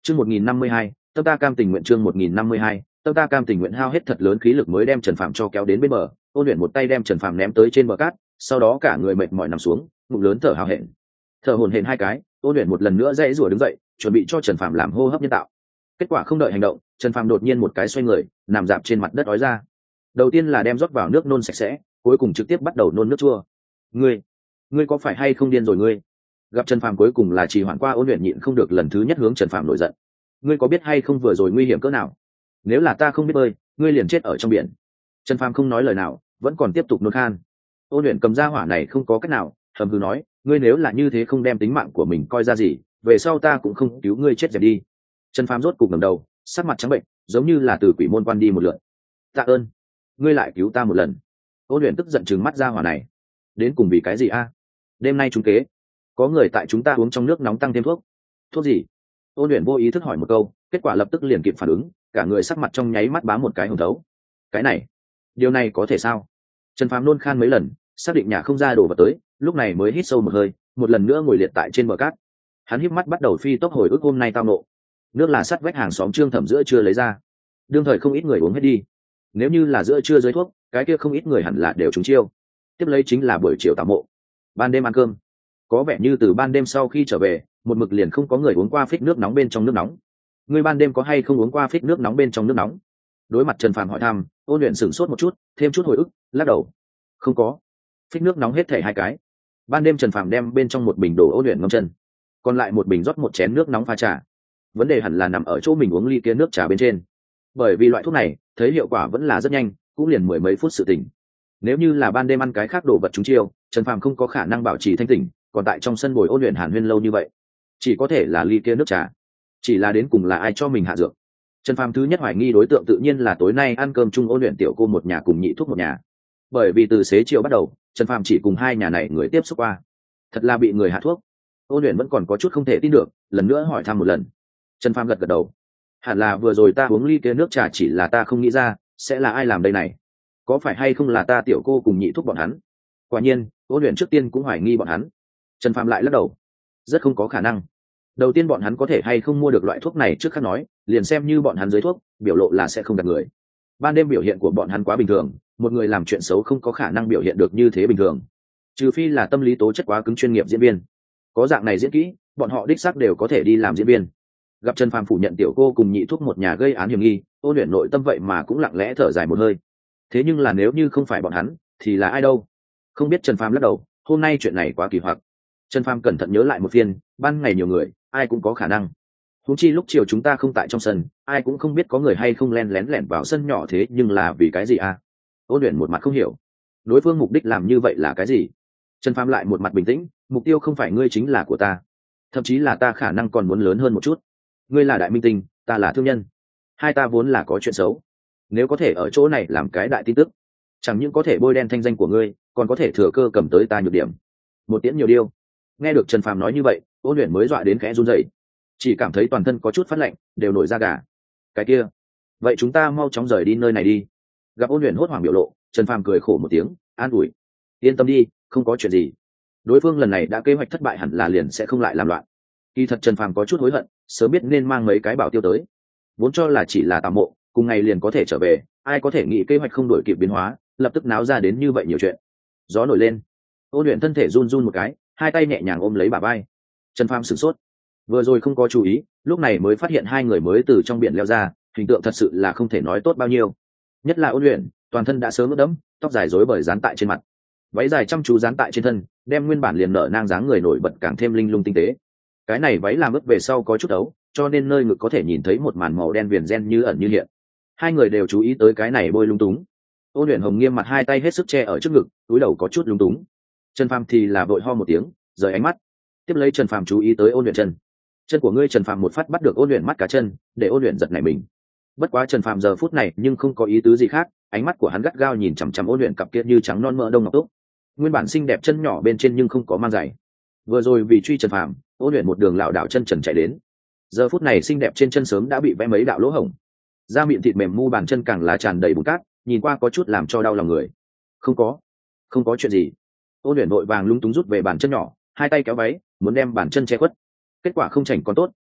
Chương 1052, tâm ta cam tình nguyện. Chương 1052, tâm ta cam tình nguyện. Hao hết thật lớn khí lực mới đem Trần Phạm cho kéo đến bên bờ. Ôn luyện một tay đem Trần Phạm ném tới trên bờ cát, sau đó cả người mệt mỏi nằm xuống, ngụm lớn thở hào hẹn. Thở hổn hển hai cái, ôn luyện một lần nữa dãy rủa đứng dậy, chuẩn bị cho Trần Phạm làm hô hấp nhân tạo. Kết quả không đợi hành động, Trần Phạm đột nhiên một cái xoay người, nằm dạp trên mặt đất ói ra. Đầu tiên là đem rót vào nước nôn sạch sẽ, cuối cùng trực tiếp bắt đầu nôn nước chua. Ngươi có phải hay không điên rồi ngươi? Gặp Trần Phạm cuối cùng là trì hoãn qua, ôn luyện nhịn không được lần thứ nhất hướng Trần Phạm nổi giận. Ngươi có biết hay không vừa rồi nguy hiểm cỡ nào? Nếu là ta không biết bơi, ngươi liền chết ở trong biển. Trần Phạm không nói lời nào, vẫn còn tiếp tục nôn khan. Ôn luyện cầm ra hỏa này không có cách nào, hầm hừ nói, ngươi nếu là như thế không đem tính mạng của mình coi ra gì, về sau ta cũng không cứu ngươi chết dẹp đi. Trần Phạm rốt cục ngẩng đầu, sắc mặt trắng bệnh, giống như là từ quỷ môn quan đi một lượt. Tạ ơn, ngươi lại cứu ta một lần. Ôn luyện tức giận trừng mắt ra hỏa này, đến cùng vì cái gì a? Đêm nay chúng kế, có người tại chúng ta uống trong nước nóng tăng thêm thuốc. Thuốc gì? Ôn luyện vô ý thức hỏi một câu, kết quả lập tức liền kịp phản ứng, cả người sắc mặt trong nháy mắt bám một cái hồng thấu. Cái này, điều này có thể sao? Trần Phàm nôn khan mấy lần, xác định nhà không ra đồ vật tới, lúc này mới hít sâu một hơi, một lần nữa ngồi liệt tại trên bờ cát. Hắn híp mắt bắt đầu phi tốc hồi ức hôm nay tao nộ. Nước là sắt vách hàng xóm Trương Thẩm giữa trưa lấy ra, đương thời không ít người uống hết đi. Nếu như là giữa trưa dưới thuốc, cái kia không ít người hẳn là đều trúng chiêu. Tiếp lấy chính là buổi chiều tảo mộ, ban đêm ăn cơm. Có vẻ như từ ban đêm sau khi trở về, một mực liền không có người uống qua phích nước nóng bên trong nước nóng. Ngươi ban đêm có hay không uống qua phích nước nóng bên trong nước nóng? Đối mặt Trần Phàm hỏi thăm, ôn luyện sửng sốt một chút, thêm chút hồi ức, lắc đầu. Không có. Phích nước nóng hết thảy hai cái. Ban đêm Trần Phàm đem bên trong một bình đổ ôn luyện ngâm chân, còn lại một bình rót một chén nước nóng pha trà. Vấn đề hẳn là nằm ở chỗ mình uống ly kia nước trà bên trên. Bởi vì loại thuốc này, thấy hiệu quả vẫn là rất nhanh, cũng liền mười mấy phút sự tỉnh. Nếu như là ban đêm ăn cái khác đồ vật trúng chiêu, Trần Phàm không có khả năng bảo trì thanh tỉnh, còn tại trong sân bồi ôn luyện hàn huyên lâu như vậy, chỉ có thể là ly kia nước trà. Chỉ là đến cùng là ai cho mình hạ dược? Trần Phàm thứ nhất hoài nghi đối tượng tự nhiên là tối nay ăn cơm chung ôn luyện tiểu cô một nhà cùng nhị thuốc một nhà. Bởi vì từ xế chiều bắt đầu, Trần Phàm chỉ cùng hai nhà này người tiếp xúc qua. Thật là bị người hạ thuốc. Ôn luyện vẫn còn có chút không thể tin được, lần nữa hỏi thăm một lần. Trần Phàm gật gật đầu. Hẳn là vừa rồi ta uống ly kia nước trà, chỉ là ta không nghĩ ra sẽ là ai làm đây này. Có phải hay không là ta tiểu cô cùng nhị thuốc bọn hắn? Quả nhiên, ôn luyện trước tiên cũng hoài nghi bọn hắn. Trần Phàm lại lắc đầu. Rất không có khả năng. Đầu tiên bọn hắn có thể hay không mua được loại thuốc này trước khác nói, liền xem như bọn hắn dưới thuốc, biểu lộ là sẽ không gạt người. Ban đêm biểu hiện của bọn hắn quá bình thường, một người làm chuyện xấu không có khả năng biểu hiện được như thế bình thường. Trừ phi là tâm lý tố chất quá cứng chuyên nghiệp diễn viên. Có dạng này diễn kỹ, bọn họ đích xác đều có thể đi làm diễn viên. Gặp Trần Phàm phủ nhận tiểu cô cùng nhị thuốc một nhà gây án hiểm nghi, ôn luyện nội tâm vậy mà cũng lặng lẽ thở dài một hơi. Thế nhưng là nếu như không phải bọn hắn, thì là ai đâu? Không biết. Trần Phàm lắc đầu, hôm nay chuyện này quá kỳ hoặc. Trần Phàm cẩn thận nhớ lại một phiên, ban ngày nhiều người, ai cũng có khả năng. Huống chi lúc chiều chúng ta không tại trong sân, ai cũng không biết có người hay không len lén lẻn vào sân nhỏ, thế nhưng là vì cái gì à? Ôn luyện một mặt không hiểu, đối phương mục đích làm như vậy là cái gì? Trần Phàm lại một mặt bình tĩnh, mục tiêu không phải ngươi chính là của ta, thậm chí là ta khả năng còn muốn lớn hơn một chút. Ngươi là đại minh tinh, ta là thương nhân, hai ta vốn là có chuyện xấu. Nếu có thể ở chỗ này làm cái đại tin tức, chẳng những có thể bôi đen thanh danh của ngươi, còn có thể thừa cơ cầm tới ta nhược điểm. Một tiễn nhiều điêu. Nghe được Trần Phàm nói như vậy, ôn luyện mới dọa đến khẽ run rẩy, chỉ cảm thấy toàn thân có chút phát lạnh, đều nổi da gà. Cái kia, vậy chúng ta mau chóng rời đi nơi này đi. Gặp ôn luyện hốt hoảng biểu lộ, Trần Phàm cười khổ một tiếng, an ủi. Yên tâm đi, không có chuyện gì. Đối phương lần này đã kế hoạch thất bại, hẳn là liền sẽ không lại làm loạn. Kỳ thật Trần Phàm có chút hối hận, sớm biết nên mang mấy cái bảo tiêu tới. Vốn cho là chỉ là tạm mộ, cùng ngày liền có thể trở về, ai có thể nghĩ kế hoạch không đổi kịp biến hóa, lập tức náo ra đến như vậy nhiều chuyện. Gió nổi lên, ôn luyện thân thể run run một cái, hai tay nhẹ nhàng ôm lấy bả vai. Trần Phàm sửng sốt, vừa rồi không có chú ý, lúc này mới phát hiện hai người mới từ trong biển leo ra, hình tượng thật sự là không thể nói tốt bao nhiêu. Nhất là ôn luyện, toàn thân đã sớm ướt đẫm, tóc dài rối bời dán tại trên mặt, váy dài chăm chú dán tại trên thân, đem nguyên bản liền nở nang dáng người nổi bật càng thêm linh lung tinh tế. Cái này váy làm ướt về sau có chút ấu, cho nên nơi ngực có thể nhìn thấy một màn màu đen viền ren như ẩn như hiện. Hai người đều chú ý tới cái này bôi lung túng. Ôn luyện hồng nghiêm mặt, hai tay hết sức che ở trước ngực, túi đầu có chút lung túng. Trần Phàm thì là vội ho một tiếng, rời ánh mắt. Tiếp lấy Trần Phàm chú ý tới ôn luyện chân của ngươi. Trần Phàm một phát bắt được ôn luyện mắt cá chân, để ôn luyện giật nảy mình. Bất quá Trần Phàm giờ phút này nhưng không có ý tứ gì khác, ánh mắt của hắn gắt gao nhìn chằm chằm ôn luyện cặp kia như trắng non mỡ đông ngọc túc, nguyên bản xinh đẹp chân nhỏ bên trên nhưng không có mang giày. Vừa rồi vì truy Trần Phàm, ôn luyện một đường lảo đảo chân trần chạy đến. Giờ phút này xinh đẹp trên chân sớm đã bị vẽ mấy đạo lỗ hổng, da mịn thịt mềm mu bàn chân càng là tràn đầy bùn cát, nhìn qua có chút làm cho đau lòng người. Không có chuyện gì. Ôn luyện vội vàng lung túng rút về bàn chân nhỏ, hai tay kéo váy, muốn đem bàn chân che khuất. Kết quả không chảnh còn tốt,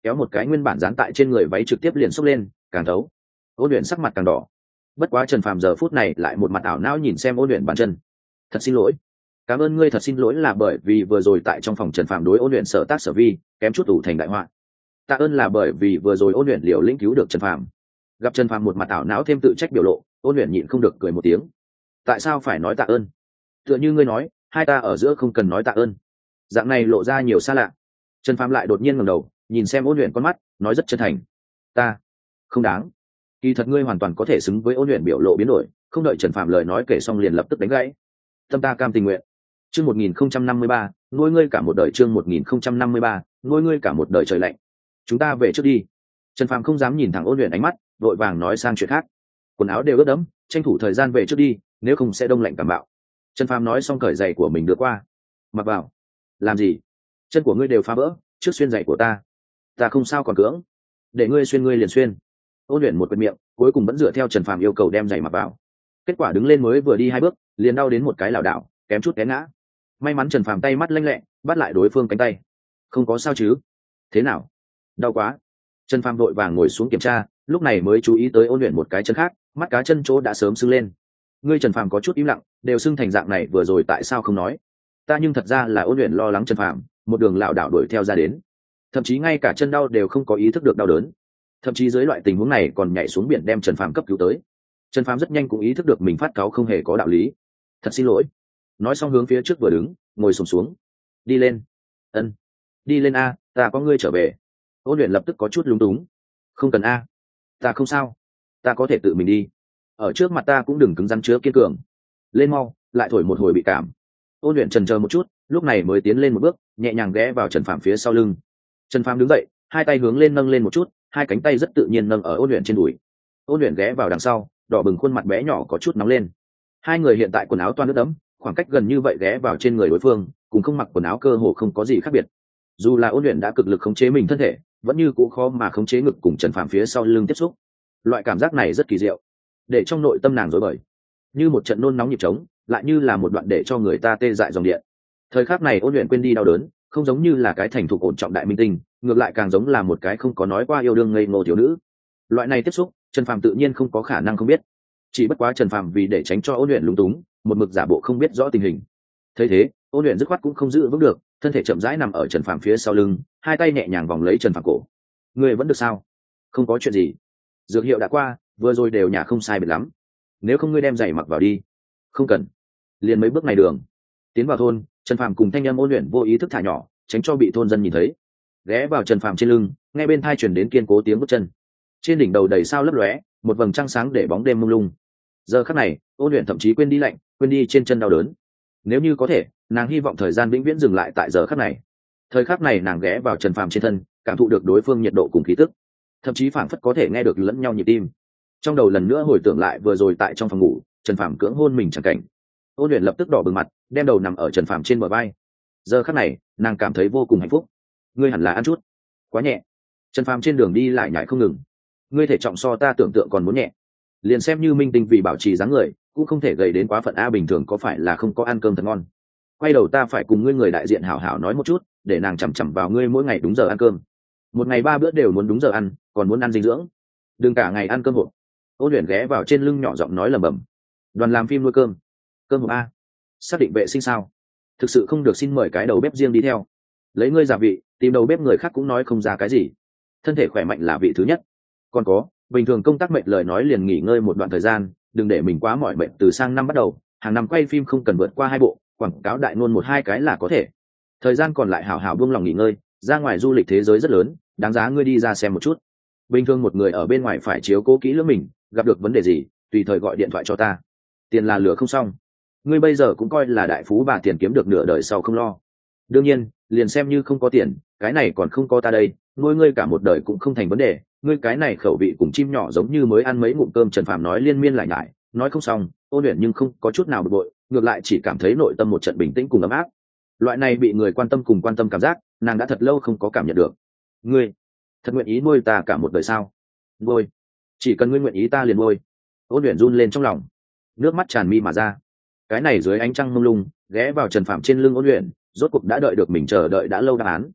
kéo một cái nguyên bản dán tại trên người váy trực tiếp liền xốc lên, càng thấu. Ôn luyện sắc mặt càng đỏ. Bất quá Trần Phàm giờ phút này lại một mặt ảo não nhìn xem Ôn luyện bàn chân. Thật xin lỗi, cảm ơn ngươi, thật xin lỗi là bởi vì vừa rồi tại trong phòng Trần Phàm đối Ôn luyện sở tác sở vi kém chút ủ thành đại họa. Tạ ơn là bởi vì vừa rồi Ôn luyện liều lĩnh cứu được Trần Phàm. Gặp Trần Phàm một mặt ảo não thêm tự trách biểu lộ, Ôn luyện nhịn không được cười một tiếng. Tại sao phải nói tạ ơn? Tựa như ngươi nói, hai ta ở giữa không cần nói tạ ơn. Dạng này lộ ra nhiều xa lạ. Trần Phàm lại đột nhiên ngẩng đầu nhìn xem Ôn luyện con mắt, nói rất chân thành. Ta không đáng. Kỳ thật ngươi hoàn toàn có thể xứng với Ôn luyện biểu lộ biến đổi, không đợi Trần Phàm lời nói kể xong liền lập tức đánh gãy. Tâm ta cam tình nguyện. Chương 1053, nuôi ngươi cả một đời. Chương 1053, nuôi ngươi cả một đời trời lạnh. Chúng ta về trước đi. Trần Phàm không dám nhìn thẳng Ôn luyện ánh mắt, vội vàng nói sang chuyện khác. Quần áo đều ướt đẫm, tranh thủ thời gian về trước đi, nếu không sẽ đông lạnh cảm bạo. Trần Phàm nói xong cởi giày của mình đưa qua. Mặc vào. Làm gì? Chân của ngươi đều phá vỡ, trước xuyên giày của ta. Ta không sao còn cưỡng. Để ngươi xuyên ngươi liền xuyên. Ôn luyện một quệt miệng, cuối cùng vẫn dựa theo Trần Phàm yêu cầu đem giày mặc vào. Kết quả đứng lên mới vừa đi 2 bước, liền đau đến một cái lảo đảo, kém chút té ngã. May mắn Trần Phàm tay mắt lanh lẹ, bắt lại đối phương cánh tay. Không có sao chứ? Thế nào? Đau quá. Trần Phàm vội vàng ngồi xuống kiểm tra, lúc này mới chú ý tới Ôn luyện một cái chân khác, mắt cá chân chỗ đã sớm sưng lên. Ngươi Trần Phàm có chút im lặng, đều sưng thành dạng này vừa rồi tại sao không nói? Ta nhưng thật ra là Ôn luyện lo lắng Trần Phàm, một đường lảo đảo đuổi theo ra đến, thậm chí ngay cả chân đau đều không có ý thức được đau đớn, thậm chí dưới loại tình huống này còn nhảy xuống biển đem Trần Phàm cấp cứu tới. Trần Phàm rất nhanh cũng ý thức được mình phát cáu không hề có đạo lý. Thật xin lỗi. Nói xong hướng phía trước vừa đứng, ngồi xổm xuống. Đi lên. Ân. Đi lên a, ta có ngươi trở về. Ôn luyện lập tức có chút lúng túng. Không cần a, ta không sao, ta có thể tự mình đi. Ở trước mặt ta cũng đừng cứng rắn chứa kiên cường. Lên mau, lại thổi một hồi bị cảm. Ôn luyện chần chờ một chút, lúc này mới tiến lên một bước, nhẹ nhàng ghé vào Trần Phàm phía sau lưng. Trần Phàm đứng dậy, hai tay hướng lên nâng lên một chút, hai cánh tay rất tự nhiên nâng ở Ôn luyện trên đùi. Ôn luyện ghé vào đằng sau, đỏ bừng khuôn mặt bé nhỏ có chút nóng lên. Hai người hiện tại quần áo toan ướt đẫm, khoảng cách gần như vậy ghé vào trên người đối phương, cùng không mặc quần áo cơ hồ không có gì khác biệt. Dù là Ôn luyện đã cực lực khống chế mình thân thể, vẫn như cũ khó mà khống chế ngực cùng Trần Phàm phía sau lưng tiếp xúc. Loại cảm giác này rất kỳ diệu, để trong nội tâm nàng rối bời, như một trận nôn nóng nhịp trống, lại như là một đoạn để cho người ta tê dại dòng điện. Thời khắc này Ôn luyện quên đi đau đớn, không giống như là cái thành thục ổn trọng đại minh tinh, ngược lại càng giống là một cái không có nói qua yêu đương ngây ngô thiếu nữ. Loại này tiếp xúc, Trần Phàm tự nhiên không có khả năng không biết. Chỉ bất quá Trần Phàm vì để tránh cho Ôn luyện lúng túng, một mực giả bộ không biết rõ tình hình. Thấy thế, Ôn luyện dứt khoát cũng không giữ vững được, thân thể chậm rãi nằm ở Trần Phàm phía sau lưng, hai tay nhẹ nhàng vòng lấy Trần Phàm cổ. Ngươi vẫn được sao? Không có chuyện gì. Dược hiệu đã qua, vừa rồi đều nhà không sai biệt lắm. Nếu không ngươi đem giày mặc vào đi. Không cần. Liền mấy bước này đường. Tiến vào thôn, Trần Phàm cùng thanh âm Ôn luyện vô ý thức thả nhỏ, tránh cho bị thôn dân nhìn thấy. Ghé vào Trần Phàm trên lưng, nghe bên tai truyền đến kiên cố tiếng bước chân. Trên đỉnh đầu đầy sao lấp lóe, một vầng trăng sáng để bóng đêm mông lung. Giờ khắc này, Ôn luyện thậm chí quên đi lạnh, quên đi trên chân đau đớn. Nếu như có thể, nàng hy vọng thời gian vĩnh viễn dừng lại tại giờ khắc này. Thời khắc này nàng ghé vào Trần Phàm trên thân, cảm thụ được đối phương nhiệt độ cùng khí tức, thậm chí phảng phất có thể nghe được lẫn nhau nhịp tim. Trong đầu lần nữa hồi tưởng lại vừa rồi tại trong phòng ngủ, Trần Phàm cưỡng hôn mình chẳng cảnh. Ôn luyện lập tức đỏ bừng mặt, đem đầu nằm ở Trần Phàm trên bờ vai. Giờ khắc này, nàng cảm thấy vô cùng hạnh phúc. Ngươi hẳn là ăn chút. Quá nhẹ. Trần Phàm trên đường đi lại nhảy không ngừng. Ngươi thể trọng so ta tưởng tượng còn muốn nhẹ. Liền xem như minh tinh vì bảo trì dáng người, cũng không thể gầy đến quá phận a, bình thường có phải là không có ăn cơm thật ngon. Quay đầu ta phải cùng ngươi người đại diện hảo hảo nói một chút, để nàng chằm chằm vào ngươi mỗi ngày đúng giờ ăn cơm. Một ngày 3 bữa đều muốn đúng giờ ăn, còn muốn ăn dinh dưỡng. Đừng cả ngày ăn cơm hộp. Ôn luyện ghé vào trên lưng nhỏ giọng nói lẩm bẩm. Đoàn làm phim nuôi cơm. Cơm hộp a. Xác định vệ sinh sao? Thực sự không được xin mời cái đầu bếp riêng đi theo. Lấy ngươi giả vị, tìm đầu bếp người khác cũng nói không ra cái gì. Thân thể khỏe mạnh là vị thứ nhất. Còn có, bình thường công tác mệt lời nói liền nghỉ ngơi một đoạn thời gian, đừng để mình quá mỏi mệt. Từ sang năm bắt đầu, hàng năm quay phim không cần vượt qua 2 bộ, quảng cáo đại ngôn 1-2 cái là có thể. Thời gian còn lại hảo hảo buông lòng nghỉ ngơi, ra ngoài du lịch thế giới rất lớn, đáng giá ngươi đi ra xem một chút. Bình thường một người ở bên ngoài phải chiếu cố kỹ lưỡng mình, gặp được vấn đề gì, tùy thời gọi điện thoại cho ta. Tiền là lửa không xong. Ngươi bây giờ cũng coi là đại phú bà, tiền kiếm được nửa đời sau không lo. Đương nhiên, liền xem như không có tiền, cái này còn không có ta đây, nuôi ngươi cả một đời cũng không thành vấn đề. Ngươi cái này khẩu vị cùng chim nhỏ giống như mới ăn mấy ngụm cơm. Trần Phàm nói liên miên lại nhải, nói không xong. Ôn luyện nhưng không có chút nào bực bội, ngược lại chỉ cảm thấy nội tâm một trận bình tĩnh cùng ấm áp. Loại này bị người quan tâm cùng quan tâm cảm giác, nàng đã thật lâu không có cảm nhận được. Ngươi thật nguyện ý nuôi ta cả một đời sao? Nuôi, chỉ cần ngươi nguyện ý ta liền nuôi. Ôn luyện run lên trong lòng, nước mắt tràn mi mà ra. Cái này dưới ánh trăng mông lung, ghé vào Trần Phàm trên lưng Ôn luyện, rốt cuộc đã đợi được mình chờ đợi đã lâu đáp án.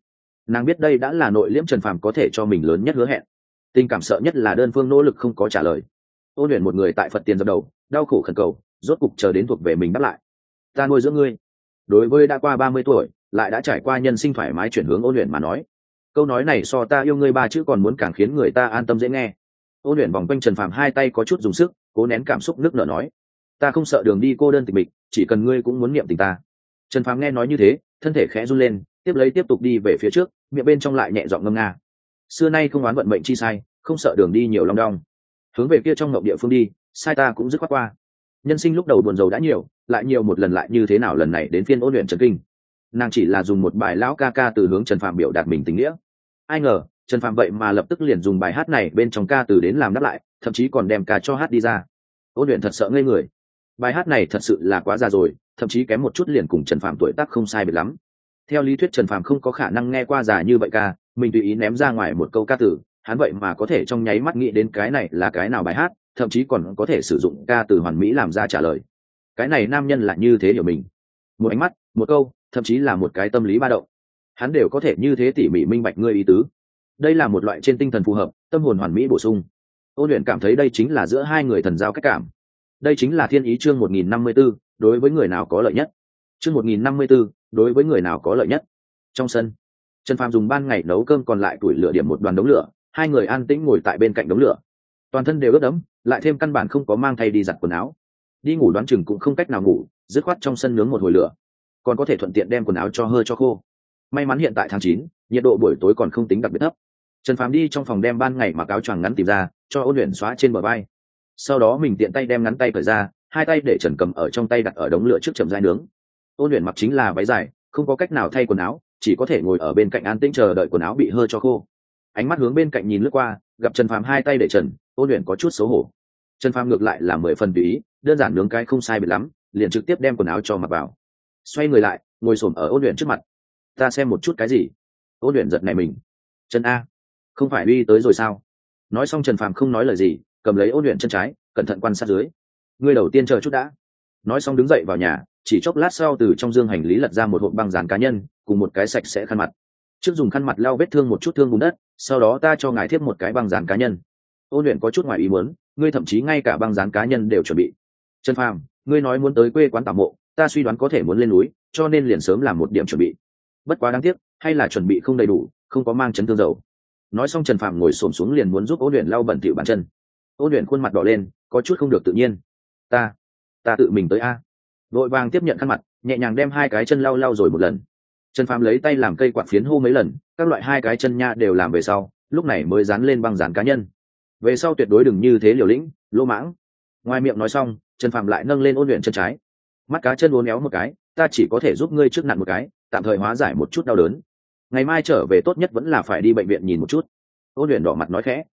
Nàng biết đây đã là nội liễm Trần Phàm có thể cho mình lớn nhất hứa hẹn. Tình cảm sợ nhất là đơn phương nỗ lực không có trả lời. Ôn luyện một người tại Phật tiền dập đầu, đau khổ khẩn cầu, rốt cục chờ đến thuộc về mình đáp lại. Ta nuôi dưỡng ngươi. Đối với đã qua 30 tuổi, lại đã trải qua nhân sinh thoải mái chuyển hướng Ôn luyện mà nói, câu nói này so ta yêu ngươi ba chữ còn muốn càng khiến người ta an tâm dễ nghe. Ôn luyện vòng quanh Trần Phàm hai tay có chút dùng sức, cố nén cảm xúc nức nở nói: ta không sợ đường đi cô đơn tịch mịch, chỉ cần ngươi cũng muốn niệm tình ta. Trần Phàm nghe nói như thế, thân thể khẽ run lên, tiếp tục đi về phía trước, miệng bên trong lại nhẹ giọng ngâm nga: xưa nay không oán vận mệnh chi sai, không sợ đường đi nhiều long đong, hướng về kia trong ngộng địa phương đi, sai ta cũng dứt khoát qua. Nhân sinh lúc đầu buồn rầu đã nhiều, lại nhiều một lần lại như thế nào, lần này đến phiên Ôn luyện trần kinh. Nàng chỉ là dùng một bài lão ca ca từ hướng Trần Phàm biểu đạt mình tình nghĩa, ai ngờ Trần Phàm vậy mà lập tức liền dùng bài hát này bên trong ca từ đến làm đáp lại, thậm chí còn đem ca cho hát đi ra. Ôn luyện thật sợ ngây người. Bài hát này thật sự là quá già rồi, thậm chí kém một chút liền cùng Trần Phàm tuổi tác không sai biệt lắm. Theo lý thuyết Trần Phàm không có khả năng nghe qua già như vậy ca, mình tùy ý ném ra ngoài một câu ca từ, hắn vậy mà có thể trong nháy mắt nghĩ đến cái này là cái nào bài hát, thậm chí còn có thể sử dụng ca từ hoàn mỹ làm ra trả lời. Cái này nam nhân là như thế hiểu mình. Một ánh mắt, một câu, thậm chí là một cái tâm lý ba động, hắn đều có thể như thế tỉ mỉ minh bạch ngươi ý tứ. Đây là một loại trên tinh thần phù hợp, tâm hồn hoàn mỹ bổ sung. Ôn luyện cảm thấy đây chính là giữa hai người thần giao cách cảm. Đây chính là thiên ý chương 1054, đối với người nào có lợi nhất. Chương 1054, đối với người nào có lợi nhất. Trong sân, Trần Phàm dùng ban ngày nấu cơm còn lại tuổi lửa điểm một đoàn đống lửa, hai người an tĩnh ngồi tại bên cạnh đống lửa. Toàn thân đều ướt đẫm, lại thêm căn bản không có mang thay đi giặt quần áo. Đi ngủ đoán chừng cũng không cách nào ngủ, dứt khoát trong sân nướng một hồi lửa, còn có thể thuận tiện đem quần áo cho hơi cho khô. May mắn hiện tại tháng 9, nhiệt độ buổi tối còn không tính đặc biệt thấp. Trần Phàm đi trong phòng đem ban ngày mặc áo choàng ngắn tìm ra, cho Ôn luyện xóa trên bờ vai. Sau đó mình tiện tay đem ngắn tay cởi ra, hai tay để Trần cầm ở trong tay đặt ở đống lửa trước chậm rãi nướng. Ôn luyện mặc chính là váy dài, không có cách nào thay quần áo, chỉ có thể ngồi ở bên cạnh an tĩnh chờ đợi quần áo bị hơi cho khô. Ánh mắt hướng bên cạnh nhìn lướt qua, gặp Trần Phàm hai tay để Trần, Ôn luyện có chút xấu hổ. Trần Phàm ngược lại là 10 phần tùy ý, đơn giản nướng cái không sai biệt lắm, liền trực tiếp đem quần áo cho mặc vào. Xoay người lại, ngồi xổm ở Ôn luyện trước mặt. Ta xem một chút cái gì? Ôn luyện giật nảy mình. Trần a, không phải uy tới rồi sao? Nói xong Trần Phàm không nói lời gì, cầm lấy Ôn luyện chân trái, cẩn thận quan sát dưới. Ngươi đầu tiên chờ chút đã. Nói xong đứng dậy vào nhà, chỉ chốc lát sau từ trong dương hành lý lật ra một hộp băng dán cá nhân cùng một cái sạch sẽ khăn mặt. Trước dùng khăn mặt lau vết thương một chút thương bùn đất, sau đó ta cho ngài thiếp một cái băng dán cá nhân. Ôn luyện có chút ngoài ý muốn, ngươi thậm chí ngay cả băng dán cá nhân đều chuẩn bị. Trần Phàm, ngươi nói muốn tới quê quán tảo mộ, ta suy đoán có thể muốn lên núi, cho nên liền sớm làm một điểm chuẩn bị. Bất quá đáng tiếc, hay là chuẩn bị không đầy đủ, không có mang chấn thương dầu. Nói xong Trần Phàm ngồi xổm xuống liền muốn giúp Ôn luyện lau bẩn thỉu bàn chân. Ôn luyện khuôn mặt đỏ lên, có chút không được tự nhiên. Ta tự mình tới a. Vội vàng tiếp nhận khăn mặt, nhẹ nhàng đem hai cái chân lau lau rồi một lần. Trần Phàm lấy tay làm cây quạt phiến hô mấy lần, các loại hai cái chân nha đều làm về sau, lúc này mới dán lên băng dán cá nhân. Về sau tuyệt đối đừng như thế liều lĩnh, lỗ mãng. Ngoài miệng nói xong, Trần Phàm lại nâng lên Ôn luyện chân trái. Mắt cá chân uốn éo một cái, ta chỉ có thể giúp ngươi trước nặn một cái, tạm thời hóa giải một chút đau đớn. Ngày mai trở về tốt nhất vẫn là phải đi bệnh viện nhìn một chút. Ôn luyện đỏ mặt nói khẽ,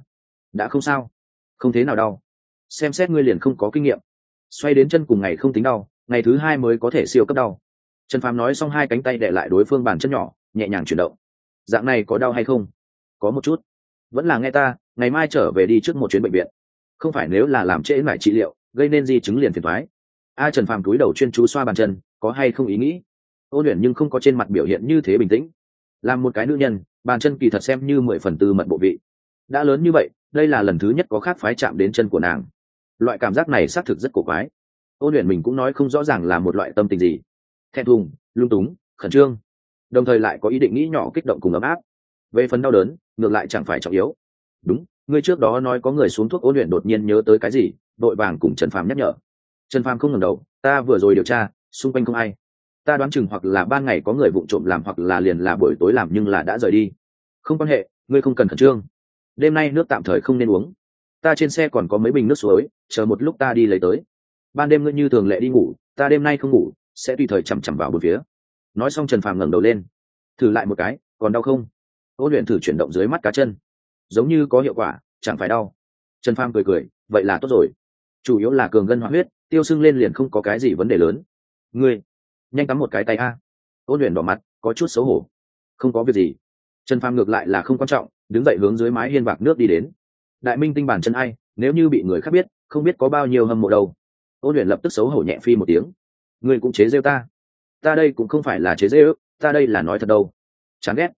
đã không sao, không thế nào đau. Xem xét ngươi liền không có kinh nghiệm. Xoay đến chân cùng ngày không tính đau, ngày thứ hai mới có thể siêu cấp đau. Trần Phàm nói xong hai cánh tay để lại đối phương bàn chân nhỏ, nhẹ nhàng chuyển động. Dạng này có đau hay không? Có một chút. Vẫn là nghe ta, ngày mai trở về đi trước một chuyến bệnh viện. Không phải nếu là làm trễ lại trị liệu, gây nên di chứng liền phiền toái. Trần Phàm cúi đầu chuyên chú xoa bàn chân, có hay không ý nghĩ. Ôn luyện nhưng không có trên mặt biểu hiện như thế bình tĩnh. Làm một cái nữ nhân, bàn chân kỳ thật xem như 10/4 mật bộ vị. Đã lớn như vậy, đây là lần thứ nhất có khác phái chạm đến chân của nàng. Loại cảm giác này xác thực rất cổ quái. Ôn luyện mình cũng nói không rõ ràng là một loại tâm tình gì, thẹn thùng, lung túng, khẩn trương, đồng thời lại có ý định nghĩ nhỏ kích động cùng ấm áp. Về phần đau đớn, ngược lại chẳng phải trọng yếu. Đúng, ngươi trước đó nói có người xuống thuốc. Ôn luyện đột nhiên nhớ tới cái gì, đội vàng cùng Trần Phàm nhắc nhở. Trần Phàm không ngẩng đầu, ta vừa rồi điều tra, xung quanh không ai. Ta đoán chừng hoặc là ban ngày có người vụng trộm làm, hoặc là liền là buổi tối làm nhưng là đã rời đi. Không quan hệ, ngươi không cần khẩn trương. Đêm nay nước tạm thời không nên uống. Ta trên xe còn có mấy bình nước suối, chờ một lúc ta đi lấy tới. Ban đêm ngươi như thường lệ đi ngủ, ta đêm nay không ngủ, sẽ tùy thời chằm chằm vào bốn phía. Nói xong Trần Phàm ngẩng đầu lên, thử lại một cái, còn đau không? Ôn luyện thử chuyển động dưới mắt cá chân, giống như có hiệu quả, chẳng phải đau. Trần Phàm cười cười, vậy là tốt rồi. Chủ yếu là cường gân hoạt huyết, tiêu sưng lên liền không có cái gì vấn đề lớn. Ngươi nhanh tắm một cái tay a. Ôn luyện đỏ mặt, có chút xấu hổ. Không có việc gì. Trần Phàm ngược lại là không quan trọng, đứng dậy hướng dưới mái hiên bạc nước đi đến. Đại minh tinh bản chân ai, nếu như bị người khác biết, không biết có bao nhiêu hâm mộ đâu. Ôn luyện lập tức xấu hổ nhẹ phi một tiếng. Ngươi cũng chế giễu ta. Ta đây cũng không phải là chế giễu, ta đây là nói thật đâu. Chán ghét.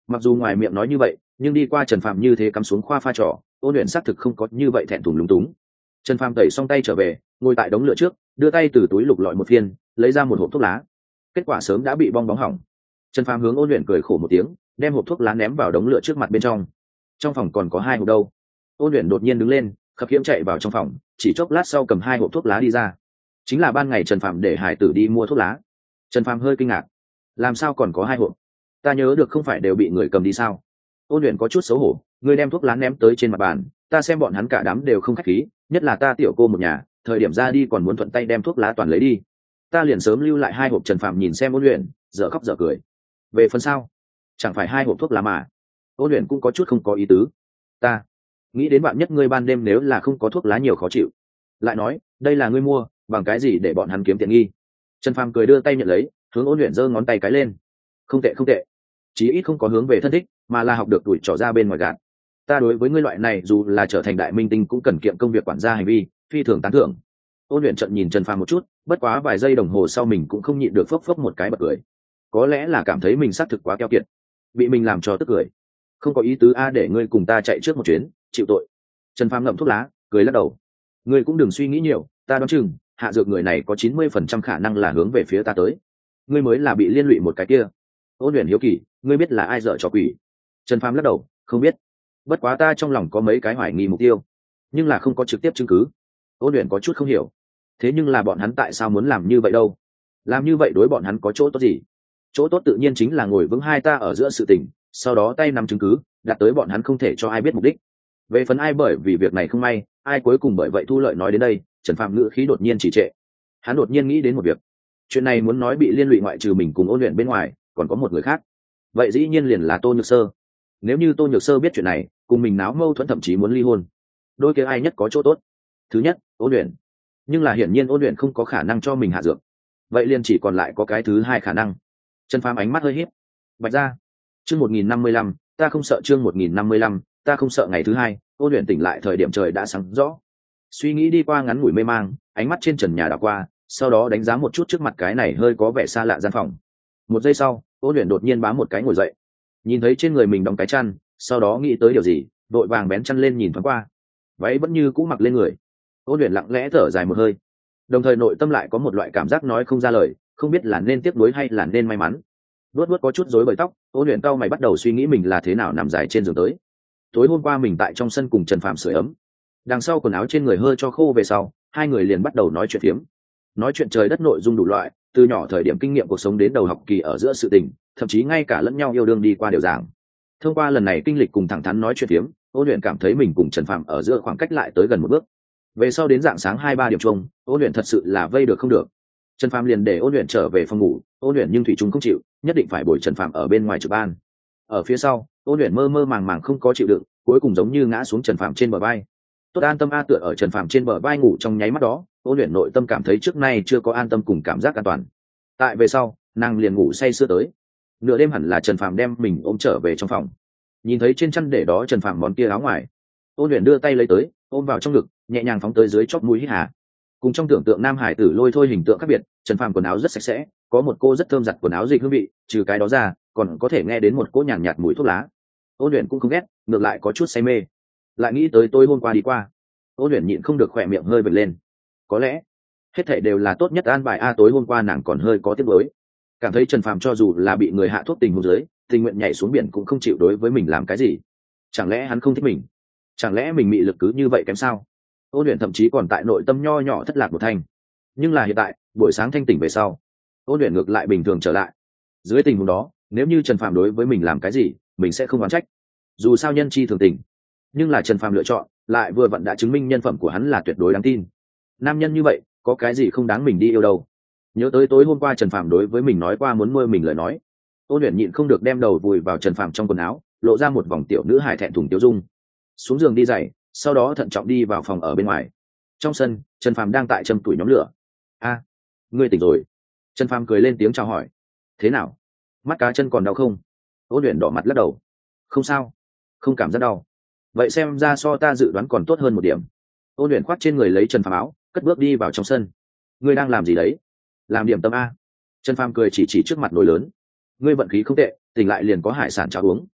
Mặc dù ngoài miệng nói như vậy, nhưng đi qua Trần Phạm như thế cắm xuống khoa pha trò, ôn luyện xác thực không có như vậy thẹn thùng lúng túng. Trần Phạm tẩy xong tay trở về, ngồi tại đống lửa trước, đưa tay từ túi lục lọi một viên, lấy ra một hộp thuốc lá. Kết quả sớm đã bị bong bóng hỏng. Trần Phạm hướng ôn luyện cười khổ một tiếng, đem hộp thuốc lá ném vào đống lửa trước mặt bên trong. Trong phòng còn có 2 hộp đâu. Ôn luyện đột nhiên đứng lên, khập khiễng chạy vào trong phòng, chỉ chốc lát sau cầm 2 hộp thuốc lá đi ra. Chính là ban ngày Trần Phạm để Hải Tử đi mua thuốc lá. Trần Phạm hơi kinh ngạc, làm sao còn có 2 hộp? Ta nhớ được không phải đều bị người cầm đi sao? Ôn luyện có chút xấu hổ, người đem thuốc lá ném tới trên mặt bàn, ta xem bọn hắn cả đám đều không khách khí, nhất là ta tiểu cô một nhà, thời điểm ra đi còn muốn thuận tay đem thuốc lá toàn lấy đi. Ta liền sớm lưu lại 2 hộp. Trần Phạm nhìn xem ôn luyện, dở khóc dở cười. Về phần sau, chẳng phải 2 hộp thuốc lá mà. Ôn luyện cũng có chút không có ý tứ. Ta nghĩ đến bạn nhất ngươi ban đêm nếu là không có thuốc lá nhiều khó chịu. Lại nói, đây là ngươi mua, bằng cái gì để bọn hắn kiếm tiền nghi? Trần Phàm cười đưa tay nhận lấy, hướng ôn luyện giơ ngón tay cái lên. Không tệ không tệ, chí ít không có hướng về thân thích, mà là học được tuổi trò ra bên ngoài gạt. Ta đối với ngươi loại này dù là trở thành đại minh tinh cũng cần kiệm công việc quản gia hành vi, phi thường tán thưởng. Ôn luyện trận nhìn Trần Phàm một chút, bất quá vài giây đồng hồ sau mình cũng không nhịn được phốc phốc một cái bật cười. Có lẽ là cảm thấy mình xác thực quá keo kiệt, bị mình làm cho tức cười. Không có ý tứ a, để ngươi cùng ta chạy trước một chuyến, chịu tội. Trần Phàm ngậm thuốc lá, cười lắc đầu. Ngươi cũng đừng suy nghĩ nhiều, ta đoán chừng hạ dược người này có 90% khả năng là hướng về phía ta tới. Ngươi mới là bị liên lụy một cái kia. Ôn luyện hiếu kỳ, ngươi biết là ai dở trò quỷ? Trần Phàm lắc đầu, không biết. Bất quá ta trong lòng có mấy cái hoài nghi mục tiêu, nhưng là không có trực tiếp chứng cứ. Ôn luyện có chút không hiểu, thế nhưng là bọn hắn tại sao muốn làm như vậy đâu? Làm như vậy đối bọn hắn có chỗ tốt gì? Chỗ tốt tự nhiên chính là ngồi vững hai ta ở giữa sự tình, sau đó tay nắm chứng cứ, đạt tới bọn hắn không thể cho ai biết mục đích. Về phần ai bởi vì việc này không may, ai cuối cùng bởi vậy thu lợi nói đến đây, Trần Phàm ngữ khí đột nhiên trì trệ. Hắn đột nhiên nghĩ đến một việc, chuyện này muốn nói bị liên lụy ngoại trừ mình cùng ôn luyện bên ngoài, còn có một người khác. Vậy dĩ nhiên liền là Tô Nhược Sơ. Nếu như Tô Nhược Sơ biết chuyện này, cùng mình náo mâu thuẫn thậm chí muốn ly hôn, đôi kia ai nhất có chỗ tốt? Thứ nhất, ôn luyện. Nhưng là hiển nhiên ôn luyện không có khả năng cho mình hạ dược. Vậy liền chỉ còn lại có cái thứ hai khả năng. Trần Phàm ánh mắt hơi híp. Bạch ra. Chương 1055, ta không sợ. Chương 1055, ta không sợ. Ngày thứ hai, ôn luyện tỉnh lại thời điểm trời đã sáng rõ. Suy nghĩ đi qua ngắn ngủi mê mang, ánh mắt trên trần nhà đảo qua, sau đó đánh giá một chút trước mặt cái này hơi có vẻ xa lạ gian phòng. Một giây sau, ôn luyện đột nhiên bám một cái ngồi dậy, nhìn thấy trên người mình đóng cái chăn, sau đó nghĩ tới điều gì, đội vàng bén chăn lên nhìn thoáng qua, váy vẫn như cũ mặc lên người. Ôn luyện lặng lẽ thở dài một hơi, đồng thời nội tâm lại có một loại cảm giác nói không ra lời, không biết là nên tiếc nuối hay là nên may mắn. Vuốt vuốt có chút rối bời tóc, ôn luyện cau mày bắt đầu suy nghĩ mình là thế nào nằm dài trên giường tới. Tối hôm qua mình tại trong sân cùng Trần Phạm sưởi ấm, đằng sau quần áo trên người hơi cho khô về sau, hai người liền bắt đầu nói chuyện phiếm, nói chuyện trời đất, nội dung đủ loại, từ nhỏ thời điểm kinh nghiệm cuộc sống đến đầu học kỳ ở giữa sự tình, thậm chí ngay cả lẫn nhau yêu đương đi qua đều giảng. Thông qua lần này kinh lịch cùng thẳng thắn nói chuyện phiếm, ôn luyện cảm thấy mình cùng Trần Phạm ở giữa khoảng cách lại tới gần một bước. Về sau đến dạng sáng 2-3 điểm chung, ôn luyện thật sự là vây được không được. Trần Phạm liền để ôn luyện trở về phòng ngủ, ôn luyện nhưng thủy chung không chịu, nhất định phải bồi Trần Phạm ở bên ngoài trực ban. Ở phía sau, ôn luyện mơ mơ màng màng không có chịu đựng, cuối cùng giống như ngã xuống Trần Phạm trên bờ vai. Tốt an tâm a, tựa ở Trần Phạm trên bờ vai ngủ trong nháy mắt đó, ôn luyện nội tâm cảm thấy trước nay chưa có an tâm cùng cảm giác an toàn. Tại về sau, nàng liền ngủ say sưa tới. Nửa đêm hẳn là Trần Phạm đem mình ôm trở về trong phòng, nhìn thấy trên chăn để đó Trần Phạm món kia áo ngoài, ôn luyện đưa tay lấy tới, ôm vào trong ngực, nhẹ nhàng phóng tới dưới chóp mũi hít hà. Cùng trong tưởng tượng nam hải tử lôi thôi hình tượng khác biệt, Trần Phàm quần áo rất sạch sẽ, có một cô rất thơm giặt quần áo dịch hương vị, trừ cái đó ra còn có thể nghe đến một cỗ nhàn nhạt mùi thuốc lá. Ôn luyện cũng không ghét, ngược lại có chút say mê. Lại nghĩ tới tôi hôm qua đi qua, ôn luyện nhịn không được khỏe miệng hơi vệt lên. Có lẽ hết thảy đều là tốt nhất an bài a. Tối hôm qua nàng còn hơi có tiếc nuối, cảm thấy Trần Phàm cho dù là bị người hạ thuốc tình huống dưới, tình nguyện nhảy xuống biển cũng không chịu đối với mình làm cái gì. Chẳng lẽ hắn không thích mình? Chẳng lẽ mình mị lực cứ như vậy kém sao? Ôn luyện thậm chí còn tại nội tâm nho nhỏ thất lạc một thanh. Nhưng là hiện tại, buổi sáng thanh tỉnh về sau, ôn luyện ngược lại bình thường trở lại. Dưới tình huống đó, nếu như Trần Phàm đối với mình làm cái gì, mình sẽ không oán trách, dù sao nhân chi thường tình. Nhưng là Trần Phàm lựa chọn lại vừa vặn đã chứng minh nhân phẩm của hắn là tuyệt đối đáng tin. Nam nhân như vậy có cái gì không đáng mình đi yêu đâu. Nhớ tới tối hôm qua Trần Phàm đối với mình nói qua muốn nuôi mình lời nói, ôn luyện nhịn không được đem đầu vùi vào Trần Phàm trong quần áo, lộ ra một vòng tiểu nữ hài thẹn thùng tiêu dung. Xuống giường đi giày, sau đó thận trọng đi vào phòng ở bên ngoài. Trong sân, Trần Phàm đang tại châm tuổi nhóm lửa. A, ngươi tỉnh rồi? Trần Phàm cười lên tiếng chào hỏi. Thế nào, mắt cá chân còn đau không? Ôn luyện đỏ mặt lắc đầu. Không sao, không cảm giác đau. Vậy xem ra so ta dự đoán còn tốt hơn một điểm. Ôn luyện khoác trên người lấy Trần Phàm áo, cất bước đi vào trong sân. Ngươi đang làm gì đấy? Làm điểm tâm a. Trần Phàm cười chỉ trước mặt nồi lớn. Ngươi vận khí không tệ, tỉnh lại liền có hải sản cháo uống.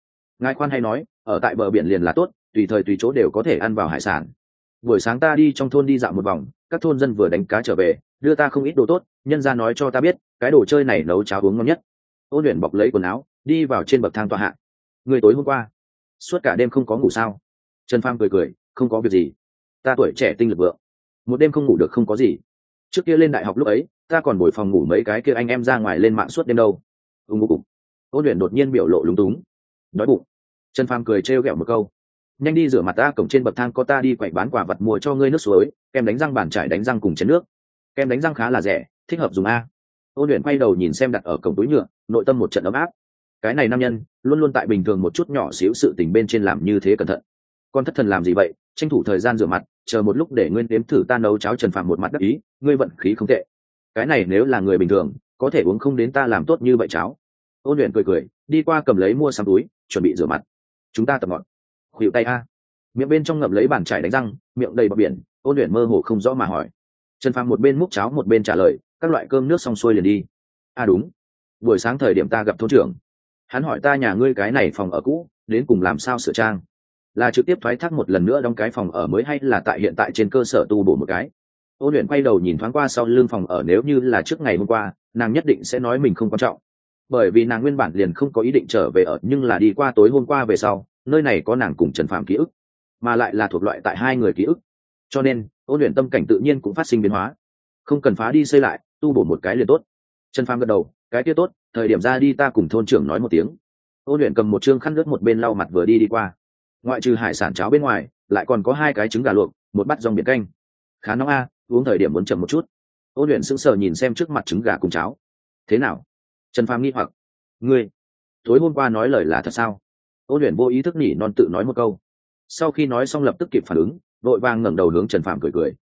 Ngài khoan hay nói, ở tại bờ biển liền là tốt, tùy thời tùy chỗ đều có thể ăn vào hải sản. Buổi sáng ta đi trong thôn đi dạo một vòng, các thôn dân vừa đánh cá trở về, đưa ta không ít đồ tốt, nhân gia nói cho ta biết cái đồ chơi này nấu cháo uống ngon nhất. Ôn luyện bọc lấy quần áo đi vào trên bậc thang tọa hạ. Người tối hôm qua suốt cả đêm không có ngủ sao? Trần Pham cười cười, không có việc gì, ta tuổi trẻ tinh lực vượng, một đêm không ngủ được không có gì. Trước kia lên đại học lúc ấy ta còn bồi phòng ngủ mấy cái kia anh em ra ngoài lên mạng suốt đêm đâu. Ngủ cục. Ôn luyện đột nhiên biểu lộ lúng túng, đói bụng. Trần Pham cười trêu ghẹo một câu, nhanh đi rửa mặt, ta cổng trên bậc thang có ta đi quậy bán quả vật mua cho ngươi nước suối, kem đánh răng, bàn chải đánh răng cùng chén nước. Kem đánh răng khá là rẻ, thích hợp dùng a. Ôn luyện quay đầu nhìn xem đặt ở cổng túi nhựa, nội tâm một trận ấm áp. Cái này nam nhân luôn luôn tại bình thường một chút nhỏ xíu sự tình bên trên làm như thế cẩn thận. Con thất thần làm gì vậy, tranh thủ thời gian rửa mặt, chờ một lúc để ngươi nếm thử ta nấu cháo. Trần Phàm một mặt đắc ý, ngươi vận khí không tệ, cái này nếu là người bình thường có thể uống không đến ta làm tốt như vậy cháo. Ôn luyện cười cười đi qua cầm lấy mua sắm túi chuẩn bị rửa mặt. Chúng ta tập ngọn khuỵu tay a. Miệng bên trong ngậm lấy bàn chải đánh răng, miệng đầy bọt biển. Ôn luyện mơ hồ không rõ mà hỏi. Trần Phàm một bên múc cháo một bên trả lời, các loại cơm nước xong xuôi liền đi. Đúng, buổi sáng thời điểm ta gặp thôn trưởng, hắn hỏi ta nhà ngươi cái này phòng ở cũ đến cùng làm sao sửa trang, là trực tiếp thoái thác một lần nữa đóng cái phòng ở mới hay là tại hiện tại trên cơ sở tu bổ một cái. Ôn luyện quay đầu nhìn thoáng qua sau lưng phòng ở, nếu như là trước ngày hôm qua nàng nhất định sẽ nói mình không quan trọng, bởi vì nàng nguyên bản liền không có ý định trở về ở, nhưng là đi qua tối hôm qua về sau, nơi này có nàng cùng Trần Phàm ký ức, mà lại là thuộc loại tại hai người ký ức, cho nên ôn luyện tâm cảnh tự nhiên cũng phát sinh biến hóa. Không cần phá đi xây lại, tu bổ một cái liền tốt. Trần Phàm gật đầu, cái kia tốt, thời điểm ra đi ta cùng thôn trưởng nói một tiếng. Ôn luyện cầm một trương khăn nước một bên lau mặt vừa đi qua. Ngoại trừ hải sản cháo bên ngoài lại còn có hai cái trứng gà luộc, một bát rong biển canh. Khá nóng a, uống thời điểm muốn chậm một chút. Ôn luyện sững sờ nhìn xem trước mặt trứng gà cùng cháo. Thế nào? Trần Phàm nghi hoặc. Ngươi tối hôm qua nói lời là thật sao? Ôn luyện vô ý thức nhỉ non tự nói một câu, sau khi nói xong lập tức kịp phản ứng, vội vàng ngẩng đầu hướng Trần Phàm cười cười.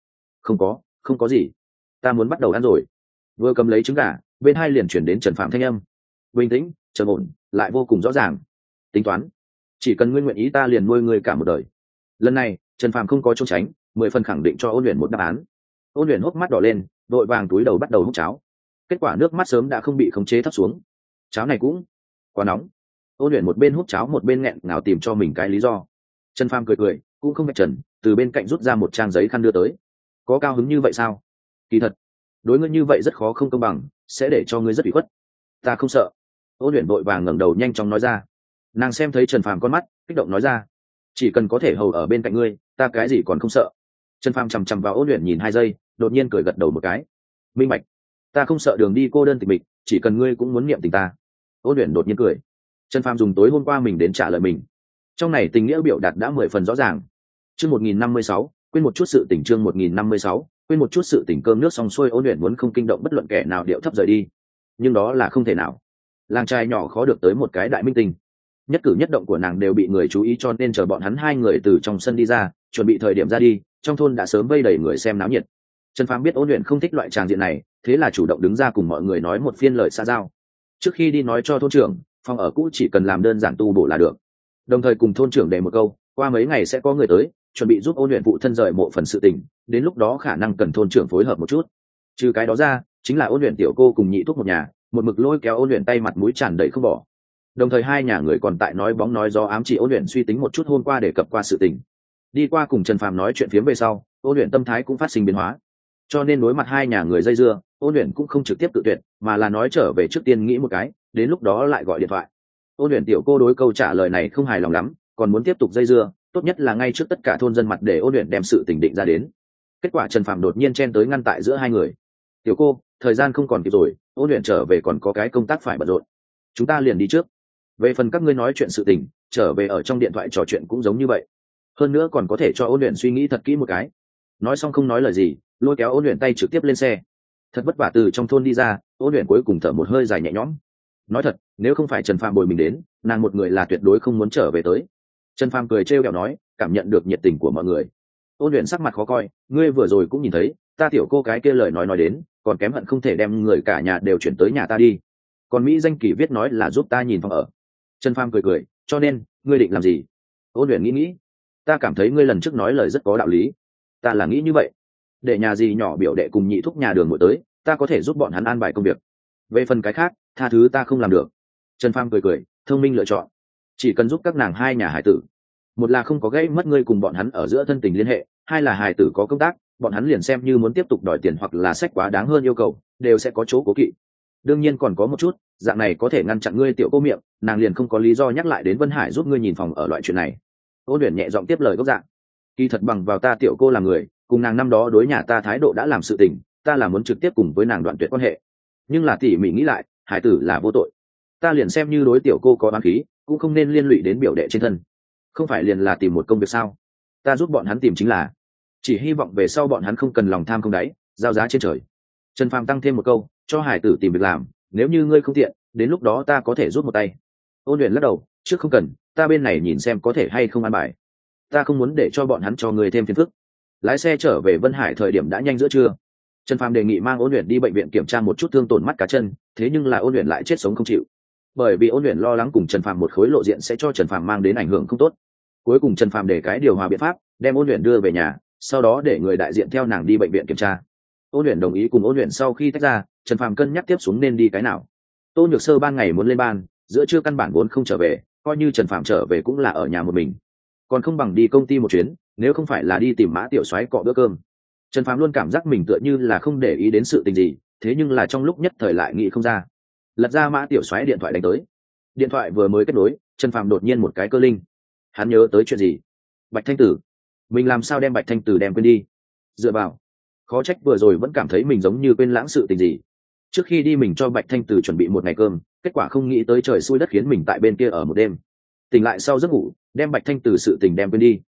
Không có gì, ta muốn bắt đầu ăn rồi. Vừa cầm lấy trứng gà, bên hai liền chuyển đến Trần Phàm thanh âm, bình tĩnh trầm ổn lại vô cùng rõ ràng. Tính toán, chỉ cần ngươi nguyện ý ta liền nuôi ngươi cả một đời. Lần này Trần Phàm không có trốn tránh, 10 phần khẳng định cho ôn luyện một đáp án. Ôn luyện hốc mắt đỏ lên, vội vàng túi đầu bắt đầu hút cháo. Kết quả nước mắt sớm đã không bị khống chế thấp xuống. Cháo này cũng quá nóng. Ôn luyện một bên hút cháo một bên nghẹn ngào tìm cho mình cái lý do. Trần Phàm cười cười cũng không vạch trần, từ bên cạnh rút ra một trang giấy khăn đưa tới. Có cao hứng như vậy sao? Kỳ thật đối ngươi như vậy rất khó không công bằng, sẽ để cho ngươi rất bị khuất. Ta không sợ. Ôn luyện vội vàng ngẩng đầu nhanh chóng nói ra. Nàng xem thấy Trần Phàm con mắt kích động nói ra, chỉ cần có thể hầu ở bên cạnh ngươi ta cái gì còn không sợ. Trần Phàm chằm chằm vào ôn luyện nhìn 2 giây, đột nhiên cười gật đầu một cái. Minh bạch, ta không sợ đường đi cô đơn tịch mịch, chỉ cần ngươi cũng muốn niệm tình ta. Ôn luyện đột nhiên cười. Trần Phàm dùng tối hôm qua mình đến trả lời mình, trong này tình nghĩa biểu đạt đã 10 phần rõ ràng. Chương 1056, quên một chút sự tình. Chương 1056, quên một chút sự tình. Cơm nước xong xuôi, ôn luyện muốn không kinh động bất luận kẻ nào điệu thấp rời đi, nhưng đó là không thể nào. Làng trai nhỏ khó được tới một cái đại minh tinh, nhất cử nhất động của nàng đều bị người chú ý, cho nên chờ bọn hắn 2 người từ trong sân đi ra, chuẩn bị thời điểm ra đi, trong thôn đã sớm vây đầy người xem náo nhiệt. Trần Phàm biết ôn luyện không thích loại tràng diện này, thế là chủ động đứng ra cùng mọi người nói một phiên lời xã giao. Trước khi đi nói cho thôn trưởng, phòng ở cũ chỉ cần làm đơn giản tu bổ là được, đồng thời cùng thôn trưởng đề một câu, qua mấy ngày sẽ có người tới, chuẩn bị giúp ôn luyện phụ thân rời mộ phần sự tình, đến lúc đó khả năng cần thôn trưởng phối hợp một chút. Trừ cái đó ra, chính là ôn luyện tiểu cô cùng nhị thúc một nhà, một mực lôi kéo ôn luyện tay mặt mũi tràn đầy không bỏ. Đồng thời 2 nhà người còn tại nói bóng nói gió ám chỉ ôn luyện suy tính một chút hôm qua để cập qua sự tình. Đi qua cùng Trần Phàm nói chuyện phiếm về sau, ôn luyện tâm thái cũng phát sinh biến hóa, cho nên đối mặt 2 nhà người dây dưa, ôn luyện cũng không trực tiếp tự tuyệt, mà là nói trở về trước tiên nghĩ một cái, đến lúc đó lại gọi điện thoại. Ôn luyện tiểu cô đối câu trả lời này không hài lòng lắm, còn muốn tiếp tục dây dưa, tốt nhất là ngay trước tất cả thôn dân mặt để ôn luyện đem sự tình định ra đến. Kết quả Trần Phàm đột nhiên chen tới ngăn tại giữa 2 người. Tiểu cô, thời gian không còn kịp rồi, ôn luyện trở về còn có cái công tác phải bận rộn, chúng ta liền đi trước. Về phần các ngươi nói chuyện sự tình, trở về ở trong điện thoại trò chuyện cũng giống như vậy, hơn nữa còn có thể cho ôn luyện suy nghĩ thật kỹ một cái. Nói xong không nói lời gì, lôi kéo ôn luyện tay trực tiếp lên xe. Thật vất vả từ trong thôn đi ra, ôn luyện cuối cùng thở một hơi dài nhẹ nhõm. Nói thật, nếu không phải Trần Phàm bồi mình đến, nàng một người là tuyệt đối không muốn trở về tới. Trần Phàm cười trêu ghẹo nói, cảm nhận được nhiệt tình của mọi người. Ôn luyện sắc mặt khó coi, ngươi vừa rồi cũng nhìn thấy, ta tiểu cô cái kia lời nói đến, còn kém hận không thể đem người cả nhà đều chuyển tới nhà ta đi. Còn Mỹ danh kỳ viết nói là giúp ta nhìn phòng ở. Trần Phàm cười cười, cho nên ngươi định làm gì? Ôn luyện nghĩ, ta cảm thấy ngươi lần trước nói lời rất có đạo lý. Ta là nghĩ như vậy, để nhà gì nhỏ biểu đệ cùng nhị thúc nhà đường ngồi tới, ta có thể giúp bọn hắn an bài công việc. Về phần cái khác, tha thứ ta không làm được. Trần Phàm cười cười, thông minh lựa chọn. chỉ cần giúp các nàng hai nhà hải tử, một là không có gây mất ngươi cùng bọn hắn ở giữa thân tình liên hệ, hai là hải tử có công tác, bọn hắn liền xem như muốn tiếp tục đòi tiền hoặc là sách quá đáng hơn yêu cầu đều sẽ có chỗ cố kỵ. Đương nhiên còn có một chút, dạng này có thể ngăn chặn ngươi tiểu cô miệng, nàng liền không có lý do nhắc lại đến Vân Hải giúp ngươi nhìn phòng ở loại chuyện này. Ôn Uyển nhẹ giọng tiếp lời gốc dạng, kỳ thật bằng vào ta tiểu cô làm người, cùng nàng năm đó đối nhà ta thái độ đã làm sự tình, ta là muốn trực tiếp cùng với nàng đoạn tuyệt quan hệ. Nhưng là tỉ mỉ nghĩ lại, hải tử là vô tội, ta liền xem như đối tiểu cô có oán khí, cũng không nên liên lụy đến biểu đệ trên thân. Không phải liền là tìm một công việc sao? Ta giúp bọn hắn tìm chính là, chỉ hy vọng về sau bọn hắn không cần lòng tham không đáy, giao giá trên trời. Trần Phàm tăng thêm một câu, cho hải tử tìm việc làm, nếu như ngươi không tiện, đến lúc đó ta có thể rút một tay. Ôn Uyển lắc đầu, trước không cần, ta bên này nhìn xem có thể hay không ăn bài. Ta không muốn để cho bọn hắn cho người thêm phiền phức. Lái xe trở về Vân Hải thời điểm đã nhanh giữa trưa. Trần Phàm đề nghị mang Ôn Uyển đi bệnh viện kiểm tra một chút thương tổn mắt cá chân, thế nhưng là Ôn Uyển lại chết sống không chịu. Bởi vì Ôn Uyển lo lắng cùng Trần Phàm một khối lộ diện sẽ cho Trần Phàm mang đến ảnh hưởng không tốt. Cuối cùng Trần Phàm để cái điều hòa biện pháp, đem Ôn Uyển đưa về nhà, sau đó để người đại diện theo nàng đi bệnh viện kiểm tra. Ôn Uyển đồng ý cùng Ôn Uyển sau khi tách ra, Trần Phàm cân nhắc tiếp xuống nên đi cái nào. Tô Nhược Sơ ban ngày muốn lên ban, giữa trưa căn bản vốn không trở về, coi như Trần Phàm trở về cũng là ở nhà một mình, còn không bằng đi công ty một chuyến, nếu không phải là đi tìm Mã Tiểu Soái cọ bữa cơm. Trần Phàm luôn cảm giác mình tựa như là không để ý đến sự tình gì, thế nhưng là trong lúc nhất thời lại nghĩ không ra. Lật ra Mã Tiểu Soái điện thoại đánh tới. Điện thoại vừa mới kết nối, Trần Phàm đột nhiên một cái cơ linh. Hắn nhớ tới chuyện gì? Bạch Thanh Tử. Mình làm sao đem Bạch Thanh Tử đem quên đi? Dựa vào, khó trách vừa rồi vẫn cảm thấy mình giống như quên lãng sự tình gì. Trước khi đi mình cho Bạch Thanh Tử chuẩn bị một ngày cơm, kết quả không nghĩ tới trời xui đất khiến mình tại bên kia ở một đêm. Tỉnh lại sau giấc ngủ, đem Bạch Thanh Tử sự tình đem quên đi.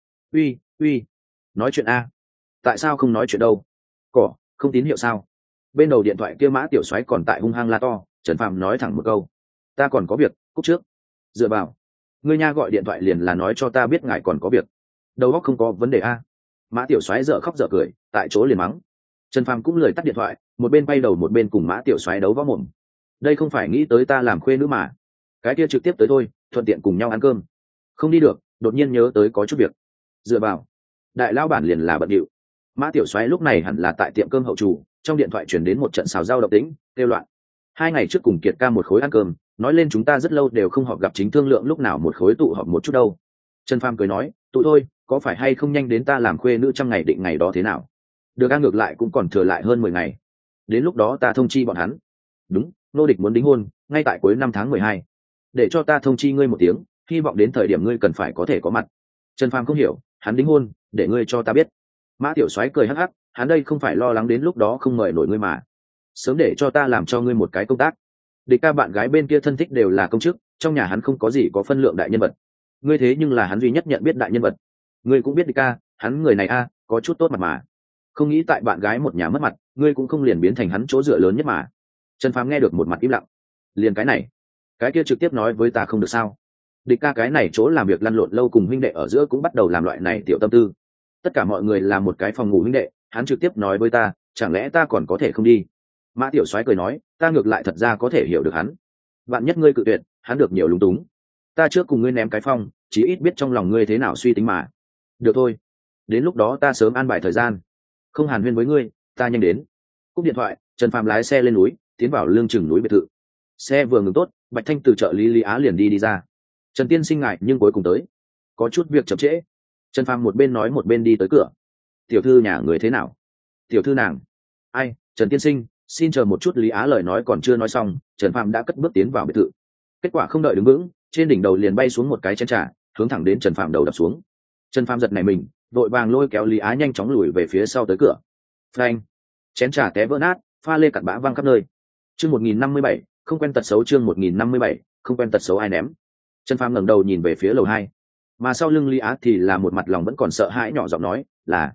Uy, nói chuyện a. Tại sao không nói chuyện đâu? Cỏ, không tín hiệu sao? Bên đầu điện thoại kia Mã Tiểu Soái còn tại hung hăng la to. Trần Phàm nói thẳng một câu, ta còn có việc, cúp trước. Dựa vào, ngươi nha gọi điện thoại liền là nói cho ta biết ngài còn có việc, đầu óc không có vấn đề a. Mã Tiểu Soái dở khóc dở cười, tại chỗ liền mắng. Trần Phàm cũng lười tắt điện thoại, một bên bay đầu một bên cùng Mã Tiểu Soái đấu võ mồm. Đây không phải nghĩ tới ta làm khuê nữ mà, cái kia trực tiếp tới thôi, thuận tiện cùng nhau ăn cơm. Không đi được, đột nhiên nhớ tới có chút việc. Dựa vào, đại lao bản liền là bận điệu. Mã Tiểu Soái lúc này hẳn là tại tiệm cơm hậu chủ, trong điện thoại truyền đến một trận xào rau động tĩnh, kêu loạn. 2 ngày trước cùng Kiệt ca một khối ăn cơm, nói lên chúng ta rất lâu đều không họp gặp chính thương lượng lúc nào một khối tụ họp một chút đâu. Trần Phàm cười nói, tụ thôi, có phải hay không nhanh đến ta làm khuê nữ 100 ngày định ngày đó thế nào? Được ăn ngược lại cũng còn thừa lại hơn 10 ngày. Đến lúc đó ta thông chi bọn hắn. Đúng, nô địch muốn đính hôn, ngay tại cuối năm tháng 12. Để cho ta thông chi ngươi một tiếng, hy vọng đến thời điểm ngươi cần phải có thể có mặt. Trần Phàm không hiểu, hắn đính hôn, để ngươi cho ta biết. Mã Tiểu Soái cười hắc hắc, hắn đây không phải lo lắng đến lúc đó không mời nổi ngươi mà. Sớm để cho ta làm cho ngươi một cái công tác. Địch ca bạn gái bên kia thân thích đều là công chức, trong nhà hắn không có gì có phân lượng đại nhân vật. Ngươi thế nhưng là hắn duy nhất nhận biết đại nhân vật. Ngươi cũng biết Địch ca, hắn người này có chút tốt mặt mà. Không nghĩ tại bạn gái một nhà mất mặt, ngươi cũng không liền biến thành hắn chỗ dựa lớn nhất mà. Trần Phàm nghe được một mặt im lặng. Liền cái này, cái kia trực tiếp nói với ta không được sao? Địch ca cái này chỗ làm việc lăn lộn lâu cùng huynh đệ ở giữa cũng bắt đầu làm loại này tiểu tâm tư. Tất cả mọi người làm một cái phòng ngủ huynh đệ, hắn trực tiếp nói với ta, chẳng lẽ ta còn có thể không đi? Mã Tiểu Soái cười nói, ta ngược lại thật ra có thể hiểu được hắn. Bạn nhất ngươi cự tuyệt, hắn được nhiều lúng túng. Ta trước cùng ngươi ném cái phong, chí ít biết trong lòng ngươi thế nào suy tính mà. Được thôi, đến lúc đó ta sớm an bài thời gian. Không hàn huyên với ngươi, ta nhanh đến. Cúp điện thoại, Trần Phàm lái xe lên núi, tiến vào lương chừng núi biệt thự. Xe vừa ngừng tốt, Bạch Thanh từ chợ Lý Á liền đi ra. Trần tiên sinh ngại nhưng cuối cùng tới, có chút việc chậm trễ. Trần Phàm một bên nói một bên đi tới cửa. Tiểu thư nhà người thế nào? Tiểu thư nàng? Ai? Trần tiên sinh, xin chờ một chút. Lý Á lời nói còn chưa nói xong, Trần Phàm đã cất bước tiến vào biệt thự. Kết quả không đợi đứng vững, trên đỉnh đầu liền bay xuống một cái chén trà, hướng thẳng đến Trần Phàm đầu đập xuống. Trần Phàm giật nảy mình, vội vàng lôi kéo Lý Á nhanh chóng lùi về phía sau tới cửa. Phanh! Chén trà té vỡ nát, pha lê cặn bã văng khắp nơi. Chương 1057, không quen tật xấu. Chương 1057, không quen tật xấu ai ném. Trần Phàm ngẩng đầu nhìn về phía lầu 2, mà sau lưng Lý Á thì là một mặt lòng vẫn còn sợ hãi nhỏ giọng nói,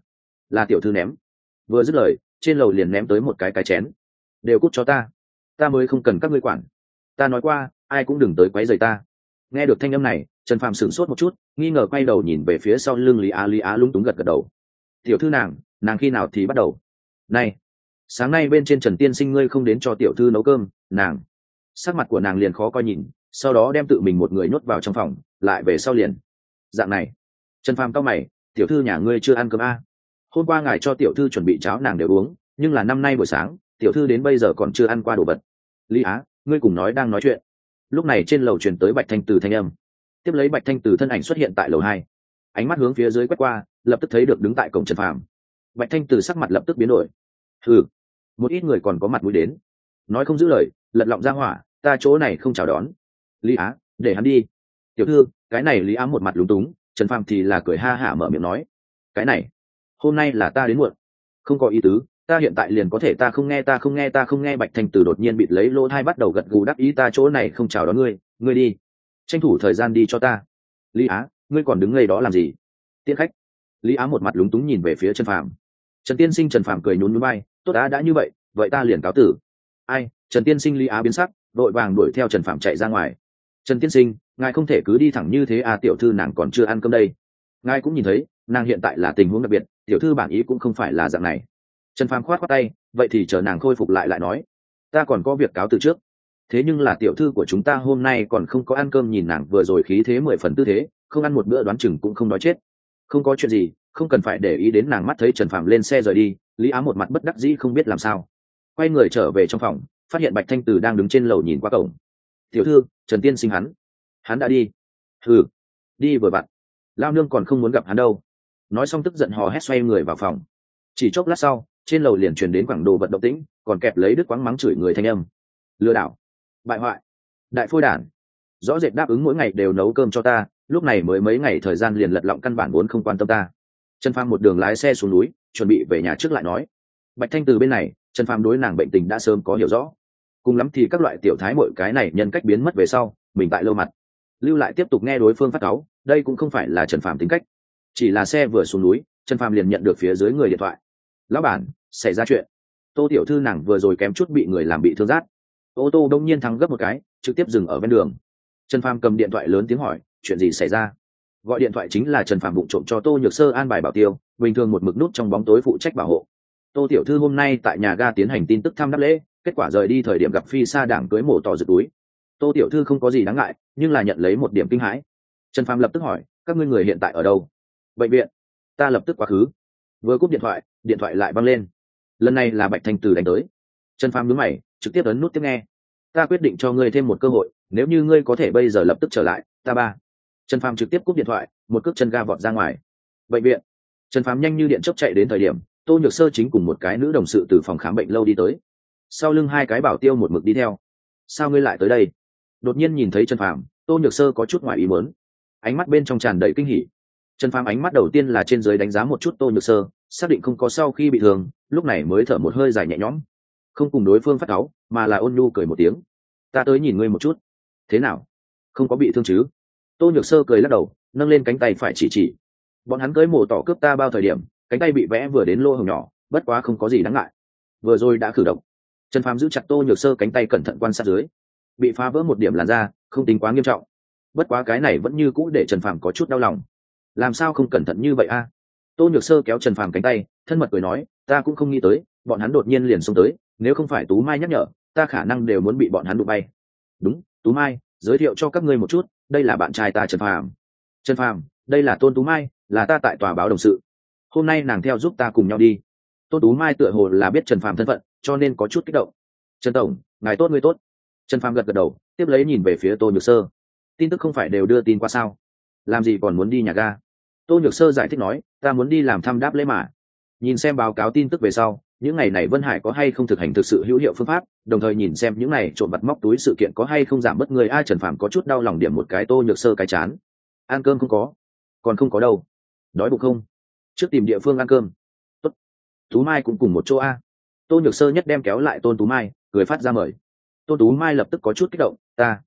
là tiểu thư ném. Vừa dứt lời, trên lầu liền ném tới một cái chén. Đều cút cho ta, ta mới không cần các ngươi quản. Ta nói qua, ai cũng đừng tới quấy rầy ta. Nghe được thanh âm này, Trần Phàm sửng sốt một chút, nghi ngờ quay đầu nhìn về phía sau lưng Lý Á lung túng gật gật đầu. Tiểu thư nàng khi nào thì bắt đầu? Này, sáng nay bên trên Trần tiên sinh ngươi không đến cho tiểu thư nấu cơm, nàng. Sắc mặt của nàng liền khó coi nhìn, sau đó đem tự mình một người nhốt vào trong phòng, lại về sau liền. Dạng này, Trần Phàm cau mày, tiểu thư nhà ngươi chưa ăn cơm hôm qua ngài cho tiểu thư chuẩn bị cháo nàng đều uống, nhưng là năm nay buổi sáng tiểu thư đến bây giờ còn chưa ăn qua đồ vật. Lý Á, ngươi cùng nói đang nói chuyện. Lúc này trên lầu truyền tới Bạch Thanh Từ thanh âm. tiếp lấy Bạch Thanh Từ thân ảnh xuất hiện tại lầu 2. Ánh mắt hướng phía dưới quét qua, lập tức thấy được đứng tại cổng Trần Phàm. Bạch Thanh Từ sắc mặt lập tức biến đổi. Hừ, một ít người còn có mặt mũi đến, nói không giữ lời, lật lọng ra hỏa, ta chỗ này không chào đón. Lý Á, để hắn đi. Tiểu thư, cái này Lý Á một mặt lúng túng, Trần Phàm thì là cười ha hả mở miệng nói, cái này, hôm nay là ta đến muộn, không có ý tứ, ta hiện tại liền có thể, ta không nghe. Bạch Thanh Từ đột nhiên bịt lấy lỗ tai bắt đầu gật gù đáp ý, ta chỗ này không chào đón ngươi, ngươi đi, tranh thủ thời gian đi cho ta. Lý Á, ngươi còn đứng ngây đó làm gì? Tiễn khách. Lý Á một mặt lúng túng nhìn về phía Trần Phàm. Trần tiên sinh. Trần Phàm cười nhún nhún vai, tốt đã như vậy, vậy ta liền cáo tử. Ai? Trần tiên sinh. Lý Á biến sắc, đội vàng đuổi theo Trần Phàm chạy ra ngoài. Trần tiên sinh, ngài không thể cứ đi thẳng như thế à, tiểu thư nàng còn chưa ăn cơm đây. Ngài cũng nhìn thấy, nàng hiện tại là tình huống đặc biệt, tiểu thư bản ý cũng không phải là dạng này. Trần Phàm khoát khoát tay, vậy thì chờ nàng khôi phục lại nói, ta còn có việc cáo từ trước. Thế nhưng là tiểu thư của chúng ta hôm nay còn không có ăn cơm, nhìn nàng vừa rồi khí thế 10 phần tư thế, không ăn một bữa đoán chừng cũng không đói chết. Không có chuyện gì, không cần phải để ý đến nàng. Mắt thấy Trần Phàm lên xe rời đi, Lý Á một mặt bất đắc dĩ không biết làm sao, quay người trở về trong phòng, phát hiện Bạch Thanh Từ đang đứng trên lầu nhìn qua cổng. Tiểu thư, Trần tiên sinh hắn đã đi. Ừ, đi vừa vặn, lao nương còn không muốn gặp hắn đâu. Nói xong tức giận hò hét xoay người vào phòng. Chỉ chốc lát sau, trên lầu liền truyền đến quảng đồ vật động tĩnh, còn kẹp lấy đứt quãng mắng chửi người thanh âm. Lừa đảo, bại hoại, đại phôi đản, rõ rệt đáp ứng mỗi ngày đều nấu cơm cho ta, lúc này mới mấy ngày thời gian liền lật lọng, căn bản vốn không quan tâm ta. Trần Phàm một đường lái xe xuống núi, chuẩn bị về nhà trước lại nói. Bạch Thanh Từ bên này, Trần Phàm đối nàng bệnh tình đã sớm có hiểu rõ, cùng lắm thì các loại tiểu thái mọi cái này nhân cách biến mất về sau, mình tại lâu mặt lưu lại tiếp tục nghe đối phương phát cáu, đây cũng không phải là Trần Phàm tính cách. Chỉ là xe vừa xuống núi, Trần Phàm liền nhận được phía dưới người điện thoại. Lão bản, xảy ra chuyện, Tô tiểu thư nàng vừa rồi kém chút bị người làm bị thương rát, ô tô đông nhiên thắng gấp một cái, trực tiếp dừng ở ven đường. Trần Phàm cầm điện thoại lớn tiếng hỏi, chuyện gì xảy ra? Gọi điện thoại chính là Trần Phàm vụng trộm cho Tô Nhược Sơ an bài bảo tiêu, bình thường một mực nút trong bóng tối phụ trách bảo hộ. Tô tiểu thư hôm nay tại nhà ga tiến hành tin tức thăm đáp lễ, kết quả rời đi thời điểm gặp phi sa đảng cưới mổ tỏ giật túi. Tô tiểu thư không có gì đáng ngại, nhưng là nhận lấy một điểm kinh hãi. Trần Phàm lập tức hỏi, các ngươi người hiện tại ở đâu? Bệnh viện. Ta lập tức quá khứ. Vừa cúp điện thoại lại văng lên. Lần này là Bạch Thanh Từ đánh tới. Trần Phàm nhướng mày, trực tiếp ấn nút tiếp nghe. Ta quyết định cho ngươi thêm một cơ hội, nếu như ngươi có thể bây giờ lập tức trở lại, ta ba. Trần Phàm trực tiếp cúp điện thoại, một cước chân ga vọt ra ngoài. Bệnh viện. Trần Phàm nhanh như điện chớp chạy đến thời điểm, Tô Nhược Sơ chính cùng một cái nữ đồng sự từ phòng khám bệnh lâu đi tới. Sau lưng hai cái bảo tiêu một mực đi theo. Sao ngươi lại tới đây? Đột nhiên nhìn thấy Trần Phàm, Tô Nhược Sơ có chút ngoài ý muốn, ánh mắt bên trong tràn đầy kinh hỉ. Trần Phàm ánh mắt đầu tiên là trên dưới đánh giá một chút Tô Nhược Sơ, xác định không có sau khi bị thương, lúc này mới thở một hơi dài nhẹ nhõm, không cùng đối phương phát cáu, mà là ôn nhu cười một tiếng. Ta tới nhìn ngươi một chút. Thế nào? Không có bị thương chứ? Tô Nhược Sơ cười lắc đầu, nâng lên cánh tay phải chỉ. Bọn hắn cưới mổ tỏ cướp ta bao thời điểm, cánh tay bị vẽ vừa đến lỗ hổng nhỏ, bất quá không có gì đáng ngại. Vừa rồi đã khử độc. Trần Phàm giữ chặt Tô Nhược Sơ cánh tay cẩn thận quan sát dưới, bị phá vỡ một điểm làn da, không tính quá nghiêm trọng. Bất quá cái này vẫn như cũ để Trần Phàm có chút đau lòng. Làm sao không cẩn thận như vậy a? Tô Nhược Sơ kéo Trần Phàm cánh tay, thân mật cười nói, ta cũng không nghĩ tới, bọn hắn đột nhiên liền xông tới, nếu không phải Tú Mai nhắc nhở, ta khả năng đều muốn bị bọn hắn đụng bay. Đúng, Tú Mai, giới thiệu cho các ngươi một chút, đây là bạn trai ta Trần Phàm. Trần Phàm, đây là Tôn Tú Mai, là ta tại tòa báo đồng sự. Hôm nay nàng theo giúp ta cùng nhau đi. Tôn Tú Mai tựa hồ là biết Trần Phàm thân phận, cho nên có chút kích động. Trần tổng, ngài tốt, ngươi tốt. Trần Phàm gật gật đầu, tiếp lấy nhìn về phía Tô Nhược Sơ. Tin tức không phải đều đưa tin qua sao? Làm gì còn muốn đi nhà ga? Tô Nhược Sơ giải thích nói, ta muốn đi làm thăm đáp lễ mà. Nhìn xem báo cáo tin tức về sau, những ngày này Vân Hải có hay không thực hành thực sự hữu hiệu phương pháp, đồng thời nhìn xem những này trộm vặt móc túi sự kiện có hay không giảm bớt người. Trần Phàm có chút đau lòng điểm một cái Tô Nhược Sơ cái chán. Ăn cơm không có? Còn không có đâu. Đói bụng không? Trước tìm địa phương ăn cơm. Tốt. Tú Mai cũng cùng một chỗ a. Tô Nhược Sơ nhất đem kéo lại Tôn Tú Mai, cười phát ra mời. Tôn Tú Mai lập tức có chút kích động,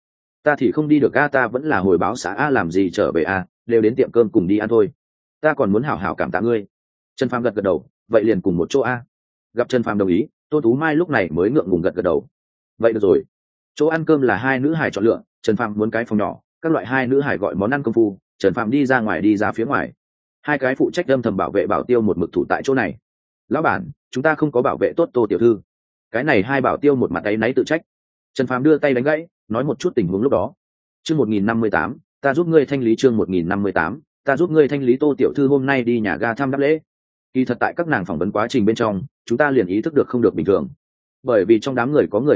ta thì không đi được a, ta vẫn là hồi báo xã a, làm gì trở về a, đều đến tiệm cơm cùng đi ăn thôi. Ta còn muốn hảo hảo cảm tạ ngươi. Trần Phàm gật gật đầu, vậy liền cùng một chỗ a. Gặp Trần Phàm đồng ý, Tôn Tú Mai lúc này mới ngượng ngùng gật gật đầu. Vậy được rồi. Chỗ ăn cơm là hai nữ hải chọn lựa, Trần Phàm muốn cái phòng nhỏ, các loại hai nữ hải gọi món ăn công phu, Trần Phàm đi ra phía ngoài. Hai cái phụ trách âm thầm bảo vệ bảo tiêu một mực thủ tại chỗ này. Lão bản, chúng ta không có bảo vệ tốt Tô tiểu thư. Cái này hai bảo tiêu một mặt áy náy tự trách. Trần Phàm đưa tay đánh gãy, nói một chút tình huống lúc đó. Chương 1058, ta giúp ngươi thanh lý. Chương 1058, ta giúp ngươi thanh lý. Tô tiểu thư hôm nay đi nhà ga thăm đáp lễ. Kỳ thật tại các nàng phỏng vấn quá trình bên trong, chúng ta liền ý thức được không được bình thường. Bởi vì trong đám người có người ồn ào,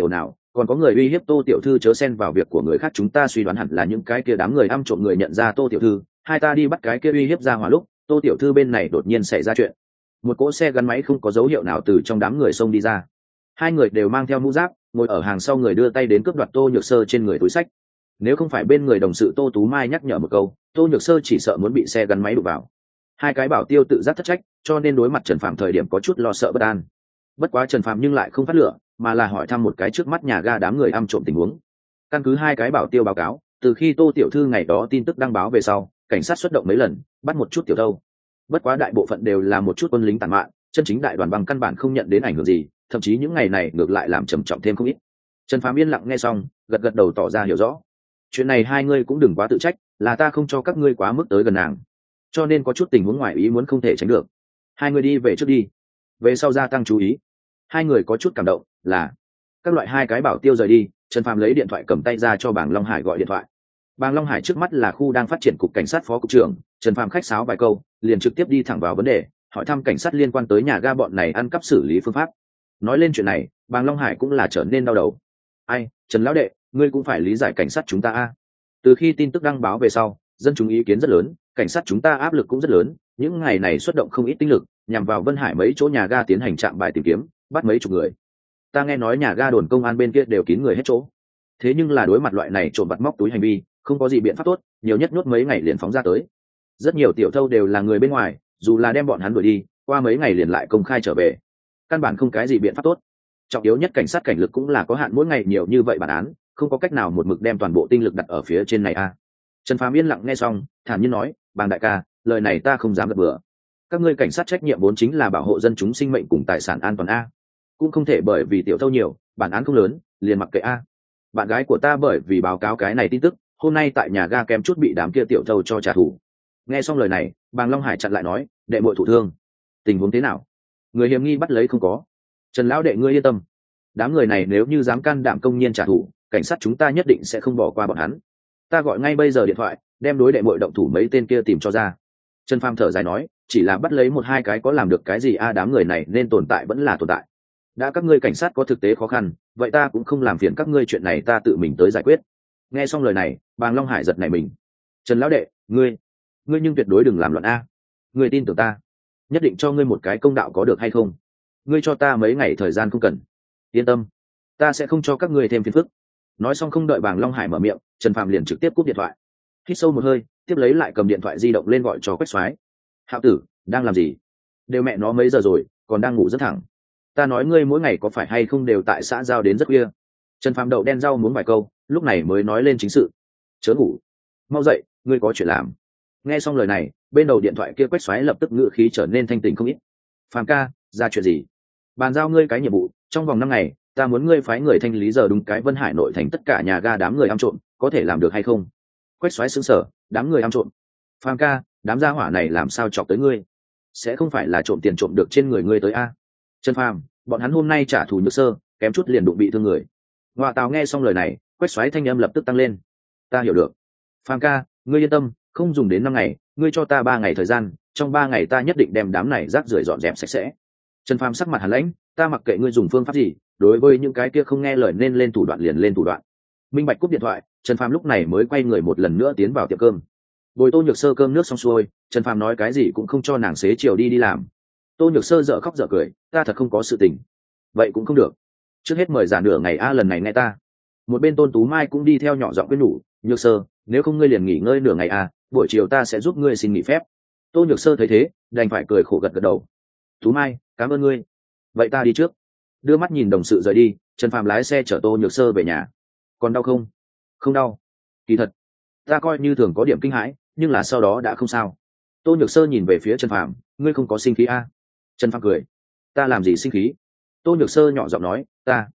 còn có người uy hiếp Tô tiểu thư chớ xen vào việc của người khác, chúng ta suy đoán hẳn là những cái kia đám người ăn trộm người nhận ra Tô tiểu thư, hai ta đi bắt cái kia uy hiếp ra hỏa lúc Tô tiểu thư bên này đột nhiên xảy ra chuyện. Một cỗ xe gắn máy không có dấu hiệu nào từ trong đám người xông đi ra, hai người đều mang theo mũ giáp, ngồi ở hàng sau người đưa tay đến cướp đoạt Tô nhược sơ trên người túi sách. Nếu không phải bên người đồng sự Tô tú mai nhắc nhở một câu, Tô nhược sơ chỉ sợ muốn bị xe gắn máy đụng vào. Hai cái bảo tiêu tự giác thất trách, cho nên đối mặt Trần Phạm thời điểm có chút lo sợ bất an. Bất quá Trần Phạm nhưng lại không phát lửa, mà là hỏi thăm một cái trước mắt nhà ga đám người ăn trộm tình huống. Căn cứ hai cái bảo tiêu báo cáo, từ khi Tô tiểu thư ngày đó tin tức đăng báo về sau, cảnh sát xuất động mấy lần, bắt một chút tiểu thâu. Bất quá đại bộ phận đều là một chút quân lính tàn mạn, chân chính đại đoàn băng căn bản không nhận đến ảnh hưởng gì, thậm chí những ngày này ngược lại làm trầm trọng thêm không ít. Trần Phạm yên lặng nghe xong, gật gật đầu tỏ ra hiểu rõ. Chuyện này hai ngươi cũng đừng quá tự trách, là ta không cho các ngươi quá mức tới gần nàng, cho nên có chút tình huống ngoài ý muốn không thể tránh được. Hai người đi về trước đi, về sau gia tăng chú ý. Hai người có chút cảm động, là các loại hai cái bảo tiêu rời đi, Trần Phàm lấy điện thoại cầm tay ra cho Bàng Long Hải gọi điện thoại. Bàng Long Hải trước mắt là khu đang phát triển cục cảnh sát phó cục trưởng, Trần Phàm khách sáo vài câu, liền trực tiếp đi thẳng vào vấn đề, hỏi thăm cảnh sát liên quan tới nhà ga bọn này ăn cắp xử lý phương pháp. Nói lên chuyện này, Bàng Long Hải cũng là trở nên đau đầu. Ai, Trần lão đệ, ngươi cũng phải lý giải cảnh sát chúng ta a. Từ khi tin tức đăng báo về sau, dân chúng ý kiến rất lớn, cảnh sát chúng ta áp lực cũng rất lớn, những ngày này xuất động không ít tinh lực nhằm vào Vân Hải mấy chỗ nhà ga tiến hành trạm bài tìm kiếm, bắt mấy chục người. Ta nghe nói nhà ga đồn công an bên kia đều kín người hết chỗ, thế nhưng là đối mặt loại này trộm vặt móc túi hành vi, không có gì biện pháp tốt, nhiều nhất nhốt mấy ngày liền phóng ra tới. Rất nhiều tiểu thâu đều là người bên ngoài, dù là đem bọn hắn đuổi đi, qua mấy ngày liền lại công khai trở về, căn bản không cái gì biện pháp tốt. Trọng yếu nhất cảnh sát cảnh lực cũng là có hạn, mỗi ngày nhiều như vậy bản án, không có cách nào một mực đem toàn bộ tinh lực đặt ở phía trên này a. Trần Phàm yên lặng nghe xong, thản nhiên nói, Bàng đại ca, lời này ta không dám gật bừa. Các ngươi cảnh sát trách nhiệm vốn chính là bảo hộ dân chúng sinh mệnh cùng tài sản an toàn a, cũng không thể bởi vì tiểu thâu nhiều, bản án không lớn, liền mặc kệ a. Bạn gái của ta bởi vì báo cáo cái này tin tức, hôm nay tại nhà ga kém chút bị đám kia tiểu thâu cho trả thù. Nghe xong lời này, Bàng Long Hải chặn lại nói, đệ muội thụ thương, tình huống thế nào? Người hiểm nghi bắt lấy không có? Trần lão đệ ngươi yên tâm, đám người này nếu như dám can đảm công nhiên trả thù, cảnh sát chúng ta nhất định sẽ không bỏ qua bọn hắn. Ta gọi ngay bây giờ điện thoại, đem đối đệ muội động thủ mấy tên kia tìm cho ra. Trần Phàm thở dài nói, chỉ là bắt lấy một hai cái có làm được cái gì a, đám người này nên tồn tại vẫn là tồn tại. Đã các ngươi cảnh sát có thực tế khó khăn, vậy ta cũng không làm phiền các ngươi, chuyện này ta tự mình tới giải quyết. Nghe xong lời này, Bàng Long Hải giật nảy mình. Trần lão đệ, ngươi nhưng tuyệt đối đừng làm loạn a. Ngươi tin tưởng ta, nhất định cho ngươi một cái công đạo có được hay không? Ngươi cho ta mấy ngày thời gian không cần. Yên tâm, ta sẽ không cho các ngươi thêm phiền phức. Nói xong không đợi Bàng Long Hải mở miệng, Trần Phàm liền trực tiếp cúp điện thoại. Hít sâu một hơi, tiếp lấy lại cầm điện thoại di động lên gọi cho Quách Soái. Hạo tử, đang làm gì? Đều mẹ nó mấy giờ rồi, còn đang ngủ rất thẳng. Ta nói ngươi mỗi ngày có phải hay không đều tại xã giao đến rất khuya. Trần Phàm đậu đen rau muốn vài câu, lúc này mới nói lên chính sự. Chớ ngủ, mau dậy, ngươi có chuyện làm. Nghe xong lời này, bên đầu điện thoại kia Quách Soái lập tức ngữ khí trở nên thanh tình không ít. Phàm ca, ra chuyện gì? Bàn giao ngươi cái nhiệm vụ, trong vòng 5 ngày, ta muốn ngươi phái người thanh lý giờ đúng cái Vân Hải nội thành tất cả nhà ga đám người ăn trộm, có thể làm được hay không? Quách Soái sững sờ, đám người ăn trộm? Phàm ca, đám gia hỏa này làm sao chọc tới ngươi? Sẽ không phải là trộm tiền trộm được trên người ngươi tới a? Trần Phàm, bọn hắn hôm nay trả thù Nhược Sơ, kém chút liền đụng bị thương người. Ngoại Tào nghe xong lời này, Quách Soái thanh âm lập tức tăng lên. Ta hiểu được. Phàm ca, ngươi yên tâm, không dùng đến 5 ngày, ngươi cho ta 3 ngày thời gian, trong 3 ngày ta nhất định đem đám này rác rưởi dọn dẹp sạch sẽ. Trần Phàm sắc mặt hàn lãnh, ta mặc kệ ngươi dùng phương pháp gì, đối với những cái kia không nghe lời nên lên thủ đoạn liền lên thủ đoạn. Minh bạch cúp điện thoại, Trần Phàm lúc này mới quay người một lần nữa tiến vào tiệm cơm. Bồi Tô Nhược Sơ cơm nước xong xuôi, Trần Phàm nói cái gì cũng không cho nàng xế chiều đi làm. Tô Nhược Sơ dở khóc dở cười, ta thật không có sự tình. Vậy cũng không được, trước hết mời giả nửa ngày a, lần này nghe ta. Một bên Tôn Tú Mai cũng đi theo nhỏ giọng khuyên nhủ, Nhược Sơ, nếu không ngươi liền nghỉ ngơi nửa ngày a, buổi chiều ta sẽ giúp ngươi xin nghỉ phép. Tô Nhược Sơ thấy thế, đành phải cười khổ gật gật đầu. Tú Mai, cảm ơn ngươi. Vậy ta đi trước. Đưa mắt nhìn đồng sự rời đi, Trần Phàm lái xe chở Tô Nhược Sơ về nhà. Còn đau không? Không đau. Kỳ thật, ta coi như thường có điểm kinh hãi, nhưng là sau đó đã không sao. Tô Nhược Sơ nhìn về phía Trần Phàm, ngươi không có sinh khí a? Trần Phàm cười, ta làm gì sinh khí? Tô Nhược Sơ nhỏ giọng nói,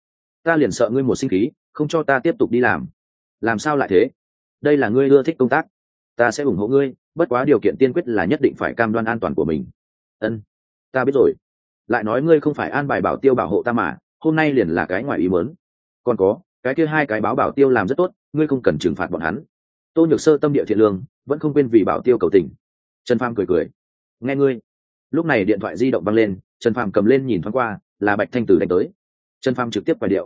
ta liền sợ ngươi một sinh khí, không cho ta tiếp tục đi làm. Làm sao lại thế? Đây là ngươi ưa thích công tác, ta sẽ ủng hộ ngươi, bất quá điều kiện tiên quyết là nhất định phải cam đoan an toàn của mình. Ân, ta biết rồi. Lại nói ngươi không phải an bài bảo tiêu bảo hộ ta mà, hôm nay liền là cái ngoài ý muốn. Còn có, cái kia 2 cái báo bảo tiêu làm rất tốt, ngươi không cần trừng phạt bọn hắn. Tô Nhược Sơ tâm địa thiện lương, vẫn không quên vì bảo tiêu cầu tình. Trần Phàm cười cười, nghe ngươi. Lúc này điện thoại di động vang lên, Trần Phàm cầm lên nhìn thoáng qua, là Bạch Thanh Tử đánh tới. Trần Phàm trực tiếp quay điệu,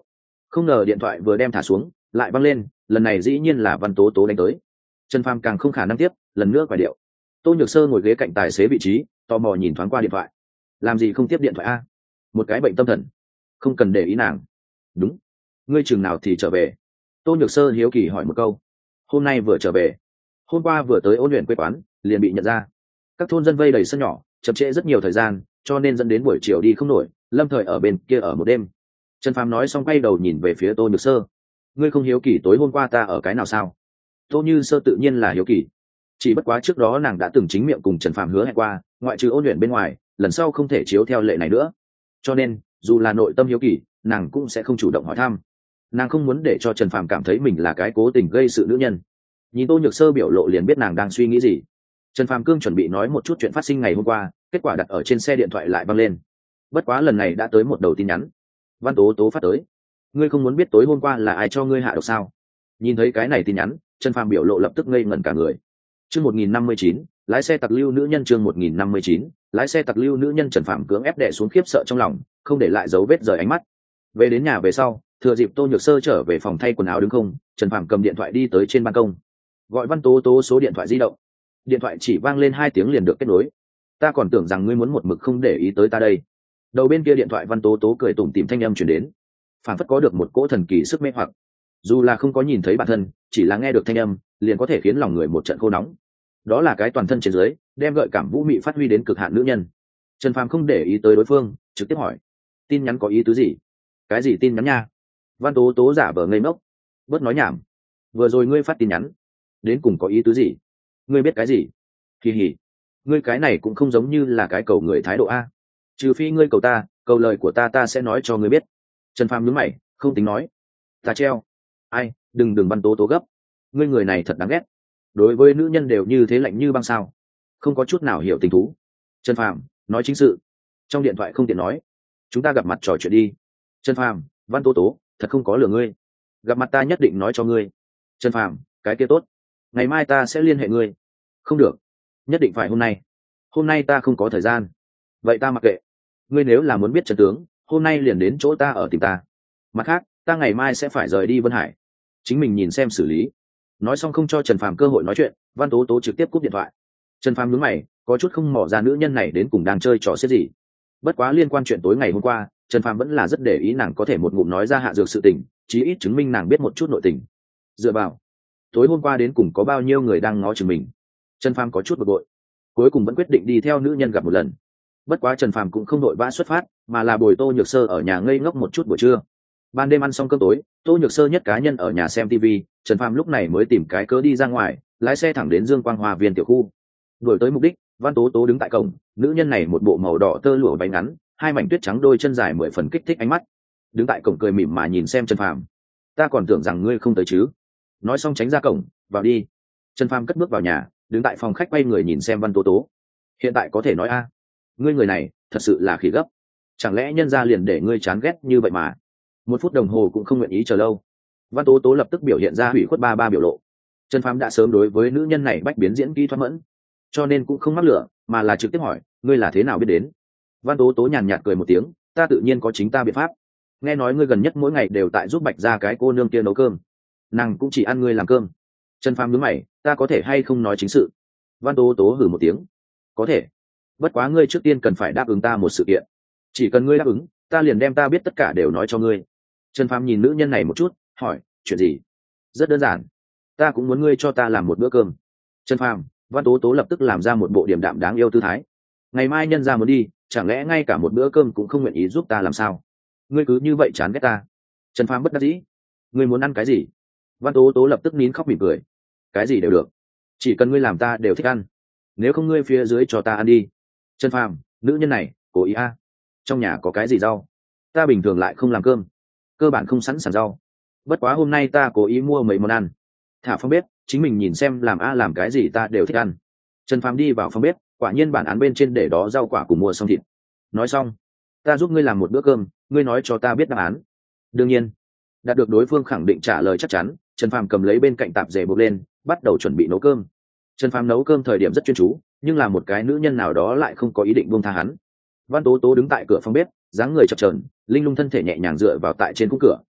Không ngờ điện thoại vừa đem thả xuống lại văng lên, lần này dĩ nhiên là Văn Tố Tố đánh tới. Trần Phàm càng không khả năng tiếp, lần nữa quả điệu. Tô Nhược Sơ ngồi ghế cạnh tài xế vị trí, tò mò nhìn thoáng qua điện thoại. Làm gì không tiếp điện thoại a? Một cái bệnh tâm thần, không cần để ý nàng. Đúng, ngươi chừng nào thì trở về? Tô Nhược Sơ hiếu kỳ hỏi một câu. Hôm nay vừa trở về, hôm qua vừa tới Ôn Luyện quê quán liền bị nhận ra. Các thôn dân vây đầy sân nhỏ, chậm trễ rất nhiều thời gian, cho nên dẫn đến buổi chiều đi không nổi, lâm thời ở bên kia ở một đêm. Trần Phàm nói xong quay đầu nhìn về phía Tô Nhược Sơ. Ngươi không hiếu kỳ tối hôm qua ta ở cái nào sao? Tô Như Sơ tự nhiên là hiếu kỳ, chỉ bất quá trước đó nàng đã từng chính miệng cùng Trần Phàm hứa hẹn qua, ngoại trừ Ôn Luyện bên ngoài, lần sau không thể chiếu theo lệ này nữa. Cho nên dù là nội tâm hiếu kỳ, nàng cũng sẽ không chủ động hỏi thăm. Nàng không muốn để cho Trần Phàm cảm thấy mình là cái cố tình gây sự nữ nhân. Nhìn Tô Nhược Sơ biểu lộ liền biết nàng đang suy nghĩ gì. Trần Phàm cương chuẩn bị nói một chút chuyện phát sinh ngày hôm qua, kết quả đặt ở trên xe điện thoại lại văng lên. Bất quá lần này đã tới một đầu tin nhắn. Văn Tố Tố phát tới. Ngươi không muốn biết tối hôm qua là ai cho ngươi hạ độc sao? Nhìn thấy cái này tin nhắn, Trần Phàm biểu lộ lập tức ngây ngẩn cả người. Chương 1059, lái xe tặc lưu nữ nhân. Chương 1059, lái xe tặc lưu nữ nhân. Trần Phàm cưỡng ép đè xuống khiếp sợ trong lòng, không để lại dấu vết rời ánh mắt. Về đến nhà về sau, thừa dịp Tô Nhược Sơ trở về phòng thay quần áo đứng không, Trần Phàm cầm điện thoại đi tới trên ban công, gọi Văn Tố Tố số điện thoại di động. Điện thoại chỉ vang lên 2 tiếng liền được kết nối. Ta còn tưởng rằng ngươi muốn một mực không để ý tới ta đây. Đầu bên kia điện thoại Văn Tố Tố cười tủm tỉm thanh âm truyền đến, phản phất có được một cỗ thần kỳ sức mê hoặc. Dù là không có nhìn thấy bản thân, chỉ là nghe được thanh âm, liền có thể khiến lòng người một trận khô nóng. Đó là cái toàn thân trên dưới đem gợi cảm vũ mị phát huy đến cực hạn nữ nhân. Trần Phàm không để ý tới đối phương, trực tiếp hỏi: tin nhắn có ý tứ gì? Cái gì tin nhắn nha? Văn Tố Tố giả vờ ngây ngốc. Bớt nói nhảm, vừa rồi ngươi phát tin nhắn đến cùng có ý tứ gì? Ngươi biết cái gì? Kỳ hỉ, ngươi cái này cũng không giống như là cái cầu người thái độ a. Trừ phi ngươi cầu ta, cầu lời của ta sẽ nói cho ngươi biết. Trần Phàm nhướng mày, không tính nói. Ta treo. Ai, đừng Văn Tố Tố gấp. Ngươi người này thật đáng ghét. Đối với nữ nhân đều như thế lạnh như băng sao? Không có chút nào hiểu tình thú. Trần Phàm, nói chính sự. Trong điện thoại không tiện nói. Chúng ta gặp mặt trò chuyện đi. Trần Phàm, Văn Tố Tố, thật không có lừa ngươi. Gặp mặt ta nhất định nói cho ngươi. Trần Phàm, cái kia tốt. Ngày mai ta sẽ liên hệ ngươi. Không được, nhất định phải hôm nay. Hôm nay ta không có thời gian. Vậy ta mặc kệ. Ngươi nếu là muốn biết trận tướng, hôm nay liền đến chỗ ta ở tìm ta. Mặt khác, ta ngày mai sẽ phải rời đi Vân Hải, chính mình nhìn xem xử lý. Nói xong không cho Trần Phàm cơ hội nói chuyện, Văn Tố Tố trực tiếp cúp điện thoại. Trần Phàm nhướng mày, có chút không mò ra nữ nhân này đến cùng đang chơi trò xiết gì. Bất quá liên quan chuyện tối ngày hôm qua, Trần Phàm vẫn là rất để ý nàng có thể một ngụm nói ra hạ dược sự tình, chí ít chứng minh nàng biết một chút nội tình. Dựa vào, tối hôm qua đến cùng có bao nhiêu người đang ngó chừng mình. Trần Phàm có chút bực bội, cuối cùng vẫn quyết định đi theo nữ nhân gặp một lần. Bất quá Trần Phàm cũng không đội vã xuất phát, mà là bồi Tô Nhược Sơ ở nhà ngây ngốc một chút buổi trưa. Ban đêm ăn xong cơm tối, Tô Nhược Sơ nhất cá nhân ở nhà xem TV, Trần Phàm lúc này mới tìm cái cớ đi ra ngoài, lái xe thẳng đến Dương Quang Hoa Viên tiểu khu. Đuổi tới mục đích, Văn Tố Tố đứng tại cổng, nữ nhân này một bộ màu đỏ tơ lụa váy ngắn, hai mảnh tuyết trắng đôi chân dài 10 phần kích thích ánh mắt. Đứng tại cổng cười mỉm mà nhìn xem Trần Phàm. Ta còn tưởng rằng ngươi không tới chứ. Nói xong tránh ra cổng, vào đi. Trần Phàm cất bước vào nhà, đứng tại phòng khách quay người nhìn xem Văn Tố Tố. Hiện tại có thể nói a, ngươi người này thật sự là khỉ gấp. Chẳng lẽ nhân gia liền để ngươi chán ghét như vậy mà? 1 phút đồng hồ cũng không nguyện ý chờ lâu. Văn Tố Tố lập tức biểu hiện ra hủy khuất ba biểu lộ. Trần Phàm đã sớm đối với nữ nhân này bách biến diễn kỹ thoát mẫn, cho nên cũng không mắc lửa, mà là trực tiếp hỏi, ngươi là thế nào biết đến? Văn Tố Tố nhàn nhạt cười một tiếng, ta tự nhiên có chính ta biện pháp. Nghe nói ngươi gần nhất mỗi ngày đều tại giúp Bạch gia cái cô nương kia nấu cơm, nàng cũng chỉ ăn ngươi làm cơm. Trần Phàm nhướng mày, ta có thể hay không nói chính sự? Văn Tố Tố hừ một tiếng, có thể. Bất quá ngươi trước tiên cần phải đáp ứng ta một sự kiện. Chỉ cần ngươi đáp ứng, ta liền đem ta biết tất cả đều nói cho ngươi. Trần Phàm nhìn nữ nhân này một chút, hỏi, chuyện gì? Rất đơn giản, ta cũng muốn ngươi cho ta làm một bữa cơm. Trần Phàm, Văn Tố Tố lập tức làm ra một bộ điềm đạm đáng yêu tư thái. Ngày mai nhân ra muốn đi, chẳng lẽ ngay cả một bữa cơm cũng không nguyện ý giúp ta làm sao? Ngươi cứ như vậy chán ghét ta? Trần Phàm bất đắc dĩ, ngươi muốn ăn cái gì? Văn Tố Tố lập tức nín khóc mỉm cười, cái gì đều được, chỉ cần ngươi làm ta đều thích ăn. Nếu không ngươi phía dưới cho ta ăn đi. Trần Phàm, nữ nhân này cố ý a. Trong nhà có cái gì rau? Ta bình thường lại không làm cơm, cơ bản không sẵn sàng rau. Bất quá hôm nay ta cố ý mua mấy món ăn, thả phòng bếp, chính mình nhìn xem làm làm cái gì ta đều thích ăn. Trần Phàm đi vào phòng bếp, quả nhiên bản án bên trên để đó rau quả cùng mua xong thịt. Nói xong, ta giúp ngươi làm một bữa cơm, ngươi nói cho ta biết đáp án. Đương nhiên, đạt được đối phương khẳng định trả lời chắc chắn, Trần Phàm cầm lấy bên cạnh tạp dề buộc lên, bắt đầu chuẩn bị nấu cơm. Trần Phàm nấu cơm thời điểm rất chuyên chú, nhưng là một cái nữ nhân nào đó lại không có ý định buông tha hắn. Văn Tố Tố đứng tại cửa phòng bếp, dáng người chập chờn, linh lung thân thể nhẹ nhàng dựa vào tại trên khung cửa,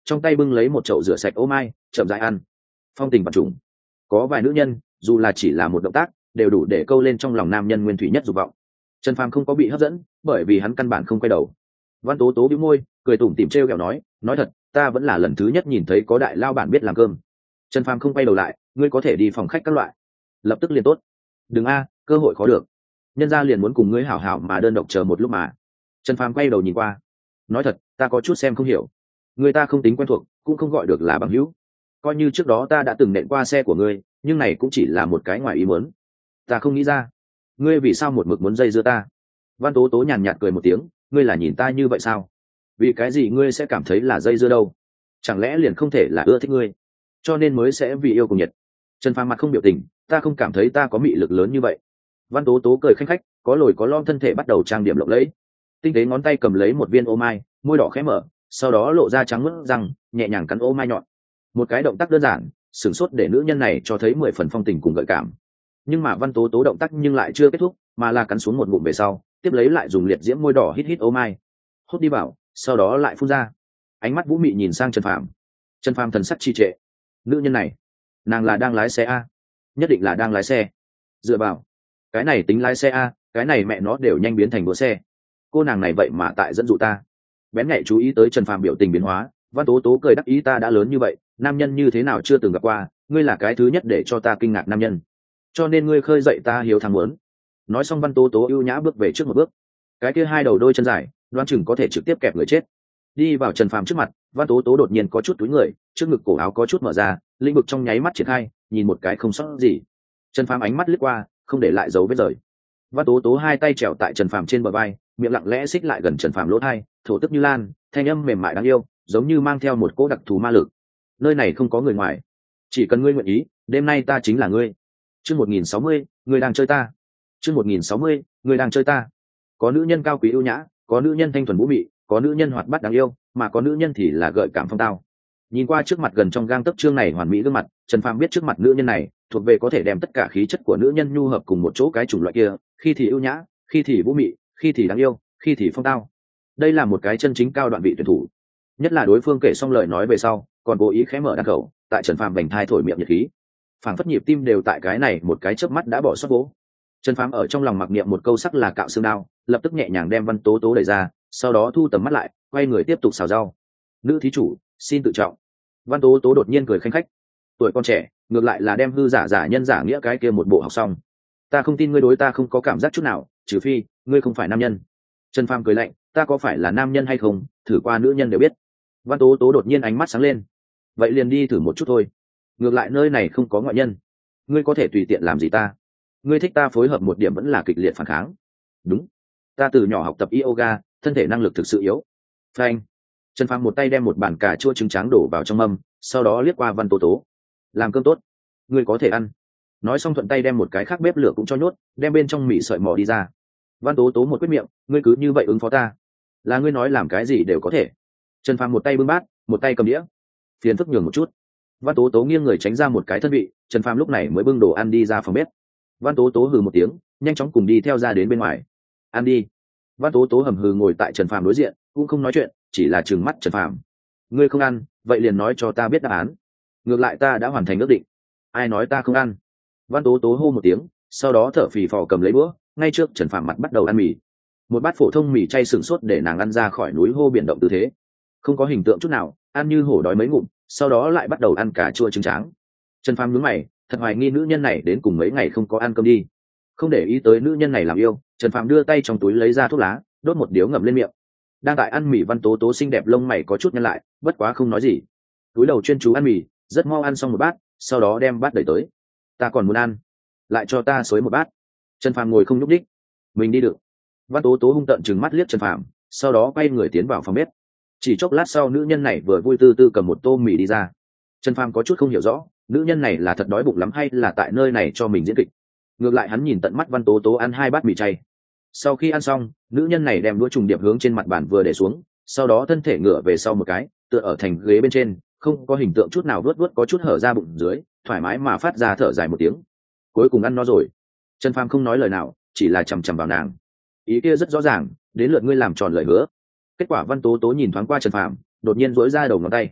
trong tay bưng lấy một chậu rửa sạch ô mai chậm rãi ăn. Phong tình vật trùng, có vài nữ nhân dù là chỉ là một động tác đều đủ để câu lên trong lòng nam nhân nguyên thủy nhất dục vọng. Trần Phàm không có bị hấp dẫn bởi vì hắn căn bản không quay đầu. Văn Tố Tố bĩu môi cười tủm tỉm trêu ghẹo nói thật, ta vẫn là lần thứ nhất nhìn thấy có đại lao bản biết làm cơm. Trần Phàm không quay đầu lại, ngươi có thể đi phòng khách các loại. Lập tức liền tốt. Đừng cơ hội khó được. Nhân gia liền muốn cùng ngươi hảo hảo mà đơn độc chờ một lúc mà. Trần Phàm quay đầu nhìn qua. Nói thật, ta có chút xem không hiểu. Người ta không tính quen thuộc, cũng không gọi được là bằng hữu. Coi như trước đó ta đã từng nện qua xe của ngươi, nhưng này cũng chỉ là một cái ngoài ý muốn. Ta không nghĩ ra, ngươi vì sao một mực muốn dây dưa ta. Văn Tố Tố nhàn nhạt cười một tiếng, ngươi là nhìn ta như vậy sao? Vì cái gì ngươi sẽ cảm thấy là dây dưa đâu? Chẳng lẽ liền không thể là ưa thích ngươi, cho nên mới sẽ vì yêu cùng nhiệt? Trần Phàm mặt không biểu tình, ta không cảm thấy ta có mị lực lớn như vậy. Văn Tố Tố cười khanh khách, có lồi có lõm thân thể bắt đầu trang điểm lộng lẫy, tinh tế ngón tay cầm lấy một viên ô mai, môi đỏ khẽ mở, sau đó lộ ra trắng mướt răng, nhẹ nhàng cắn ô mai nhọn. Một cái động tác đơn giản, sửng sốt để nữ nhân này cho thấy 10 phần phong tình cùng gợi cảm. Nhưng mà Văn Tố Tố động tác nhưng lại chưa kết thúc, mà là cắn xuống một ngụm về sau, tiếp lấy lại dùng liệt diễm môi đỏ hít hít ô mai, hút đi vào, sau đó lại phun ra. Ánh mắt vũ mị nhìn sang Trần Phàm. Trần Phàm thần sắc trì trệ. Nữ nhân này, nàng là đang lái xe nhất định là đang lái xe. Dựa vào, cái này tính lái xe cái này mẹ nó đều nhanh biến thành đua xe. Cô nàng này vậy mà tại dẫn dụ ta. Bén nhạy chú ý tới Trần Phàm biểu tình biến hóa, Văn Tố Tố cười đắc ý, ta đã lớn như vậy, nam nhân như thế nào chưa từng gặp qua, ngươi là cái thứ nhất để cho ta kinh ngạc nam nhân, cho nên ngươi khơi dậy ta hiếu thắng muốn. Nói xong Văn Tố Tố ưu nhã bước về trước một bước, cái kia hai đầu đôi chân dài đoan chừng có thể trực tiếp kẹp người chết. Đi vào Trần Phàm trước mặt, Văn Tố Tố đột nhiên có chút túi người, trước ngực cổ áo có chút mở ra, lĩnh vực trong nháy mắt triển khai, nhìn một cái không sót gì. Trần Phàm ánh mắt lướt qua, không để lại dấu vết rời. Văn Tố Tố hai tay trèo tại Trần Phàm trên bờ vai, miệng lặng lẽ xích lại gần Trần Phàm lỗ tai, thổ tức như lan, thanh âm mềm mại đáng yêu, giống như mang theo một cỗ đặc thù ma lực. Nơi này không có người ngoài, chỉ cần ngươi nguyện ý, đêm nay ta chính là ngươi. Chương 1060, ngươi đang chơi ta. Chương 1060, ngươi đang chơi ta. Có nữ nhân cao quý ưu nhã, có nữ nhân thanh thuần vũ mị, có nữ nhân hoạt bát đáng yêu, mà có nữ nhân thì là gợi cảm phong tao. Nhìn qua trước mặt gần trong gang tấc chương này hoàn mỹ gương mặt, Trần Phàm biết trước mặt nữ nhân này thuộc về có thể đem tất cả khí chất của nữ nhân nhu hợp cùng một chỗ cái chủng loại kia, khi thì ưu nhã, khi thì vũ mị, khi thì đáng yêu, khi thì phong tao. Đây là một cái chân chính cao đoạn vị tuyển thủ. Nhất là đối phương kể xong lời nói về sau, còn cố ý khẽ mở đan khẩu, tại Trần Phàm bành thai thổi miệng nhiệt khí. Phảng phất nhịp tim đều tại cái này một cái chớp mắt đã bỏ sót vỗ. Trần Phàm ở trong lòng mặc niệm một câu sắc là cạo xương đao, lập tức nhẹ nhàng đem Văn Tố Tố đẩy ra, sau đó thu tầm mắt lại, quay người tiếp tục xào rau. Nữ thí chủ, xin tự trọng. Văn Tố Tố đột nhiên cười khanh khách. Tuổi con trẻ, ngược lại là đem hư giả giả nhân giả nghĩa cái kia một bộ học xong. Ta không tin ngươi đối ta không có cảm giác chút nào, trừ phi ngươi không phải nam nhân. Trần Phàm cười lạnh, ta có phải là nam nhân hay không, thử qua nữ nhân đều biết. Văn Tố Tố đột nhiên ánh mắt sáng lên. Vậy liền đi thử một chút thôi. Ngược lại nơi này không có ngoại nhân, ngươi có thể tùy tiện làm gì ta. Ngươi thích ta phối hợp một điểm vẫn là kịch liệt phản kháng. Đúng, ta từ nhỏ học tập yoga, thân thể năng lực thực sự yếu. Phanh. Trần Phàm một tay đem một bàn cà chua trứng tráng đổ vào trong mâm, sau đó liếc qua Văn Tố Tố. Làm cơm tốt, ngươi có thể ăn. Nói xong thuận tay đem một cái khác bếp lửa cũng cho nhốt, đem bên trong mì sợi mò đi ra. Văn Tố Tố một quyết miệng, ngươi cứ như vậy ứng phó ta, là ngươi nói làm cái gì đều có thể. Trần Phàm một tay bưng bát, một tay cầm đĩa. Phiền phức nhường một chút. Văn Tố Tố nghiêng người tránh ra một cái thân vị, Trần Phàm lúc này mới bưng đồ ăn đi ra phòng bếp. Văn Tố Tố hừ một tiếng, nhanh chóng cùng đi theo ra đến bên ngoài. Ăn đi. Văn Tố Tố hầm hừ ngồi tại Trần Phàm đối diện, cũng không nói chuyện, chỉ là trừng mắt Trần Phàm. Ngươi không ăn, vậy liền nói cho ta biết đáp án. Ngược lại ta đã hoàn thành ước định. Ai nói ta không ăn? Văn Tố Tố hô một tiếng, sau đó thở phì phò cầm lấy bữa, ngay trước Trần Phàm mặt bắt đầu ăn mì. Một bát phổ thông mì chay sừng sốt để nàng ăn ra khỏi núi hô biển động tư thế, không có hình tượng chút nào, ăn như hổ đói mấy ngụm, sau đó lại bắt đầu ăn cà chua trứng tráng. Trần Phàm nhướng mày, thật hoài nghi nữ nhân này đến cùng mấy ngày không có ăn cơm đi. Không để ý tới nữ nhân này làm yêu, Trần Phàm đưa tay trong túi lấy ra thuốc lá, đốt một điếu ngậm lên miệng. Đang tại ăn mì Văn Tố Tố xinh đẹp lông mày có chút nhăn lại, bất quá không nói gì. Túi đầu chuyên chú ăn mì, rất mau ăn xong một bát, sau đó đem bát đẩy tới. Ta còn muốn ăn, lại cho ta xới một bát. Trần Phàm ngồi không nhúc nhích. Mình đi được. Văn Tố Tố hung tợn trừng mắt liếc Trần Phàm, sau đó quay người tiến vào phòng bếp. Chỉ chốc lát sau nữ nhân này vừa vui tư tư cầm một tô mì đi ra. Trần Phàm có chút không hiểu rõ, nữ nhân này là thật đói bụng lắm hay là tại nơi này cho mình diễn kịch. Ngược lại hắn nhìn tận mắt Văn Tố Tố ăn 2 bát mì chay. Sau khi ăn xong, nữ nhân này đem đũa trùng điệp hướng trên mặt bàn vừa để xuống, sau đó thân thể ngửa về sau một cái, tựa ở thành ghế bên trên, không có hình tượng chút nào, vuốt vuốt có chút hở ra bụng dưới, thoải mái mà phát ra thở dài một tiếng. Cuối cùng ăn no rồi. Trần Phàm không nói lời nào, chỉ là chằm chằm vào nàng. Ý kia rất rõ ràng, đến lượt ngươi làm tròn lời hứa. Kết quả Văn Tố Tố nhìn thoáng qua Trần Phàm, đột nhiên duỗi ra đầu ngón tay.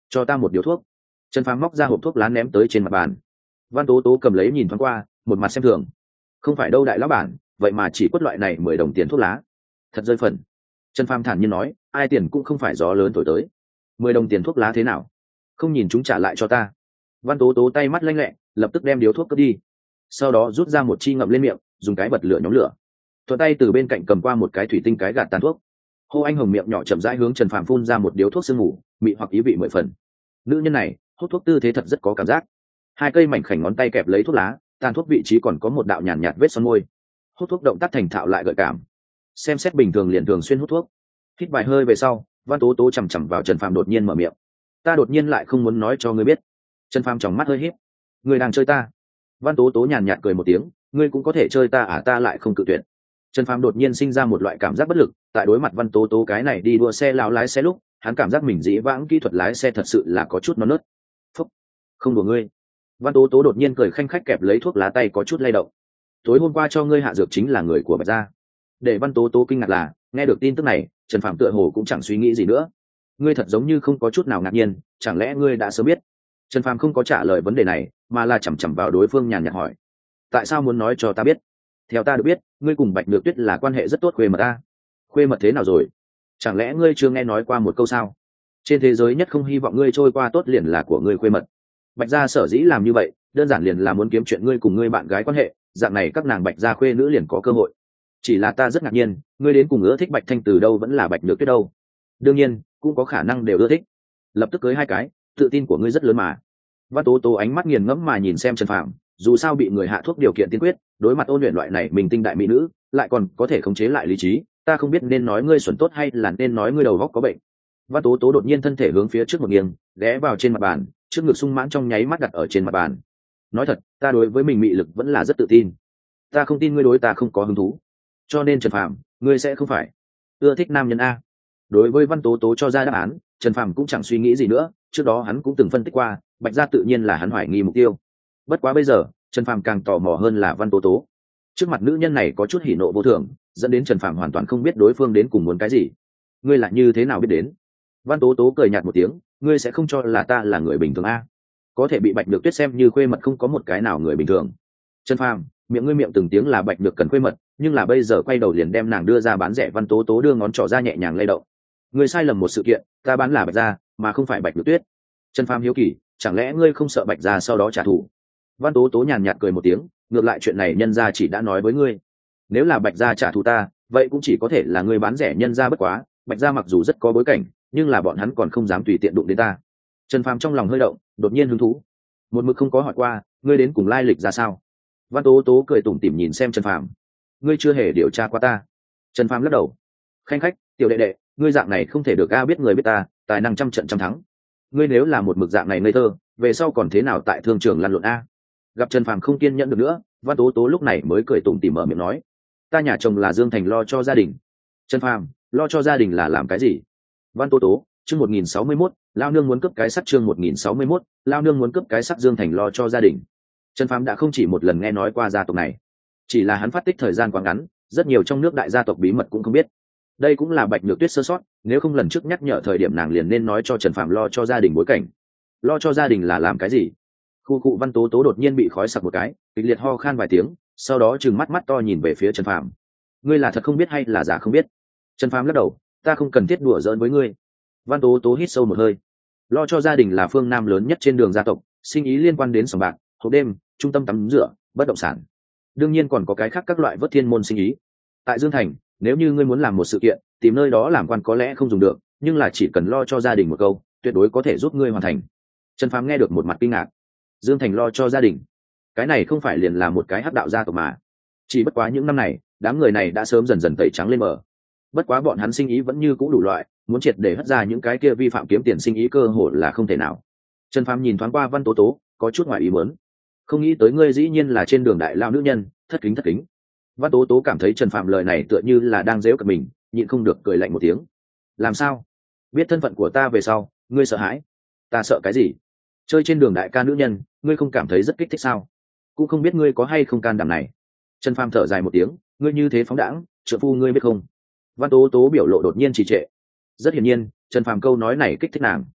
cho ta một điếu thuốc. Trần Phàm móc ra hộp thuốc lá ném tới trên mặt bàn. Văn Tố Tố cầm lấy nhìn thoáng qua, một mặt xem thường. Không phải đâu đại lão bản, vậy mà chỉ quất loại này 10 đồng tiền thuốc lá, thật rơi phần. Trần Phàm thản nhiên nói, ai tiền cũng không phải gió lớn thổi tới. 10 đồng tiền thuốc lá thế nào, không nhìn chúng trả lại cho ta. Văn Tố Tố tay mắt lanh lẹ, lập tức đem điếu thuốc cất đi, sau đó rút ra một chi ngậm lên miệng, dùng cái bật lửa nhóm lửa, thuận tay từ bên cạnh cầm qua một cái thủy tinh cái gạt tàn thuốc. Hô anh hồng miệng nhỏ chậm rãi hướng Trần Phàm phun ra một điếu thuốc sương mù, mị hoặc ý vị 10 phần. Nữ nhân này hút thuốc tư thế thật rất có cảm giác. Hai cây mảnh khảnh ngón tay kẹp lấy thuốc lá, tàn thuốc vị trí còn có một đạo nhàn nhạt vết son môi. Hút thuốc động tác thành thạo lại gợi cảm, xem xét bình thường liền thường xuyên hút thuốc. Hít vài hơi về sau, Văn Tố Tố chằm chằm vào Trần Phàm đột nhiên mở miệng, ta đột nhiên lại không muốn nói cho ngươi biết. Trần Phàm tròng mắt hơi híp, ngươi đang chơi ta. Văn Tố Tố nhàn nhạt cười một tiếng, ngươi cũng có thể chơi ta à, ta lại không cự tuyệt. Trần Phàm đột nhiên sinh ra một loại cảm giác bất lực, tại đối mặt Văn Tố Tố cái này đi đua xe lão lái xe lúc, hắn cảm giác mình dĩ vãng kỹ thuật lái xe thật sự là có chút non nớt. Phúc, không đùa ngươi. Văn Tố Tố đột nhiên cười khanh khách kẹp lấy thuốc lá tay có chút lay động. Tối hôm qua cho ngươi hạ dược chính là người của Bạch gia. Để Văn Tố Tố kinh ngạc là, nghe được tin tức này, Trần Phàm tựa hồ cũng chẳng suy nghĩ gì nữa. Ngươi thật giống như không có chút nào ngạc nhiên, chẳng lẽ ngươi đã sớm biết? Trần Phàm không có trả lời vấn đề này, mà là chằm chằm vào đối phương nhàn nhạt hỏi, tại sao muốn nói cho ta biết? Theo ta được biết, ngươi cùng Bạch Nhược Tuyết là quan hệ rất tốt, khuê mật ta. Khuê mật thế nào rồi? Chẳng lẽ ngươi chưa nghe nói qua một câu sao? Trên thế giới nhất không hy vọng ngươi trôi qua tốt liền là của ngươi khuê mật. Bạch gia sở dĩ làm như vậy, đơn giản liền là muốn kiếm chuyện ngươi cùng ngươi bạn gái quan hệ, dạng này các nàng Bạch gia khuê nữ liền có cơ hội. Chỉ là ta rất ngạc nhiên, ngươi đến cùng ưa thích Bạch Thanh từ đâu vẫn là Bạch Nhược Tuyết đâu? Đương nhiên, cũng có khả năng đều ưa thích. Lập tức cưới hai cái, tự tin của ngươi rất lớn mà. Văn Tố Tố ánh mắt nghiền ngẫm mà nhìn xem Trần Phàm, dù sao bị người hạ thuốc điều kiện tiên quyết, đối mặt ôn luyện loại này mình tinh đại mỹ nữ, lại còn có thể khống chế lại lý trí, ta không biết nên nói ngươi xuẩn tốt hay là nên nói ngươi đầu óc có bệnh. Văn Tố Tố đột nhiên thân thể hướng phía trước một nghiêng, ghé vào trên mặt bàn, trước ngực sung mãn trong nháy mắt đặt ở trên mặt bàn. Nói thật, ta đối với mình mị lực vẫn là rất tự tin. Ta không tin ngươi đối ta không có hứng thú. Cho nên Trần Phàm, ngươi sẽ không phải ưa thích nam nhân a? Đối với Văn Tố Tố cho ra đáp án, Trần Phàm cũng chẳng suy nghĩ gì nữa, trước đó hắn cũng từng phân tích qua, Bạch gia tự nhiên là hắn hoài nghi mục tiêu. Bất quá bây giờ, Trần Phàm càng tò mò hơn là Văn Tố Tố. Trước mặt nữ nhân này có chút hỉ nộ vô thường, dẫn đến Trần Phàm hoàn toàn không biết đối phương đến cùng muốn cái gì. Ngươi là như thế nào biết đến? Văn Tố Tố cười nhạt một tiếng, ngươi sẽ không cho là ta là người bình thường a? Có thể bị Bạch Nhược Tuyết xem như khuê mật không có một cái nào người bình thường. Trần Phàm, miệng ngươi miệng từng tiếng là Bạch Nhược cần khuê mật, nhưng là bây giờ quay đầu liền đem nàng đưa ra bán rẻ. Văn Tố Tố đưa ngón trỏ ra nhẹ nhàng lay động. Ngươi sai lầm một sự kiện, ta bán là Bạch gia, mà không phải Bạch Nhược Tuyết. Trần Phàm hiếu kỳ, chẳng lẽ ngươi không sợ Bạch gia sau đó trả thù? Văn Tố Tố nhàn nhạt cười một tiếng, ngược lại chuyện này nhân gia chỉ đã nói với ngươi. Nếu là Bạch gia trả thù ta, vậy cũng chỉ có thể là ngươi bán rẻ nhân gia bất quá, Bạch gia mặc dù rất có bối cảnh, nhưng là bọn hắn còn không dám tùy tiện đụng đến ta. Trần Phàm trong lòng hơi động, đột nhiên hứng thú. Một mực không có hỏi qua, ngươi đến cùng lai lịch ra sao? Văn Tố Tố cười tủm tỉm nhìn xem Trần Phàm. Ngươi chưa hề điều tra qua ta. Trần Phàm lắc đầu. Khanh khách, tiểu đệ đệ, ngươi dạng này không thể được a, biết người biết ta, tài năng trăm trận trăm thắng. Ngươi nếu là một mực dạng này ngây thơ, về sau còn thế nào tại thương trường lăn lộn a? Gặp Trần Phàm không kiên nhẫn được nữa, Văn Tố Tố lúc này mới cười tủm tỉm mở miệng nói, ta nhà chồng là Dương Thành lo cho gia đình. Trần Phàm, lo cho gia đình là làm cái gì? Văn Tố Tố, chương 1061, lao nương muốn cướp cái sắt, chương 1061, lao nương muốn cướp cái sắt. Dương Thành lo cho gia đình. Trần Phàm đã không chỉ một lần nghe nói qua gia tộc này, chỉ là hắn phát tích thời gian quá ngắn, rất nhiều trong nước đại gia tộc bí mật cũng không biết. Đây cũng là Bạch Nhược Tuyết sơ sót, nếu không lần trước nhắc nhở thời điểm nàng liền nên nói cho Trần Phàm lo cho gia đình bối cảnh. Lo cho gia đình là làm cái gì? Khu cụ Văn Tố Tố đột nhiên bị khói sặc một cái, kịch liệt ho khan vài tiếng, sau đó trừng mắt mắt to nhìn về phía Trần Phàm. Ngươi là thật không biết hay là giả không biết? Trần Phàm lắc đầu, ta không cần thiết đùa giỡn với ngươi. Văn Tố Tố hít sâu một hơi. Lo cho gia đình là phương Nam lớn nhất trên đường gia tộc, sinh ý liên quan đến sòng bạc, hộp đêm, trung tâm tắm rửa, bất động sản. Đương nhiên còn có cái khác các loại vớt thiên môn sinh ý. Tại Dương Thành, nếu như ngươi muốn làm một sự kiện, tìm nơi đó làm quan có lẽ không dùng được, nhưng là chỉ cần lo cho gia đình một câu, tuyệt đối có thể giúp ngươi hoàn thành. Trần Phàm nghe được một mặt kinh ngạc. Dương Thành lo cho gia đình, cái này không phải liền là một cái hắc đạo gia tộc mà? Chỉ bất quá những năm này, đám người này đã sớm dần dần tẩy trắng lên mờ. Bất quá bọn hắn sinh ý vẫn như cũ đủ loại, muốn triệt để hất ra những cái kia vi phạm kiếm tiền sinh ý cơ hội là không thể nào. Trần Phàm nhìn thoáng qua Văn Tố Tố, có chút ngoài ý muốn. Không nghĩ tới ngươi dĩ nhiên là trên đường đại lao nữ nhân, thất kính thất kính. Văn Tố Tố cảm thấy Trần Phàm lời này tựa như là đang giễu cợt mình, nhịn không được cười lạnh một tiếng. Làm sao? Biết thân phận của ta về sau, ngươi sợ hãi? Ta sợ cái gì? Chơi trên đường đại ca nữ nhân, ngươi không cảm thấy rất kích thích sao? Cũng không biết ngươi có hay không can đảm này. Trần Phàm thở dài một tiếng, ngươi như thế phóng đãng, trợ phu ngươi biết không? Văn Tố Tố biểu lộ đột nhiên trì trệ. Rất hiển nhiên, Trần Phàm câu nói này kích thích nàng.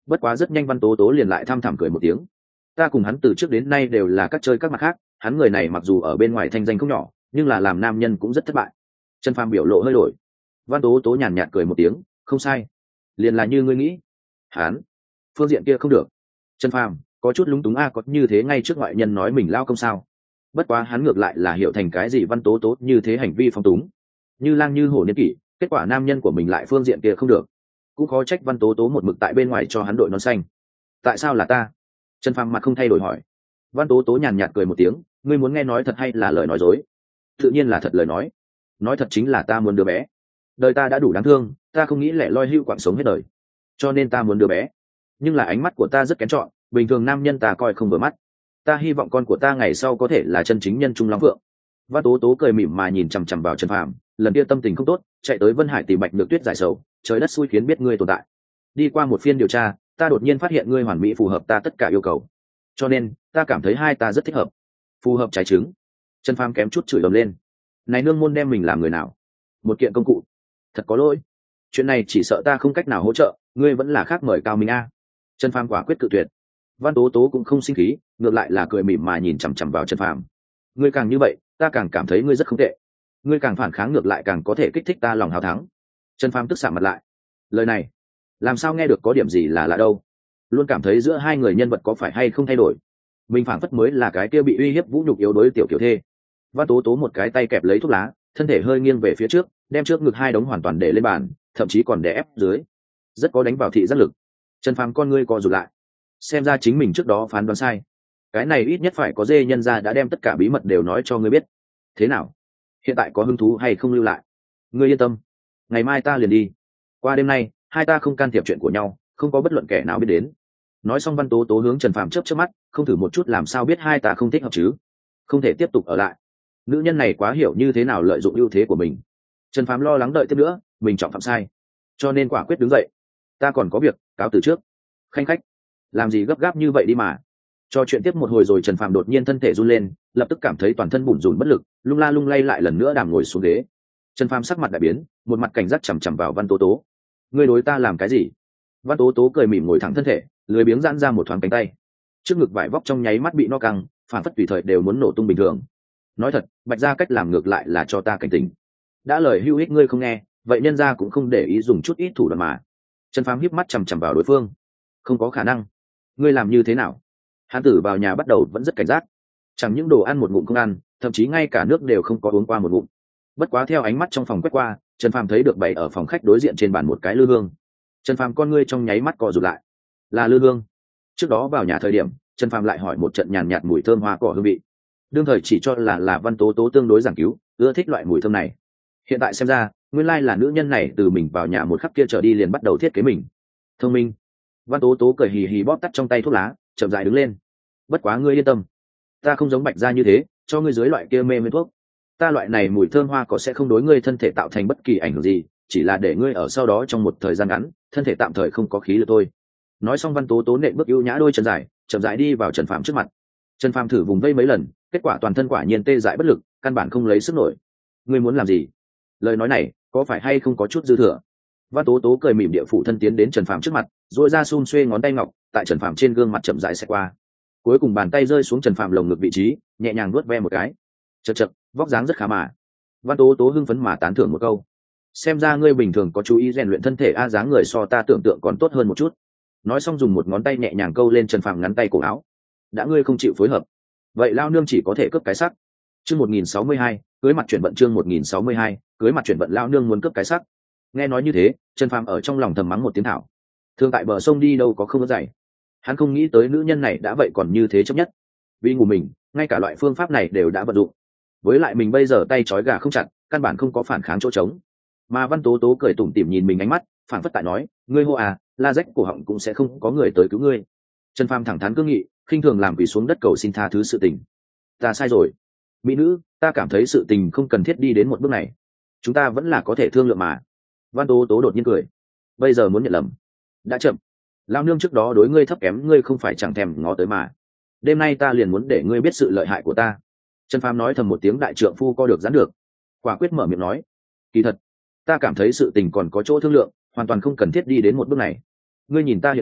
Bất quá rất nhanh Văn Tố Tố liền lại thăm thẳm cười một tiếng. Ta cùng hắn từ trước đến nay đều là các chơi các mặt khác, hắn người này mặc dù ở bên ngoài thanh danh không nhỏ, nhưng là làm nam nhân cũng rất thất bại. Trần Phàm biểu lộ hơi đổi. Văn Tố Tố nhàn nhạt cười một tiếng, không sai, liền là như ngươi nghĩ. Hắn phương diện kia không được. Trần Phàm có chút lúng túng, có như thế ngay trước ngoại nhân nói mình lao công sao? Bất quá hắn ngược lại là hiểu thành cái gì Văn Tố Tố như thế hành vi phong túng, như lang như hổ niên kỷ, kết quả nam nhân của mình lại phương diện kia không được, cũng khó trách Văn Tố Tố một mực tại bên ngoài cho hắn đội nón xanh. Tại sao là ta? Trần Phàm mặt không thay đổi hỏi. Văn Tố Tố nhàn nhạt cười một tiếng, ngươi muốn nghe nói thật hay là lời nói dối? Tự nhiên là thật lời nói. Nói thật chính là ta muốn đứa bé. Đời ta đã đủ đáng thương, ta không nghĩ lẻ loi hưu quạng sống hết đời, cho nên ta muốn đứa bé. Nhưng là ánh mắt của ta rất kén chọn, bình thường nam nhân ta coi không vừa mắt. Ta hy vọng con của ta ngày sau có thể là chân chính nhân trung lắm vượng. Văn Tố Tố cười mỉm mà nhìn chằm chằm vào Trần Phàm, lần kia tâm tình không tốt, chạy tới Vân Hải tìm Bạch Nhược Tuyết giải sầu, trời đất xui khiến biết ngươi tồn tại. Đi qua một phiên điều tra, ta đột nhiên phát hiện ngươi hoàn mỹ phù hợp ta tất cả yêu cầu, cho nên ta cảm thấy hai ta rất thích hợp. Phù hợp trái trứng. Trần Phàm kém chút chửi ầm lên. Này nương môn đem mình làm người nào? Một kiện công cụ. Thật có lỗi. Chuyện này chỉ sợ ta không cách nào hỗ trợ, ngươi vẫn là khác mời Cao Minh a. Trần Phàm quả quyết cự tuyệt. Văn Tố Tố cũng không sinh khí, ngược lại là cười mỉm mà nhìn chằm chằm vào Trần Phàm. Ngươi càng như vậy, ta càng cảm thấy ngươi rất không tệ. Ngươi càng phản kháng ngược lại càng có thể kích thích ta lòng hào thắng. Trần Phàm tức xạ mặt lại. Lời này, làm sao nghe được có điểm gì là lạ đâu? Luôn cảm thấy giữa hai người nhân vật có phải hay không thay đổi. Mình phảng phất mới là cái kia bị uy hiếp vũ nhục yếu đuối tiểu kiểu thê. Văn Tố Tố một cái tay kẹp lấy thuốc lá, thân thể hơi nghiêng về phía trước, đem trước ngực hai đống hoàn toàn để lên bàn, thậm chí còn đè ép dưới, rất có đánh vào thị giác lực. Trần Phàm con ngươi co rụt lại, xem ra chính mình trước đó phán đoán sai. Cái này ít nhất phải có dê nhân ra đã đem tất cả bí mật đều nói cho ngươi biết. Thế nào, hiện tại có hứng thú hay không lưu lại? Ngươi yên tâm, ngày mai ta liền đi. Qua đêm nay hai ta không can thiệp chuyện của nhau, không có bất luận kẻ nào biết đến. Nói xong Văn Tố Tố hướng Trần Phàm chớp chớp mắt, không thử một chút làm sao biết hai ta không thích hợp chứ? Không thể tiếp tục ở lại. Nữ nhân này quá hiểu như thế nào lợi dụng ưu thế của mình. Trần Phàm lo lắng đợi tiếp nữa mình trọng phạm sai, cho nên quả quyết đứng dậy. Ta còn có việc, cáo từ trước. Khanh khách, làm gì gấp gáp như vậy đi mà. Cho chuyện tiếp một hồi rồi Trần Phàm đột nhiên thân thể run lên, lập tức cảm thấy toàn thân bủn rủn bất lực, lung la lung lay lại lần nữa đàm ngồi xuống ghế. Trần Phàm sắc mặt đại biến, một mặt cảnh giác chằm chằm vào Văn Tố Tố. Ngươi đối ta làm cái gì? Văn Tố Tố cười mỉm ngồi thẳng thân thể, lười biếng giãn ra một thoáng cánh tay. Trước ngực vải vóc trong nháy mắt bị no căng, phản phất tùy thời đều muốn nổ tung bình thường. Nói thật, Bạch gia cách làm ngược lại là cho ta cảnh tỉnh. Đã lời hữu ích ngươi không nghe, vậy nhân gia cũng không để ý dùng chút ít thủ đoạn mà. Trần Phàm híp mắt chằm chằm vào đối phương. Không có khả năng. Ngươi làm như thế nào? Hán tử vào nhà bắt đầu vẫn rất cảnh giác, chẳng những đồ ăn một ngụm không ăn, thậm chí ngay cả nước đều không có uống qua một ngụm. Bất quá theo ánh mắt trong phòng quét qua, Trần Phàm thấy được bày ở phòng khách đối diện trên bàn một cái lư hương. Trần Phàm con ngươi trong nháy mắt co rụt lại. Là lư hương. Trước đó vào nhà thời điểm, Trần Phàm lại hỏi một trận nhàn nhạt mùi thơm hoa cỏ hương vị. Đương thời chỉ cho là Văn Tố Tố tương đối giảng cứu, ưa thích loại mùi thơm này. Hiện tại xem ra, nguyên lai là nữ nhân này từ mình vào nhà một khắc kia trở đi liền bắt đầu thiết kế mình. Thông minh. Văn Tố Tố cười hì hì bóp tắt trong tay thuốc lá, chậm rãi đứng lên. Bất quá ngươi yên tâm, ta không giống Bạch gia như thế, cho ngươi dưới loại kia mê mê thuốc. Ta loại này mùi thơm hoa cỏ sẽ không đối ngươi thân thể tạo thành bất kỳ ảnh hưởng gì, chỉ là để ngươi ở sau đó trong một thời gian ngắn, thân thể tạm thời không có khí lực thôi. Nói xong Văn Tố Tố nện bước ưu nhã đôi chân dài, chậm rãi đi vào Trần Phàm trước mặt. Trần Phàm thử vùng vây mấy lần, kết quả toàn thân quả nhiên tê dại bất lực, căn bản không lấy sức nổi. Ngươi muốn làm gì? Lời nói này có phải hay không có chút dư thừa? Văn Tố Tố cười mỉm địa phủ thân tiến đến Trần Phàm trước mặt, duỗi ra xun xuê ngón tay ngọc, tại Trần Phàm trên gương mặt chậm rãi xẹt qua. Cuối cùng bàn tay rơi xuống Trần Phàm lồng ngực vị trí, nhẹ nhàng nuốt ve một cái. Chậc chậc, vóc dáng rất khá mà. Văn Tố Tố hưng phấn mà tán thưởng một câu. Xem ra ngươi bình thường có chú ý rèn luyện thân thể, dáng người so ta tưởng tượng còn tốt hơn một chút. Nói xong dùng một ngón tay nhẹ nhàng câu lên Trần Phàm ngắn tay cổ áo. Đã ngươi không chịu phối hợp, vậy lao nương chỉ có thể cướp cái sắc. Chương 1062, cưới mặt chuyển vận. Chương 1062, cưới mặt chuyển vận. Lao nương muốn cướp cái sắc. Nghe nói như thế, Trần Phàm ở trong lòng thầm mắng một tiếng thảo. Thường tại bờ sông đi đâu có không có giày. Hắn không nghĩ tới nữ nhân này đã vậy còn như thế chấp nhất. Vì ngủ mình, ngay cả loại phương pháp này đều đã vận dụng. Với lại mình bây giờ tay trói gà không chặt, căn bản không có phản kháng chỗ trống. Mà Văn Tố Tố cười tủm tỉm nhìn mình ánh mắt, phản phất tại nói, ngươi hô à, la rách cổ họng cũng sẽ không có người tới cứu ngươi. Trần Phàm thẳng thắn cương nghị, khinh thường làm vì xuống đất cầu xin tha thứ sự tình. Ta sai rồi, mỹ nữ, ta cảm thấy sự tình không cần thiết đi đến một bước này, chúng ta vẫn là có thể thương lượng mà. Văn Tố Tố đột nhiên cười, bây giờ muốn nhận lầm đã chậm. Lao nương trước đó đối ngươi thấp kém, ngươi không phải chẳng thèm ngó tới mà. Đêm nay ta liền muốn để ngươi biết sự lợi hại của ta. Trần Phàm nói thầm một tiếng, đại trượng phu co được giãn được, quả quyết mở miệng nói, kỳ thật ta cảm thấy sự tình còn có chỗ thương lượng, hoàn toàn không cần thiết đi đến một bước này. Ngươi nhìn ta hiện tại,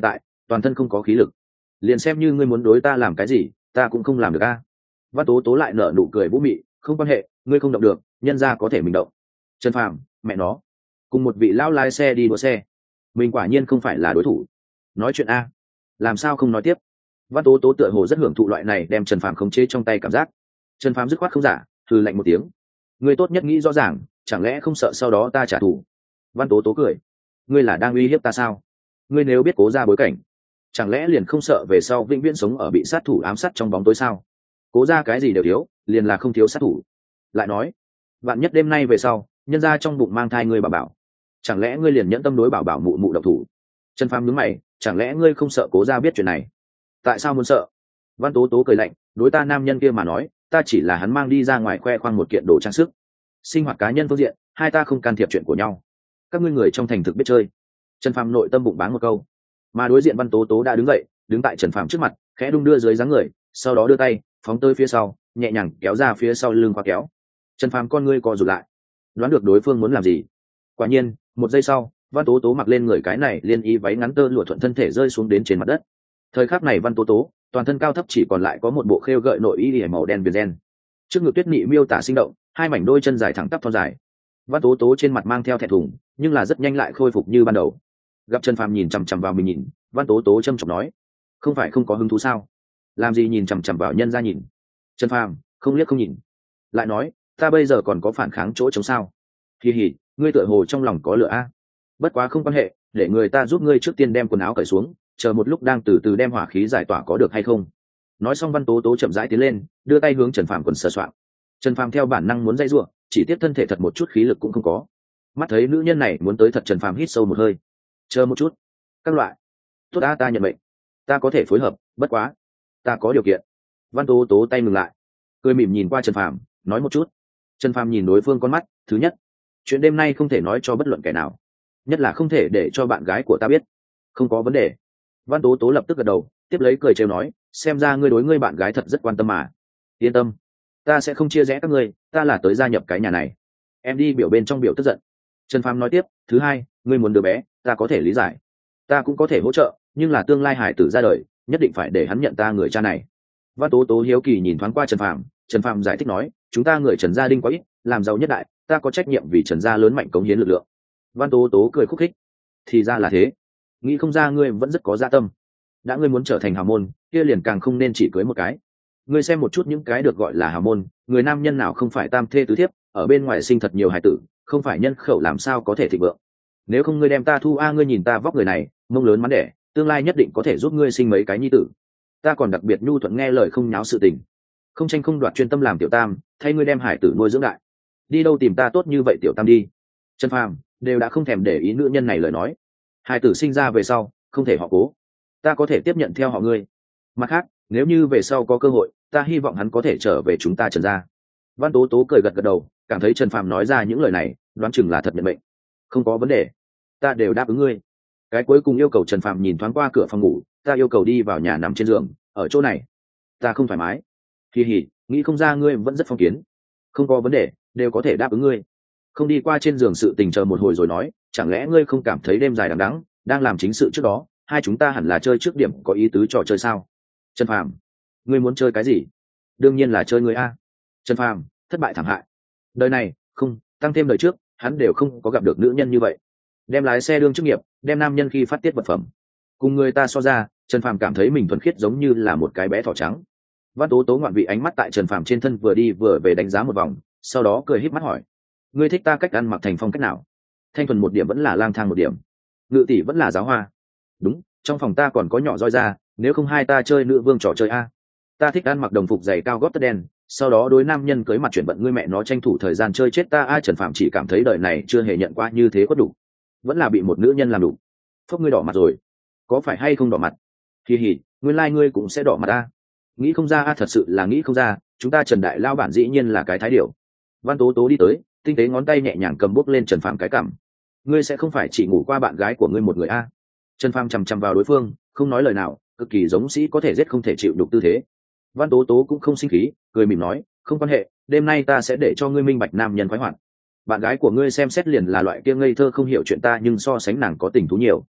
toàn thân không có khí lực. Liền xem như ngươi muốn đối ta làm cái gì, ta cũng không làm được a. Văn Tố Tố lại nở nụ cười vũ mị, không quan hệ, ngươi không động được, nhân ra có thể mình động. Trần Phàm, mẹ nó, cùng một vị lão lái xe đi đua xe, mình quả nhiên không phải là đối thủ. Nói chuyện a, làm sao không nói tiếp. Văn Tố Tố tựa hồ rất hưởng thụ loại này đem Trần Phàm khống chế trong tay cảm giác. Trần Phàm dứt khoát không giả, hừ lạnh một tiếng. Ngươi tốt nhất nghĩ rõ ràng, chẳng lẽ không sợ sau đó ta trả thù? Văn Tố Tố cười. Ngươi là đang uy hiếp ta sao? Ngươi nếu biết Cố Gia bối cảnh, chẳng lẽ liền không sợ về sau vĩnh viễn sống ở bị sát thủ ám sát trong bóng tối sao? Cố Gia cái gì đều thiếu, liền là không thiếu sát thủ. Lại nói, vạn nhất đêm nay về sau, nhân gia trong bụng mang thai ngươi bảo bảo, chẳng lẽ ngươi liền nhẫn tâm đối bảo bảo mụ mụ độc thủ? Trần Phàm nhướng mày, chẳng lẽ ngươi không sợ Cố Gia biết chuyện này? Tại sao muốn sợ? Văn Tố Tố cười lạnh, đối ta nam nhân kia mà nói, ta chỉ là hắn mang đi ra ngoài khoe khoang một kiện đồ trang sức, sinh hoạt cá nhân phương diện, hai ta không can thiệp chuyện của nhau. Các ngươi người trong thành thực biết chơi. Trần Phàm nội tâm bụng báng một câu, mà đối diện Văn Tố Tố đã đứng dậy, đứng tại Trần Phàm trước mặt, khẽ đung đưa dưới dáng người, sau đó đưa tay phóng tới phía sau, nhẹ nhàng kéo ra phía sau lưng khóa kéo. Trần Phàm con ngươi co rụt lại, đoán được đối phương muốn làm gì. Quả nhiên, một giây sau, Văn Tố Tố mặc lên người cái này liên y váy ngắn tơ lụa thuận thân thể rơi xuống đến trên mặt đất. Thời khắc này Văn Tố Tố toàn thân cao thấp chỉ còn lại có một bộ khêu gợi nội y màu đen viền ren, trước ngực tuyết nị miêu tả sinh động, hai mảnh đôi chân dài thẳng tắp thon dài. Văn Tố Tố trên mặt mang theo thẹn thùng, nhưng là rất nhanh lại khôi phục như ban đầu. Gặp Trần Phàm nhìn chằm chằm vào mình nhìn, Văn Tố Tố trầm trọng nói: không phải không có hứng thú sao? Làm gì nhìn chằm chằm vào nhân ra nhìn? Trần Phàm không liếc không nhìn, lại nói: ta bây giờ còn có phản kháng chỗ chống sao? Kỳ hỉ, ngươi tựa hồ trong lòng có lửa a. Bất quá không quan hệ, để người ta giúp ngươi trước tiên đem quần áo cởi xuống, chờ một lúc đang từ từ đem hỏa khí giải tỏa có được hay không? Nói xong Văn Tố Tố chậm rãi tiến lên, đưa tay hướng Trần Phàm quần sờ soạng. Trần Phàm theo bản năng muốn dây giụa, chỉ tiếp thân thể thật một chút khí lực cũng không có. Mắt thấy nữ nhân này muốn tới thật, Trần Phàm hít sâu một hơi. Chờ một chút, các loại, tốt đã, ta nhận mệnh, ta có thể phối hợp, bất quá ta có điều kiện. Văn Tố Tố tay ngừng lại, cười mỉm nhìn qua Trần Phàm, nói một chút. Trần Phàm nhìn đối phương con mắt, thứ nhất, chuyện đêm nay không thể nói cho bất luận kẻ nào, nhất là không thể để cho bạn gái của ta biết. Không có vấn đề. Văn Tố Tố lập tức gật đầu, tiếp lấy cười trêu nói: xem ra ngươi đối ngươi bạn gái thật rất quan tâm mà. Yên tâm, ta sẽ không chia rẽ các ngươi, ta là tới gia nhập cái nhà này. Em đi biểu bên trong biểu tức giận. Trần Phàm nói tiếp: thứ hai, ngươi muốn đứa bé, ta có thể lý giải, ta cũng có thể hỗ trợ, nhưng là tương lai hải tử ra đời, nhất định phải để hắn nhận ta người cha này. Văn Tố Tố hiếu kỳ nhìn thoáng qua Trần Phàm, Trần Phàm giải thích nói: chúng ta người Trần gia đình quá ít, làm giàu nhất đại, ta có trách nhiệm vì Trần gia lớn mạnh cống hiến lực lượng. Văn Tố Tố cười khúc khích: thì ra là thế, nghĩ không ra ngươi vẫn rất có dạ tâm. Đã ngươi muốn trở thành hào môn, kia liền càng không nên chỉ cưới một cái. Ngươi xem một chút những cái được gọi là hào môn, người nam nhân nào không phải tam thê tứ thiếp, ở bên ngoài sinh thật nhiều hài tử, không phải nhân khẩu làm sao có thể thịnh vượng. Nếu không ngươi đem ta thu ngươi nhìn ta vóc người này, mông lớn mắn đẻ, tương lai nhất định có thể giúp ngươi sinh mấy cái nhi tử. Ta còn đặc biệt nhu thuận nghe lời, không nháo sự tình, không tranh không đoạt, chuyên tâm làm tiểu tam, thay ngươi đem hải tử nuôi dưỡng đại. Đi đâu tìm ta tốt như vậy tiểu tam đi. Trần Phàm đều đã không thèm để ý nữ nhân này lời nói. Hải tử sinh ra về sau không thể họ Cố, ta có thể tiếp nhận theo họ ngươi. Mặt khác, nếu như về sau có cơ hội, ta hy vọng hắn có thể trở về chúng ta Trần gia. Văn Tố Tố cười gật gật đầu, cảm thấy Trần Phàm nói ra những lời này đoán chừng là thật nhận mệnh. Không có vấn đề, ta đều đáp ứng ngươi. Cái cuối cùng yêu cầu Trần Phàm nhìn thoáng qua cửa phòng ngủ: ta yêu cầu đi vào nhà nằm trên giường, ở chỗ này ta không thoải mái. Kỳ hỉ, nghĩ không ra ngươi vẫn rất phong kiến. Không có vấn đề, đều có thể đáp ứng ngươi. Không đi qua trên giường sự tình chờ một hồi rồi nói, chẳng lẽ ngươi không cảm thấy đêm dài đằng đẵng, đang làm chính sự trước đó, hai chúng ta hẳn là chơi trước điểm có ý tứ trò chơi sao? Trần Phàm, ngươi muốn chơi cái gì? Đương nhiên là chơi ngươi a. Trần Phàm thất bại thảm hại, đời này không, tăng thêm đời trước, hắn đều không có gặp được nữ nhân như vậy. Đem lái xe đương chức nghiệp, đem nam nhân khi phát tiết vật phẩm, cùng người ta so ra, Trần Phàm cảm thấy mình thuần khiết giống như là một cái bé thỏ trắng. Văn Tố Tố ngoạn vị ánh mắt tại Trần Phàm trên thân vừa đi vừa về đánh giá một vòng, sau đó cười híp mắt hỏi: ngươi thích ta cách ăn mặc thành phong cách nào? Thanh thuần một điểm vẫn là lang thang một điểm? Ngự tỷ vẫn là giáo hoa? Đúng, trong phòng ta còn có nhỏ roi ra, nếu không hai ta chơi nữ vương trò chơi a. Ta thích ăn mặc đồng phục giày cao gót tất đen, sau đó đối nam nhân cưới mặt chuyển bận, ngươi mẹ nó tranh thủ thời gian chơi chết ta a. Trần Phàm chỉ cảm thấy đời này chưa hề nhận qua như thế có đủ, vẫn là bị một nữ nhân làm đủ. Phốc, ngươi đỏ mặt rồi, có phải hay không đỏ mặt? Kỳ hỉ, nguyên lai ngươi cũng sẽ đỏ mặt a. Nghĩ không ra a, thật sự là nghĩ không ra, chúng ta Trần đại lao bản dĩ nhiên là cái thái điểu. Văn Tố Tố đi tới, tinh tế ngón tay nhẹ nhàng cầm bút lên Trần Phàm cái cằm. Ngươi sẽ không phải chỉ ngủ qua bạn gái của ngươi một người a? Trần Phàm chằm chằm vào đối phương, không nói lời nào, cực kỳ giống sĩ có thể giết không thể chịu đục tư thế. Văn Tố Tố cũng không sinh khí, cười mỉm nói: không quan hệ, đêm nay ta sẽ để cho ngươi minh bạch nam nhân khoái hoạt. Bạn gái của ngươi xem xét liền là loại kia ngây thơ không hiểu chuyện ta, nhưng so sánh nàng có tình thú nhiều.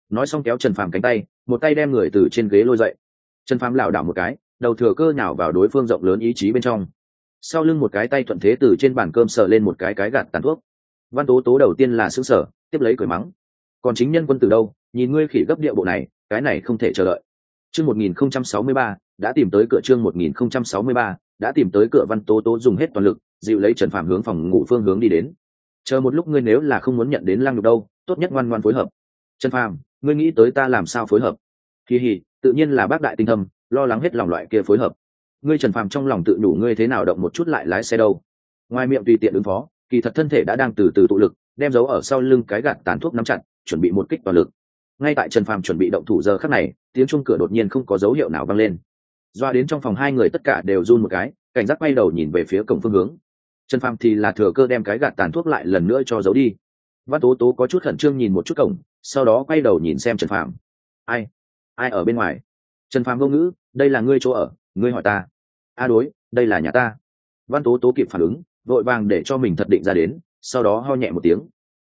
nói xong kéo Trần Phàm cánh tay, một tay đem người từ trên ghế lôi dậy. Trần Phàm lảo đảo một cái, đầu thừa cơ nhào vào đối phương rộng lớn ý chí bên trong. Sau lưng một cái tay thuận thế từ trên bàn cơm sờ lên một cái gạt tàn thuốc. Văn Tố Tố đầu tiên là sững sờ, tiếp lấy cười mắng. Còn chính nhân quân từ đâu, nhìn ngươi khỉ gấp địa bộ này, cái này không thể chờ đợi. Chương 1063, đã tìm tới cửa. Chương 1063, đã tìm tới cửa. Văn Tố Tố dùng hết toàn lực, dịu lấy Trần Phàm hướng phòng ngủ phương hướng đi đến. Chờ một lúc, ngươi nếu là không muốn nhận đến lăng nhục đâu, tốt nhất ngoan ngoan phối hợp. Trần Phàm, ngươi nghĩ tới ta làm sao phối hợp? Kỳ hỉ, tự nhiên là bác đại tinh thâm, lo lắng hết lòng loại kia phối hợp. Ngươi Trần Phàm trong lòng tự đủ ngươi thế nào động một chút lại lái xe đâu. Ngoài miệng tùy tiện ứng phó, kỳ thật thân thể đã đang từ từ tụ lực, đem giấu ở sau lưng cái gạt tàn thuốc nắm chặt, chuẩn bị một kích toàn lực. Ngay tại Trần Phàm chuẩn bị động thủ giờ khắc này, tiếng chuông cửa đột nhiên không có dấu hiệu nào vang lên. Doa đến trong phòng hai người tất cả đều run một cái, cảnh giác quay đầu nhìn về phía cổng phương hướng. Trần Phàm thì là thừa cơ đem cái gạt tàn thuốc lại lần nữa cho giấu đi. Văn Tố Tố có chút khẩn trương nhìn một chút cổng, sau đó quay đầu nhìn xem Trần Phàm. Ai ở bên ngoài? Trần Phàm vô ngữ, đây là ngươi chỗ ở, ngươi hỏi ta. Đối, đây là nhà ta. Văn Tố Tố kịp phản ứng, vội vàng để cho mình thật định ra đến, sau đó ho nhẹ một tiếng.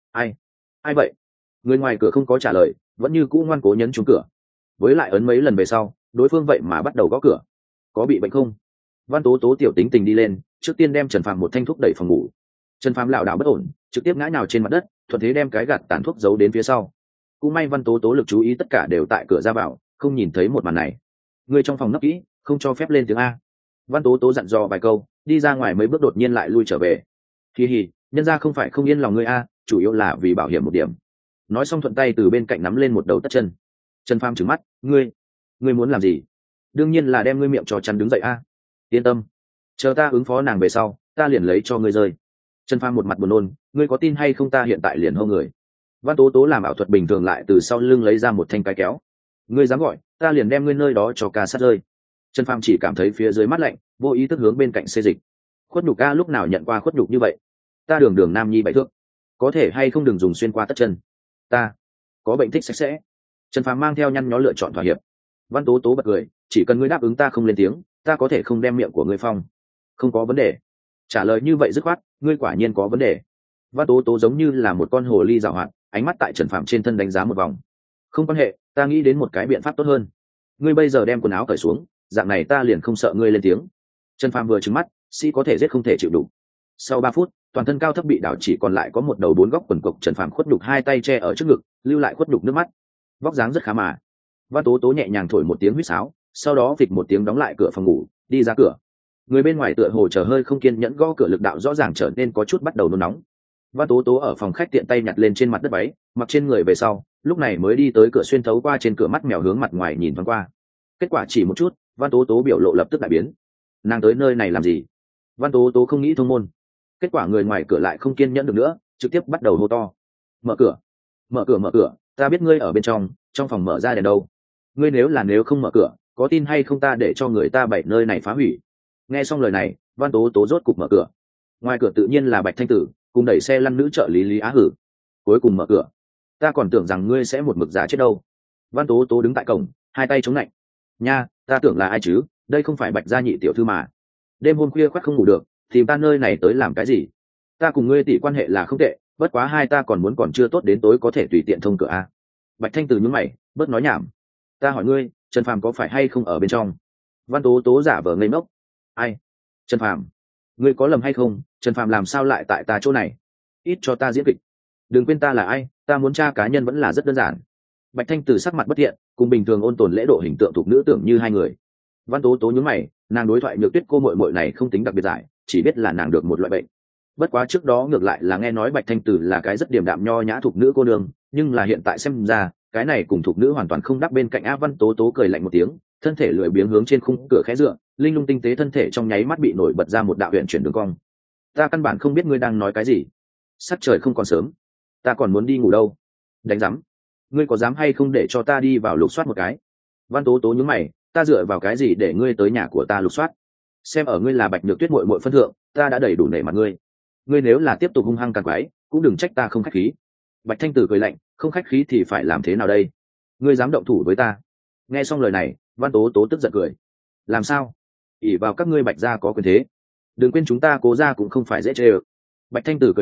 Ai vậy? Người ngoài cửa không có trả lời, vẫn như cũ ngoan cố nhấn chuông cửa. Với lại ấn mấy lần về sau, đối phương vậy mà bắt đầu gõ cửa. Có bị bệnh không? Văn Tố Tố tiểu tính tình đi lên, trước tiên đem Trần Phàm một thanh thuốc đẩy phòng ngủ. Trần Phàm lảo đảo bất ổn, trực tiếp ngã nhào trên mặt đất, thuận thế đem cái gạt tàn thuốc giấu đến phía sau. Cũng may Văn Tố Tố lực chú ý tất cả đều tại cửa ra vào, không nhìn thấy một màn này. Người trong phòng nấp kỹ, không cho phép lên tiếng A. Văn Tố Tố dặn dò vài câu, đi ra ngoài mấy bước đột nhiên lại lui trở về. Kỳ hỉ, nhân ra không phải không yên lòng ngươi A, chủ yếu là vì bảo hiểm một điểm. Nói xong thuận tay từ bên cạnh nắm lên một đầu tất chân. Trần Phàm trừng mắt, ngươi muốn làm gì? Đương nhiên là đem ngươi miệng cho chắn đứng dậy A. Yên tâm, chờ ta ứng phó nàng về sau, ta liền lấy cho ngươi rơi. Trần Phàm một mặt buồn nôn, ngươi có tin hay không ta hiện tại liền hô người. Văn Tố Tố làm ảo thuật bình thường lại từ sau lưng lấy ra một thanh cái kéo. Ngươi dám gọi, ta liền đem ngươi nơi đó cho ca sát rơi. Trần Phàm chỉ cảm thấy phía dưới mắt lạnh, vô ý thức hướng bên cạnh xê dịch. Khuất nhục ca lúc nào nhận qua khuất nhục như vậy? Ta đường đường nam nhi bảy thước, có thể hay không đừng dùng xuyên qua tất chân. Ta có bệnh thích sạch sẽ. Trần Phàm mang theo nhăn nhó lựa chọn thỏa hiệp. Văn Tố Tố bật cười, chỉ cần ngươi đáp ứng ta không lên tiếng, ta có thể không đem miệng của ngươi phong. Không có vấn đề. Trả lời như vậy dứt khoát, ngươi quả nhiên có vấn đề. Văn Tố Tố giống như là một con hồ ly giàu hoạt, ánh mắt tại Trần Phàm trên thân đánh giá một vòng. Không quan hệ, ta nghĩ đến một cái biện pháp tốt hơn. Ngươi bây giờ đem quần áo cởi xuống, dạng này ta liền không sợ ngươi lên tiếng. Trần Phàm vừa trừng mắt, sĩ có thể giết không thể chịu đủ. Sau 3 phút, toàn thân cao thấp bị đảo chỉ còn lại có một đầu 4 góc quần cộc. Trần Phàm khuất nhục hai tay che ở trước ngực, lưu lại khuất nhục nước mắt. Vóc dáng rất khá mà. Văn Tố Tố nhẹ nhàng thổi một tiếng huýt sáo, sau đó phịch một tiếng đóng lại cửa phòng ngủ, đi ra cửa. Người bên ngoài tựa hồ chờ hơi không kiên nhẫn, gõ cửa lực đạo rõ ràng trở nên có chút bắt đầu nôn nóng. Văn Tố Tố ở phòng khách tiện tay nhặt lên trên mặt đất váy, mặc trên người về sau, lúc này mới đi tới cửa, xuyên thấu qua trên cửa mắt mèo hướng mặt ngoài nhìn thoáng qua. Kết quả chỉ một chút, Văn Tố Tố biểu lộ lập tức đại biến. Nàng tới nơi này làm gì? Văn Tố Tố không nghĩ thông môn. Kết quả người ngoài cửa lại không kiên nhẫn được nữa, trực tiếp bắt đầu hô to. Mở cửa, mở cửa, mở cửa, ta biết ngươi ở bên trong phòng mở ra đèn đâu. Ngươi nếu không mở cửa, có tin hay không ta để cho người ta bày nơi này phá hủy. Nghe xong lời này, Văn Tố Tố rốt cục mở cửa. Ngoài cửa tự nhiên là Bạch Thanh Tử cùng đẩy xe lăn nữ trợ lý Lý Á Hử. Cuối cùng mở cửa. Ta còn tưởng rằng ngươi sẽ một mực giả chết đâu. Văn Tố Tố đứng tại cổng, hai tay chống lạnh. Nha, ta tưởng là ai chứ, đây không phải Bạch gia nhị tiểu thư mà. Đêm hôm khuya khoắt không ngủ được, tìm ta nơi này tới làm cái gì? Ta cùng ngươi tỷ quan hệ là không tệ, bất quá hai ta còn chưa tốt đến tối có thể tùy tiện thông cửa a. Bạch Thanh Từ nhướng mày, bớt nói nhảm. Ta hỏi ngươi, Trần Phàm có phải hay không ở bên trong? Văn Tố Tố giả vờ ngây ngốc. Ai? Trần Phàm? Ngươi có lầm hay không? Trần Phàm làm sao lại tại ta chỗ này? Ít cho ta diễn kịch. Đừng quên ta là ai, ta muốn tra cá nhân vẫn là rất đơn giản. Bạch Thanh Từ sắc mặt bất thiện, cùng bình thường ôn tồn lễ độ hình tượng thuộc nữ tưởng như hai người. Văn Tố Tố nhướng mày, nàng đối thoại Nhược Tuyết cô muội muội này không tính đặc biệt giải, chỉ biết là nàng được một loại bệnh. Bất quá trước đó ngược lại là nghe nói Bạch Thanh Từ là cái rất điềm đạm nho nhã thuộc nữ cô nương, nhưng là hiện tại xem ra, cái này cùng thuộc nữ hoàn toàn không đáp. Bên cạnh A Văn Tố Tố cười lạnh một tiếng, thân thể lười biếng hướng trên khung cửa khẽ dựa, linh lung tinh tế thân thể trong nháy mắt bị nổi bật ra một đạo huyền chuyển đường cong. Ta căn bản không biết ngươi đang nói cái gì. Sắc trời không còn sớm, ta còn muốn đi ngủ đâu. Đánh rắm, ngươi có dám hay không để cho ta đi vào lục soát một cái? Văn Tố Tố nhướng mày, ta dựa vào cái gì để ngươi tới nhà của ta lục soát? Xem ở ngươi là Bạch Nhược Tuyết muội muội phân thượng, ta đã đầy đủ nể mặt ngươi. Ngươi nếu là tiếp tục hung hăng càng quái, cũng đừng trách ta không khách khí. Bạch Thanh Tử cười lạnh, không khách khí thì phải làm thế nào đây? Ngươi dám động thủ với ta? Nghe xong lời này, Văn Tố Tố tức giận cười. Làm sao? ỷ vào các ngươi Bạch gia có quyền thế. Đừng quên chúng ta Cố gia cũng không phải dễ chơi. Bạch Thanh Tử cười lạnh,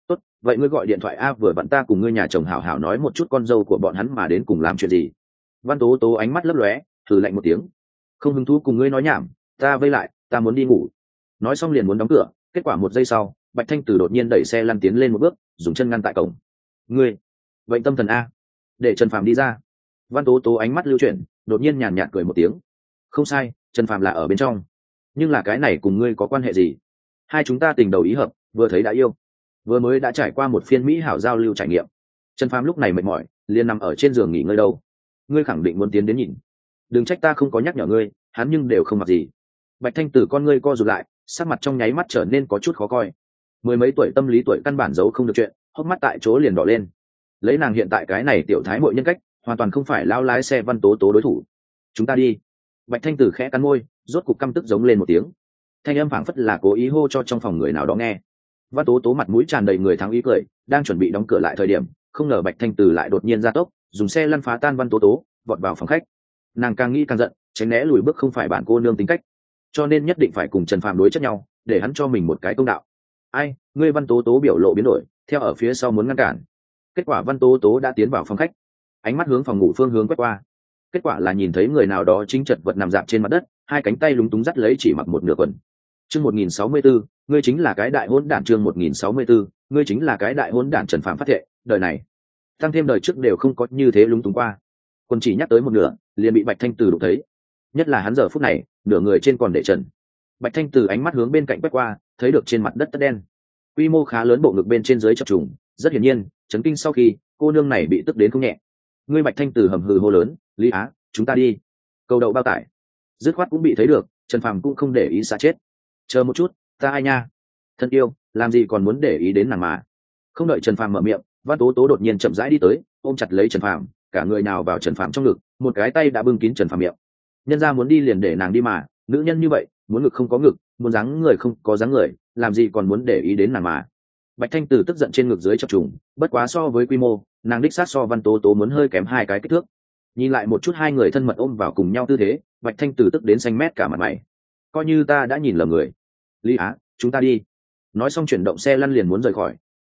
tốt, vậy ngươi gọi điện thoại a, vừa vặn ta cùng ngươi nhà chồng hảo hảo nói một chút con dâu của bọn hắn mà đến cùng làm chuyện gì. Văn tố tố ánh mắt lấp lóe, thử lạnh một tiếng. Không hứng thú cùng ngươi nói nhảm, ta vây lại, ta muốn đi ngủ. Nói xong liền muốn đóng cửa, kết quả một giây sau Bạch Thanh Từ đột nhiên đẩy xe lăn tiến lên một bước, dùng chân ngăn tại cổng. Ngươi vậy tâm thần a, để Trần Phàm đi ra. Văn tố tố ánh mắt lưu chuyển, đột nhiên nhàn nhạt cười một tiếng. Không sai, Trần Phàm là ở bên trong, nhưng là cái này cùng ngươi có quan hệ gì? Hai chúng ta tình đầu ý hợp, vừa thấy đã yêu, vừa mới đã trải qua một phiên mỹ hảo giao lưu trải nghiệm. Trần Phàm lúc này mệt mỏi, liền nằm ở trên giường nghỉ ngơi đâu. Ngươi khẳng định muốn tiến đến nhìn, đừng trách ta không có nhắc nhở ngươi, hắn nhưng đều không mặc gì. Bạch Thanh Từ con ngươi co rụt lại, sắc mặt trong nháy mắt trở nên có chút khó coi. Mười mấy tuổi tâm lý tuổi căn bản giấu không được chuyện, hốc mắt tại chỗ liền đỏ lên. Lấy nàng hiện tại cái này tiểu thái muội nhân cách, hoàn toàn không phải lao lái xe Văn tố tố đối thủ. Chúng ta đi. Bạch Thanh Từ khẽ cắn môi, rốt cục căm tức giống lên một tiếng. Thanh âm phảng phất là cố ý hô cho trong phòng người nào đó nghe. Văn tố tố mặt mũi tràn đầy người thắng ý cười, đang chuẩn bị đóng cửa lại thời điểm, không ngờ Bạch Thanh Từ lại đột nhiên ra tốc, dùng xe lăn phá tan Văn tố tố, vọt vào phòng khách. Nàng càng nghĩ càng giận, tránh né lùi bước không phải bản cô nương tính cách, cho nên nhất định phải cùng Trần Phàm đối chất nhau, để hắn cho mình một cái công đạo. Ai, ngươi? Văn tố tố biểu lộ biến đổi, theo ở phía sau muốn ngăn cản. Kết quả Văn tố tố đã tiến vào phòng khách, ánh mắt hướng phòng ngủ phương hướng quét qua. Kết quả là nhìn thấy người nào đó chính chật vật nằm dạp trên mặt đất, hai cánh tay lúng túng dắt lấy chỉ mặc một nửa quần. Chương 1064, ngươi chính là cái đại hỗn đản. Chương 1064, ngươi chính là cái đại hỗn đản. Trần Phàm phát thệ, đời này tăng thêm đời trước đều không có như thế lúng túng qua. Quần chỉ nhắc tới một nửa, liền bị Bạch Thanh Từ đụng thấy. Nhất là hắn giờ phút này, nửa người trên còn để trần. Bạch Thanh Từ ánh mắt hướng bên cạnh quét qua, thấy được trên mặt đất tất đen, quy mô khá lớn, bộ ngực bên trên dưới chập trùng, rất hiển nhiên chấn kinh sau khi cô nương này bị tức đến không nhẹ. Ngươi? Bạch Thanh Từ hầm hừ hô lớn, Lý Á, chúng ta đi. Cầu đậu bao tải dứt khoát cũng bị thấy được, Trần Phàm cũng không để ý xa chết. Chờ một chút, ta ai nha? Thân yêu, làm gì còn muốn để ý đến nàng mà. Không đợi Trần Phàm mở miệng, Văn tố tố đột nhiên chậm rãi đi tới, ôm chặt lấy Trần Phàm, cả người nào vào Trần Phàm trong ngực, một cái tay đã bưng kín Trần Phàm miệng. Nhân ra muốn đi liền để nàng đi mà, nữ nhân như vậy, muốn ngực không có ngực, muốn dáng người không có dáng người, làm gì còn muốn để ý đến nàng mà. Bạch Thanh Từ tức giận trên ngực dưới chập trùng, bất quá so với quy mô, nàng đích sát so Văn tố tố muốn hơi kém hai cái kích thước. Nhìn lại một chút hai người thân mật ôm vào cùng nhau tư thế, Bạch Thanh Từ tức đến xanh mét cả mặt mày. Coi như ta đã nhìn lầm người. Lý Á, chúng ta đi. Nói xong chuyển động xe lăn liền muốn rời khỏi.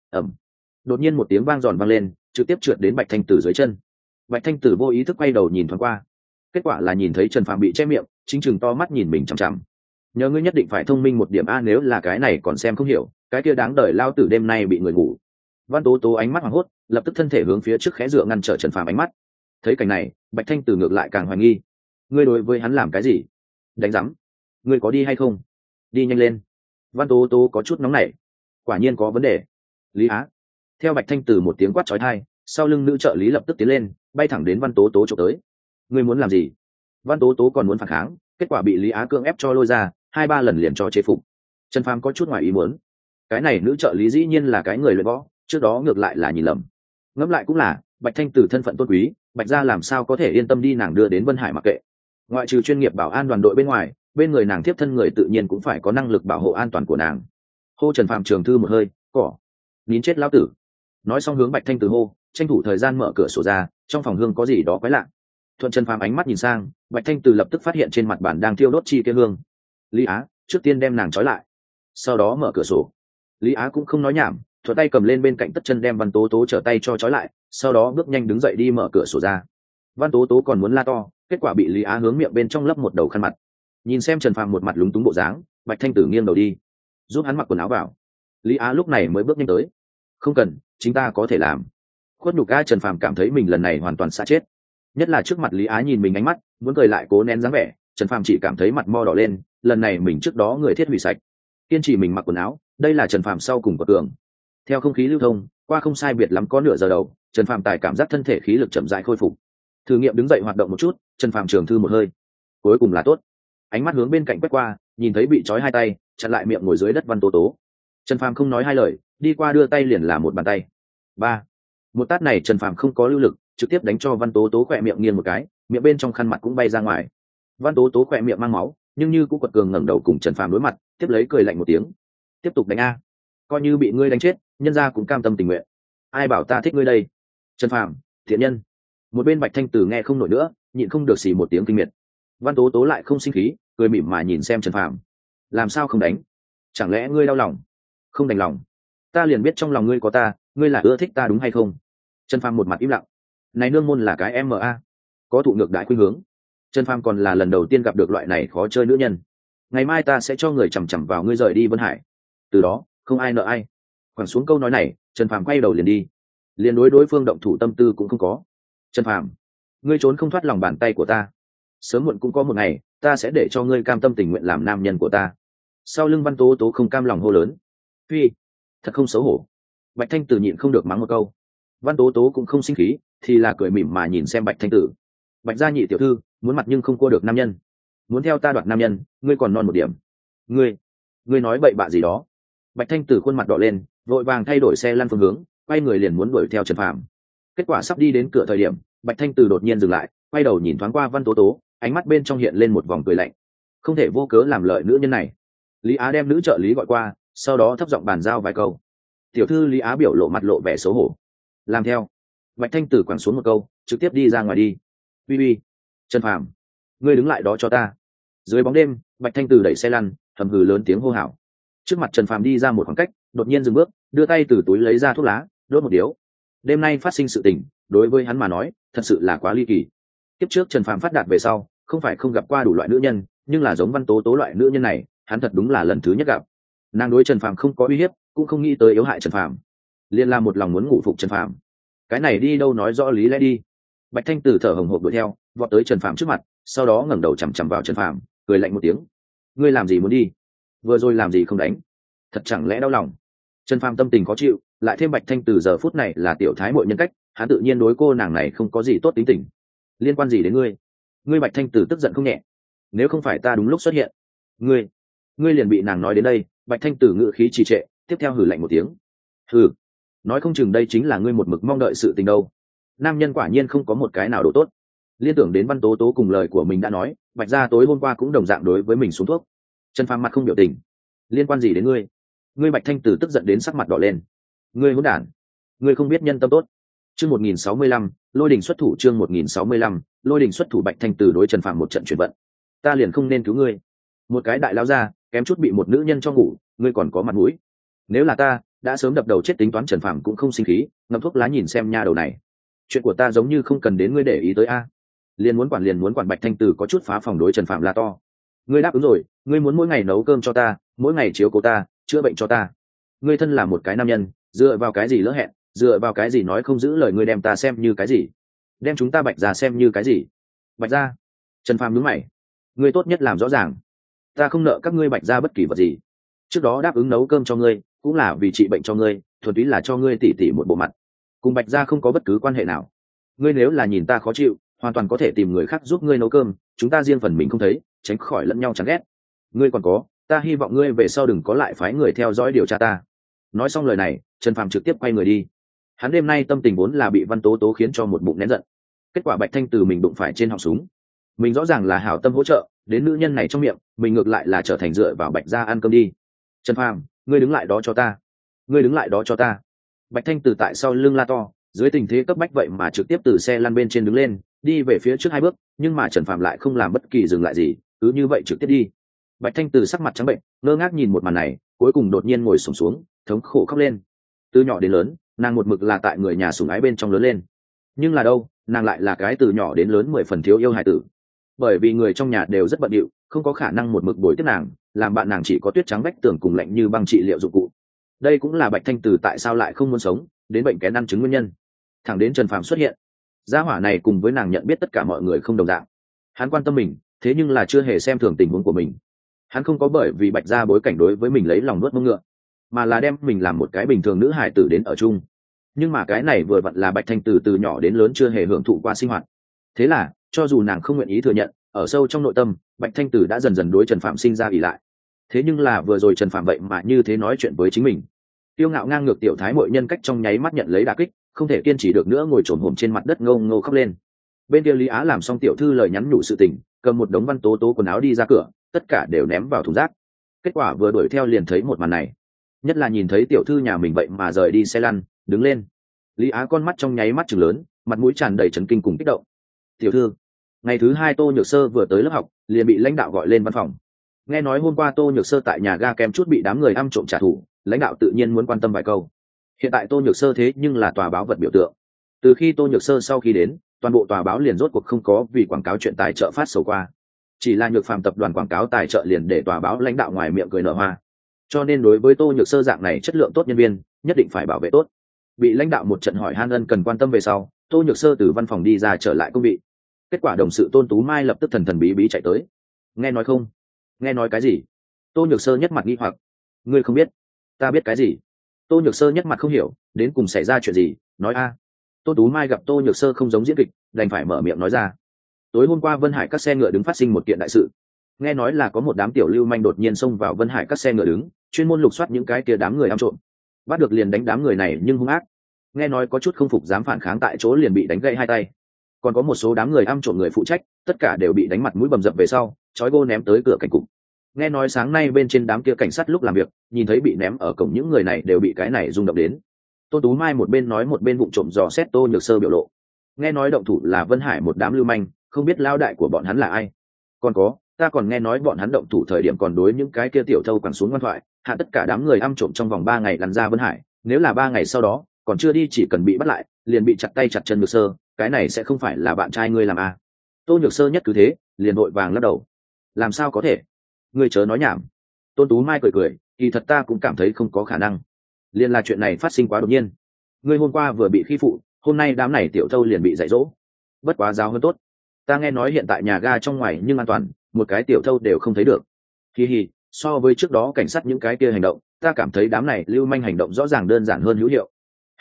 Đột nhiên một tiếng vang giòn vang lên, trực tiếp trượt đến Bạch Thanh Từ dưới chân. Bạch Thanh Từ vô ý thức quay đầu nhìn thoáng qua, kết quả là nhìn thấy Trần Phàm bị che miệng, chính chừng to mắt nhìn mình chằm chằm. Nhớ ngươi nhất định phải thông minh một điểm a, nếu là cái này còn xem không hiểu, cái kia đáng đời lao tử đêm nay bị người ngủ. Văn tố tố ánh mắt hoảng hốt, lập tức thân thể hướng phía trước khẽ dựa ngăn trở Trần Phàm ánh mắt. Thấy cảnh này, Bạch Thanh Từ ngược lại càng hoài nghi. Ngươi đối với hắn làm cái gì? Đánh rắm. Ngươi có đi hay không? Đi nhanh lên. Văn tố tố có chút nóng nảy. Quả nhiên có vấn đề. Lý Á. Theo Bạch Thanh Từ một tiếng quát chói tai, sau lưng nữ trợ lý lập tức tiến lên, bay thẳng đến Văn tố tố chụp tới. Ngươi muốn làm gì? Văn tố tố còn muốn phản kháng, kết quả bị Lý Á cưỡng ép cho lôi ra, 2-3 lần liền cho chế phục. Trần Phàm có chút ngoài ý muốn, cái này nữ trợ lý dĩ nhiên là cái người luyện võ, trước đó ngược lại là nhìn lầm. Ngẫm lại cũng là, Bạch Thanh Từ thân phận tôn quý, Bạch gia làm sao có thể yên tâm đi nàng đưa đến Vân Hải mặc kệ. Ngoại trừ chuyên nghiệp bảo an đoàn đội bên ngoài, bên người nàng tiếp thân người tự nhiên cũng phải có năng lực bảo hộ an toàn của nàng. Hô Trần Phàm trường thư một hơi, cỏ, nín chết lão tử. Nói xong hướng Bạch Thanh Từ hô, tranh thủ thời gian mở cửa sổ ra, trong phòng hương có gì đó quái lạ. Thuận Trần Phàm ánh mắt nhìn sang, Bạch Thanh Từ lập tức phát hiện trên mặt bàn đang thiêu đốt chi kia hương. Lý Á, trước tiên đem nàng trói lại, sau đó mở cửa sổ. Lý Á cũng không nói nhảm, thuận tay cầm lên bên cạnh tất chân đem Văn tố tố trở tay cho trói lại, sau đó bước nhanh đứng dậy đi mở cửa sổ ra. Văn tố tố còn muốn la to, kết quả bị Lý Á hướng miệng bên trong lấp một đầu khăn mặt. Nhìn xem Trần Phàm một mặt lúng túng bộ dáng, Bạch Thanh Từ nghiêng đầu đi, giúp hắn mặc quần áo vào. Lý Á lúc này mới bước nhanh tới. Không cần, chính ta có thể làm. Khuất nhục a, Trần Phàm cảm thấy mình lần này hoàn toàn xa chết. Nhất là trước mặt Lý Á nhìn mình ánh mắt, muốn cười lại cố nén dáng vẻ, Trần Phàm chỉ cảm thấy mặt mo đỏ lên, lần này mình trước đó người thiết hủy sạch. Kiên trì mình mặc quần áo, đây là Trần Phàm sau cùng của tường. Theo không khí lưu thông, qua không sai biệt lắm có nửa giờ đầu, Trần Phàm tài cảm giác thân thể khí lực chậm rãi khôi phục. Thử nghiệm đứng dậy hoạt động một chút, Trần Phàm trường thư một hơi. Cuối cùng là tốt. Ánh mắt hướng bên cạnh quét qua, nhìn thấy bị trói hai tay, chặn lại miệng ngồi dưới đất Văn tố tố. Trần Phàm không nói hai lời, đi qua đưa tay liền là một bàn tay. Ba. Một tát này Trần Phàm không có lưu lực, trực tiếp đánh cho Văn tố tố khỏe miệng nghiêng một cái, miệng bên trong khăn mặt cũng bay ra ngoài. Văn tố tố khỏe miệng mang máu, nhưng như cũng quật cường ngẩng đầu cùng Trần Phàm đối mặt, tiếp lấy cười lạnh một tiếng. Tiếp tục đánh a, coi như bị ngươi đánh chết, nhân gia cũng cam tâm tình nguyện. Ai bảo ta thích ngươi đây? Trần Phàm, thiện nhân. Một bên Bạch Thanh Từ nghe không nổi nữa, nhịn không được xì một tiếng kinh miệt. Văn tố tố lại không sinh khí, cười mỉm mà nhìn xem Trần Phàm. Làm sao không đánh? Chẳng lẽ ngươi đau lòng? Không đành lòng. ta liền biết trong lòng ngươi có ta, ngươi là ưa thích ta đúng hay không? Trần Phàm một mặt im lặng. Này nương môn là cái MA, có thụ ngược đại khuynh hướng. Trần Phàm còn là lần đầu tiên gặp được loại này khó chơi nữ nhân. Ngày mai ta sẽ cho người chằm chằm vào ngươi rời đi Vân Hải, từ đó không ai nợ ai. Quẳng xuống câu nói này, Trần Phàm quay đầu liền đi, liền đối phương động thủ tâm tư cũng không có. Trần Phàm, ngươi trốn không thoát lòng bàn tay của ta, sớm muộn cũng có một ngày ta sẽ để cho ngươi cam tâm tình nguyện làm nam nhân của ta. Sau lưng Văn Tố Tố không cam lòng hô lớn. Phi, thật không xấu hổ. Bạch Thanh Tử nhịn không được mắng một câu. Văn Tố Tố cũng không sinh khí, thì là cười mỉm mà nhìn xem Bạch Thanh Tử. Bạch gia nhị tiểu thư, muốn mặt nhưng không cua được nam nhân, muốn theo ta đoạt nam nhân, ngươi còn non một điểm. Ngươi nói bậy bạ gì đó? Bạch Thanh Tử khuôn mặt đỏ lên, vội vàng thay đổi xe lăn phương hướng, quay người liền muốn đuổi theo Trần Phàm. Kết quả sắp đi đến cửa thời điểm, Bạch Thanh Tử đột nhiên dừng lại, quay đầu nhìn thoáng qua Văn Tố Tố, ánh mắt bên trong hiện lên một vòng cười lạnh. Không thể vô cớ làm lợi nữ nhân này. Lý Á đem nữ trợ lý gọi qua, sau đó thấp giọng bàn giao vài câu. Tiểu thư Lý Á biểu lộ mặt lộ vẻ xấu hổ, làm theo. Bạch Thanh Tử quẳng xuống một câu, trực tiếp đi ra ngoài đi. Bi, Trần Phàm, ngươi đứng lại đó cho ta. Dưới bóng đêm, Bạch Thanh Tử đẩy xe lăn, thầm hừ lớn tiếng hô hào. Trước mặt Trần Phàm đi ra một khoảng cách, đột nhiên dừng bước, đưa tay từ túi lấy ra thuốc lá, đốt một điếu. Đêm nay phát sinh sự tình, đối với hắn mà nói, thật sự là quá ly kỳ. Kiếp trước Trần Phàm phát đạt về sau, không phải không gặp qua đủ loại nữ nhân, nhưng là giống Văn Tố Tố loại nữ nhân này, hắn thật đúng là lần thứ nhất gặp. Nàng đối Trần Phàm không có uy hiếp, cũng không nghĩ tới yếu hại Trần Phàm, liên la một lòng muốn ngủ phục Trần Phàm. Cái này đi đâu nói rõ lý lẽ đi. Bạch Thanh Tử thở hổn hển đuổi theo, vọt tới Trần Phàm trước mặt, sau đó ngẩng đầu chằm chằm vào Trần Phàm, cười lạnh một tiếng. Ngươi làm gì muốn đi? Vừa rồi làm gì không đánh? Thật chẳng lẽ đau lòng? Trần Phàm tâm tình khó chịu, lại thêm Bạch Thanh Tử giờ phút này là tiểu thái muội nhân cách, hắn tự nhiên đối cô nàng này không có gì tốt tính tình. Liên quan gì đến ngươi? Ngươi Bạch Thanh Tử tức giận không nhẹ. Nếu không phải ta đúng lúc xuất hiện, ngươi liền bị nàng nói đến đây. Bạch Thanh Tử ngữ khí trì trệ, tiếp theo hừ lạnh một tiếng. Hừ, nói không chừng đây chính là ngươi một mực mong đợi sự tình đâu. Nam nhân quả nhiên không có một cái nào đồ tốt. Liên tưởng đến Văn Tố Tố cùng lời của mình đã nói, Bạch gia tối hôm qua cũng đồng dạng đối với mình xuống thuốc. Trần Phàm mặt không biểu tình. Liên quan gì đến ngươi? Ngươi Bạch Thanh Tử tức giận đến sắc mặt đỏ lên. Ngươi hỗn đản, ngươi không biết nhân tâm tốt. Chương 1065, Lôi Đình xuất thủ. Chương 1065, Lôi Đình xuất thủ. Bạch Thanh Tử đối Trần Phàm một trận chuyển vận. Ta liền không nên cứu ngươi. Một cái đại lão gia, kém chút bị một nữ nhân cho ngủ, ngươi còn có mặt mũi? Nếu là ta, đã sớm đập đầu chết. Tính toán Trần Phàm cũng không sinh khí, ngậm thuốc lá nhìn xem nha đầu này. Chuyện của ta giống như không cần đến ngươi để ý tới a. Liền muốn quản. Bạch Thanh Tử có chút phá phòng đối Trần Phàm la to. Ngươi đáp ứng rồi, ngươi muốn mỗi ngày nấu cơm cho ta, mỗi ngày chiếu cố ta, chữa bệnh cho ta. Ngươi thân là một cái nam nhân, dựa vào cái gì lỡ hẹn, dựa vào cái gì nói không giữ lời? Ngươi đem ta xem như cái gì? Đem chúng ta Bạch gia xem như cái gì? Bạch gia? Trần Phàm nhướng mày. Ngươi tốt nhất làm rõ ràng, ta không nợ các ngươi Bạch gia bất kỳ vật gì. Trước đó đáp ứng nấu cơm cho ngươi, cũng là vì trị bệnh cho ngươi, thuần túy là cho ngươi tỉ tỉ một bộ mặt, cùng Bạch gia không có bất cứ quan hệ nào. Ngươi nếu là nhìn ta khó chịu, hoàn toàn có thể tìm người khác giúp ngươi nấu cơm, chúng ta riêng phần mình không thấy, tránh khỏi lẫn nhau chán ghét. Ngươi còn có, ta hy vọng ngươi về sau đừng có lại phái người theo dõi điều tra ta. Nói xong lời này, Trần Phàm trực tiếp quay người đi. Hắn đêm nay tâm tình vốn là bị Văn Tố Tố khiến cho một bụng nén giận. Kết quả Bạch Thanh Từ mình đụng phải trên họng súng. Mình rõ ràng là hảo tâm hỗ trợ, đến nữ nhân này trong miệng, mình ngược lại là trở thành dựa vào Bạch gia ăn cơm đi. Trần Phàm, ngươi đứng lại đó cho ta. Ngươi đứng lại đó cho ta. Bạch Thanh Từ tại sau lưng la to, dưới tình thế cấp bách vậy mà trực tiếp từ xe lăn bên trên đứng lên, đi về phía trước 2 bước, nhưng mà Trần Phàm lại không làm bất kỳ dừng lại gì, cứ như vậy trực tiếp đi. Bạch Thanh Từ sắc mặt trắng bệnh, ngơ ngác nhìn một màn này, cuối cùng đột nhiên ngồi xổm xuống, thống khổ khóc lên. Từ nhỏ đến lớn, nàng một mực là tại người nhà sủng ái bên trong lớn lên, nhưng là đâu, nàng lại là cái từ nhỏ đến lớn 10 phần thiếu yêu hài tử. Bởi vì người trong nhà đều rất bận rộn, không có khả năng một mực bồi tiếp nàng, làm bạn nàng chỉ có tuyết trắng vách tường cùng lạnh như băng trị liệu dụng cụ. Đây cũng là Bạch Thanh Từ tại sao lại không muốn sống, đến bệnh kén ăn trứng nguyên nhân. Thẳng đến Trần Phàm xuất hiện, gia hỏa này cùng với nàng nhận biết tất cả mọi người không đồng dạng. Hắn quan tâm mình, thế nhưng là chưa hề xem thường tình huống của mình. Hắn không có bởi vì Bạch gia bối cảnh đối với mình lấy lòng nuốt mông ngựa, mà là đem mình làm một cái bình thường nữ hài tử đến ở chung. Nhưng mà cái này vừa vặn là Bạch Thanh Từ từ nhỏ đến lớn chưa hề hưởng thụ qua sinh hoạt. Thế là, cho dù nàng không nguyện ý thừa nhận, ở sâu trong nội tâm, Bạch Thanh Từ đã dần dần đối Trần Phạm sinh ra ỷ lại. Thế nhưng là vừa rồi Trần Phạm vậy mà như thế nói chuyện với chính mình. Tiêu ngạo ngang ngược tiểu thái mọi nhân cách trong nháy mắt nhận lấy đả kích, không thể kiên trì được nữa, ngồi trồn hổm trên mặt đất ngâu ngô khóc lên. Bên kia Lý Á làm xong tiểu thư lời nhắn nhủ sự tình, cầm một đống Văn Tố Tố quần áo đi ra cửa, tất cả đều ném vào thùng rác. Kết quả vừa đuổi theo liền thấy một màn này, nhất là nhìn thấy tiểu thư nhà mình vậy mà rời đi xe lăn, đứng lên. Lý Á con mắt trong nháy mắt trừng lớn, mặt mũi tràn đầy chấn kinh cùng kích động. Tiểu thư, ngày thứ 2 Tô Nhược Sơ vừa tới lớp học, liền bị lãnh đạo gọi lên văn phòng. Nghe nói hôm qua Tô Nhược Sơ tại nhà ga kém chút bị đám người ăn trộm trả thù, lãnh đạo tự nhiên muốn quan tâm vài câu. Hiện tại Tô Nhược Sơ thế nhưng là tòa báo vật biểu tượng. Từ khi Tô Nhược Sơ sau khi đến, toàn bộ tòa báo liền rốt cuộc không có vì quảng cáo chuyện tài trợ phát sầu qua. Chỉ là Nhược Phàm tập đoàn quảng cáo tài trợ liền để tòa báo lãnh đạo ngoài miệng cười nở hoa. Cho nên đối với Tô Nhược Sơ dạng này chất lượng tốt nhân viên, nhất định phải bảo vệ tốt. Bị lãnh đạo một trận hỏi han ân cần quan tâm về sau, Tô Nhược Sơ từ văn phòng đi ra trở lại công vị. Kết quả đồng sự Tôn Tú Mai lập tức thần thần bí bí chạy tới. Nghe nói không? Nghe nói cái gì? Tô Nhược Sơ nhất mặt nghi hoặc. Ngươi không biết? Ta biết cái gì? Tô Nhược Sơ nhất mặt không hiểu, đến cùng xảy ra chuyện gì? Nói a. Tôn Tú Mai gặp Tô Nhược Sơ không giống diễn kịch, đành phải mở miệng nói ra. Tối hôm qua Vân Hải các xe ngựa đứng phát sinh một kiện đại sự. Nghe nói là có một đám tiểu lưu manh đột nhiên xông vào Vân Hải các xe ngựa đứng, chuyên môn lục soát những cái kia đám người ăn trộm. Bắt được liền đánh đám người này nhưng hung ác. Nghe nói có chút không phục dám phản kháng tại chỗ liền bị đánh gãy hai tay. Còn có một số đám người ăn trộm người phụ trách, tất cả đều bị đánh mặt mũi bầm dập về sau, trói gô ném tới cửa cảnh cục. Nghe nói sáng nay bên trên đám kia cảnh sát lúc làm việc, nhìn thấy bị ném ở cổng những người này đều bị cái này rung động đến. Tôn Tú Mai một bên nói một bên vụng trộm dò xét Tô Nhược Sơ biểu lộ. Nghe nói động thủ là Vân Hải một đám lưu manh, không biết lao đại của bọn hắn là ai. Còn có, ta còn nghe nói bọn hắn động thủ thời điểm còn đối những cái kia tiểu thâu quẳng xuống ngoan thoại, hạ tất cả đám người ăn trộm trong vòng 3 ngày lăn ra Vân Hải, nếu là 3 ngày sau đó còn chưa đi chỉ cần bị bắt lại, liền bị chặt tay chặt chân. Nhược Sơ, cái này sẽ không phải là bạn trai ngươi làm à? Tô Nhược Sơ nhất cứ thế, liền vội vàng lắc đầu. Làm sao có thể? Ngươi chớ nói nhảm. Tôn Tú Mai cười cười, kỳ thật ta cũng cảm thấy không có khả năng. Liên là chuyện này phát sinh quá đột nhiên. Ngươi hôm qua vừa bị khi phụ, hôm nay đám này tiểu thâu liền bị dạy dỗ. Bất quá giáo hơn tốt. Ta nghe nói hiện tại nhà ga trong ngoài nhưng an toàn, một cái tiểu thâu đều không thấy được. Hi hi, so với trước đó cảnh sát những cái kia hành động, ta cảm thấy đám này lưu manh hành động rõ ràng đơn giản hơn hữu hiệu.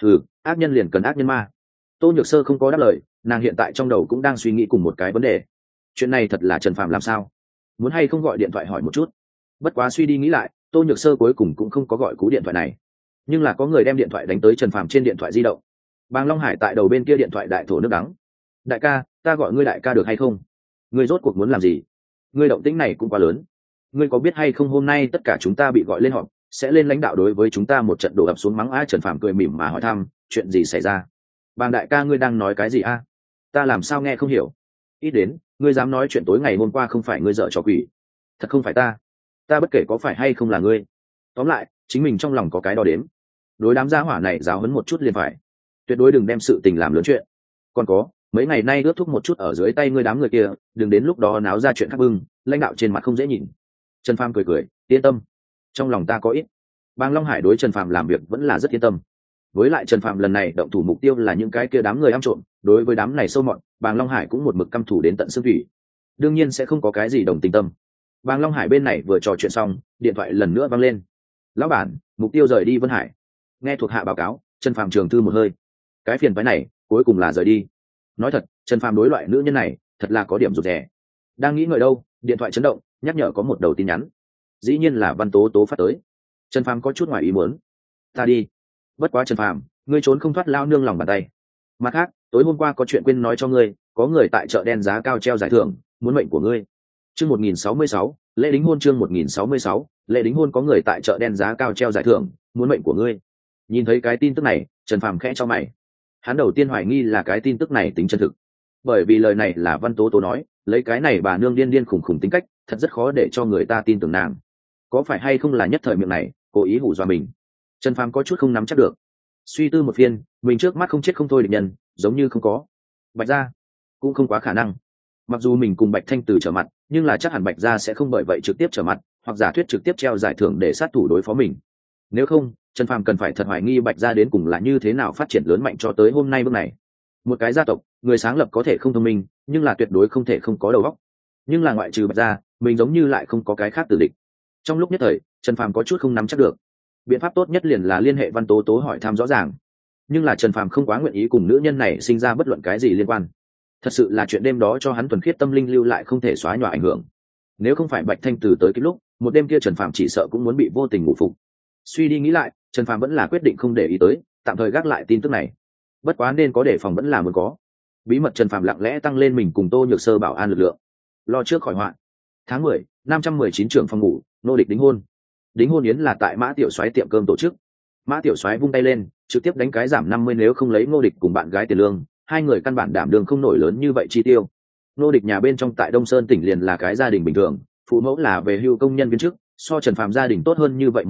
Ác nhân liền cần ác nhân ma. Tô Nhược Sơ không có đáp lời, nàng hiện tại trong đầu cũng đang suy nghĩ cùng một cái vấn đề. Chuyện này thật là Trần Phạm làm sao? Muốn hay không gọi điện thoại hỏi một chút? Bất quá suy đi nghĩ lại, Tô Nhược Sơ cuối cùng cũng không có gọi cú điện thoại này. Nhưng là có người đem điện thoại đánh tới Trần Phạm trên điện thoại di động. Bàng Long Hải tại đầu bên kia điện thoại đại thổ nước đắng. Đại ca, ta gọi ngươi đại ca được hay không? Ngươi rốt cuộc muốn làm gì? Ngươi động tĩnh này cũng quá lớn. Ngươi có biết hay không hôm nay tất cả chúng ta bị gọi lên họp, sẽ lên lãnh đạo đối với chúng ta một trận đổ ập xuống mắng á. Trần Phạm cười mỉm mà hỏi thăm, chuyện gì xảy ra? Bàng đại ca ngươi đang nói cái gì a? Ta làm sao nghe không hiểu? Ít đến, ngươi dám nói chuyện tối ngày hôm qua không phải ngươi dở trò quỷ? Thật không phải ta bất kể có phải hay không là ngươi. Tóm lại, chính mình trong lòng có cái đo đếm. Đối đám gia hỏa này giáo huấn một chút liền phải. Tuyệt đối đừng đem sự tình làm lớn chuyện. Còn có, mấy ngày nay ướt thúc một chút ở dưới tay ngươi đám người kia, đừng đến lúc đó náo ra chuyện khác bưng, lãnh đạo trên mặt không dễ nhìn. Trần Phàm cười cười, yên tâm, trong lòng ta có ít. Bàng Long Hải đối Trần Phàm làm việc vẫn là rất yên tâm. Với lại Trần Phàm lần này động thủ mục tiêu là những cái kia đám người ăn trộm, đối với đám này sâu mọt, Bàng Long Hải cũng một mực căm thủ đến tận xương thủy. Đương nhiên sẽ không có cái gì đồng tình tâm. Bàng Long Hải bên này vừa trò chuyện xong, điện thoại lần nữa vang lên. Lão bản, mục tiêu rời đi Vân Hải. Nghe thuộc hạ báo cáo, Trần Phàm trường thư một hơi. Cái phiền phái này, cuối cùng là rời đi. Nói thật, Trần Phàm đối loại nữ nhân này, thật là có điểm rụt rè. Đang nghĩ ngợi đâu, điện thoại chấn động, nhắc nhở có một đầu tin nhắn. Dĩ nhiên là Văn Tố Tố phát tới. Trần Phàm có chút ngoài ý muốn. Ta đi. Bất quá Trần Phàm, ngươi trốn không thoát lao nương lòng bàn tay. Mặt khác, tối hôm qua có chuyện quên nói cho ngươi, có người tại chợ đen giá cao treo giải thưởng, muốn mệnh của ngươi. Chương 1066, lễ đính hôn. Chương 1066, lễ đính hôn. Có người tại chợ đen giá cao treo giải thưởng, muốn mệnh của ngươi. Nhìn thấy cái tin tức này, Trần Phàm khẽ cho mày. Hắn đầu tiên hoài nghi là cái tin tức này tính chân thực, bởi vì lời này là Văn Tố Tố nói, lấy cái này bà nương điên điên khủng khủng tính cách, thật rất khó để cho người ta tin tưởng nàng. Có phải hay không là nhất thời miệng này cố ý hù dọa mình? Trần Phàm có chút không nắm chắc được. Suy tư một phiên, mình trước mắt không chết không thôi địch nhân, giống như không có. Bạch Gia cũng không quá khả năng. Mặc dù mình cùng Bạch Thanh Từ trở mặt, nhưng là chắc hẳn Bạch Gia sẽ không bởi vậy trực tiếp trở mặt, hoặc giả thuyết trực tiếp treo giải thưởng để sát thủ đối phó mình. Nếu không, Trần Phàm cần phải thật hoài nghi Bạch Gia đến cùng là như thế nào phát triển lớn mạnh cho tới hôm nay bước này. Một cái gia tộc, người sáng lập có thể không thông minh, nhưng là tuyệt đối không thể không có đầu óc. Nhưng là ngoại trừ Bạch Gia, mình giống như lại không có cái khác tử địch. Trong lúc nhất thời, Trần Phàm có chút không nắm chắc được. Biện pháp tốt nhất liền là liên hệ Văn Tố Tố hỏi thăm rõ ràng. Nhưng là Trần Phàm không quá nguyện ý cùng nữ nhân này sinh ra bất luận cái gì liên quan. Thật sự là chuyện đêm đó cho hắn thuần khiết tâm linh lưu lại không thể xóa nhòa ảnh hưởng. Nếu không phải Bạch Thanh Từ tới cái lúc, một đêm kia Trần Phàm chỉ sợ cũng muốn bị vô tình ngủ phục. Suy đi nghĩ lại, Trần Phàm vẫn là quyết định không để ý tới, tạm thời gác lại tin tức này. Bất quá nên có đề phòng vẫn là muốn có. Bí mật Trần Phàm lặng lẽ tăng lên mình cùng Tô Nhược Sơ bảo an lực lượng, lo trước khỏi họa. Tháng 10, 519 trưởng phòng ngủ, nô địch đính hôn. Đính hôn yến là tại Mã Tiểu Soái tiệm cơm tổ chức. Mã Tiểu Soái vung tay lên, trực tiếp đánh cái giảm 50 nếu không lấy Ngô Địch cùng bạn gái tiền lương, hai người căn bản đảm đường không nổi lớn như vậy chi tiêu. Ngô Địch nhà bên trong tại Đông Sơn tỉnh liền là cái gia đình bình thường, phụ mẫu là về hưu công nhân viên chức, so Trần Phàm gia đình tốt hơn như vậy một chút,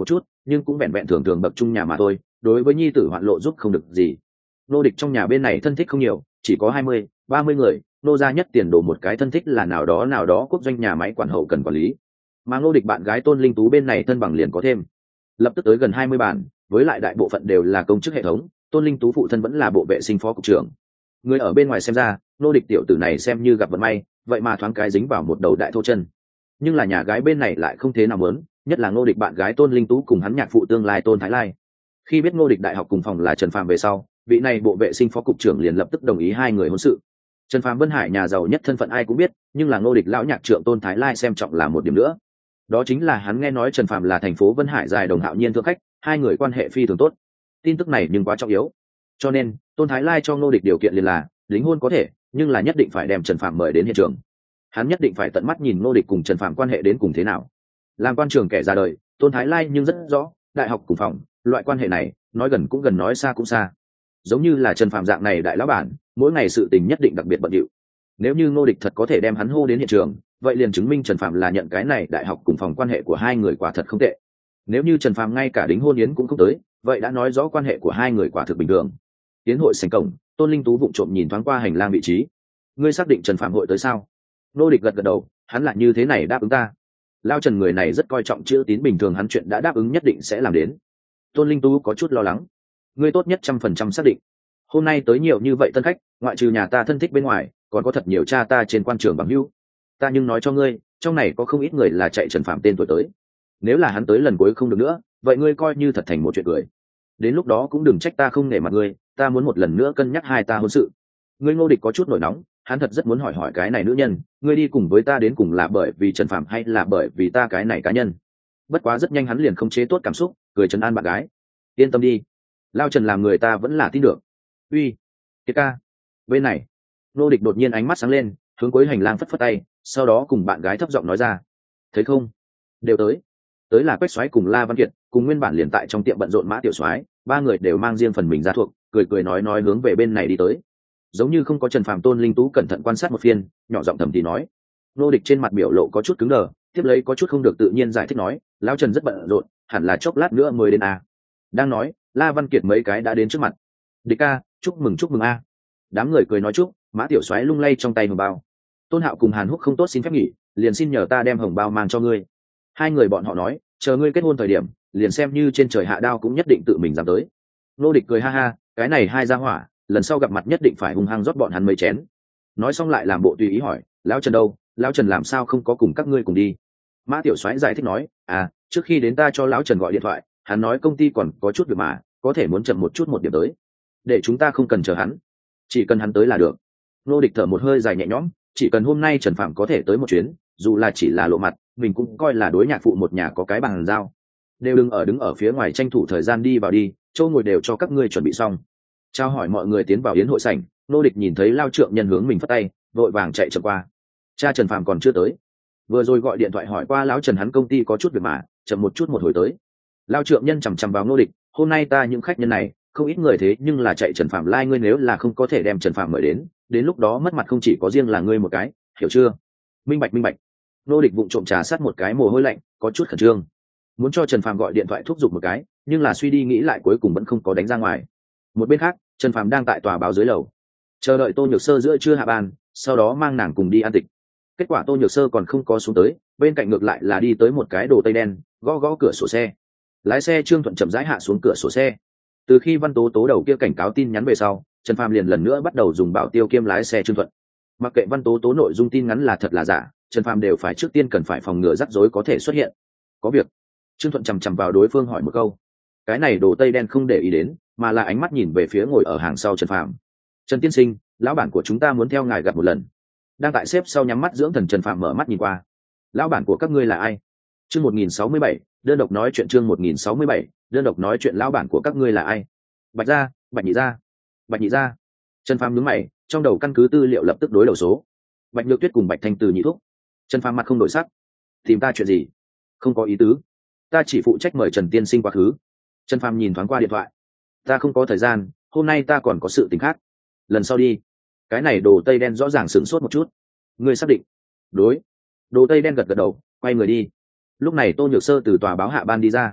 nhưng cũng vẹn vẹn thường thường bậc trung nhà mà thôi, đối với nhi tử hoạn lộ giúp không được gì. Nô Địch trong nhà bên này thân thích không nhiều, chỉ có 20-30 người, nô gia nhất tiền đồ một cái thân thích là nào đó quốc doanh nhà máy quản hậu cần quản lý. Mà Nô Địch bạn gái Tôn Linh Tú bên này thân bằng liền có thêm, lập tức tới gần 20 bản, với lại đại bộ phận đều là công chức hệ thống. Tôn Linh Tú phụ thân vẫn là bộ vệ sinh phó cục trưởng. Người ở bên ngoài xem ra, Nô Địch tiểu tử này xem như gặp vận may, vậy mà thoáng cái dính vào một đầu đại thô chân. Nhưng là nhà gái bên này lại không thế nào muốn, nhất là Nô Địch bạn gái Tôn Linh Tú cùng hắn nhạc phụ tương lai Tôn Thái Lai. Khi biết Nô Địch đại học cùng phòng là Trần Phàm về sau, vị này bộ vệ sinh phó cục trưởng liền lập tức đồng ý hai người hôn sự. Trần Phàm Vân Hải nhà giàu nhất thân phận ai cũng biết, nhưng là Nô Địch lão nhạc trưởng Tôn Thái Lai xem trọng là một điểm nữa. Đó chính là hắn nghe nói Trần Phàm là thành phố Vân Hải dài đồng hạo nhiên thượng khách, hai người quan hệ phi thường tốt. Tin tức này nhưng quá trọng yếu, cho nên Tôn Thái Lai cho Nô Địch điều kiện liền là đính hôn có thể, nhưng là nhất định phải đem Trần Phàm mời đến hiện trường. Hắn nhất định phải tận mắt nhìn Nô Địch cùng Trần Phàm quan hệ đến cùng thế nào. Làm quan trường kẻ ra đời, Tôn Thái Lai nhưng rất rõ, đại học cùng phòng, loại quan hệ này, nói gần cũng gần nói xa cũng xa. Giống như là Trần Phàm dạng này đại lão bản, mỗi ngày sự tình nhất định đặc biệt bận rộn. Nếu như Nô Địch thật có thể đem hắn hô đến hiện trường, vậy liền chứng minh Trần Phàm là nhận cái này đại học cùng phòng quan hệ của hai người quả thật không tệ. Nếu như Trần Phàm ngay cả đính hôn yến cũng không tới, vậy đã nói rõ quan hệ của hai người quả thực bình thường. Yến hội sảnh cổng, Tôn Linh Tú vụng trộm nhìn thoáng qua hành lang vị trí. Ngươi xác định Trần Phàm hội tới sao? Nô Địch gật gật đầu, hắn là như thế này đáp ứng ta. Lao Trần người này rất coi trọng chữ tín bình thường, hắn chuyện đã đáp ứng nhất định sẽ làm đến. Tôn Linh Tú có chút lo lắng. Ngươi tốt nhất 100% xác định. Hôm nay tới nhiều như vậy tân khách, ngoại trừ nhà ta thân thích bên ngoài, còn có thật nhiều cha ta trên quan trường bằng hữu. Ta nhưng nói cho ngươi, trong này có không ít người là chạy Trần Phàm tên tuổi tới. Nếu là hắn tới lần cuối không được nữa, vậy ngươi coi như thật thành một chuyện cười. Đến lúc đó cũng đừng trách ta không nể mặt ngươi, ta muốn một lần nữa cân nhắc hai ta hôn sự. Ngươi Ngô Địch có chút nổi nóng, hắn thật rất muốn hỏi cái này nữ nhân, ngươi đi cùng với ta đến cùng là bởi vì Trần Phàm hay là bởi vì ta cái này cá nhân. Bất quá rất nhanh hắn liền không chế tốt cảm xúc, cười trấn an bạn gái. Yên tâm đi, Lao Trần làm người ta vẫn là tin được. Uy, Kiệt ca, bên này. Ngô Địch đột nhiên ánh mắt sáng lên, hướng cuối hành lang phất phất tay, sau đó cùng bạn gái thấp giọng nói ra. Thấy không? Đều tới là Quách Soái cùng La Văn Kiệt, cùng nguyên bản liền tại trong tiệm bận rộn Mã Tiểu Soái, ba người đều mang riêng phần mình ra thuộc, cười nói hướng về bên này đi tới. Giống như không có Trần Phàm, Tôn Linh Tú cẩn thận quan sát một phiên, nhỏ giọng thầm thì nói. Nô Địch trên mặt biểu lộ có chút cứng đờ, tiếp lấy có chút không được tự nhiên giải thích nói, lão Trần rất bận rộn, hẳn là chốc lát nữa mới đến à. Đang nói, La Văn Kiệt mấy cái đã đến trước mặt. Địch ca, chúc mừng a. Đám người cười nói chúc, Mã Tiểu Soái lung lay trong tay hồng bao. Tôn Hạo cùng Hàn Húc không tốt xin phép nghỉ, liền xin nhờ ta đem hồng bao mang cho ngươi. Hai người bọn họ nói, chờ ngươi kết hôn thời điểm, liền xem như trên trời hạ đao cũng nhất định tự mình dám tới. Nô Địch cười ha ha, cái này hai gia hỏa, lần sau gặp mặt nhất định phải hung hăng rót bọn hắn mấy chén. Nói xong lại làm bộ tùy ý hỏi, lão Trần đâu, lão Trần làm sao không có cùng các ngươi cùng đi? Mã Tiểu Soái giải thích nói, trước khi đến ta cho lão Trần gọi điện thoại, hắn nói công ty còn có chút việc mà, có thể muốn chậm một chút một điểm tới, để chúng ta không cần chờ hắn, chỉ cần hắn tới là được. Nô Địch thở một hơi dài nhẹ nhõm, chỉ cần hôm nay Trần Phạm có thể tới một chuyến, dù là chỉ là lộ mặt, mình cũng coi là đối nhạc phụ một nhà có cái bằng giao. Đều đứng ở phía ngoài tranh thủ thời gian đi vào đi, chỗ ngồi đều cho các ngươi chuẩn bị xong. Trao hỏi mọi người tiến vào yến hội sảnh, Nô Địch nhìn thấy Lao Trượng Nhân hướng mình phất tay, vội vàng chạy chậm qua. Cha Trần Phạm còn chưa tới, vừa rồi gọi điện thoại hỏi qua lão Trần hắn công ty có chút việc mà, chậm một chút một hồi tới. Lao Trượng Nhân chằm chằm vào Nô Địch, hôm nay ta những khách nhân này không ít người thế nhưng là chạy Trần Phạm lai ngươi nếu là không có thể đem Trần Phạm mời đến lúc đó mất mặt không chỉ có riêng là ngươi một cái, hiểu chưa? Minh bạch. Nô Địch vụng trộm trà sát một cái mồ hôi lạnh, có chút khẩn trương, muốn cho Trần Phạm gọi điện thoại thúc giục một cái, nhưng là suy đi nghĩ lại cuối cùng vẫn không có đánh ra ngoài. Một bên khác, Trần Phạm đang tại tòa báo dưới lầu, chờ đợi Tô Nhược Sơ giữa trưa hạ ban, sau đó mang nàng cùng đi ăn tịch. Kết quả Tô Nhược Sơ còn không có xuống tới, bên cạnh ngược lại là đi tới một cái đồ tây đen, gõ cửa sổ xe. Lái xe Trương Thuận chậm rãi hạ xuống cửa sổ xe. Từ khi Văn Tố Tố đầu kia cảnh cáo tin nhắn về sau, Trần Phàm liền lần nữa bắt đầu dùng bảo tiêu kiêm lái xe Trương Thuận. Mặc kệ Văn Tố Tố nội dung tin nhắn là thật là giả, Trần Phàm đều phải trước tiên cần phải phòng ngừa rắc rối có thể xuất hiện. Có việc. Trương Thuận chằm vào đối phương hỏi một câu. Cái này đồ tây đen không để ý đến, mà là ánh mắt nhìn về phía ngồi ở hàng sau Trần Phàm. Trần tiên sinh, lão bản của chúng ta muốn theo ngài gặp một lần. Đang tại xếp sau nhắm mắt dưỡng thần Trần Phàm mở mắt nhìn qua. Lão bản của các ngươi là ai? Chương 1067, đơn độc nói chuyện chương 1067, đơn độc nói chuyện lão bản của các ngươi là ai? Bạch gia, Bạch nhị gia. Trần Phàm nhướng mày, trong đầu căn cứ tư liệu lập tức đối đầu số. Bạch Nhược Tuyết cùng Bạch Thanh Từ nhị thúc. Trần Phàm mặt không đổi sắc. Tìm ta chuyện gì? Không có ý tứ. Ta chỉ phụ trách mời Trần tiên sinh quá khứ. Trần Phàm nhìn thoáng qua điện thoại. Ta không có thời gian, hôm nay ta còn có sự tình khác. Lần sau đi. Cái này đồ tây đen rõ ràng sửng sốt một chút. Ngươi xác định? Đối. Đồ tây đen gật đầu, quay người đi. Lúc này Tô Nhược Sơ từ tòa báo hạ ban đi ra.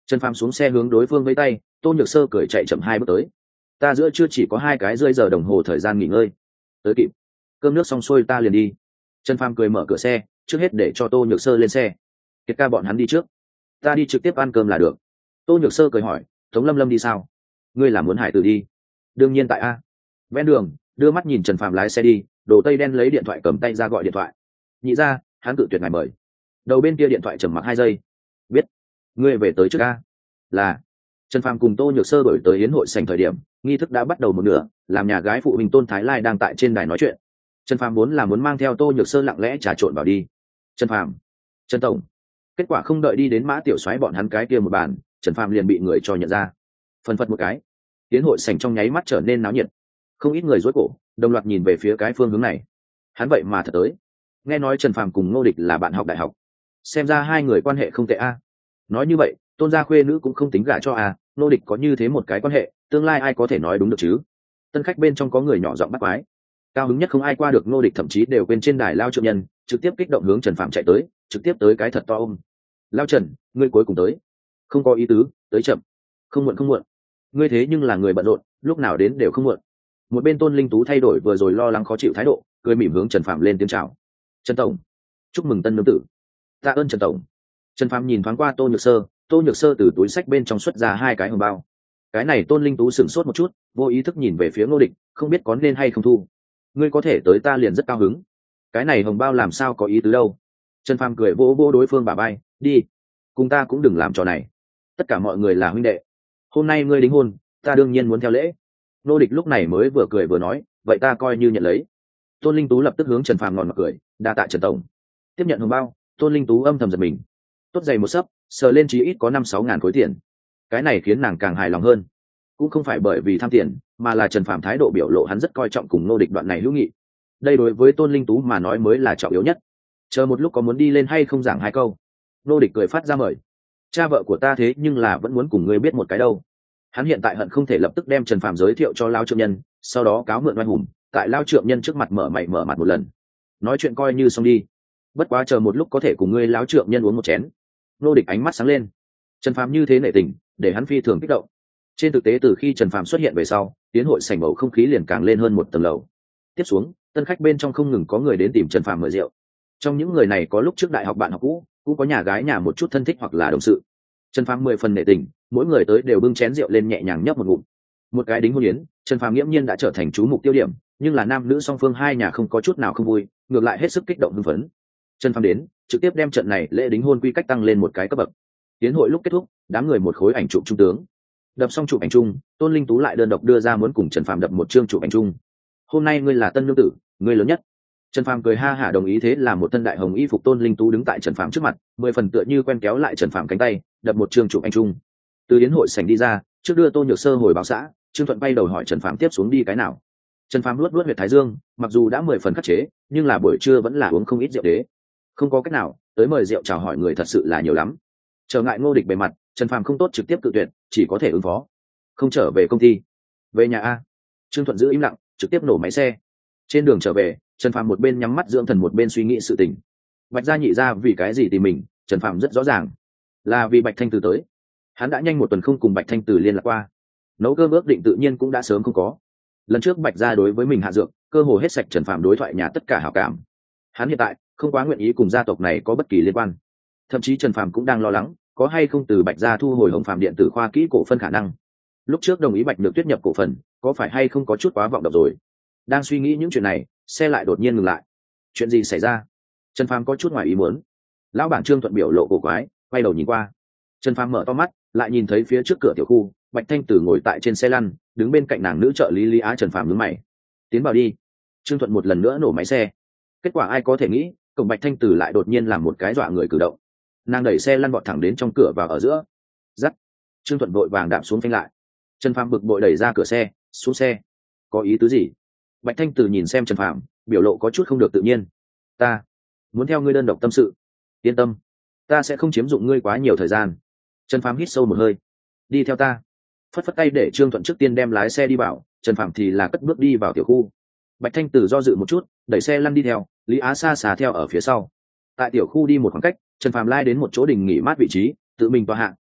Trần Phàm xuống xe hướng đối phương với tay, Tô Nhược Sơ cười chạy chậm 2 bước tới. Ta giữa chưa chỉ có 2 cái rưỡi giờ đồng hồ thời gian nghỉ ngơi. Tới kịp. Cơm nước xong xuôi ta liền đi. Trần Phàm cười mở cửa xe, trước hết để cho Tô Nhược Sơ lên xe. Kiệt ca bọn hắn đi trước. Ta đi trực tiếp ăn cơm là được. Tô Nhược Sơ cười hỏi, Tống Lâm Lâm đi sao? Ngươi là muốn Hải Tử đi? Đương nhiên tại a. Ven đường, đưa mắt nhìn Trần Phàm lái xe đi, đồ tây đen lấy điện thoại cầm tay ra gọi điện thoại. Nhị ra, hắn cự tuyệt ngài mời. Đầu bên kia điện thoại trầm mặc 2 giây. Biết. Ngươi về tới trước a. Là. Trần Phàm cùng Tô Nhược Sơ đổi tới yến hội sảnh thời điểm, nghi thức đã bắt đầu một nửa, làm nhà gái phụ huynh Tôn Thái Lai đang tại trên đài nói chuyện. Trần Phàm muốn mang theo Tô Nhược Sơ lặng lẽ trà trộn vào đi. Trần Phàm, Trần tổng. Kết quả không đợi đi đến Mã Tiểu Soái bọn hắn cái kia một bàn, Trần Phàm liền bị người cho nhận ra. Phần phật một cái, yến hội sảnh trong nháy mắt trở nên náo nhiệt. Không ít người rối cổ, đồng loạt nhìn về phía cái phương hướng này. Hắn vậy mà thật tới. Nghe nói Trần Phàm cùng Ngô Địch là bạn học đại học, xem ra 2 người quan hệ không tệ a. Nói như vậy, Tôn gia khuê nữ cũng không tính gả cho a, Ngô Địch có như thế một cái quan hệ, tương lai ai có thể nói đúng được chứ? Tân khách bên trong có người nhỏ giọng bắt quái. Cao hứng nhất không ai qua được Ngô Địch, thậm chí đều quên trên đài lao trượng nhân, trực tiếp kích động hướng Trần Phàm chạy tới, trực tiếp tới cái thật to ôm. Lao Trần, ngươi cuối cùng tới. Không có ý tứ, tới chậm. Không muộn. Ngươi thế nhưng là người bận rộn, lúc nào đến đều không muộn. Một bên Tôn Linh Tú thay đổi vừa rồi lo lắng khó chịu thái độ, cười mỉm hướng Trần Phàm lên tiếng chào. Trần tổng, chúc mừng tân nương tử. Tạ ơn Trần tổng. Trần Phàm nhìn thoáng qua Tô Nhược Sơ từ túi xách bên trong xuất ra 2 cái hồng bao. Cái này Tôn Linh Tú sửng sốt một chút, vô ý thức nhìn về phía Ngô Địch, không biết có nên hay không thu. Ngươi có thể tới ta liền rất cao hứng. Cái này hồng bao làm sao có ý tứ đâu. Trần Phàm cười vỗ vỗ đối phương bả vai, đi, cùng ta cũng đừng làm trò này. Tất cả mọi người là huynh đệ. Hôm nay ngươi đính hôn, ta đương nhiên muốn theo lễ. Ngô Địch lúc này mới vừa cười vừa nói, vậy ta coi như nhận lấy. Tôn Linh Tú lập tức hướng Trần Phàm ngòn mặt cười, đa tạ Trần tổng. Tiếp nhận hồng bao, Tôn Linh Tú âm thầm giật mình. Tốt giày một sấp, sờ lên chí ít có 5-6 ngàn khối tiền. Cái này khiến nàng càng hài lòng hơn. Cũng không phải bởi vì tham tiền, mà là Trần Phàm thái độ biểu lộ hắn rất coi trọng cùng Ngô Địch đoạn này hữu nghị. Đây đối với Tôn Linh Tú mà nói mới là trọng yếu nhất. Chờ một lúc có muốn đi lên hay không giảng 2 câu. Ngô Địch cười phát ra mời. Cha vợ của ta thế nhưng là vẫn muốn cùng ngươi biết một cái đâu. Hắn hiện tại hận không thể lập tức đem Trần Phàm giới thiệu cho Lao Trượng Nhân, sau đó cáo mượn oai hùng, tại Lao Trượng Nhân trước mặt mở mặt một lần. Nói chuyện coi như xong đi. Bất quá chờ một lúc có thể cùng ngươi Lão Trượng Nhân uống một chén. Ngô Địch ánh mắt sáng lên. Trần Phàm như thế nể tình, để hắn phi thường kích động. Trên thực tế từ khi Trần Phàm xuất hiện về sau, tiến hội sảnh bầu không khí liền càng lên hơn một tầng lầu. Tiếp xuống, tân khách bên trong không ngừng có người đến tìm Trần Phàm mời rượu. Trong những người này có lúc trước đại học bạn học cũ, cũng có nhà gái nhà một chút thân thích hoặc là đồng sự. Trần Phàm 10 phần nể tình, mỗi người tới đều bưng chén rượu lên nhẹ nhàng nhấp một ngụm. Một cái đính hôn yến, Trần Phàm nghiễm nhiên đã trở thành chú mục tiêu điểm, nhưng là nam nữ song phương 2 nhà không có chút nào không vui, ngược lại hết sức kích động hưng phấn. Trần Phàm đến, trực tiếp đem trận này lễ đính hôn quy cách tăng lên một cái cấp bậc. Tiến hội lúc kết thúc, đám người một khối ảnh chụp trung tướng. Đập xong chụp ảnh chung, Tôn Linh Tú lại đơn độc đưa ra muốn cùng Trần Phàm đập một chương chụp ảnh chung. Hôm nay ngươi là tân nương tử, ngươi lớn nhất. Trần Phàm cười ha hả đồng ý, thế là một thân đại hồng y phục Tôn Linh Tú đứng tại Trần Phàm trước mặt, 10 phần tựa như quen kéo lại Trần Phàm cánh tay, đập một chương chụp ảnh chung. Từ yến hội sảnh đi ra, trước đưa Tô Nhược Sơ hồi báo xã, Trương Thuận bay đầu hỏi Trần Phàm tiếp xuống đi cái nào. Trần Phàm luốt huyệt thái dương, mặc dù đã 10 phần khắc chế, nhưng là buổi trưa vẫn là uống không ít rượu đế. Không có cách nào, tới mời rượu chào hỏi người thật sự là nhiều lắm. Trở ngại Ngô Địch bề mặt, Trần Phàm không tốt trực tiếp cự tuyệt, chỉ có thể ứng phó. Không trở về công ty, về nhà a. Trương Thuận giữ im lặng, trực tiếp nổ máy xe. Trên đường trở về, Trần Phàm một bên nhắm mắt dưỡng thần một bên suy nghĩ sự tình. Bạch gia nhị gia vì cái gì tìm mình, Trần Phàm rất rõ ràng, là vì Bạch Thanh Từ tới. Hắn đã nhanh 1 tuần không cùng Bạch Thanh Từ liên lạc qua, nấu cơm ước định tự nhiên cũng đã sớm không có. Lần trước Bạch gia đối với mình hạ dược, cơ hồ hết sạch Trần Phàm đối thoại nhà tất cả hảo cảm. Hắn hiện tại không quá nguyện ý cùng gia tộc này có bất kỳ liên quan. Thậm chí Trần Phàm cũng đang lo lắng, có hay không từ Bạch gia thu hồi Hồng Phàm điện tử khoa kỹ cổ phân khả năng. Lúc trước đồng ý Bạch Nhược Tuyết nhập cổ phần, có phải hay không có chút quá vọng động rồi. Đang suy nghĩ những chuyện này, xe lại đột nhiên ngừng lại. Chuyện gì xảy ra? Trần Phàm có chút ngoài ý muốn. Lão bản Trương Thuận biểu lộ cổ quái, quay đầu nhìn qua. Trần Phàm mở to mắt, lại nhìn thấy phía trước cửa tiểu khu, Bạch Thanh Tử ngồi tại trên xe lăn, đứng bên cạnh nàng nữ trợ lý Lý Á. Trần Phàm nhướng mày. Tiến vào đi. Trương Thuận một lần nữa nổ máy xe. Kết quả ai có thể nghĩ, cổng Bạch Thanh Tử lại đột nhiên làm một cái dọa người cử động. Nàng đẩy xe lăn vọt thẳng đến trong cửa vào ở giữa. Dắt. Trương Thuận vội vàng đạp xuống phanh lại. Trần Phàm bực bội đẩy ra cửa xe, xuống xe. Có ý tứ gì? Bạch Thanh Tử nhìn xem Trần Phàm, biểu lộ có chút không được tự nhiên. Ta muốn theo ngươi đơn độc tâm sự. Yên tâm, ta sẽ không chiếm dụng ngươi quá nhiều thời gian. Trần Phàm hít sâu một hơi. Đi theo ta. Phất phất tay để Trương Thuận trước tiên đem lái xe đi vào, Trần Phàm thì là cất bước đi vào tiểu khu. Bạch Thanh Tử do dự một chút, đẩy xe lăn đi theo, Lý Á xa xà theo ở phía sau. Tại tiểu khu đi một khoảng cách, Trần Phàm lai đến một chỗ đình nghỉ mát vị trí, tự mình tòa hạ,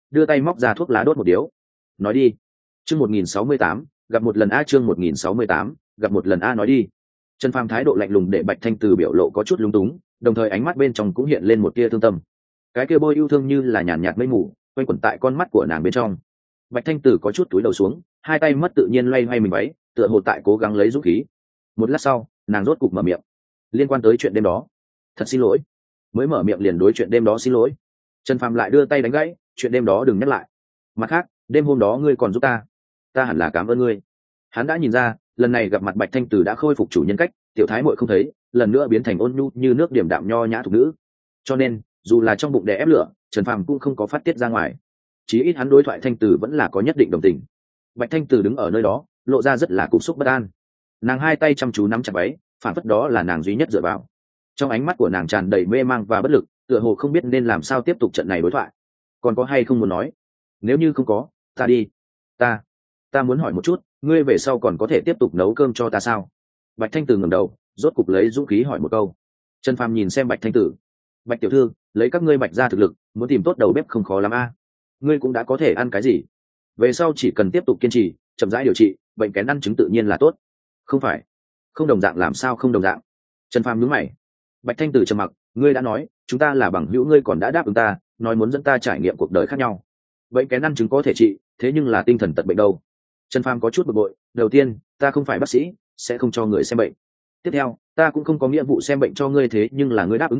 đưa tay móc ra thuốc lá đốt một điếu. Nói đi. Chương 1068, gặp một lần a. Chương 1068, gặp một lần a. Nói đi. Trần Phàm thái độ lạnh lùng để Bạch Thanh Từ biểu lộ có chút lúng túng, đồng thời ánh mắt bên trong cũng hiện lên một tia thương tâm. Cái kia bôi yêu thương như là nhàn nhạt mây mù quanh quẩn tại con mắt của nàng bên trong. Bạch Thanh Từ có chút túi đầu xuống, hai tay mất tự nhiên loay hoay mình váy, tựa hồ tại cố gắng lấy dũng khí. Một lát sau, nàng rốt cục mở miệng. Liên quan tới chuyện đêm đó, thật xin lỗi. Mới mở miệng liền đối chuyện đêm đó xin lỗi. Trần Phàm lại đưa tay đánh gãy, chuyện đêm đó đừng nhắc lại. Mặt khác, đêm hôm đó ngươi còn giúp ta hẳn là cảm ơn ngươi. Hắn đã nhìn ra, lần này gặp mặt Bạch Thanh Từ đã khôi phục chủ nhân cách, tiểu thái muội không thấy, lần nữa biến thành ôn nhu như nước điềm đạm nho nhã thục nữ. Cho nên, dù là trong bụng đè ép lửa, Trần Phàm cũng không có phát tiết ra ngoài. Chí ít hắn đối thoại Thanh Từ vẫn là có nhất định đồng tình. Bạch Thanh Từ đứng ở nơi đó, lộ ra rất là cục xúc bất an. Nàng hai tay chăm chú nắm chặt váy, phản phất đó là nàng duy nhất dựa vào. Trong ánh mắt của nàng tràn đầy mê mang và bất lực, tựa hồ không biết nên làm sao tiếp tục trận này đối thoại. Còn có hay không muốn nói? Nếu như không có, ta đi. Ta muốn hỏi một chút, ngươi về sau còn có thể tiếp tục nấu cơm cho ta sao? Bạch Thanh Từ ngẩng đầu, rốt cục lấy dũng khí hỏi một câu. Trần Phàm nhìn xem Bạch Thanh Từ. Bạch tiểu thư, lấy các ngươi Bạch gia thực lực, muốn tìm tốt đầu bếp không khó lắm a. Ngươi cũng đã có thể ăn cái gì? Về sau chỉ cần tiếp tục kiên trì, chậm rãi điều trị, bệnh kén ăn chứng tự nhiên là tốt. Không phải, không đồng dạng làm sao không đồng dạng? Trần Phàm nhướng mày. Bạch Thanh Từ trầm mặc, ngươi đã nói, chúng ta là bằng hữu, ngươi còn đã đáp ứng ta, nói muốn dẫn ta trải nghiệm cuộc đời khác nhau. Bệnh kén ăn chứng có thể trị, thế nhưng là tinh thần tật bệnh đâu? Trần Phàm có chút bực bội, đầu tiên, ta không phải bác sĩ, sẽ không cho người xem bệnh. Tiếp theo, ta cũng không có nghĩa vụ xem bệnh cho ngươi, thế nhưng là ngươi đáp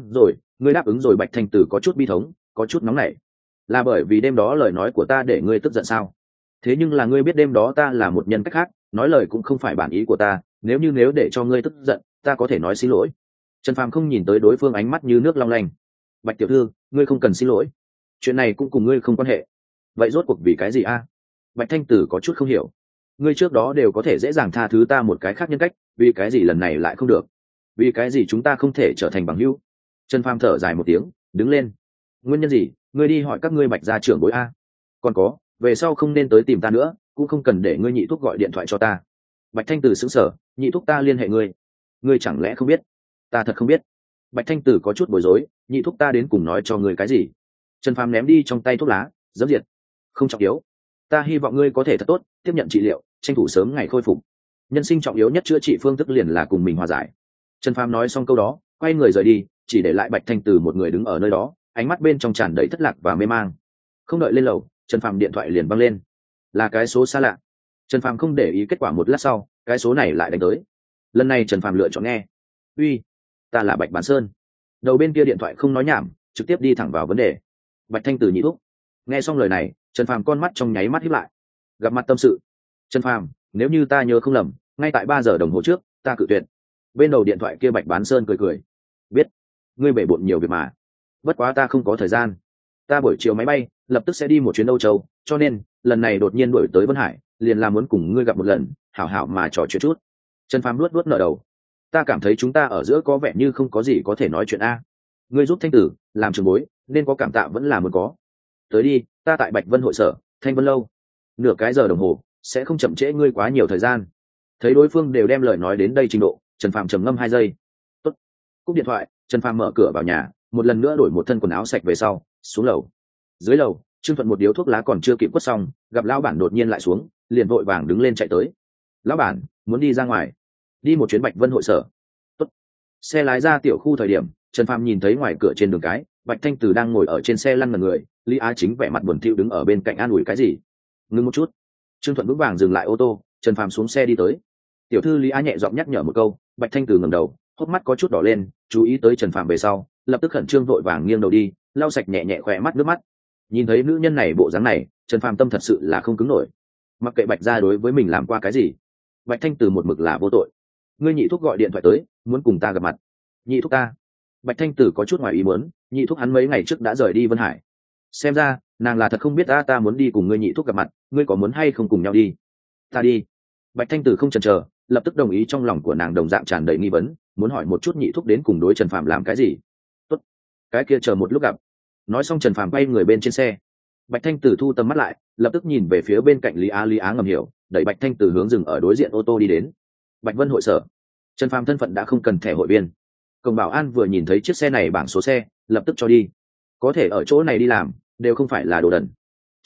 ứng rồi. Bạch Thanh Từ có chút bi thống, có chút nóng nảy. Là bởi vì đêm đó lời nói của ta để ngươi tức giận sao? Thế nhưng là ngươi biết đêm đó ta là một nhân cách khác, nói lời cũng không phải bản ý của ta, nếu để cho ngươi tức giận, ta có thể nói xin lỗi. Trần Phàm không nhìn tới đối phương ánh mắt như nước long lanh. Bạch tiểu thư, ngươi không cần xin lỗi, chuyện này cũng cùng ngươi không quan hệ. Vậy rốt cuộc vì cái gì a? Bạch Thanh Tử có chút không hiểu. Ngươi trước đó đều có thể dễ dàng tha thứ ta một cái khác nhân cách, vì cái gì lần này lại không được? Vì cái gì chúng ta không thể trở thành bằng hữu? Trần Phàm thở dài một tiếng, đứng lên. Nguyên nhân gì? Ngươi đi hỏi các ngươi Bạch gia trưởng bối a. Còn có, về sau không nên tới tìm ta nữa, cũng không cần để ngươi nhị thúc gọi điện thoại cho ta. Bạch Thanh Tử sững sờ, nhị thúc ta liên hệ ngươi. Ngươi chẳng lẽ không biết? Ta thật không biết. Bạch Thanh Tử có chút bối rối, nhị thúc ta đến cùng nói cho ngươi cái gì? Trần Phàm ném đi trong tay thuốc lá, dẫm diệt. Không trọng yếu. Ta hy vọng ngươi có thể thật tốt tiếp nhận trị liệu, tranh thủ sớm ngày khôi phục. Nhân sinh trọng yếu nhất chữa trị phương thức liền là cùng mình hòa giải. Trần Phàm nói xong câu đó, quay người rời đi, chỉ để lại Bạch Thanh Từ một người đứng ở nơi đó, ánh mắt bên trong tràn đầy thất lạc và mê mang. Không đợi lên lầu, Trần Phàm điện thoại liền văng lên. Là cái số xa lạ. Trần Phàm không để ý kết quả, một lát sau, cái số này lại đánh tới. Lần này Trần Phàm lựa chọn nghe. Uy, ta là Bạch Bán Sơn. Đầu bên kia điện thoại không nói nhảm, trực tiếp đi thẳng vào vấn đề. Bạch Thanh Từ nhị thúc. Nghe xong lời này, Trần Phàm con mắt trong nháy mắt híp lại. Gặp mặt tâm sự. Trần Phàm, nếu như ta nhớ không lầm, ngay tại 3 giờ đồng hồ trước, ta cự tuyệt. Bên đầu điện thoại kia Bạch Bán Sơn cười cười. Biết, ngươi bể bộn nhiều việc mà. Bất quá ta không có thời gian. Ta buổi chiều máy bay, lập tức sẽ đi một chuyến Âu Châu, cho nên lần này đột nhiên đuổi tới Vân Hải, liền là muốn cùng ngươi gặp một lần, hảo hảo mà trò chuyện chút. Trần Phàm luốt nợ đầu. Ta cảm thấy chúng ta ở giữa có vẻ như không có gì có thể nói chuyện a. Ngươi giúp Thanh Tử làm trường bối, nên có cảm tạ vẫn là muốn có. Tới đi, ta tại Bạch Vân hội sở, Thanh Vân lâu. Nửa cái giờ đồng hồ, sẽ không chậm trễ ngươi quá nhiều thời gian. Thấy đối phương đều đem lời nói đến đây trình độ, Trần Phàm trầm ngâm 2 giây. Tốt. Cúp điện thoại, Trần Phàm mở cửa vào nhà, một lần nữa đổi một thân quần áo sạch về sau, xuống lầu. Dưới lầu, Trương Thuận một điếu thuốc lá còn chưa kịp quất xong, gặp lão bản đột nhiên lại xuống, liền vội vàng đứng lên chạy tới. Lão bản, muốn đi ra ngoài. Đi một chuyến Bạch Vân hội sở. Tốt. Xe lái ra tiểu khu thời điểm, Trần Phàm nhìn thấy ngoài cửa trên đường cái, Bạch Thanh Từ đang ngồi ở trên xe lăn ngẩn người, Lý Á Chính vẻ mặt buồn thiu đứng ở bên cạnh an ủi cái gì. Ngưng một chút. Trương Thuận vững vàng dừng lại ô tô, Trần Phàm xuống xe đi tới. Tiểu thư Lý Á nhẹ giọng nhắc nhở một câu, Bạch Thanh Từ ngẩng đầu, hốc mắt có chút đỏ lên, chú ý tới Trần Phàm về sau, lập tức khẩn trương vội vàng nghiêng đầu đi, lau sạch nhẹ nhẹ khỏe mắt nước mắt. Nhìn thấy nữ nhân này bộ dáng này, Trần Phàm tâm thật sự là không cứng nổi. Mặc kệ Bạch gia đối với mình làm qua cái gì, Bạch Thanh Từ một mực là vô tội. Ngươi nhị thúc gọi điện thoại tới, muốn cùng ta gặp mặt. Nhị thúc ta? Bạch Thanh Từ có chút ngoài ý muốn, nhị thúc hắn mấy ngày trước đã rời đi Vân Hải. Xem ra, nàng là thật không biết ta muốn đi cùng ngươi nhị thúc gặp mặt, ngươi có muốn hay không cùng nhau đi? Ta đi. Bạch Thanh Từ không chần chờ, lập tức đồng ý, trong lòng của nàng đồng dạng tràn đầy nghi vấn, muốn hỏi một chút nhị thúc đến cùng đối Trần Phàm làm cái gì. Tốt, cái kia chờ một lúc gặp. Nói xong Trần Phàm bay người bên trên xe. Bạch Thanh Từ thu tầm mắt lại, lập tức nhìn về phía bên cạnh Lý Á ngầm hiểu, đẩy Bạch Thanh Từ hướng dừng ở đối diện ô tô đi đến. Bạch Vân hội sở. Trần Phàm thân phận đã không cần thẻ hội viên. Cổng bảo an vừa nhìn thấy chiếc xe này bảng số xe, lập tức cho đi. Có thể ở chỗ này đi làm, đều không phải là đồ đần.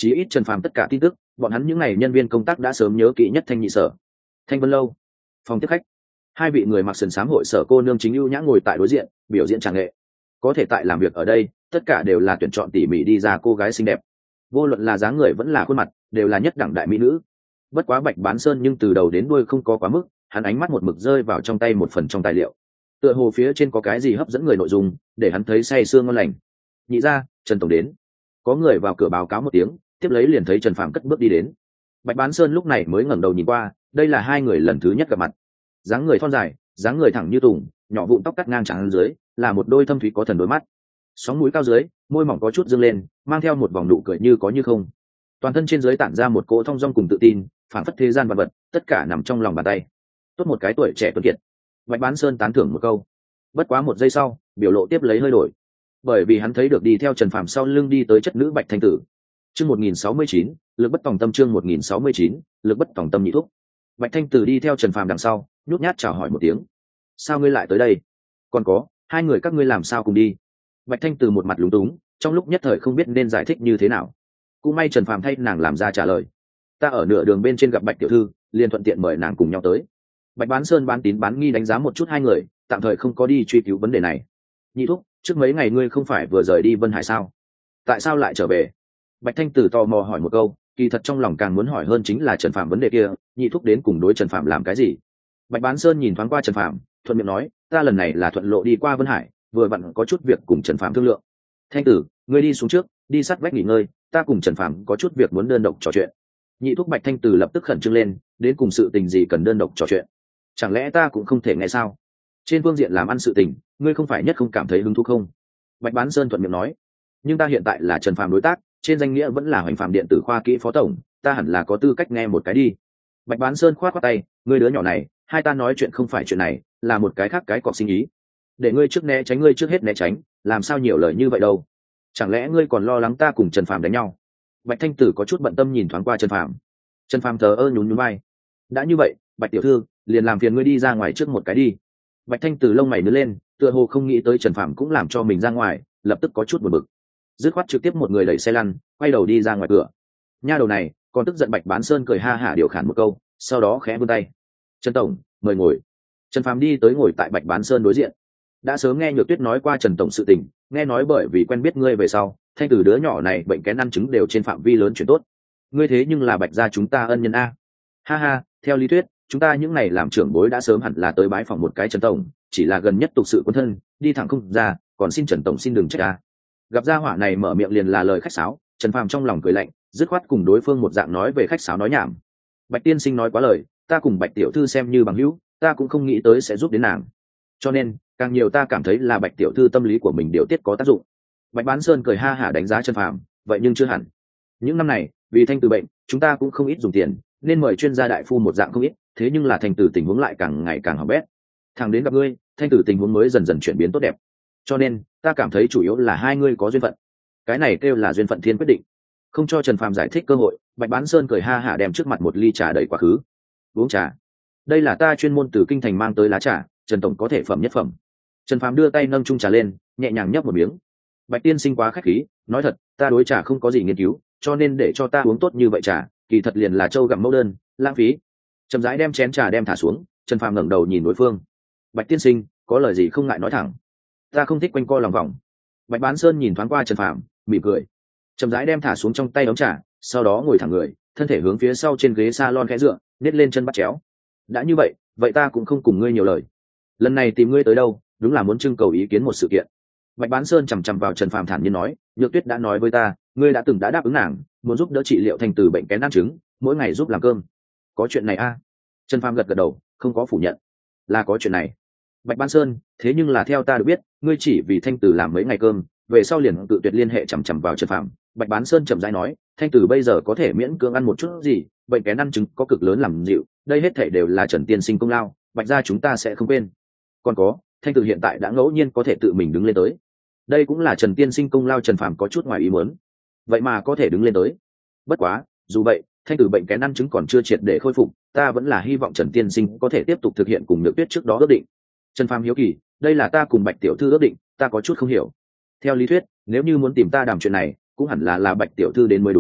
chí ít Trần Phàm tất cả tin tức bọn hắn những n à y nhân viên công tác đã sớm nhớ kỹ nhất Thanh nhị sở. Thanh Vân lâu, phòng tiếp khách, hai vị người mặc sườn xám hội sở cô nương chính ưu nhã ngồi tại đối diện biểu diễn tràng nghệ. Có thể tại làm việc ở đây tất cả đều là tuyển chọn tỉ mỉ đi ra cô gái xinh đẹp, vô luận là dáng người vẫn là khuôn mặt đều là nhất đẳng đại mỹ nữ. Bất quá Bạch Bán Sơn nhưng từ đầu đến đuôi không có quá mức, hắn ánh mắt một mực rơi vào trong tay một phần trong tài liệu, tựa hồ phía trên có cái gì hấp dẫn người nội dung để hắn thấy say sương ngon lành. Nhị ra, Trần tổng đến. Có người vào cửa báo cáo một tiếng, tiếp lấy liền thấy Trần Phạm cất bước đi đến. Bạch Bán Sơn lúc này mới ngẩng đầu nhìn qua, đây là hai người lần thứ nhất gặp mặt. Dáng người thon dài, dáng người thẳng như tùng, nhỏ vụn tóc cắt ngang trắng dưới, là một đôi thâm thúy có thần đôi mắt. Sóng mũi cao dưới, môi mỏng có chút dương lên, mang theo một vòng nụ cười như có như không. Toàn thân trên dưới tản ra một cỗ thong dong cùng tự tin, phản phất thế gian vật vật, tất cả nằm trong lòng bàn tay. Tốt một cái tuổi trẻ tuấn kiệt. Bạch Bán Sơn tán thưởng một câu. Bất quá một giây sau, biểu lộ tiếp lấy hơi đổi, bởi vì hắn thấy được đi theo Trần Phàm sau lưng đi tới chất nữ Bạch Thanh Tử. Chương 1069, lực bất tòng tâm. Chương 1069, lực bất tòng tâm nhị thúc. Bạch Thanh Tử đi theo Trần Phàm đằng sau, nhút nhát chào hỏi một tiếng. Sao ngươi lại tới đây? Còn có, hai người các ngươi làm sao cùng đi? Bạch Thanh Tử một mặt lúng túng, trong lúc nhất thời không biết nên giải thích như thế nào. Cũng may Trần Phàm thay nàng làm ra trả lời. Ta ở nửa đường bên trên gặp Bạch tiểu thư, liền thuận tiện mời nàng cùng nhau tới. Bạch Bán Sơn bán tín bán nghi đánh giá một chút hai người, tạm thời không có đi truy cứu vấn đề này. Nhị thúc, trước mấy ngày ngươi không phải vừa rời đi Vân Hải sao? Tại sao lại trở về? Bạch Thanh Tử tò mò hỏi một câu, kỳ thật trong lòng càng muốn hỏi hơn chính là Trần Phạm vấn đề kia, nhị thúc đến cùng đối Trần Phạm làm cái gì? Bạch Bán Sơn nhìn thoáng qua Trần Phạm, thuận miệng nói, ta lần này là thuận lộ đi qua Vân Hải, vừa vặn có chút việc cùng Trần Phạm thương lượng. Thanh Tử, ngươi đi xuống trước, đi sát vách nghỉ ngơi, ta cùng Trần Phạm có chút việc muốn đơn độc trò chuyện. Nhị thúc Bạch Thanh Tử lập tức khẩn trương lên, đến cùng sự tình gì cần đơn độc trò chuyện? Chẳng lẽ ta cũng không thể nghe sao? Trên phương diện làm ăn sự tình, ngươi không phải nhất không cảm thấy hứng thú không? Bạch Bán Sơn thuận miệng nói, nhưng ta hiện tại là Trần Phàm đối tác, trên danh nghĩa vẫn là Hoành Phàm điện tử khoa kỹ phó tổng, ta hẳn là có tư cách nghe một cái đi. Bạch Bán Sơn khoát khoát tay, ngươi đứa nhỏ này, hai ta nói chuyện không phải chuyện này, là một cái khác cái cọc sinh ý. Để ngươi trước né tránh, ngươi trước hết né tránh, làm sao nhiều lời như vậy đâu? Chẳng lẽ ngươi còn lo lắng ta cùng Trần Phàm đánh nhau? Bạch Thanh Tử có chút bận tâm nhìn thoáng qua Trần Phàm. Trần Phàm thờ ơ nhún nhún vai. Đã như vậy, Bạch tiểu thư, liền làm phiền ngươi đi ra ngoài trước một cái đi. Bạch Thanh Từ lông mày nứt lên, tựa hồ không nghĩ tới Trần Phạm cũng làm cho mình ra ngoài, lập tức có chút buồn bực. Dứt khoát trực tiếp một người đẩy xe lăn, quay đầu đi ra ngoài cửa. Nha đầu này, còn tức giận Bạch Bán Sơn cười ha hả điều khản một câu, sau đó khẽ vươn tay. Trần tổng, mời ngồi. Trần Phạm đi tới ngồi tại Bạch Bán Sơn đối diện. Đã sớm nghe Nhược Tuyết nói qua Trần tổng sự tình, nghe nói bởi vì quen biết ngươi về sau, Thanh Từ đứa nhỏ này bệnh kén ăn trứng đều trên phạm vi lớn chuyển tốt. Ngươi thế nhưng là Bạch gia chúng ta ân nhân a. Ha ha, theo lý thuyết chúng ta những ngày làm trưởng bối đã sớm hẳn là tới bái phòng một cái Trần tổng, chỉ là gần nhất tục sự quân thân, đi thẳng không ra, còn xin Trần tổng xin đừng trách ta. Gặp gia hỏa này mở miệng liền là lời khách sáo, Trần Phàm trong lòng cười lạnh, dứt khoát cùng đối phương một dạng nói về khách sáo nói nhảm. Bạch tiên sinh nói quá lời, ta cùng Bạch tiểu thư xem như bằng hữu, ta cũng không nghĩ tới sẽ giúp đến nàng. Cho nên, càng nhiều ta cảm thấy là Bạch tiểu thư tâm lý của mình điều tiết có tác dụng. Bạch Bán Sơn cười ha hả đánh giá Trần Phàm, vậy nhưng chưa hẳn. Những năm này, vì Thanh Từ bệnh, chúng ta cũng không ít dùng tiền, nên mời chuyên gia đại phu một dạng không ít, thế nhưng là Thanh Tử tình huống lại càng ngày càng hỏng bét. Thằng đến gặp ngươi, Thanh Tử tình huống mới dần dần chuyển biến tốt đẹp. Cho nên, ta cảm thấy chủ yếu là hai ngươi có duyên phận. Cái này kêu là duyên phận thiên quyết định. Không cho Trần Phàm giải thích cơ hội, Bạch Bán Sơn cười ha hả đem trước mặt một ly trà đầy quá khứ. Uống trà. Đây là ta chuyên môn từ kinh thành mang tới lá trà, Trần tổng có thể phẩm nhất phẩm. Trần Phàm đưa tay nâng chung trà lên, nhẹ nhàng nhấp một miếng. Bạch tiên sinh quá khách khí, nói thật, ta đối trà không có gì nghiên cứu, cho nên để cho ta uống tốt như vậy trà, kỳ thật liền là trâu gặm mẫu đơn, lãng phí. Chậm rãi đem chén trà đem thả xuống, Trần Phàm ngẩng đầu nhìn đối phương. Bạch tiên sinh, có lời gì không ngại nói thẳng. Ta không thích quanh co lòng vòng. Bạch Bán Sơn nhìn thoáng qua Trần Phàm, mỉm cười. Chậm rãi đem thả xuống trong tay ống trà, sau đó ngồi thẳng người, thân thể hướng phía sau trên ghế salon khẽ dựa, nết lên chân bắt chéo. Đã như vậy, vậy ta cũng không cùng ngươi nhiều lời. Lần này tìm ngươi tới đâu, đúng là muốn trưng cầu ý kiến một sự kiện. Bạch Bán Sơn chằm chằm vào Trần Phàm thản nhiên nói, Nhược Tuyết đã nói với ta, ngươi đã từng đã đáp ứng nàng, muốn giúp đỡ trị liệu Thanh Từ bệnh kén ăn trứng, mỗi ngày giúp làm cơm. Có chuyện này a? Trần Phàm gật gật đầu, không có phủ nhận. Là có chuyện này. Bạch Bán Sơn, thế nhưng là theo ta được biết, ngươi chỉ vì Thanh Từ làm mấy ngày cơm, về sau liền tự tuyệt liên hệ chằm chằm vào Trần Phàm. Bạch Bán Sơn chậm rãi nói, Thanh Từ bây giờ có thể miễn cưỡng ăn một chút gì, bệnh kén ăn trứng có cực lớn làm dịu, đây hết thảy đều là Trần tiên sinh công lao, Bạch gia chúng ta sẽ không quên. Còn có, Thanh Từ hiện tại đã ngẫu nhiên có thể tự mình đứng lên tới. Đây cũng là Trần tiên sinh công lao. Trần Phàm có chút ngoài ý muốn, vậy mà có thể đứng lên tới. Bất quá, dù vậy, Thanh Từ bệnh kén ăn trứng còn chưa triệt để khôi phục, ta vẫn là hy vọng Trần tiên sinh có thể tiếp tục thực hiện cùng Nhược Tuyết trước đó ước định. Trần Phàm hiếu kỳ, đây là ta cùng Bạch tiểu thư ước định, ta có chút không hiểu. Theo lý thuyết, nếu như muốn tìm ta đàm chuyện này, cũng hẳn là Bạch tiểu thư đến mới đúng,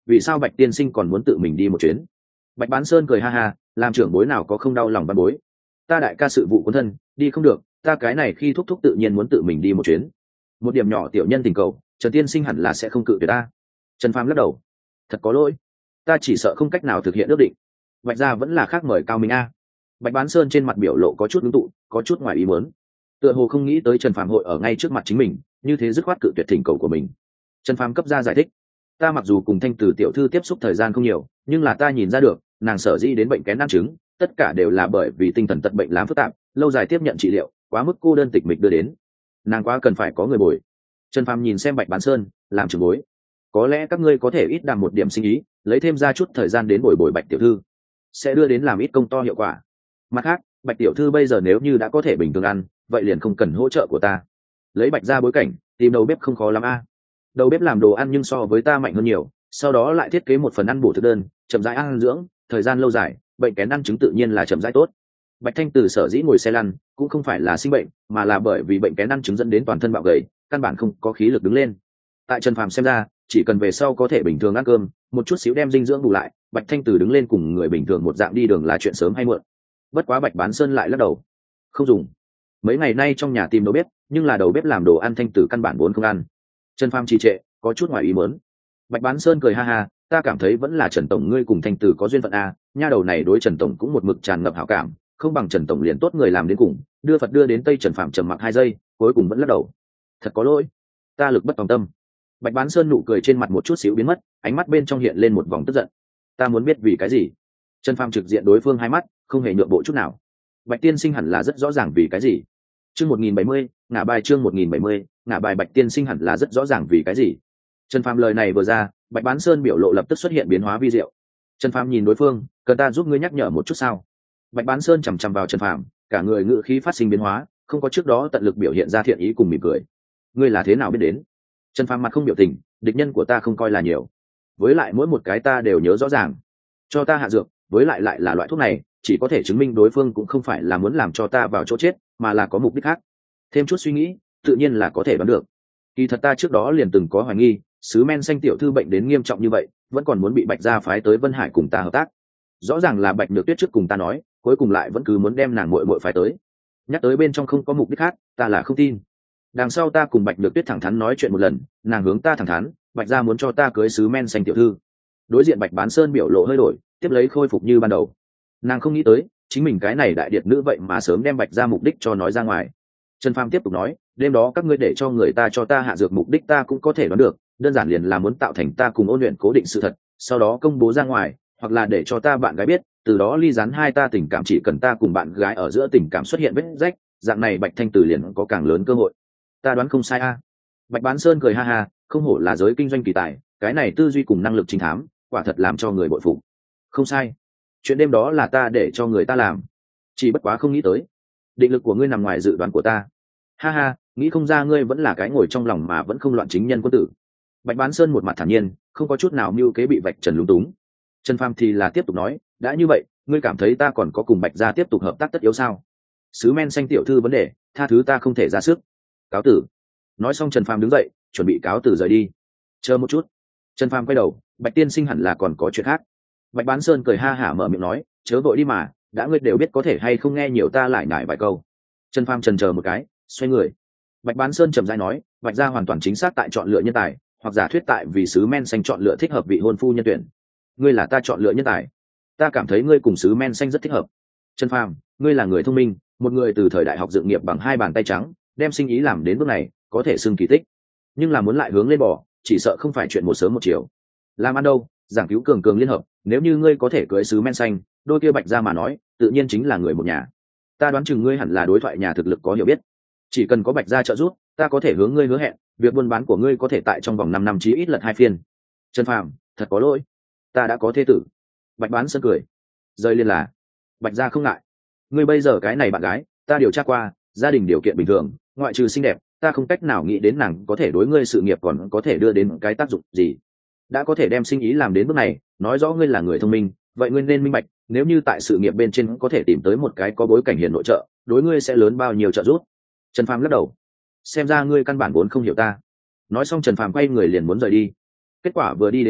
vì sao Bạch tiên sinh còn muốn tự mình đi một chuyến? Bạch Bán Sơn cười ha ha, làm trưởng bối nào có không đau lòng văn bối. Ta đại ca sự vụ quân thân, đi không được, ta cái này khi thúc thúc tự nhiên muốn tự mình đi một chuyến. Một điểm nhỏ tiểu nhân tình cầu, Trần tiên sinh hẳn là sẽ không cự tuyệt ta. Trần Phàm lắc đầu, thật có lỗi, ta chỉ sợ không cách nào thực hiện ước định. Bạch gia vẫn là khác mời cao minh a. Bạch Bán Sơn trên mặt biểu lộ có chút ngưng tụ, có chút ngoài ý muốn. Tựa hồ không nghĩ tới Trần Phàm hội ở ngay trước mặt chính mình, như thế dứt khoát cự tuyệt thỉnh cầu của mình. Trần Phàm cấp ra giải thích, ta mặc dù cùng Thanh Từ tiểu thư tiếp xúc thời gian không nhiều, nhưng là ta nhìn ra được, nàng sở dĩ đến bệnh kén ăn trứng, tất cả đều là bởi vì tinh thần tật bệnh lắm phức tạp, lâu dài tiếp nhận trị liệu, quá mức cô đơn tịch mịch đưa đến. Nàng quá cần phải có người bồi. Trần Phàm nhìn xem Bạch Bán Sơn, làm trưởng bối, có lẽ các ngươi có thể ít đàm một điểm sinh ý, lấy thêm ra chút thời gian đến bồi bồi Bạch tiểu thư, sẽ đưa đến làm ít công to hiệu quả. Mặt khác, Bạch tiểu thư bây giờ nếu như đã có thể bình thường ăn, vậy liền không cần hỗ trợ của ta. Lấy Bạch ra bối cảnh, tìm đầu bếp không khó lắm a. Đầu bếp làm đồ ăn nhưng so với ta mạnh hơn nhiều, sau đó lại thiết kế một phần ăn bổ thực đơn, chậm rãi ăn dưỡng, thời gian lâu dài, bệnh kén ăn chứng tự nhiên là chậm rãi tốt. Bạch Thanh Từ sở dĩ ngồi xe lăn, cũng không phải là sinh bệnh, mà là bởi vì bệnh kén ăn chứng dẫn đến toàn thân bạo gầy, căn bản không có khí lực đứng lên. Tại Trần Phàm xem ra, chỉ cần về sau có thể bình thường ăn cơm, một chút xíu đem dinh dưỡng bù lại, Bạch Thanh Từ đứng lên cùng người bình thường một dạng đi đường là chuyện sớm hay muộn. Bất quá Bạch Bán Sơn lại lắc đầu, không dùng. Mấy ngày nay trong nhà tìm đầu bếp, nhưng là đầu bếp làm đồ ăn Thanh Từ căn bản vốn không ăn. Trần Phàm trì trệ, có chút ngoài ý muốn. Bạch Bán Sơn cười ha ha, ta cảm thấy vẫn là Trần tổng ngươi cùng Thanh Từ có duyên phận a, nha đầu này đối Trần tổng cũng một mực tràn ngập hảo cảm, không bằng Trần tổng liền tốt người làm đến cùng, đưa Phật đưa đến Tây. Trần Phàm trầm mặc 2 giây, cuối cùng vẫn lắc đầu, thật có lỗi, ta lực bất tòng tâm. Bạch Bán Sơn nụ cười trên mặt một chút xíu biến mất, ánh mắt bên trong hiện lên một vòng tức giận. Ta muốn biết vì cái gì? Trần Phàm trực diện đối phương 2 mắt, không hề nhượng bộ chút nào. Bạch tiên sinh hẳn là rất rõ ràng vì cái gì. Chương 1070, ngả bài chương 1070, ngả bài Bạch tiên sinh hẳn là rất rõ ràng vì cái gì. Trần Phàm lời này vừa ra, Bạch Bán Sơn biểu lộ lập tức xuất hiện biến hóa vi diệu. Trần Phàm nhìn đối phương, cần ta giúp ngươi nhắc nhở một chút sao? Bạch Bán Sơn chằm chằm vào Trần Phàm, cả người ngữ khí phát sinh biến hóa, không có trước đó tận lực biểu hiện ra thiện ý cùng mỉm cười. Ngươi là thế nào biết đến? Trần Phàm mặt không biểu tình, địch nhân của ta không coi là nhiều, với lại mỗi một cái ta đều nhớ rõ ràng. Cho ta hạ dược, với lại là loại thuốc này, chỉ có thể chứng minh đối phương cũng không phải là muốn làm cho ta vào chỗ chết, mà là có mục đích khác. Thêm chút suy nghĩ, tự nhiên là có thể đoán được. Kỳ thật ta trước đó liền từng có hoài nghi, sứ men xanh tiểu thư bệnh đến nghiêm trọng như vậy, vẫn còn muốn bị Bạch gia phái tới Vân Hải cùng ta hợp tác. Rõ ràng là Bạch Nhược Tuyết trước cùng ta nói, cuối cùng lại vẫn cứ muốn đem nàng muội muội phái tới. Nhắc tới bên trong không có mục đích khác, ta là không tin. Đằng sau ta cùng Bạch Nhược Tuyết thẳng thắn nói chuyện một lần, nàng hướng ta thẳng thắn, Bạch gia muốn cho ta cưới sứ men xanh tiểu thư. Đối diện Bạch Bán Sơn biểu lộ hơi đổi, tiếp lấy khôi phục như ban đầu. Nàng không nghĩ tới, chính mình cái này đại điệt nữ vậy mà sớm đem Bạch gia mục đích cho nói ra ngoài. Trần Phàm tiếp tục nói, đêm đó các ngươi để cho người ta cho ta hạ dược mục đích ta cũng có thể đoán được, đơn giản liền là muốn tạo thành ta cùng Ôn Luyện cố định sự thật, sau đó công bố ra ngoài, hoặc là để cho ta bạn gái biết, từ đó ly gián hai ta tình cảm, chỉ cần ta cùng bạn gái ở giữa tình cảm xuất hiện vết rách, dạng này Bạch Thanh Từ liền có càng lớn cơ hội. Ta đoán không sai a. Bạch Bán Sơn cười ha ha, không hổ là giới kinh doanh kỳ tài, cái này tư duy cùng năng lực trinh thám, quả thật làm cho người bội phục. Không sai, chuyện đêm đó là ta để cho người ta làm, chỉ bất quá không nghĩ tới định lực của ngươi nằm ngoài dự đoán của ta. Ha ha, nghĩ không ra ngươi vẫn là cái ngồi trong lòng mà vẫn không loạn chính nhân quân tử. Bạch Bán Sơn một mặt thản nhiên, không có chút nào mưu kế bị vạch trần lúng túng. Trần Phàm thì là tiếp tục nói, đã như vậy, ngươi cảm thấy ta còn có cùng Bạch gia tiếp tục hợp tác tất yếu sao? Sứ men xanh tiểu thư vấn đề, tha thứ ta không thể ra sức. Cáo tử. Nói xong Trần Phàm đứng dậy, chuẩn bị cáo tử rời đi. Chờ một chút. Trần Phàm quay đầu, Bạch tiên sinh hẳn là còn có chuyện khác. Bạch Bán Sơn cười ha hả mở miệng nói, chớ vội đi mà, đã ngươi đều biết có thể hay không nghe nhiều ta lại nải vài câu. Trần Phàm chần chờ một cái, xoay người. Bạch Bán Sơn trầm rãi nói, Bạch gia hoàn toàn chính xác tại chọn lựa nhân tài, hoặc giả thuyết tại vì sứ men xanh chọn lựa thích hợp vị hôn phu nhân tuyển. Ngươi là ta chọn lựa nhân tài, ta cảm thấy ngươi cùng sứ men xanh rất thích hợp. Trần Phàm, ngươi là người thông minh, một người từ thời đại học dựng nghiệp bằng 2 bàn tay trắng, đem sinh ý làm đến bước này, có thể xưng kỳ tích. Nhưng là muốn lại hướng lên bò, chỉ sợ không phải chuyện một sớm một chiều. Làm ăn đâu, giảng cứu cường cường liên hợp, nếu như ngươi có thể cưới sứ men xanh, đôi kia Bạch gia mà nói, tự nhiên chính là người một nhà. Ta đoán chừng ngươi hẳn là đối thoại nhà thực lực có hiểu biết. Chỉ cần có Bạch gia trợ giúp, ta có thể hướng ngươi hứa hẹn, việc buôn bán của ngươi có thể tại trong vòng 5 năm chí ít lật 2 phiên. Trần Phàm, thật có lỗi, ta đã có thê tử. Bạch Bán Sơn cười, rơi liên là, Bạch gia không ngại. Ngươi bây giờ cái này bạn gái, ta điều tra qua, gia đình điều kiện bình thường, ngoại trừ xinh đẹp, ta không cách nào nghĩ đến nàng có thể đối ngươi sự nghiệp còn có thể đưa đến cái tác dụng gì. Đã có thể đem sinh ý làm đến bước này, nói rõ ngươi là người thông minh, vậy ngươi nên minh bạch, nếu như tại sự nghiệp bên trên có thể tìm tới một cái có bối cảnh hiền nội trợ, đối ngươi sẽ lớn bao nhiêu trợ giúp. Trần Phàm lắc đầu, xem ra ngươi căn bản vốn không hiểu ta. Nói xong Trần Phàm quay người liền muốn rời đi, kết quả vừa đi đến cửa,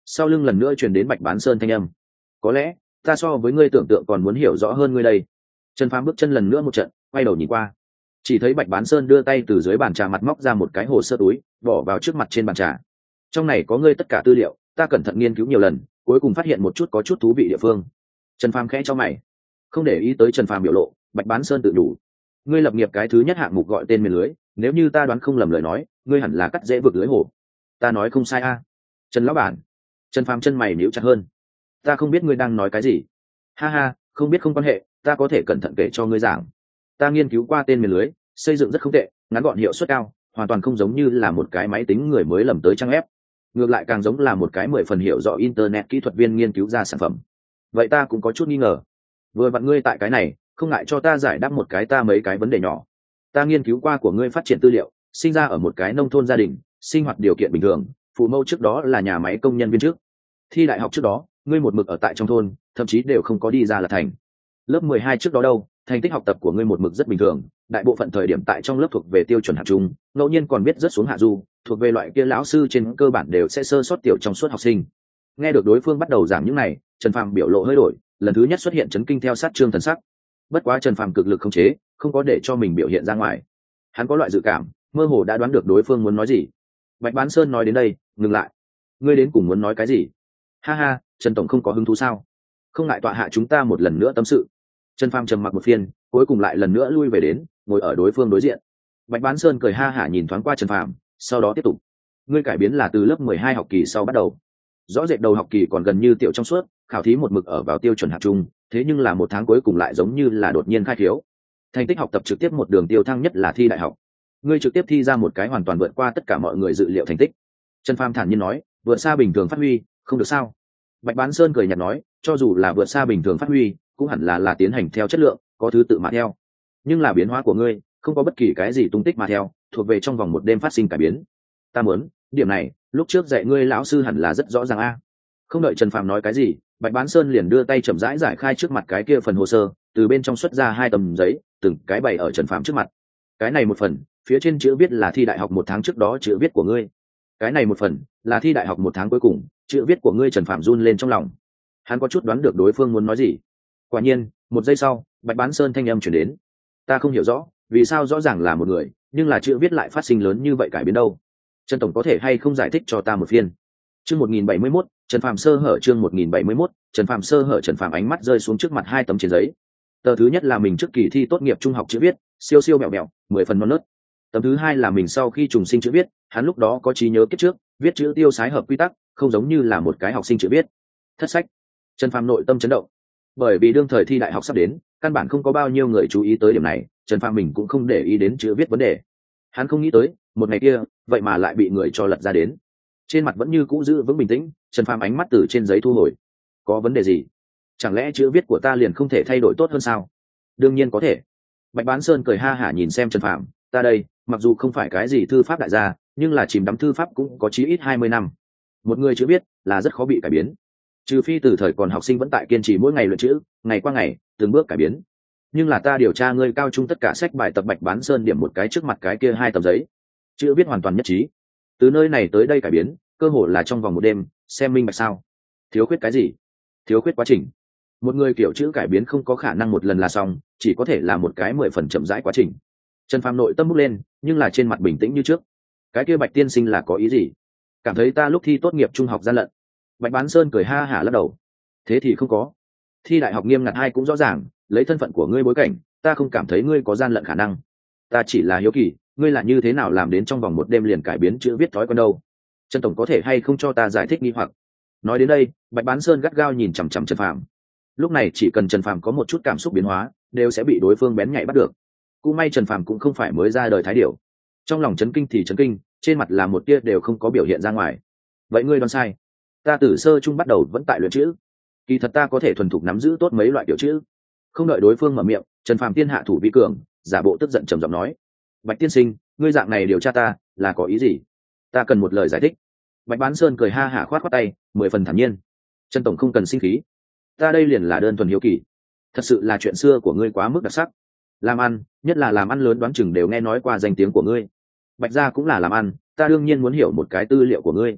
sau lưng lần nữa truyền đến Bạch Bán Sơn thanh âm. Có lẽ ta so với ngươi tưởng tượng còn muốn hiểu rõ hơn ngươi đây. Trần Phàm bước chân lần nữa một trận, quay đầu nhìn qua, chỉ thấy Bạch Bán Sơn đưa tay từ dưới bàn trà mặt móc ra một cái hồ sơ túi, bỏ vào trước mặt trên bàn trà. Trong này có ngươi tất cả tư liệu, ta cẩn thận nghiên cứu nhiều lần, cuối cùng phát hiện một chút có chút thú vị địa phương. Trần Phàm khẽ cho mày, không để ý tới Trần Phàm biểu lộ, Bạch Bán Sơn tự đủ. Ngươi lập nghiệp cái thứ nhất hạng mục gọi tên miền lưới, nếu như ta đoán không lầm lời nói, ngươi hẳn là cắt dễ vực lưới hồ. Ta nói không sai a? Trần lão bản. Trần Phàm chân mày nhíu chặt hơn. Ta không biết ngươi đang nói cái gì. Ha ha, không biết không quan hệ, ta có thể cẩn thận kể cho ngươi giảng. Ta nghiên cứu qua tên miền lưới, xây dựng rất không tệ, ngắn gọn hiệu suất cao, hoàn toàn không giống như là một cái máy tính người mới lầm tới trang ép, ngược lại càng giống là một cái 10 phần hiểu rõ internet kỹ thuật viên nghiên cứu ra sản phẩm. Vậy ta cũng có chút nghi ngờ, vừa vặn ngươi tại cái này, không ngại cho ta giải đáp một cái ta mấy cái vấn đề nhỏ. Ta nghiên cứu qua của ngươi phát triển tư liệu, sinh ra ở một cái nông thôn gia đình, sinh hoạt điều kiện bình thường, phụ mẫu trước đó là nhà máy công nhân viên trước. Thi đại học trước đó, ngươi một mực ở tại trong thôn, thậm chí đều không có đi ra là thành. Lớp 12 trước đó đâu, thành tích học tập của ngươi một mực rất bình thường, đại bộ phận thời điểm tại trong lớp thuộc về tiêu chuẩn hạng trung, ngẫu nhiên còn biết rất xuống hạ du, thuộc về loại kia lão sư trên cơ bản đều sẽ sơ sót tiểu trong suốt học sinh. Nghe được đối phương bắt đầu giảng những này, Trần Phàm biểu lộ hơi đổi, lần thứ nhất xuất hiện chấn kinh theo sát trương thần sắc. Bất quá Trần Phàm cực lực khống chế, không có để cho mình biểu hiện ra ngoài. Hắn có loại dự cảm, mơ hồ đã đoán được đối phương muốn nói gì. Bạch Bán Sơn nói đến đây, ngừng lại. Ngươi đến cùng muốn nói cái gì? Ha ha, Trần tổng không có hứng thú sao? Không ngại tọa hạ chúng ta một lần nữa tâm sự. Trần Phàm trầm mặc một phiên, cuối cùng lại lần nữa lui về đến, ngồi ở đối phương đối diện. Bạch Bán Sơn cười ha hả nhìn thoáng qua Trần Phàm, sau đó tiếp tục. Ngươi cải biến là từ lớp 12 học kỳ sau bắt đầu. Rõ rệt đầu học kỳ còn gần như tiểu trong suốt, khảo thí một mực ở vào tiêu chuẩn hạng trung, thế nhưng là một tháng cuối cùng lại giống như là đột nhiên khai thiếu. Thành tích học tập trực tiếp một đường tiêu thăng nhất là thi đại học. Ngươi trực tiếp thi ra một cái hoàn toàn vượt qua tất cả mọi người dự liệu thành tích. Trần Phàm thản nhiên nói, vượt xa bình thường phát huy, không được sao? Bạch Bán Sơn cười nhạt nói, cho dù là vượt xa bình thường phát huy, cũng hẳn là tiến hành theo chất lượng, có thứ tự mà theo. Nhưng là biến hóa của ngươi, không có bất kỳ cái gì tung tích mà theo, thuộc về trong vòng một đêm phát sinh cải biến. Ta muốn, điểm này, lúc trước dạy ngươi lão sư hẳn là rất rõ ràng a. Không đợi Trần Phàm nói cái gì, Bạch Bán Sơn liền đưa tay chậm rãi giải khai trước mặt cái kia phần hồ sơ, từ bên trong xuất ra 2 tấm giấy, từng cái bày ở Trần Phàm trước mặt. Cái này một phần, phía trên chữ viết là thi đại học 1 tháng trước đó chữ viết của ngươi. Cái này một phần, là thi đại học 1 tháng cuối cùng, chữ viết của ngươi. Trần Phàm run lên trong lòng. Hắn có chút đoán được đối phương muốn nói gì. Quả nhiên, 1 giây sau, Bạch Bán Sơn thanh âm truyền đến. Ta không hiểu rõ, vì sao rõ ràng là một người, nhưng là chữ viết lại phát sinh lớn như vậy cải biến đâu? Trần tổng có thể hay không giải thích cho ta một phiên? Chương 1071, Trần Phàm sơ hở. Chương 1071, Trần Phàm sơ hở. Trần Phàm ánh mắt rơi xuống trước mặt 2 tấm trên giấy. Tờ thứ nhất là mình trước kỳ thi tốt nghiệp trung học chữ viết, siêu siêu mẹo mẹo, 10 phần non nớt. Tấm thứ hai là mình sau khi trùng sinh chữ viết, hắn lúc đó có trí nhớ kiếp trước, viết chữ tiêu sái hợp quy tắc, không giống như là một cái học sinh chữ viết. Thất sách. Trần Phàm nội tâm chấn động. Bởi vì đương thời thi đại học sắp đến, căn bản không có bao nhiêu người chú ý tới điểm này, Trần Phàm mình cũng không để ý đến chữ viết vấn đề. Hắn không nghĩ tới, một ngày kia, vậy mà lại bị người cho lật ra đến. Trên mặt vẫn như cũ giữ vững bình tĩnh, Trần Phàm ánh mắt từ trên giấy thu hồi. Có vấn đề gì? Chẳng lẽ chữ viết của ta liền không thể thay đổi tốt hơn sao? Đương nhiên có thể. Bạch Bán Sơn cười ha hả nhìn xem Trần Phàm, ta đây, mặc dù không phải cái gì thư pháp đại gia, nhưng là chìm đắm thư pháp cũng có chí ít 20 năm. Một người chữ viết là rất khó bị cải biến. Trừ phi từ thời còn học sinh vẫn tại kiên trì mỗi ngày luyện chữ, ngày qua ngày, từng bước cải biến. Nhưng là ta điều tra ngươi cao trung tất cả sách bài tập. Bạch Bán Sơn điểm một cái trước mặt cái kia 2 tấm giấy. Chữ viết hoàn toàn nhất trí. Từ nơi này tới đây cải biến, cơ hồ là trong vòng một đêm, xem minh bạch sao? Thiếu khuyết cái gì? Thiếu khuyết quá trình. Một người kiểu chữ cải biến không có khả năng một lần là xong, chỉ có thể là một cái 10 phần chậm rãi quá trình. Trần Phàm nội tâm bốc lên, nhưng là trên mặt bình tĩnh như trước. Cái kia Bạch tiên sinh là có ý gì? Cảm thấy ta lúc thi tốt nghiệp trung học gian lận? Bạch Bán Sơn cười ha hả lắc đầu. Thế thì không có. Thi đại học nghiêm ngặt ai cũng rõ ràng, lấy thân phận của ngươi bối cảnh, ta không cảm thấy ngươi có gian lận khả năng. Ta chỉ là hiếu kỳ, ngươi là như thế nào làm đến trong vòng một đêm liền cải biến chữ viết thói quen đâu? Trần tổng có thể hay không cho ta giải thích nghi hoặc? Nói đến đây, Bạch Bán Sơn gắt gao nhìn chằm chằm Trần Phàm. Lúc này chỉ cần Trần Phàm có một chút cảm xúc biến hóa, đều sẽ bị đối phương bén nhạy bắt được. Cũng may Trần Phàm cũng không phải mới ra đời thái điểu. Trong lòng chấn kinh thì chấn kinh, trên mặt là một tia đều không có biểu hiện ra ngoài. Vậy ngươi đoán sai. Ta từ sơ trung bắt đầu vẫn tại luyện chữ. Kỳ thật ta có thể thuần thục nắm giữ tốt mấy loại kiểu chữ. Không đợi đối phương mở miệng, Trần Phàm tiên hạ thủ vi cường, giả bộ tức giận trầm giọng nói: Bạch tiên sinh, ngươi dạng này điều tra ta là có ý gì? Ta cần một lời giải thích. Bạch Bán Sơn cười ha hả khoát khoát tay, 10 phần thản nhiên. Trần tổng không cần sinh khí, ta đây liền là đơn thuần hiếu kỳ. Thật sự là chuyện xưa của ngươi quá mức đặc sắc. Làm ăn, nhất là làm ăn lớn, đoán chừng đều nghe nói qua danh tiếng của ngươi. Bạch gia cũng là làm ăn, ta đương nhiên muốn hiểu một cái tư liệu của ngươi.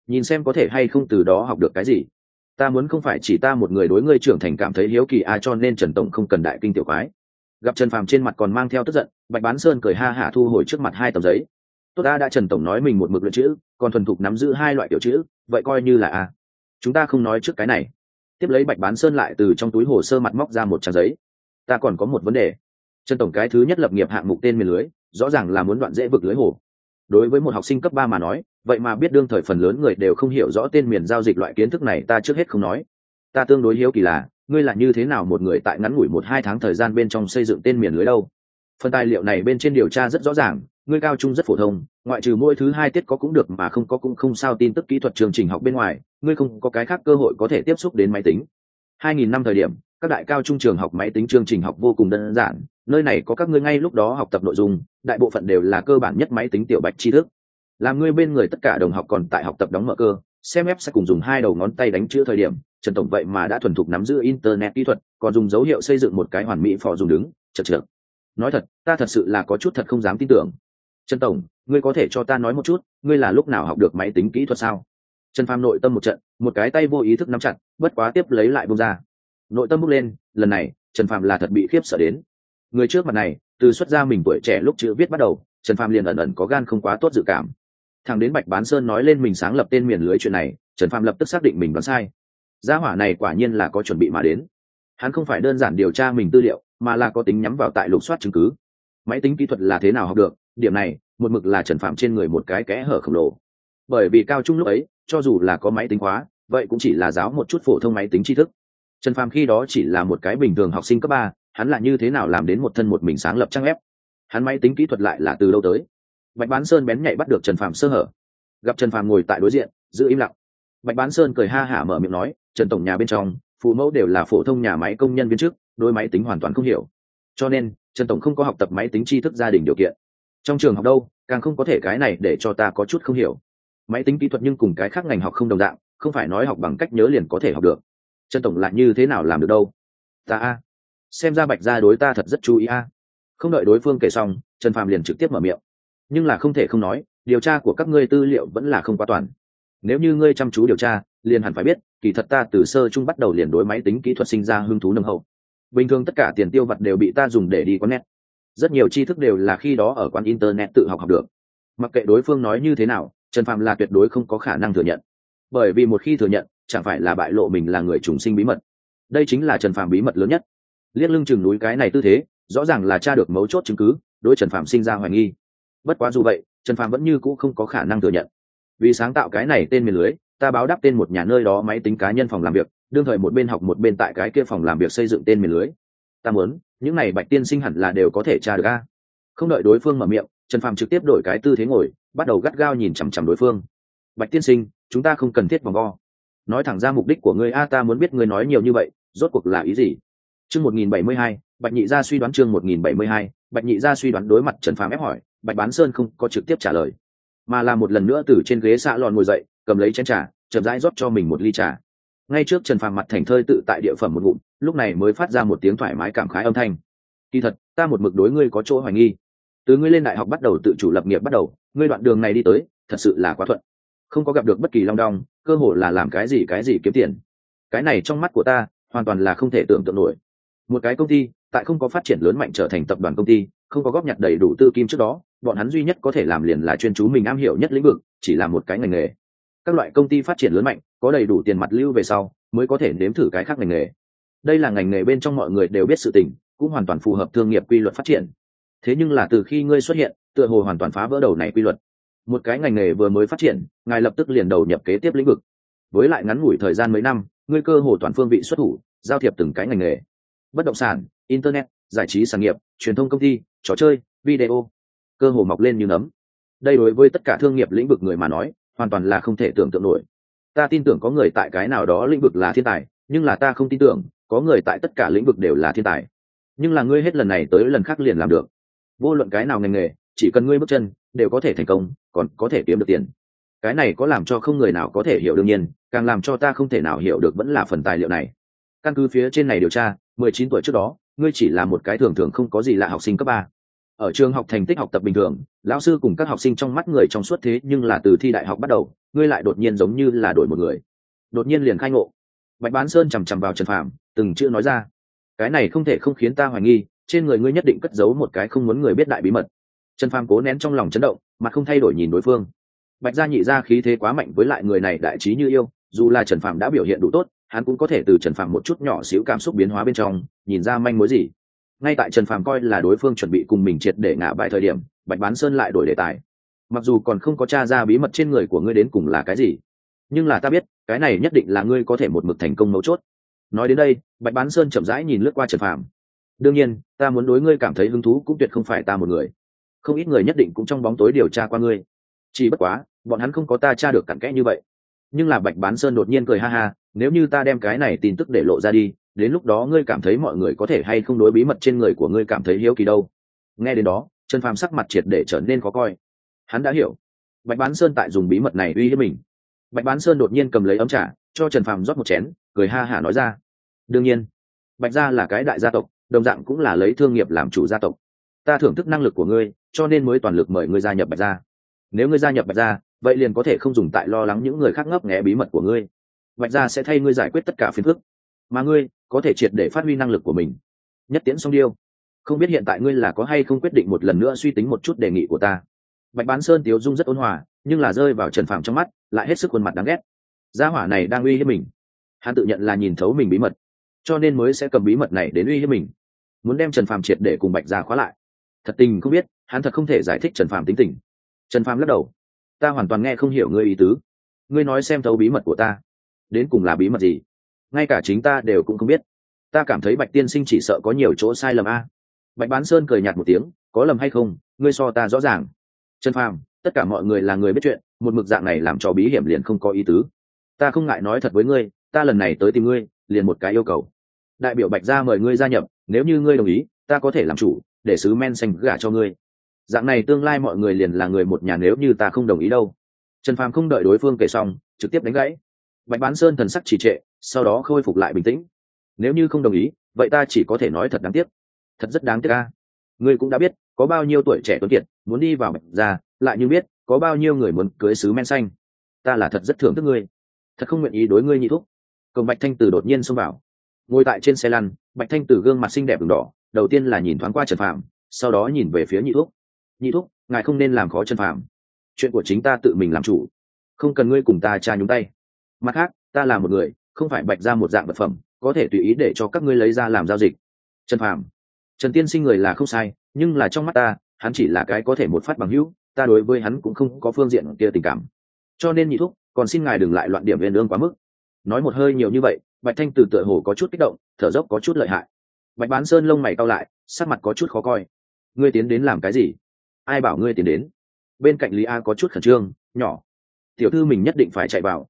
nhìn xem có thể hay không từ đó học được cái gì. Ta muốn không phải chỉ ta một người đối ngươi trưởng thành cảm thấy hiếu kỳ cho nên Trần tổng không cần đại kinh tiểu quái. Gặp Trần Phàm trên mặt còn mang theo tức giận, Bạch Bán Sơn cười ha hả thu hồi trước mặt hai tờ giấy. Tốt đã Trần tổng nói mình một mực luyện chữ, còn thuần thục nắm giữ hai loại kiểu chữ, vậy coi như là chúng ta không nói trước cái này. Tiếp lấy Bạch Bán Sơn lại từ trong túi hồ sơ mặt móc ra một trang giấy. Ta còn có một vấn đề. Trần tổng cái thứ nhất lập nghiệp hạng mục tên miền lưới, rõ ràng là muốn đoạn dễ vực lưới hồ. Đối với một học sinh cấp 3 mà nói, vậy mà biết đương thời phần lớn người đều không hiểu rõ tên miền giao dịch loại kiến thức này, ta trước hết không nói. Ta tương đối hiếu kỳ là, ngươi là như thế nào một người tại ngắn ngủi 1-2 tháng thời gian bên trong xây dựng tên miền lưới đâu? Phần tài liệu này bên trên điều tra rất rõ ràng, ngươi cao trung rất phổ thông, ngoại trừ mỗi thứ 2 tiết có cũng được mà không có cũng không sao, tin tức kỹ thuật chương trình học bên ngoài, ngươi không có cái khác cơ hội có thể tiếp xúc đến máy tính. 2000 năm thời điểm, các đại cao trung trường học máy tính chương trình học vô cùng đơn giản, nơi này có các ngươi ngay lúc đó học tập nội dung, đại bộ phận đều là cơ bản nhất máy tính tiểu bạch tri thức. Làm ngươi bên người tất cả đồng học còn tại học tập đóng mở cơ, xem ép sẽ cùng dùng 2 đầu ngón tay đánh chữ thời điểm, Trần tổng vậy mà đã thuần thục nắm giữ internet kỹ thuật, còn dùng dấu hiệu xây dựng một cái hoàn mỹ phò dùng đứng, chật chật. Nói thật, ta thật sự là có chút thật không dám tin tưởng. Trần tổng, ngươi có thể cho ta nói một chút, ngươi là lúc nào học được máy tính kỹ thuật sao? Trần Phàm nội tâm một trận, một cái tay vô ý thức nắm chặt, bất quá tiếp lấy lại buông ra. Nội tâm bốc lên, lần này, Trần Phàm là thật bị khiếp sợ đến. Người trước mặt này, từ xuất ra mình tuổi trẻ lúc chữ viết bắt đầu, Trần Phàm liền ẩn ẩn có gan không quá tốt dự cảm. Thằng đến Bạch Bán Sơn nói lên mình sáng lập tên miền lưới chuyện này, Trần Phàm lập tức xác định mình đoán sai. Gia hỏa này quả nhiên là có chuẩn bị mà đến. Hắn không phải đơn giản điều tra mình tư liệu, mà là có tính nhắm vào tại lục soát chứng cứ. Máy tính kỹ thuật là thế nào học được, điểm này, một mực là Trần Phàm trên người một cái kẽ hở khổng lồ. Bởi vì cao trung lúc ấy, cho dù là có máy tính khóa, vậy cũng chỉ là giáo một chút phổ thông máy tính tri thức. Trần Phàm khi đó chỉ là một cái bình thường học sinh cấp 3, hắn là như thế nào làm đến một thân một mình sáng lập trang web? Hắn máy tính kỹ thuật lại là từ đâu tới? Bạch Bán Sơn bén nhạy bắt được Trần Phàm sơ hở. Gặp Trần Phàm ngồi tại đối diện, giữ im lặng. Bạch Bán Sơn cười ha hả mở miệng nói, Trần tổng nhà bên trong, phụ mẫu đều là phổ thông nhà máy công nhân viên chức, đối máy tính hoàn toàn không hiểu. Cho nên, Trần tổng không có học tập máy tính tri thức gia đình điều kiện. Trong trường học đâu, càng không có thể, cái này để cho ta có chút không hiểu. Máy tính kỹ thuật nhưng cùng cái khác ngành học không đồng dạng, không phải nói học bằng cách nhớ liền có thể học được. Trần tổng lại như thế nào làm được đâu? Ta xem ra Bạch gia đối ta thật rất chú ý Không đợi đối phương kể xong, Trần Phàm liền trực tiếp mở miệng. Nhưng là không thể không nói, điều tra của các ngươi tư liệu vẫn là không quá toàn. Nếu như ngươi chăm chú điều tra, liền hẳn phải biết, kỳ thật ta từ sơ trung bắt đầu liền đối máy tính kỹ thuật sinh ra hứng thú nồng hậu. Bình thường tất cả tiền tiêu vặt đều bị ta dùng để đi quán net. Rất nhiều tri thức đều là khi đó ở quán internet tự học được. Mặc kệ đối phương nói như thế nào, Trần Phàm là tuyệt đối không có khả năng thừa nhận. Bởi vì một khi thừa nhận, chẳng phải là bại lộ mình là người trùng sinh bí mật. Đây chính là Trần Phàm bí mật lớn nhất. Liếc lưng chừng núi cái này tư thế, rõ ràng là tra được mấu chốt chứng cứ, đối Trần Phàm sinh ra hoài nghi. Bất quá dù vậy, Trần Phàm vẫn như cũ không có khả năng thừa nhận. Vì sáng tạo cái này tên miền lưới, ta báo đáp tên một nhà nơi đó máy tính cá nhân phòng làm việc, đương thời một bên học một bên tại cái kia phòng làm việc xây dựng tên miền lưới. Ta muốn, những này Bạch tiên sinh hẳn là đều có thể tra được Không đợi đối phương mở miệng, Trần Phàm trực tiếp đổi cái tư thế ngồi, bắt đầu gắt gao nhìn chằm chằm đối phương. Bạch tiên sinh, chúng ta không cần thiết vòng vo. Nói thẳng ra mục đích của ngươi ta muốn biết ngươi nói nhiều như vậy, rốt cuộc là ý gì? Chương 1072, Bạch Nhị gia suy đoán. Chương 1072, Bạch Nhị gia suy đoán. Đối mặt Trần Phàm ép hỏi, Bạch Bán Sơn không có trực tiếp trả lời, mà là một lần nữa từ trên ghế xạ lòn ngồi dậy, cầm lấy chén trà, chậm rãi rót cho mình một ly trà. Ngay trước Trần Phàm mặt thành thơi tự tại địa phẩm một ngụm, lúc này mới phát ra một tiếng thoải mái cảm khái âm thanh. Kỳ thật, ta một mực đối ngươi có chỗ hoài nghi. Từ ngươi lên đại học bắt đầu tự chủ lập nghiệp bắt đầu, ngươi đoạn đường này đi tới, thật sự là quá thuận, không có gặp được bất kỳ long đong, cơ hội là làm cái gì kiếm tiền. Cái này trong mắt của ta, hoàn toàn là không thể tưởng tượng nổi. Một cái công ty, tại không có phát triển lớn mạnh trở thành tập đoàn công ty, không có góp nhặt đầy đủ tư kim trước đó, bọn hắn duy nhất có thể làm liền là chuyên chú mình am hiểu nhất lĩnh vực, chỉ là một cái ngành nghề. Các loại công ty phát triển lớn mạnh, có đầy đủ tiền mặt lưu về sau, mới có thể nếm thử cái khác ngành nghề. Đây là ngành nghề bên trong mọi người đều biết sự tình, cũng hoàn toàn phù hợp thương nghiệp quy luật phát triển. Thế nhưng là từ khi ngươi xuất hiện, tựa hồ hoàn toàn phá vỡ đầu này quy luật. Một cái ngành nghề vừa mới phát triển, ngài lập tức liền đầu nhập kế tiếp lĩnh vực. Với lại ngắn ngủi thời gian mấy năm, ngươi cơ hồ toàn phương vị xuất thủ, giao thiệp từng cái ngành nghề. Bất động sản, internet, giải trí sản nghiệp, truyền thông công ty, trò chơi, video, cơ hồ mọc lên như nấm. Đây đối với tất cả thương nghiệp lĩnh vực người mà nói, hoàn toàn là không thể tưởng tượng nổi. Ta tin tưởng có người tại cái nào đó lĩnh vực là thiên tài, nhưng là ta không tin tưởng có người tại tất cả lĩnh vực đều là thiên tài. Nhưng là ngươi hết lần này tới lần khác liền làm được. Vô luận cái nào ngành nghề, chỉ cần ngươi bước chân, đều có thể thành công, còn có thể kiếm được tiền. Cái này có làm cho không người nào có thể hiểu, đương nhiên, càng làm cho ta không thể nào hiểu được vẫn là phần tài liệu này. Căn cứ phía trên này điều tra, 19 tuổi trước đó, ngươi chỉ là một cái thường thường không có gì lạ học sinh cấp 3. Ở trường học thành tích học tập bình thường, lão sư cùng các học sinh trong mắt người trong suốt, thế nhưng là từ thi đại học bắt đầu, ngươi lại đột nhiên giống như là đổi một người, đột nhiên liền khai ngộ. Bạch Bán Sơn chằm chằm vào Trần Phàm, từng chữ nói ra, cái này không thể không khiến ta hoài nghi, trên người ngươi nhất định cất giấu một cái không muốn người biết đại bí mật. Trần Phàm cố nén trong lòng chấn động, mặt không thay đổi nhìn đối phương. Bạch gia nhị gia khí thế quá mạnh, với lại người này đại trí như yêu, dù là Trần Phàm đã biểu hiện đủ tốt, hắn cũng có thể từ Trần Phàm một chút nhỏ xíu cảm xúc biến hóa bên trong nhìn ra manh mối gì. Ngay tại Trần Phàm coi là đối phương chuẩn bị cùng mình triệt để ngã bại thời điểm, Bạch Bán Sơn lại đổi đề tài. Mặc dù còn không có tra ra bí mật trên người của ngươi đến cùng là cái gì, nhưng là ta biết cái này nhất định là ngươi có thể một mực thành công mấu chốt. Nói đến đây, Bạch Bán Sơn chậm rãi nhìn lướt qua Trần Phàm. Đương nhiên, ta muốn đối ngươi cảm thấy hứng thú cũng tuyệt không phải ta một người, không ít người nhất định cũng trong bóng tối điều tra qua ngươi, chỉ bất quá bọn hắn không có ta tra được cặn kẽ như vậy. Nhưng là Bạch Bán Sơn đột nhiên cười ha ha, nếu như ta đem cái này tin tức để lộ ra đi, đến lúc đó ngươi cảm thấy mọi người có thể hay không đối bí mật trên người của ngươi cảm thấy hiếu kỳ đâu. Nghe đến đó, Trần Phàm sắc mặt triệt để trở nên khó coi. Hắn đã hiểu Bạch Bán Sơn tại dùng bí mật này uy hiếp mình. Bạch Bán Sơn đột nhiên cầm lấy ấm trà cho Trần Phàm rót một chén, cười ha hả nói ra, đương nhiên Bạch gia là cái đại gia tộc, đồng dạng cũng là lấy thương nghiệp làm chủ gia tộc. Ta thưởng thức năng lực của ngươi, cho nên mới toàn lực mời ngươi gia nhập Bạch gia. Nếu ngươi gia nhập Bạch gia, vậy liền có thể không dùng tại lo lắng những người khác ngấp nghé bí mật của ngươi. Bạch gia sẽ thay ngươi giải quyết tất cả phiền phức, mà ngươi có thể triệt để phát huy năng lực của mình. Nhất tiễn song điêu. Không biết hiện tại ngươi là có hay không quyết định một lần nữa suy tính một chút đề nghị của ta. Bạch Bán Sơn tiếu dung rất ôn hòa, nhưng là rơi vào Trần Phàm trong mắt lại hết sức khuôn mặt đáng ghét. Gia hỏa này đang uy hiếp mình. Hắn tự nhận là nhìn thấu mình bí mật, cho nên mới sẽ cầm bí mật này đến uy hiếp mình, muốn đem Trần Phàm triệt để cùng Bạch gia khóa lại. Thật tình không biết, hắn thật không thể giải thích Trần Phàm tính tình. Trần Phàm lắc đầu, ta hoàn toàn nghe không hiểu ngươi ý tứ. Ngươi nói xem thấu bí mật của ta, đến cùng là bí mật gì? Ngay cả chính ta đều cũng không biết. Ta cảm thấy Bạch tiên sinh chỉ sợ có nhiều chỗ sai lầm a. Bạch Bán Sơn cười nhạt một tiếng, có lầm hay không, ngươi so ta rõ ràng. Trần Phàm, tất cả mọi người là người biết chuyện, một mực dạng này làm cho bí hiểm liền không có ý tứ. Ta không ngại nói thật với ngươi, ta lần này tới tìm ngươi, liền một cái yêu cầu. Đại biểu Bạch gia mời ngươi gia nhập, nếu như ngươi đồng ý, ta có thể làm chủ, để sứ men xanh gả cho ngươi. Dạng này tương lai mọi người liền là người một nhà, nếu như ta không đồng ý đâu. Trần Phàm không đợi đối phương kể xong, trực tiếp đánh gãy. Bạch Bán Sơn thần sắc trì trệ, sau đó khôi phục lại bình tĩnh. Nếu như không đồng ý, vậy ta chỉ có thể nói thật đáng tiếc. Thật rất đáng tiếc a. Ngươi cũng đã biết, có bao nhiêu tuổi trẻ tuấn kiệt muốn đi vào Bạch gia, lại như biết có bao nhiêu người muốn cưới sứ men xanh. Ta là thật rất thưởng thức ngươi, thật không nguyện ý đối ngươi nhị thúc. Công Bạch Thanh Tử đột nhiên xông vào. Ngồi tại trên xe lăn, Bạch Thanh Tử gương mặt xinh đẹp ửng đỏ, đầu tiên là nhìn thoáng qua Trần Phàm, sau đó nhìn về phía nhị thúc. Nhị thúc, ngài không nên làm khó Trần Phàm, chuyện của chính ta tự mình làm chủ, không cần ngươi cùng ta tra nhúng tay. Mặt khác, ta là một người, không phải Bạch gia một dạng vật phẩm, có thể tùy ý để cho các ngươi lấy ra làm giao dịch. Trần Phàm, Trần tiên sinh người là không sai, nhưng là trong mắt ta, hắn chỉ là cái có thể một phát bằng hữu, ta đối với hắn cũng không có phương diện kia tình cảm. Cho nên nhị thúc, còn xin ngài đừng lại loạn điểm viên lương quá mức. Nói một hơi nhiều như vậy, Bạch Thanh Từ tựa hồ có chút kích động, thở dốc có chút lợi hại. Bạch Bán Sơn lông mày cau lại, sắc mặt có chút khó coi. Ngươi tiến đến làm cái gì? Ai bảo ngươi tiến đến? Bên cạnh Lý A có chút khẩn trương, nhỏ, tiểu thư mình nhất định phải chạy vào,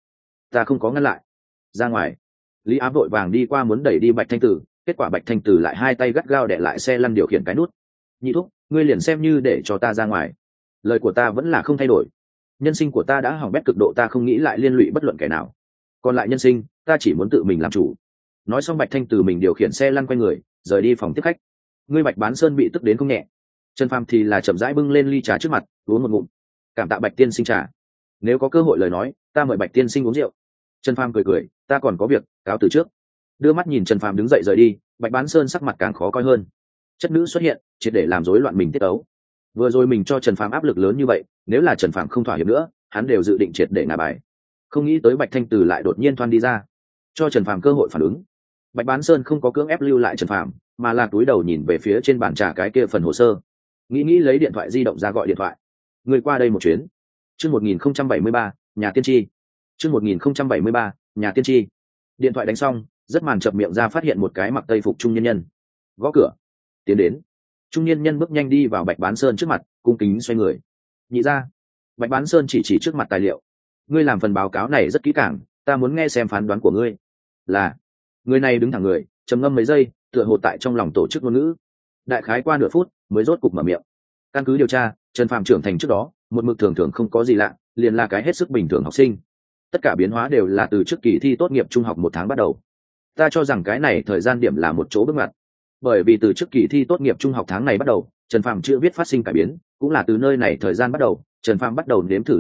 ta không có ngăn lại. Ra ngoài. Lý Á vội vàng đi qua muốn đẩy đi Bạch Thanh Tử, kết quả Bạch Thanh Tử lại hai tay gắt gao đè lại xe lăn điều khiển cái nút. Nhị thúc, ngươi liền xem như để cho ta ra ngoài. Lời của ta vẫn là không thay đổi. Nhân sinh của ta đã hỏng bét cực độ, ta không nghĩ lại liên lụy bất luận kẻ nào. Còn lại nhân sinh, ta chỉ muốn tự mình làm chủ. Nói xong Bạch Thanh Tử mình điều khiển xe lăn quay người, rời đi phòng tiếp khách. Ngươi Bạch Bán Sơn bị tức đến không nhẹ. Trần Phàm thì là chậm rãi bưng lên ly trà trước mặt, uống một ngụm. Cảm tạ Bạch tiên sinh trà. Nếu có cơ hội lời nói, ta mời Bạch tiên sinh uống rượu. Trần Phàm cười cười, ta còn có việc, cáo từ trước. Đưa mắt nhìn Trần Phàm đứng dậy rời đi, Bạch Bán Sơn sắc mặt càng khó coi hơn. Chất nữ xuất hiện, triệt để làm rối loạn mình tiết tấu. Vừa rồi mình cho Trần Phàm áp lực lớn như vậy, nếu là Trần Phàm không thỏa hiệp nữa, hắn đều dự định triệt để ngả bài. Không nghĩ tới Bạch Thanh Từ lại đột nhiên thoăn đi ra, cho Trần Phàm cơ hội phản ứng. Bạch Bán Sơn không có cưỡng ép lưu lại Trần Phàm, mà là túi đầu nhìn về phía trên bàn trà cái kia phần hồ sơ. Nghĩ lấy điện thoại di động ra gọi điện thoại. Người qua đây một chuyến. Chương 1073, nhà tiên tri. Chương 1073, nhà tiên tri. Điện thoại đánh xong, rất màn chập miệng ra phát hiện một cái mặc tây phục trung nhân nhân. Gõ cửa. Tiến đến. Trung nhân nhân bước nhanh đi vào Bạch Bán Sơn trước mặt, cung kính xoay người. Nhị ra. Bạch Bán Sơn chỉ trước mặt tài liệu. Ngươi làm phần báo cáo này rất kỹ càng, ta muốn nghe xem phán đoán của ngươi. Là. Người này đứng thẳng người, trầm ngâm mấy giây, tựa hồ tại trong lòng tổ chức ngôn ngữ. Đại khái qua nửa phút, mới rốt cục mở miệng. Căn cứ điều tra, Trần Phàm trưởng thành trước đó, một mực thường thường không có gì lạ, liền là cái hết sức bình thường học sinh. Tất cả biến hóa đều là từ trước kỳ thi tốt nghiệp trung học 1 tháng bắt đầu. Ta cho rằng cái này thời gian điểm là một chỗ bước ngoặt, bởi vì từ trước kỳ thi tốt nghiệp trung học tháng này bắt đầu, Trần Phàm chưa biết phát sinh cải biến, cũng là từ nơi này thời gian bắt đầu, Trần Phàm bắt đầu nếm thử lập nghiệp,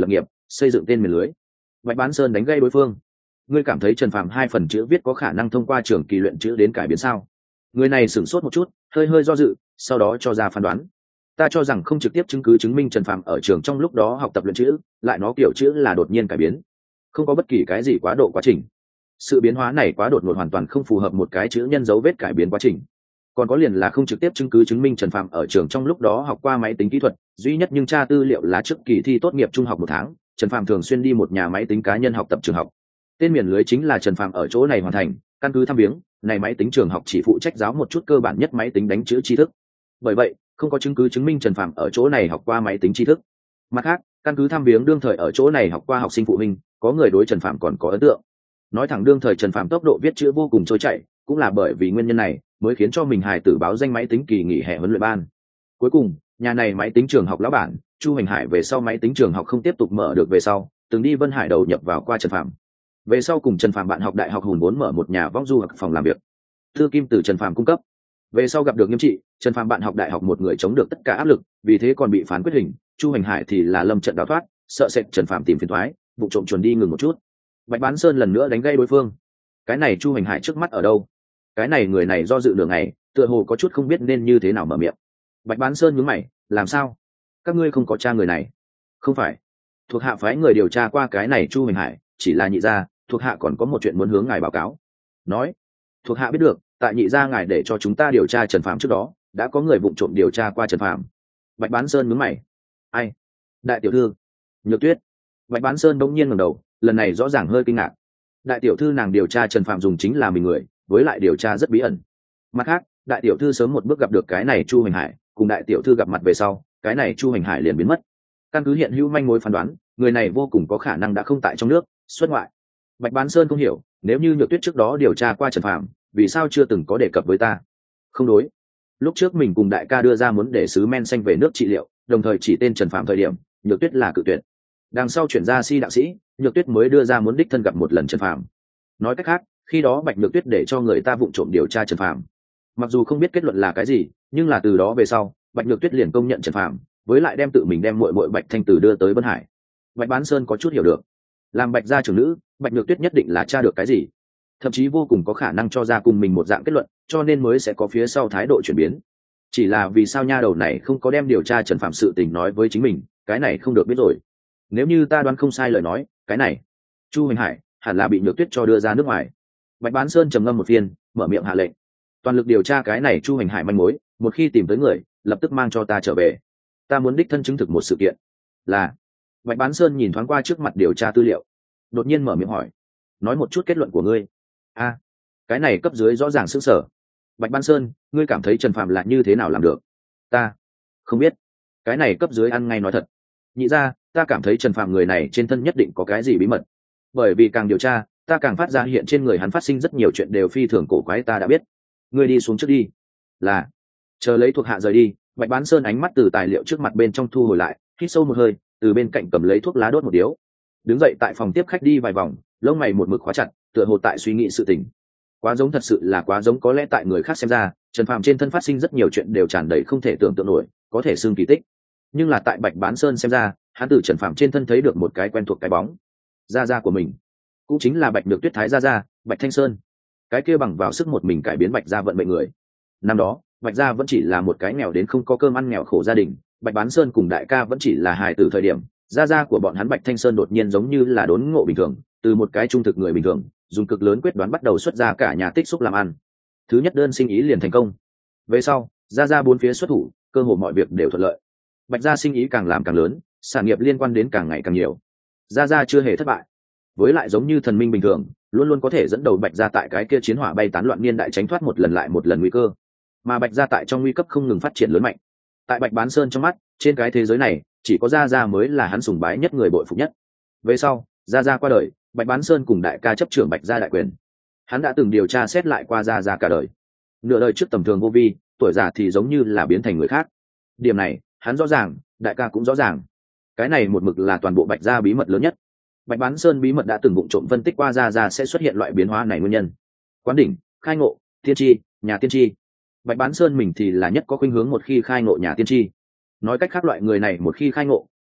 xây dựng tên miền lưới. Bạch Bán Sơn đánh gây đối phương. Ngươi cảm thấy Trần Phàm 2 phần chữ viết có khả năng thông qua trường kỳ luyện chữ đến cải biến sao? Người này sửng sốt một chút, hơi hơi do dự, sau đó cho ra phán đoán. Ta cho rằng không trực tiếp chứng cứ chứng minh Trần Phàm ở trường trong lúc đó học tập luyện chữ, lại nó kiểu chữ là đột nhiên cải biến, không có bất kỳ cái gì quá độ quá trình. Sự biến hóa này quá đột ngột, hoàn toàn không phù hợp một cái chữ nhân dấu vết cải biến quá trình. Còn có liền là không trực tiếp chứng cứ chứng minh Trần Phàm ở trường trong lúc đó học qua máy tính kỹ thuật, duy nhất nhưng tra tư liệu là trước kỳ thi tốt nghiệp trung học 1 tháng, Trần Phàm thường xuyên đi một nhà máy tính cá nhân học tập trường học. Tên miền lưới chính là Trần Phàm ở chỗ này hoàn thành, căn cứ thăm viếng, này máy tính trường học chỉ phụ trách giáo một chút cơ bản nhất máy tính đánh chữ tri thức. Bởi vậy, không có chứng cứ chứng minh Trần Phàm ở chỗ này học qua máy tính tri thức. Mặt khác, căn cứ thăm viếng đương thời ở chỗ này học qua học sinh phụ huynh, có người đối Trần Phàm còn có ấn tượng. Nói thẳng đương thời Trần Phàm tốc độ viết chữ vô cùng trôi chảy, cũng là bởi vì nguyên nhân này mới khiến cho mình hài tử báo danh máy tính kỳ nghỉ hè huấn luyện ban. Cuối cùng, nhà này máy tính trường học lão bản Chu Hành Hải về sau máy tính trường học không tiếp tục mở được về sau, từng đi Vân Hải đầu nhập vào qua Trần Phàm. Về sau cùng Trần Phàm bạn học đại học hùn vốn mở một nhà vong du học phòng làm việc. Thư kim từ Trần Phàm cung cấp. Về sau gặp được nghiêm trị, Trần Phàm bạn học đại học một người chống được tất cả áp lực, vì thế còn bị phán quyết hình. Chu Hành Hải thì là lâm trận đào thoát, sợ sệt Trần Phàm tìm phiền toái, vụ trộm chuồn đi ngừng một chút. Bạch Bán Sơn lần nữa đánh gây đối phương. Cái này Chu Hành Hải trước mắt ở đâu? Cái này người này do dự nửa ngày, tựa hồ có chút không biết nên như thế nào mở miệng. Bạch Bán Sơn nhướng mày, làm sao? Các ngươi không có tra người này? Không phải, thuộc hạ phái người điều tra qua cái này Chu Hành Hải, chỉ là nhị gia, thuộc hạ còn có một chuyện muốn hướng ngài báo cáo. Nói, thuộc hạ biết được, tại nhị gia ngài để cho chúng ta điều tra Trần Phàm trước đó, đã có người vụng trộm điều tra qua Trần Phàm. Bạch Bán Sơn nhướng mày. Ai? Đại tiểu thư Nhược Tuyết. Bạch Bán Sơn bỗng nhiên ngẩng đầu, lần này rõ ràng hơi kinh ngạc. Đại tiểu thư nàng điều tra Trần Phàm dùng chính là mình người, với lại điều tra rất bí ẩn. Mặt khác, đại tiểu thư sớm một bước gặp được cái này Chu Hành Hải, cùng đại tiểu thư gặp mặt về sau, cái này Chu Hành Hải liền biến mất. Căn cứ hiện hữu manh mối phán đoán, người này vô cùng có khả năng đã không tại trong nước, xuất ngoại. Bạch Bán Sơn không hiểu, nếu như Nhược Tuyết trước đó điều tra qua Trần Phàm, vì sao chưa từng có đề cập với ta? Không đối. Lúc trước mình cùng đại ca đưa ra muốn để sứ men xanh về nước trị liệu, đồng thời chỉ tên Trần Phàm thời điểm, Nhược Tuyết là cự tuyệt. Đằng sau chuyển ra si đạo sĩ, Nhược Tuyết mới đưa ra muốn đích thân gặp một lần Trần Phàm. Nói cách khác, khi đó Bạch Nhược Tuyết để cho người ta vụng trộm điều tra Trần Phàm. Mặc dù không biết kết luận là cái gì, nhưng là từ đó về sau, Bạch Nhược Tuyết liền công nhận Trần Phàm, với lại đem tự mình đem muội Bạch Thanh Từ đưa tới Vân Hải. Bạch Bán Sơn có chút hiểu được, làm Bạch gia trưởng nữ, Bạch Nhược Tuyết nhất định là tra được cái gì, thậm chí vô cùng có khả năng cho ra cùng mình một dạng kết luận, cho nên mới sẽ có phía sau thái độ chuyển biến. Chỉ là vì sao nha đầu này không có đem điều tra Trần Phàm sự tình nói với chính mình, cái này không được biết rồi. Nếu như ta đoán không sai lời nói, cái này Chu Hành Hải hẳn là bị Nhược Tuyết cho đưa ra nước ngoài. Bạch Bán Sơn trầm ngâm một phiên, mở miệng hạ lệnh, toàn lực điều tra cái này Chu Hành Hải manh mối, một khi tìm tới người, lập tức mang cho ta trở về. Ta muốn đích thân chứng thực một sự kiện. Là. Bạch Bán Sơn nhìn thoáng qua trước mặt điều tra tư liệu, đột nhiên mở miệng hỏi, nói một chút kết luận của ngươi. A, cái này cấp dưới rõ ràng sững sờ. Bạch Bán Sơn, ngươi cảm thấy Trần Phàm là như thế nào làm được? Ta không biết. Cái này cấp dưới ăn ngay nói thật. Nhị ra, ta cảm thấy Trần Phàm người này trên thân nhất định có cái gì bí mật. Bởi vì càng điều tra, ta càng phát ra hiện trên người hắn phát sinh rất nhiều chuyện đều phi thường cổ quái, ta đã biết. Ngươi đi xuống trước đi. Là. Chờ lấy thuộc hạ rời đi, Bạch Bán Sơn ánh mắt từ tài liệu trước mặt bên trong thu hồi lại, hít sâu một hơi, từ bên cạnh cầm lấy thuốc lá đốt một điếu. Đứng dậy tại phòng tiếp khách đi vài vòng, lông mày một mực khóa chặt, tựa hồ tại suy nghĩ sự tình. Quá giống, thật sự là quá giống, có lẽ tại người khác xem ra, Trần Phàm trên thân phát sinh rất nhiều chuyện đều tràn đầy không thể tưởng tượng nổi, có thể xưng kỳ tích. Nhưng là tại Bạch Bán Sơn xem ra, hắn từ Trần Phàm trên thân thấy được một cái quen thuộc cái bóng. Gia gia của mình, cũng chính là Bạch Nhược Tuyết thái gia gia, Bạch Thanh Sơn. Cái kia bằng vào sức một mình cải biến Bạch gia vận mệnh người. Năm đó, Bạch gia vẫn chỉ là một cái nghèo đến không có cơm ăn nghèo khổ gia đình, Bạch Bán Sơn cùng đại ca vẫn chỉ là hài tử thời điểm, gia gia của bọn hắn Bạch Thanh Sơn đột nhiên giống như là đốn ngộ bình thường, từ một cái trung thực người bình thường, dùng cực lớn quyết đoán bắt đầu xuất ra cả nhà tích xúc làm ăn. Thứ nhất đơn sinh ý liền thành công. Về sau, gia gia bốn phía xuất thủ, cơ hồ mọi việc đều thuận lợi. Bạch gia sinh ý càng làm càng lớn, sản nghiệp liên quan đến càng ngày càng nhiều. Gia gia chưa hề thất bại, với lại giống như thần minh bình thường, luôn luôn có thể dẫn đầu Bạch gia tại cái kia chiến hỏa bay tán loạn niên đại tránh thoát một lần lại một lần nguy cơ. Mà Bạch gia tại trong nguy cấp không ngừng phát triển lớn mạnh. Tại Bạch Bán Sơn trong mắt, trên cái thế giới này, chỉ có gia gia mới là hắn sùng bái nhất, người bội phục nhất. Về sau, gia gia qua đời, Bạch Bán Sơn cùng đại ca chấp trưởng Bạch gia đại quyền. Hắn đã từng điều tra xét lại qua gia gia cả đời. Nửa đời trước tầm thường vô vi, tuổi già thì giống như là biến thành người khác. Điểm này, hắn rõ ràng, đại ca cũng rõ ràng. Cái này một mực là toàn bộ Bạch gia bí mật lớn nhất. Bạch Bán Sơn bí mật đã từng vụng trộm phân tích qua gia gia sẽ xuất hiện loại biến hóa này nguyên nhân. Quán đỉnh, khai ngộ, tiên tri, nhà tiên tri. Bạch Bán Sơn mình thì là nhất có khuynh hướng một khi khai ngộ nhà tiên tri. Nói cách khác, loại người này một khi khai ngộ,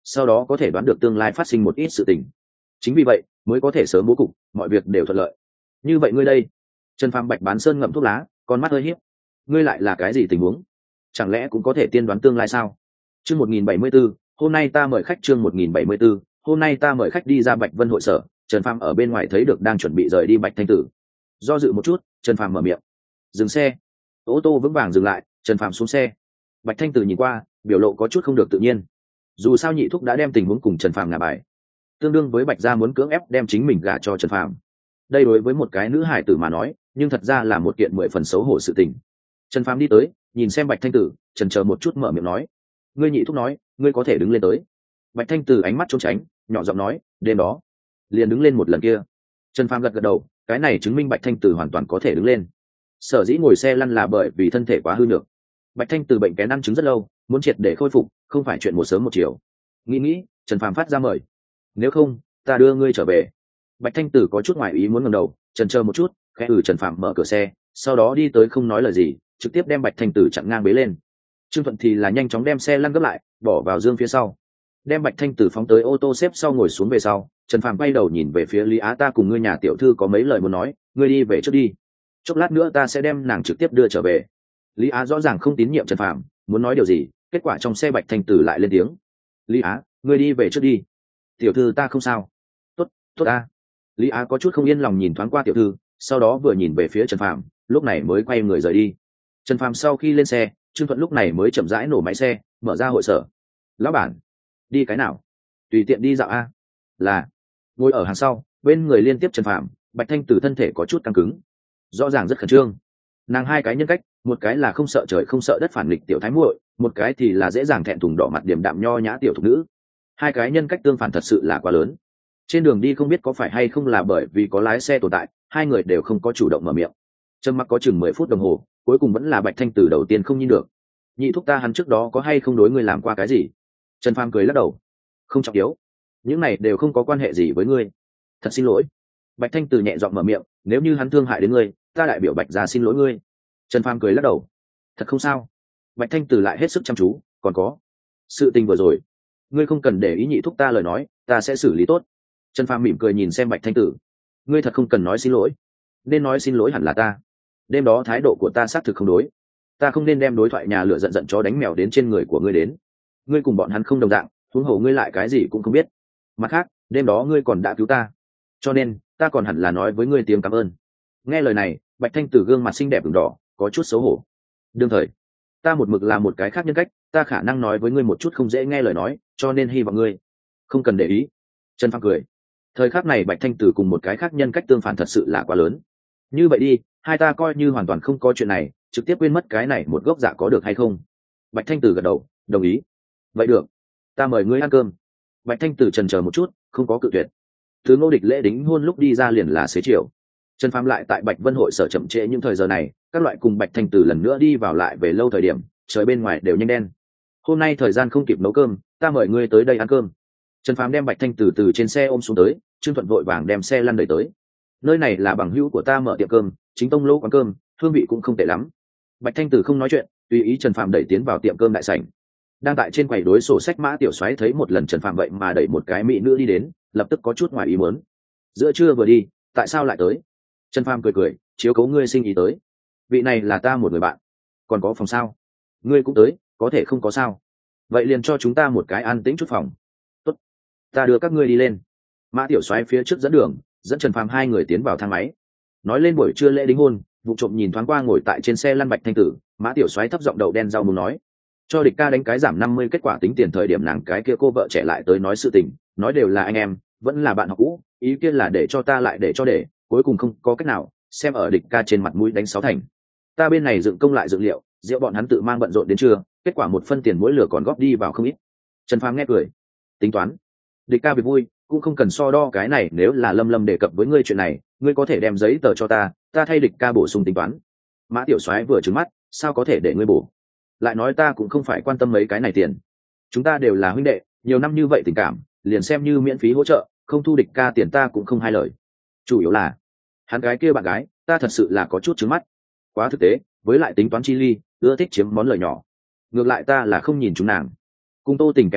sau đó có thể đoán được tương lai phát sinh một ít sự tình. Chính vì vậy mới có thể sớm bố cục, mọi việc đều thuận lợi. Như vậy ngươi đây? Trần Phàm Bạch Bán Sơn ngậm thuốc lá, con mắt hơi hiếp. Ngươi lại là cái gì tình huống? Chẳng lẽ cũng có thể tiên đoán tương lai sao? Chương 1074, hôm nay ta mời khách. Chương 1074, hôm nay ta mời khách đi ra Bạch Vân hội sở. Trần Phàm ở bên ngoài thấy được đang chuẩn bị rời đi Bạch Thanh Tử. Do dự một chút, Trần Phàm mở miệng. Dừng xe. Ô tô vững vàng dừng lại, Trần Phàm xuống xe. Bạch Thanh Tử nhìn qua, biểu lộ có chút không được tự nhiên. Dù sao Nhị Thúc đã đem tình huống cùng Trần Phàm ngả bài, tương đương với Bạch gia muốn cưỡng ép đem chính mình gả cho Trần Phàm. Đây đối với một cái nữ hải tử mà nói, nhưng thật ra là một kiện 10 phần xấu hổ sự tình. Trần Phàm đi tới, nhìn xem Bạch Thanh Tử, chần chờ một chút mở miệng nói: "Ngươi Nhị Thúc nói, ngươi có thể đứng lên tới." Bạch Thanh Tử ánh mắt trốn tránh, nhỏ giọng nói: "Đêm đó, liền đứng lên một lần kia." Trần Phàm gật gật đầu, cái này chứng minh Bạch Thanh Tử hoàn toàn có thể đứng lên. Sở dĩ ngồi xe lăn là bởi vì thân thể quá hư nhược. Bạch Thanh Tử bệnh kén ăn chứng rất lâu, muốn triệt để khôi phục, không phải chuyện một sớm một chiều. Nghĩ, Trần Phàm phát ra mời: "Nếu không, ta đưa ngươi trở về." Bạch Thanh Tử có chút ngoài ý muốn ngẩng đầu, chần chờ một chút, khẽ Trần Phàm mở cửa xe, sau đó đi tới không nói lời gì, trực tiếp đem Bạch Thanh Tử chặn ngang bế lên. Trương Thuận thì là nhanh chóng đem xe lăn gấp lại, bỏ vào dương phía sau, đem Bạch Thanh Tử phóng tới ô tô xếp sau ngồi xuống về sau. Trần Phàm quay đầu nhìn về phía Lý Á: "Ta cùng ngươi nhà tiểu thư có mấy lời muốn nói, ngươi đi về trước đi, chốc lát nữa ta sẽ đem nàng trực tiếp đưa trở về." Lý Á rõ ràng không tín nhiệm Trần Phàm, muốn nói điều gì, kết quả trong xe Bạch Thanh Tử lại lên tiếng: "Lý Á, ngươi đi về trước đi, tiểu thư ta không sao." Tốt ta. Lý Á có chút không yên lòng nhìn thoáng qua tiểu thư, sau đó vừa nhìn về phía Trần Phàm, lúc này mới quay người rời đi. Trần Phàm sau khi lên xe, Trương Thuận lúc này mới chậm rãi nổ máy xe, mở ra hội sở. "Lão bản, đi cái nào?" "Tùy tiện đi dạo a." "Là." Ngồi ở hàng sau, bên người liên tiếp Trần Phàm, Bạch Thanh Tử thân thể có chút căng cứng, rõ ràng rất khẩn trương. Nàng hai cái nhân cách, một cái là không sợ trời không sợ đất phản nghịch tiểu thái muội, một cái thì là dễ dàng thẹn thùng đỏ mặt điềm đạm nho nhã tiểu thục nữ. Hai cái nhân cách tương phản thật sự là quá lớn. Trên đường đi không biết có phải hay không là bởi vì có lái xe tồn tại, hai người đều không có chủ động mở miệng. Trầm mặc có chừng 10 phút đồng hồ, cuối cùng vẫn là Bạch Thanh Tử đầu tiên không nhìn được: "Nhị thúc ta hắn trước đó có hay không đối ngươi làm qua cái gì?" Trần Phàm cười lắc đầu: "Không trọng yếu, những này đều không có quan hệ gì với ngươi. Thật xin lỗi." Bạch Thanh Tử nhẹ giọng mở miệng: "Nếu như hắn thương hại đến ngươi, ta đại biểu Bạch gia xin lỗi ngươi." Trần Phàm cười lắc đầu: "Thật không sao." Bạch Thanh Tử lại hết sức chăm chú: "Còn có sự tình vừa rồi, ngươi không cần để ý nhị thúc ta lời nói, ta sẽ xử lý tốt." Trần Phàm mỉm cười nhìn xem Bạch Thanh Tử: "Ngươi thật không cần nói xin lỗi, nên nói xin lỗi hẳn là ta. Đêm đó thái độ của ta xác thực không đối, ta không nên đem đối thoại nhà lửa giận chó đánh mèo đến trên người của ngươi đến. Ngươi cùng bọn hắn không đồng dạng, huống hồ ngươi lại cái gì cũng không biết. Mặt khác, đêm đó ngươi còn đã cứu ta, cho nên ta còn hẳn là nói với ngươi tiếng cảm ơn." Nghe lời này, Bạch Thanh Tử gương mặt xinh đẹp ửng đỏ, có chút xấu hổ. "Đương thời, ta một mực là một cái khác nhân cách, ta khả năng nói với ngươi một chút không dễ nghe lời nói, cho nên hy vọng ngươi không cần để ý." Trần Phàm cười. Thời khắc này Bạch Thanh Tử cùng một cái khác nhân cách tương phản thật sự là quá lớn. Như vậy đi, hai ta coi như hoàn toàn không có chuyện này, trực tiếp quên mất cái này một gốc dạ có được hay không? Bạch Thanh Tử gật đầu, đồng ý. "Vậy được, ta mời ngươi ăn cơm." Bạch Thanh Tử chần chờ một chút, không có cự tuyệt. Thứ Ngô Địch lễ đính hôn lúc đi ra liền là xế chiều. Trần Phàm lại tại Bạch Vân hội sở chậm trễ những thời giờ này, các loại cùng Bạch Thanh Tử lần nữa đi vào lại về lâu thời điểm, trời bên ngoài đều nhanh đen. "Hôm nay thời gian không kịp nấu cơm, ta mời ngươi tới đây ăn cơm." Trần Phàm đem Bạch Thanh Tử từ trên xe ôm xuống tới, Trương Thuận vội vàng đem xe lăn đẩy tới: "Nơi này là bằng hữu của ta mở tiệm cơm, chính tông lô quán cơm, hương vị cũng không tệ lắm." Bạch Thanh Tử không nói chuyện, tùy ý Trần Phàm đẩy tiến vào tiệm cơm đại sảnh. Đang tại trên quầy đối sổ sách Mã Tiểu Soái thấy một lần Trần Phàm vậy mà đẩy một cái mỹ nữ đi đến, lập tức có chút ngoài ý muốn. "Giữa trưa vừa đi, tại sao lại tới?" Trần Phàm cười, chiếu cố ngươi sinh ý tới. "Vị này là ta một người bạn." "Còn có phòng sao?" "Ngươi cũng tới, có thể không có sao." "Vậy liền cho chúng ta một cái an tĩnh chút phòng." "Tốt, ta đưa các ngươi đi lên." Mã Tiểu Soái phía trước dẫn đường, dẫn Trần Phàm hai người tiến vào thang máy. Nói lên buổi trưa lễ đính hôn, vụ trộm nhìn thoáng qua ngồi tại trên xe lăn Bạch Thanh Tử, Mã Tiểu Soái thấp giọng đậu đen rau muống nói: "Cho Địch ca đánh cái giảm 50 kết quả tính tiền thời điểm nàng cái kia cô vợ trẻ lại tới nói sự tình, nói đều là anh em, vẫn là bạn học cũ, ý kiến là để cho ta lại để cho để, cuối cùng không có cách nào, xem ở Địch ca trên mặt mũi đánh 6 thành. Ta bên này dựng công lại dựng liệu, rượu bọn hắn tự mang bận rộn đến trưa, kết quả một phân tiền mỗi lửa còn góp đi vào không ít." Trần Phàm nghe cười, tính toán: "Địch ca việc vui, cũng không cần so đo cái này, nếu là Lâm Lâm đề cập với ngươi chuyện này, ngươi có thể đem giấy tờ cho ta, ta thay Địch ca bổ sung tính toán." Mã Tiểu Soái vừa trừng mắt: "Sao có thể để ngươi bổ? Lại nói ta cũng không phải quan tâm mấy cái này tiền, chúng ta đều là huynh đệ, nhiều năm như vậy tình cảm, liền xem như miễn phí hỗ trợ, không thu Địch ca tiền ta cũng không hai lời. Chủ yếu là hắn gái kia bạn gái, ta thật sự là có chút trứng mắt, quá thực tế, với lại tính toán chi ly, ưa thích chiếm món lời nhỏ. Ngược lại ta là không nhìn chúng nàng, cùng Tô Tình kém xa,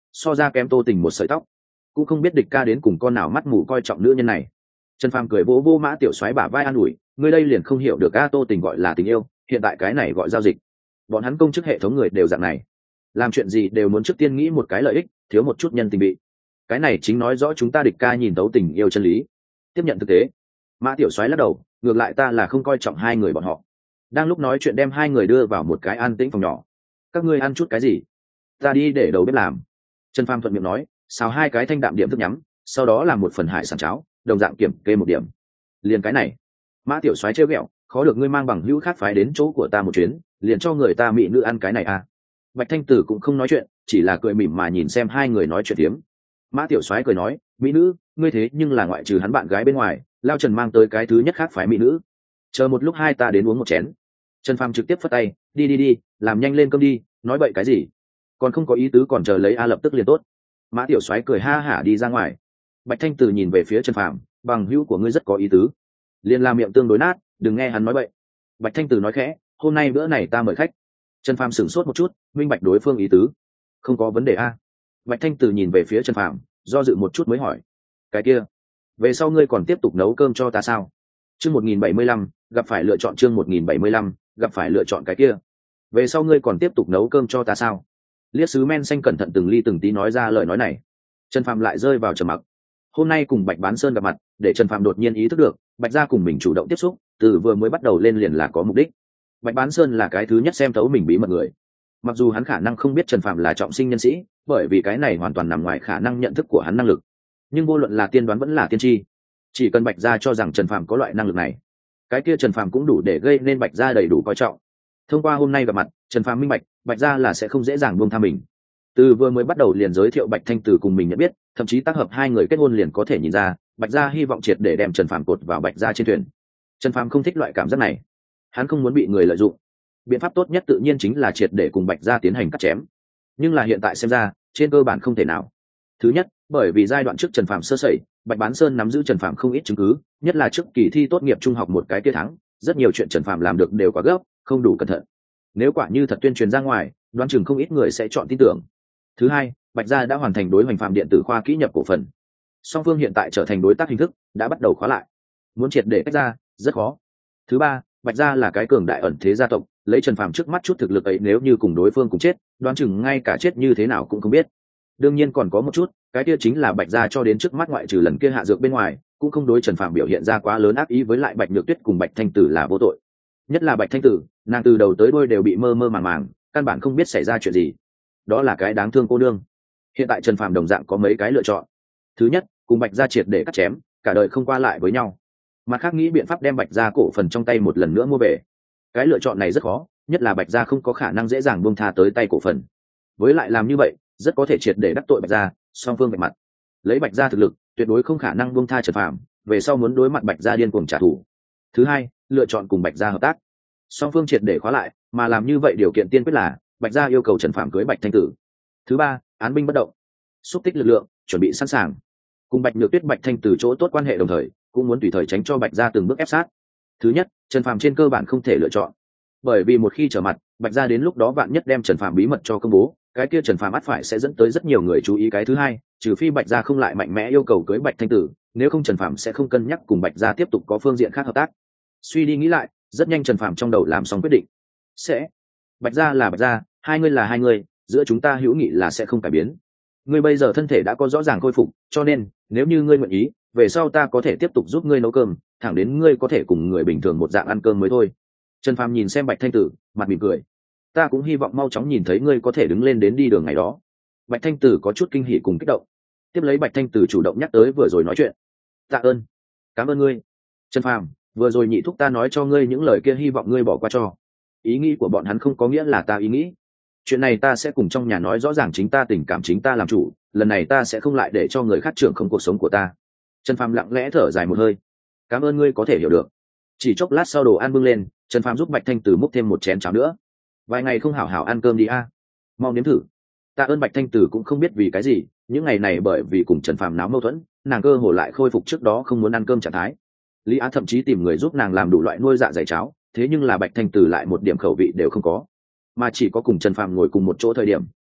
so ra kém Tô Tình một sợi tóc. Cũng không biết địch ca đến cùng con nào mắt mù coi trọng nữ nhân này. Trần Phàm cười vỗ vỗ Mã Tiểu Soái bả vai an ủi, ngươi đây liền không hiểu được a, Tô Tình gọi là tình yêu, hiện tại cái này gọi giao dịch. Bọn hắn công chức hệ thống người đều dạng này, làm chuyện gì đều muốn trước tiên nghĩ một cái lợi ích, thiếu một chút nhân tình bị. Cái này chính nói rõ chúng ta địch ca nhìn thấu tình yêu chân lý. Tiếp nhận thực tế. Mã Tiểu Soái lắc đầu, ngược lại ta là không coi trọng hai người bọn họ. Đang lúc nói chuyện đem hai người đưa vào một cái an tĩnh phòng nhỏ. Các ngươi ăn chút cái gì? Ta đi để đầu bếp làm. Trần Phàm thuận miệng nói, xào hai cái thanh đạm điểm thức nhắm, sau đó làm một phần hải sản cháo, đồng dạng kiểm kê một điểm. Liền cái này. Mã Tiểu Soái trêu ghẹo, khó được ngươi mang bằng hữu khác phái đến chỗ của ta một chuyến, liền cho người ta mỹ nữ ăn cái này à? Bạch Thanh Tử cũng không nói chuyện, chỉ là cười mỉm mà nhìn xem hai người nói chuyện tiếm. Mã Tiểu Soái cười nói, mỹ nữ, ngươi thế nhưng là ngoại trừ hắn bạn gái bên ngoài, Lao Trần mang tới cái thứ nhất khác phái mỹ nữ. Chờ một lúc hai ta đến uống một chén. Trần Phàm trực tiếp phất tay, đi, làm nhanh lên cơm đi, nói bậy cái gì? Còn không có ý tứ còn chờ lấy a lập tức liền tốt. Mã Tiểu Soái cười ha hả đi ra ngoài. Bạch Thanh Tử nhìn về phía Trần Phàm, bằng hữu của ngươi rất có ý tứ, liền làm miệng tương đối nát, đừng nghe hắn nói bậy. Bạch Thanh Tử nói khẽ, hôm nay bữa này ta mời khách. Trần Phàm sửng sốt một chút, minh bạch đối phương ý tứ. Không có vấn đề a. Bạch Thanh Tử nhìn về phía Trần Phàm, do dự một chút mới hỏi, cái kia, về sau ngươi còn tiếp tục nấu cơm cho ta sao? Chương 1075, gặp phải lựa chọn chương 1075, gặp phải lựa chọn cái kia. Về sau ngươi còn tiếp tục nấu cơm cho ta sao? Liếc sứ men xanh cẩn thận từng ly từng tí nói ra lời nói này. Trần Phàm lại rơi vào trầm mặc. Hôm nay cùng Bạch Bán Sơn gặp mặt, để Trần Phàm đột nhiên ý thức được, Bạch gia cùng mình chủ động tiếp xúc, từ vừa mới bắt đầu lên liền là có mục đích. Bạch Bán Sơn là cái thứ nhất xem thấu mình bí mật người. Mặc dù hắn khả năng không biết Trần Phàm là trọng sinh nhân sĩ, bởi vì cái này hoàn toàn nằm ngoài khả năng nhận thức của hắn năng lực. Nhưng vô luận là tiên đoán vẫn là tiên tri, chỉ cần Bạch gia cho rằng Trần Phàm có loại năng lực này, cái kia Trần Phàm cũng đủ để gây nên Bạch gia đầy đủ coi trọng. Thông qua hôm nay gặp mặt, Trần Phàm minh bạch, Bạch gia là sẽ không dễ dàng buông tha mình. Từ vừa mới bắt đầu liền giới thiệu Bạch Thanh Từ cùng mình nhận biết, thậm chí tác hợp hai người kết hôn liền có thể nhìn ra, Bạch gia hy vọng triệt để đem Trần Phàm cột vào Bạch gia trên thuyền. Trần Phàm không thích loại cảm giác này, hắn không muốn bị người lợi dụng. Biện pháp tốt nhất tự nhiên chính là triệt để cùng Bạch gia tiến hành cắt chém. Nhưng là hiện tại xem ra, trên cơ bản không thể nào. Thứ nhất, bởi vì giai đoạn trước Trần Phàm sơ sẩy, Bạch Bán Sơn nắm giữ Trần Phàm không ít chứng cứ, nhất là trước kỳ thi tốt nghiệp trung học một cái kia thắng, rất nhiều chuyện Trần Phàm làm được đều quá gấp, không đủ cẩn thận. Nếu quả như thật tuyên truyền ra ngoài, đoán chừng không ít người sẽ chọn tin tưởng. Thứ hai, Bạch gia đã hoàn thành đối hoành phạm điện tử khoa kỹ nhập cổ phần. Song phương hiện tại trở thành đối tác hình thức, đã bắt đầu khóa lại. Muốn triệt để tách ra, rất khó. Thứ ba, Bạch gia là cái cường đại ẩn thế gia tộc, lấy Trần Phàm trước mắt chút thực lực ấy nếu như cùng đối phương cùng chết, đoán chừng ngay cả chết như thế nào cũng không biết. Đương nhiên còn có một chút, cái kia chính là Bạch gia cho đến trước mắt ngoại trừ lần kia hạ dược bên ngoài, cũng không đối Trần Phàm biểu hiện ra quá lớn ác ý với lại Bạch Nhược Tuyết cùng Bạch Thanh Tử là vô tội. Nhất là Bạch Thanh Tử, nàng từ đầu tới đuôi đều bị mơ mơ màng màng, căn bản không biết xảy ra chuyện gì. Đó là cái đáng thương cô nương. Hiện tại Trần Phàm đồng dạng có mấy cái lựa chọn. Thứ nhất, cùng Bạch gia triệt để cắt chém, cả đời không qua lại với nhau. Mặt khác nghĩ biện pháp đem Bạch gia cổ phần trong tay một lần nữa mua về. Cái lựa chọn này rất khó, nhất là Bạch gia không có khả năng dễ dàng buông tha tới tay cổ phần. Với lại làm như vậy, rất có thể triệt để đắc tội Bạch gia, song phương vạch mặt. Lấy Bạch gia thực lực, tuyệt đối không khả năng buông tha Trần Phàm, về sau muốn đối mặt Bạch gia điên cuồng trả thù. Thứ hai, lựa chọn cùng Bạch gia hợp tác. Song phương triệt để khóa lại, mà làm như vậy điều kiện tiên quyết là Bạch gia yêu cầu Trần Phàm cưới Bạch Thanh Tử. Thứ ba, án binh bất động, xúc tích lực lượng, chuẩn bị sẵn sàng. Cùng Bạch Nhược Tuyết Bạch Thanh Tử chỗ tốt quan hệ đồng thời, cũng muốn tùy thời tránh cho Bạch gia từng bước ép sát. Thứ nhất, Trần Phàm trên cơ bản không thể lựa chọn, bởi vì một khi trở mặt, Bạch gia đến lúc đó vạn nhất đem Trần Phàm bí mật cho công bố, cái kia Trần Phàm ắt phải sẽ dẫn tới rất nhiều người chú ý. Cái thứ hai, trừ phi Bạch gia không lại mạnh mẽ yêu cầu cưới Bạch Thanh Tử, nếu không Trần Phàm sẽ không cân nhắc cùng Bạch gia tiếp tục có phương diện khác hợp tác. Suy đi nghĩ lại, rất nhanh Trần Phàm trong đầu làm xong quyết định. Sẽ, Bạch gia là Bạch gia, hai người là hai người, giữa chúng ta hữu nghị là sẽ không cải biến. Ngươi bây giờ thân thể đã có rõ ràng khôi phục, cho nên nếu như ngươi nguyện ý, về sau ta có thể tiếp tục giúp ngươi nấu cơm, thẳng đến ngươi có thể cùng người bình thường một dạng ăn cơm mới thôi. Trần Phàm nhìn xem Bạch Thanh Tử, mặt mỉm cười. Ta cũng hy vọng mau chóng nhìn thấy ngươi có thể đứng lên đến đi đường ngày đó. Bạch Thanh Tử có chút kinh hỉ cùng kích động. Tiếp lấy Bạch Thanh Tử chủ động nhắc tới vừa rồi nói chuyện. Tạ ơn, cảm ơn ngươi. Trần Phàm, vừa rồi nhị thúc ta nói cho ngươi những lời kia hy vọng ngươi bỏ qua cho. Ý nghĩ của bọn hắn không có nghĩa là ta ý nghĩ. Chuyện này ta sẽ cùng trong nhà nói rõ ràng, chính ta tình cảm chính ta làm chủ, lần này ta sẽ không lại để cho người khác trưởng không cuộc sống của ta. Trần Phàm lặng lẽ thở dài một hơi. Cảm ơn ngươi có thể hiểu được. Chỉ chốc lát sau đồ ăn bưng lên, Trần Phàm giúp Bạch Thanh Tử múc thêm một chén cháo nữa. Vài ngày không hảo hảo ăn cơm đi a, mau nếm thử. Tạ ơn. Bạch Thanh Tử cũng không biết vì cái gì, những ngày này bởi vì cùng Trần Phàm náo mâu thuẫn, nàng cơ hồ lại khôi phục trước đó không muốn ăn cơm trạng thái. Lý Á thậm chí tìm người giúp nàng làm đủ loại nuôi dạ dày cháo, thế nhưng là Bạch Thanh Tử lại một điểm khẩu vị đều không có, mà chỉ có cùng Trần Phàm ngồi cùng một chỗ thời điểm,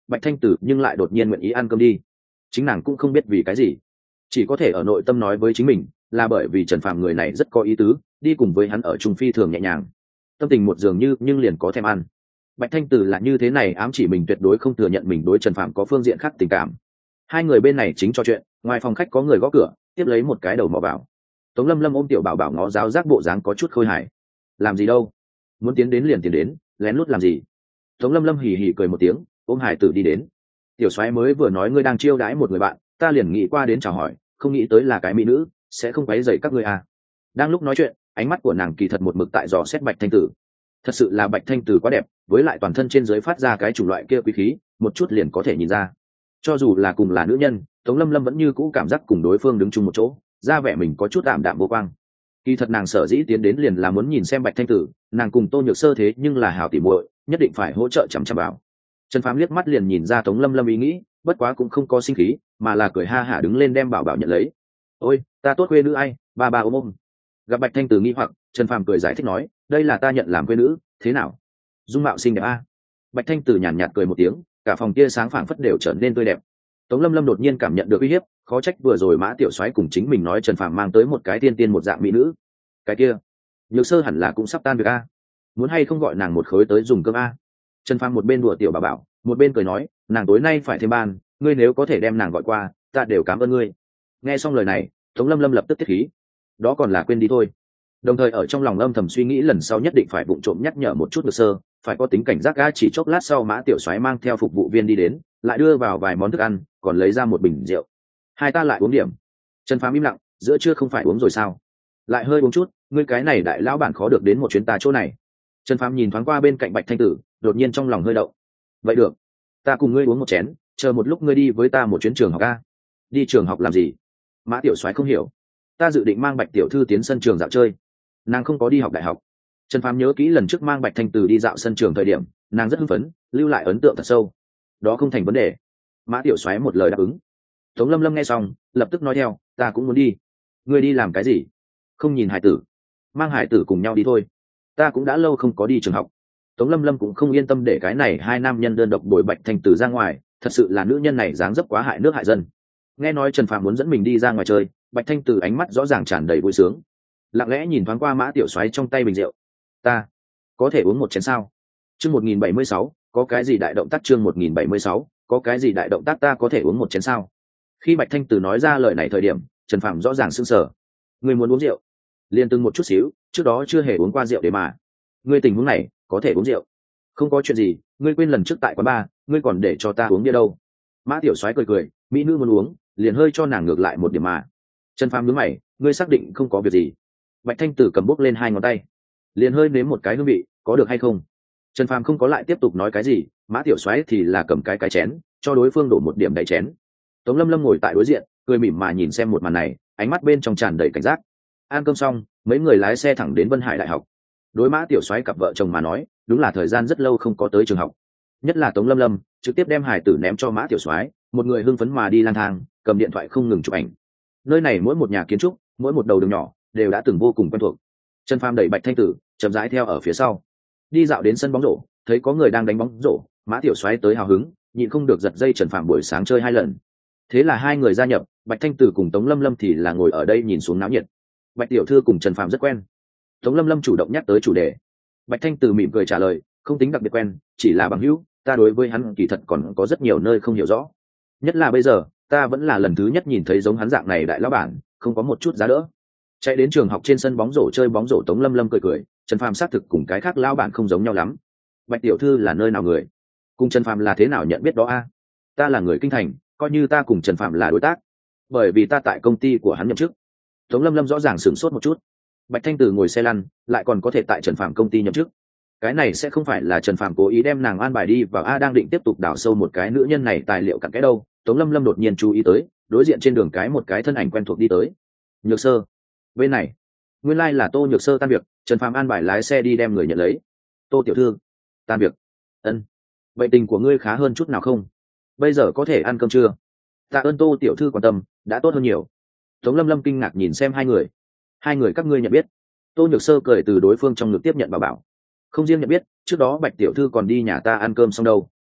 Bạch Thanh Tử nhưng lại đột nhiên nguyện ý ăn cơm đi. Chính nàng cũng không biết vì cái gì, chỉ có thể ở nội tâm nói với chính mình là bởi vì Trần Phàm người này rất có ý tứ, đi cùng với hắn ở chung phi thường nhẹ nhàng, tâm tình một dường như nhưng liền có thèm ăn. Bạch Thanh Tử là như thế này ám chỉ mình tuyệt đối không thừa nhận mình đối Trần Phàm có phương diện khác tình cảm. Hai người bên này chính trò chuyện, ngoài phòng khách có người gõ cửa, tiếp lấy một cái đầu mò vào. Tống Lâm Lâm ôm tiểu bảo bảo ngó giáo giác bộ dáng có chút khôi hài. Làm gì đâu, muốn tiến đến liền tiến đến, lén lút làm gì? Tống Lâm Lâm hì hì cười một tiếng, ôm hải tử đi đến. Tiểu soái mới vừa nói ngươi đang chiêu đãi một người bạn, ta liền nghĩ qua đến chào hỏi, không nghĩ tới là cái mỹ nữ, sẽ không quấy rầy các ngươi à? Đang lúc nói chuyện, ánh mắt của nàng kỳ thật một mực tại dò xét Bạch Thanh Tử. Thật sự là Bạch Thanh Tử quá đẹp, với lại toàn thân trên dưới phát ra cái chủng loại kia quý khí, một chút liền có thể nhìn ra. Cho dù là cùng là nữ nhân, Tống Lâm Lâm vẫn như cũ cảm giác cùng đối phương đứng chung một chỗ, ra vẻ mình có chút ảm đạm vô quang. Kỳ thật nàng sở dĩ tiến đến liền là muốn nhìn xem Bạch Thanh Tử, nàng cùng Tô Nhược Sơ thế nhưng là hảo tỉ muội, nhất định phải hỗ trợ chằm chằm vào. Trần Phàm liếc mắt liền nhìn ra Tống Lâm Lâm ý nghĩ, bất quá cũng không có sinh khí, mà là cười ha hả đứng lên đem bảo bảo nhận lấy. Ôi, ta tốt quê nữ ai, ba ôm ôm. Gặp Bạch Thanh Tử nghi hoặc, Trần Phàm cười giải thích nói, đây là ta nhận làm quê nữ, thế nào? Dung mạo xinh đẹp a. Bạch Thanh Tử nhàn nhạt cười một tiếng, cả phòng kia sáng phảng phất đều trở nên tươi đẹp. Tống Lâm Lâm đột nhiên cảm nhận được uy hiếp, khó trách vừa rồi Mã Tiểu Soái cùng chính mình nói Trần Phàm mang tới một cái tiên tiên một dạng mỹ nữ. Cái kia, Nhược Sơ hẳn là cũng sắp tan việc a. Muốn hay không gọi nàng một khối tới dùng cơm a? Trần Phàm một bên đùa tiểu bảo bảo, một bên cười nói, nàng tối nay phải thêm ban, ngươi nếu có thể đem nàng gọi qua, ta đều cảm ơn ngươi. Nghe xong lời này, Tống Lâm Lâm lập tức tiết khí. Đó còn là quên đi thôi. Đồng thời ở trong lòng âm thầm suy nghĩ lần sau nhất định phải vụng trộm nhắc nhở một chút Nhược Sơ, phải có tính cảnh giác ga. Chỉ chốc lát sau Mã Tiểu Soái mang theo phục vụ viên đi đến, lại đưa vào vài món thức ăn, còn lấy ra một bình rượu. Hai ta lại uống điểm. Trần Phàm im lặng, giữa trưa không phải uống rồi sao? Lại hơi uống chút, ngươi cái này đại lão bản khó được đến một chuyến ta chỗ này. Trần Phàm nhìn thoáng qua bên cạnh Bạch Thanh Tử, đột nhiên trong lòng hơi động. Vậy được, ta cùng ngươi uống một chén, chờ một lúc ngươi đi với ta một chuyến trường học a. Đi trường học làm gì? Mã Tiểu Soái không hiểu. Ta dự định mang Bạch tiểu thư tiến sân trường dạo chơi. Nàng không có đi học đại học. Trần Phàm nhớ kỹ lần trước mang Bạch Thanh Từ đi dạo sân trường thời điểm, nàng rất hưng phấn, lưu lại ấn tượng thật sâu. Đó không thành vấn đề. Mã Tiểu Soái một lời đáp ứng. Tống Lâm Lâm nghe xong, lập tức nói theo, ta cũng muốn đi. Ngươi đi làm cái gì? Không nhìn hải tử. Mang hải tử cùng nhau đi thôi. Ta cũng đã lâu không có đi trường học. Tống Lâm Lâm cũng không yên tâm để cái này hai nam nhân đơn độc bồi Bạch Thanh Từ ra ngoài, thật sự là nữ nhân này dáng dấp quá hại nước hại dân. Nghe nói Trần Phàm muốn dẫn mình đi ra ngoài chơi, Bạch Thanh Từ ánh mắt rõ ràng tràn đầy vui sướng, lặng lẽ nhìn thoáng qua Mã Tiểu Soái trong tay bình rượu. Ta có thể uống một chén sao? Chương 1076, có cái gì đại động tác? Chương 1076, có cái gì đại động tác? Ta có thể uống một chén sao? Khi Bạch Thanh Từ nói ra lời này thời điểm, Trần Phàm rõ ràng sững sờ. Ngươi muốn uống rượu? Liên từng một chút xíu, trước đó chưa hề uống qua rượu để mà. Ngươi tình huống này, có thể uống rượu? Không có chuyện gì, ngươi quên lần trước tại quán bar, ngươi còn để cho ta uống bia đâu. Mã Tiểu Soái cười cười, mỹ nữ muốn uống, liền hơi cho nàng ngược lại một điểm mà. Trần Phàm nhướng mày, ngươi xác định không có việc gì? Bạch Thanh Tử cầm bốc lên hai ngón tay, liền hơi nếm một cái hương vị, có được hay không? Trần Phàm không có lại tiếp tục nói cái gì, Mã Tiểu Soái thì là cầm cái chén, cho đối phương đổ một điểm đầy chén. Tống Lâm Lâm ngồi tại đối diện, cười mỉm mà nhìn xem một màn này, ánh mắt bên trong tràn đầy cảnh giác. Ăn cơm xong, mấy người lái xe thẳng đến Vân Hải Đại học. Đối Mã Tiểu Soái cặp vợ chồng mà nói, đúng là thời gian rất lâu không có tới trường học. Nhất là Tống Lâm Lâm, trực tiếp đem hải tử ném cho Mã Tiểu Soái, một người hưng phấn mà đi lang thang, cầm điện thoại không ngừng chụp ảnh. Nơi này mỗi một nhà kiến trúc, mỗi một đầu đường nhỏ, đều đã từng vô cùng quen thuộc. Trần Phàm đẩy Bạch Thanh Tử chậm rãi theo ở phía sau, đi dạo đến sân bóng rổ, thấy có người đang đánh bóng rổ, Mã Tiểu Soái tới hào hứng, nhịn không được giật dây Trần Phàm buổi sáng chơi hai lần. Thế là hai người gia nhập, Bạch Thanh Tử cùng Tống Lâm Lâm thì là ngồi ở đây nhìn xuống náo nhiệt. Bạch tiểu thư cùng Trần Phàm rất quen. Tống Lâm Lâm chủ động nhắc tới chủ đề. Bạch Thanh Tử mỉm cười trả lời, không tính đặc biệt quen, chỉ là bằng hữu, ta đối với hắn kỳ thật còn có rất nhiều nơi không hiểu rõ. Nhất là bây giờ, ta vẫn là lần thứ nhất nhìn thấy giống hắn dạng này đại lão bản, không có một chút giá đỡ. Chạy đến trường học trên sân bóng rổ chơi bóng rổ, Tống Lâm Lâm cười cười, Trần Phàm xác thực cùng cái khác lão bản không giống nhau lắm. Bạch tiểu thư là nơi nào người? Cùng Trần Phàm là thế nào nhận biết đó a? Ta là người kinh thành, coi như ta cùng Trần Phàm là đối tác, bởi vì ta tại công ty của hắn nhậm chức. Tống Lâm Lâm rõ ràng sửng sốt một chút. Bạch Thanh Tử ngồi xe lăn, lại còn có thể tại Trần Phàm công ty nhậm chức. Cái này sẽ không phải là Trần Phàm cố ý đem nàng an bài đi vào a, đang định tiếp tục đào sâu một cái nữ nhân này tài liệu cặn kẽ đâu. Tống Lâm Lâm đột nhiên chú ý tới, đối diện trên đường cái một cái thân ảnh quen thuộc đi tới. Nhược Sơ, bên này, nguyên lai là Tô Nhược Sơ tan việc, Trần Phàm an bài lái xe đi đem người nhận lấy. Tô tiểu thư, tan việc. Ân, vậy tình của ngươi khá hơn chút nào không? Bây giờ có thể ăn cơm chưa? Tạ ơn Tô tiểu thư quan tâm, đã tốt hơn nhiều. Tống Lâm Lâm kinh ngạc nhìn xem hai người. Hai người các ngươi nhận biết? Tô Nhược Sơ cười từ đối phương trong ngực tiếp nhận bảo bảo. Không riêng nhận biết, trước đó Bạch tiểu thư còn đi nhà ta ăn cơm xong đâu.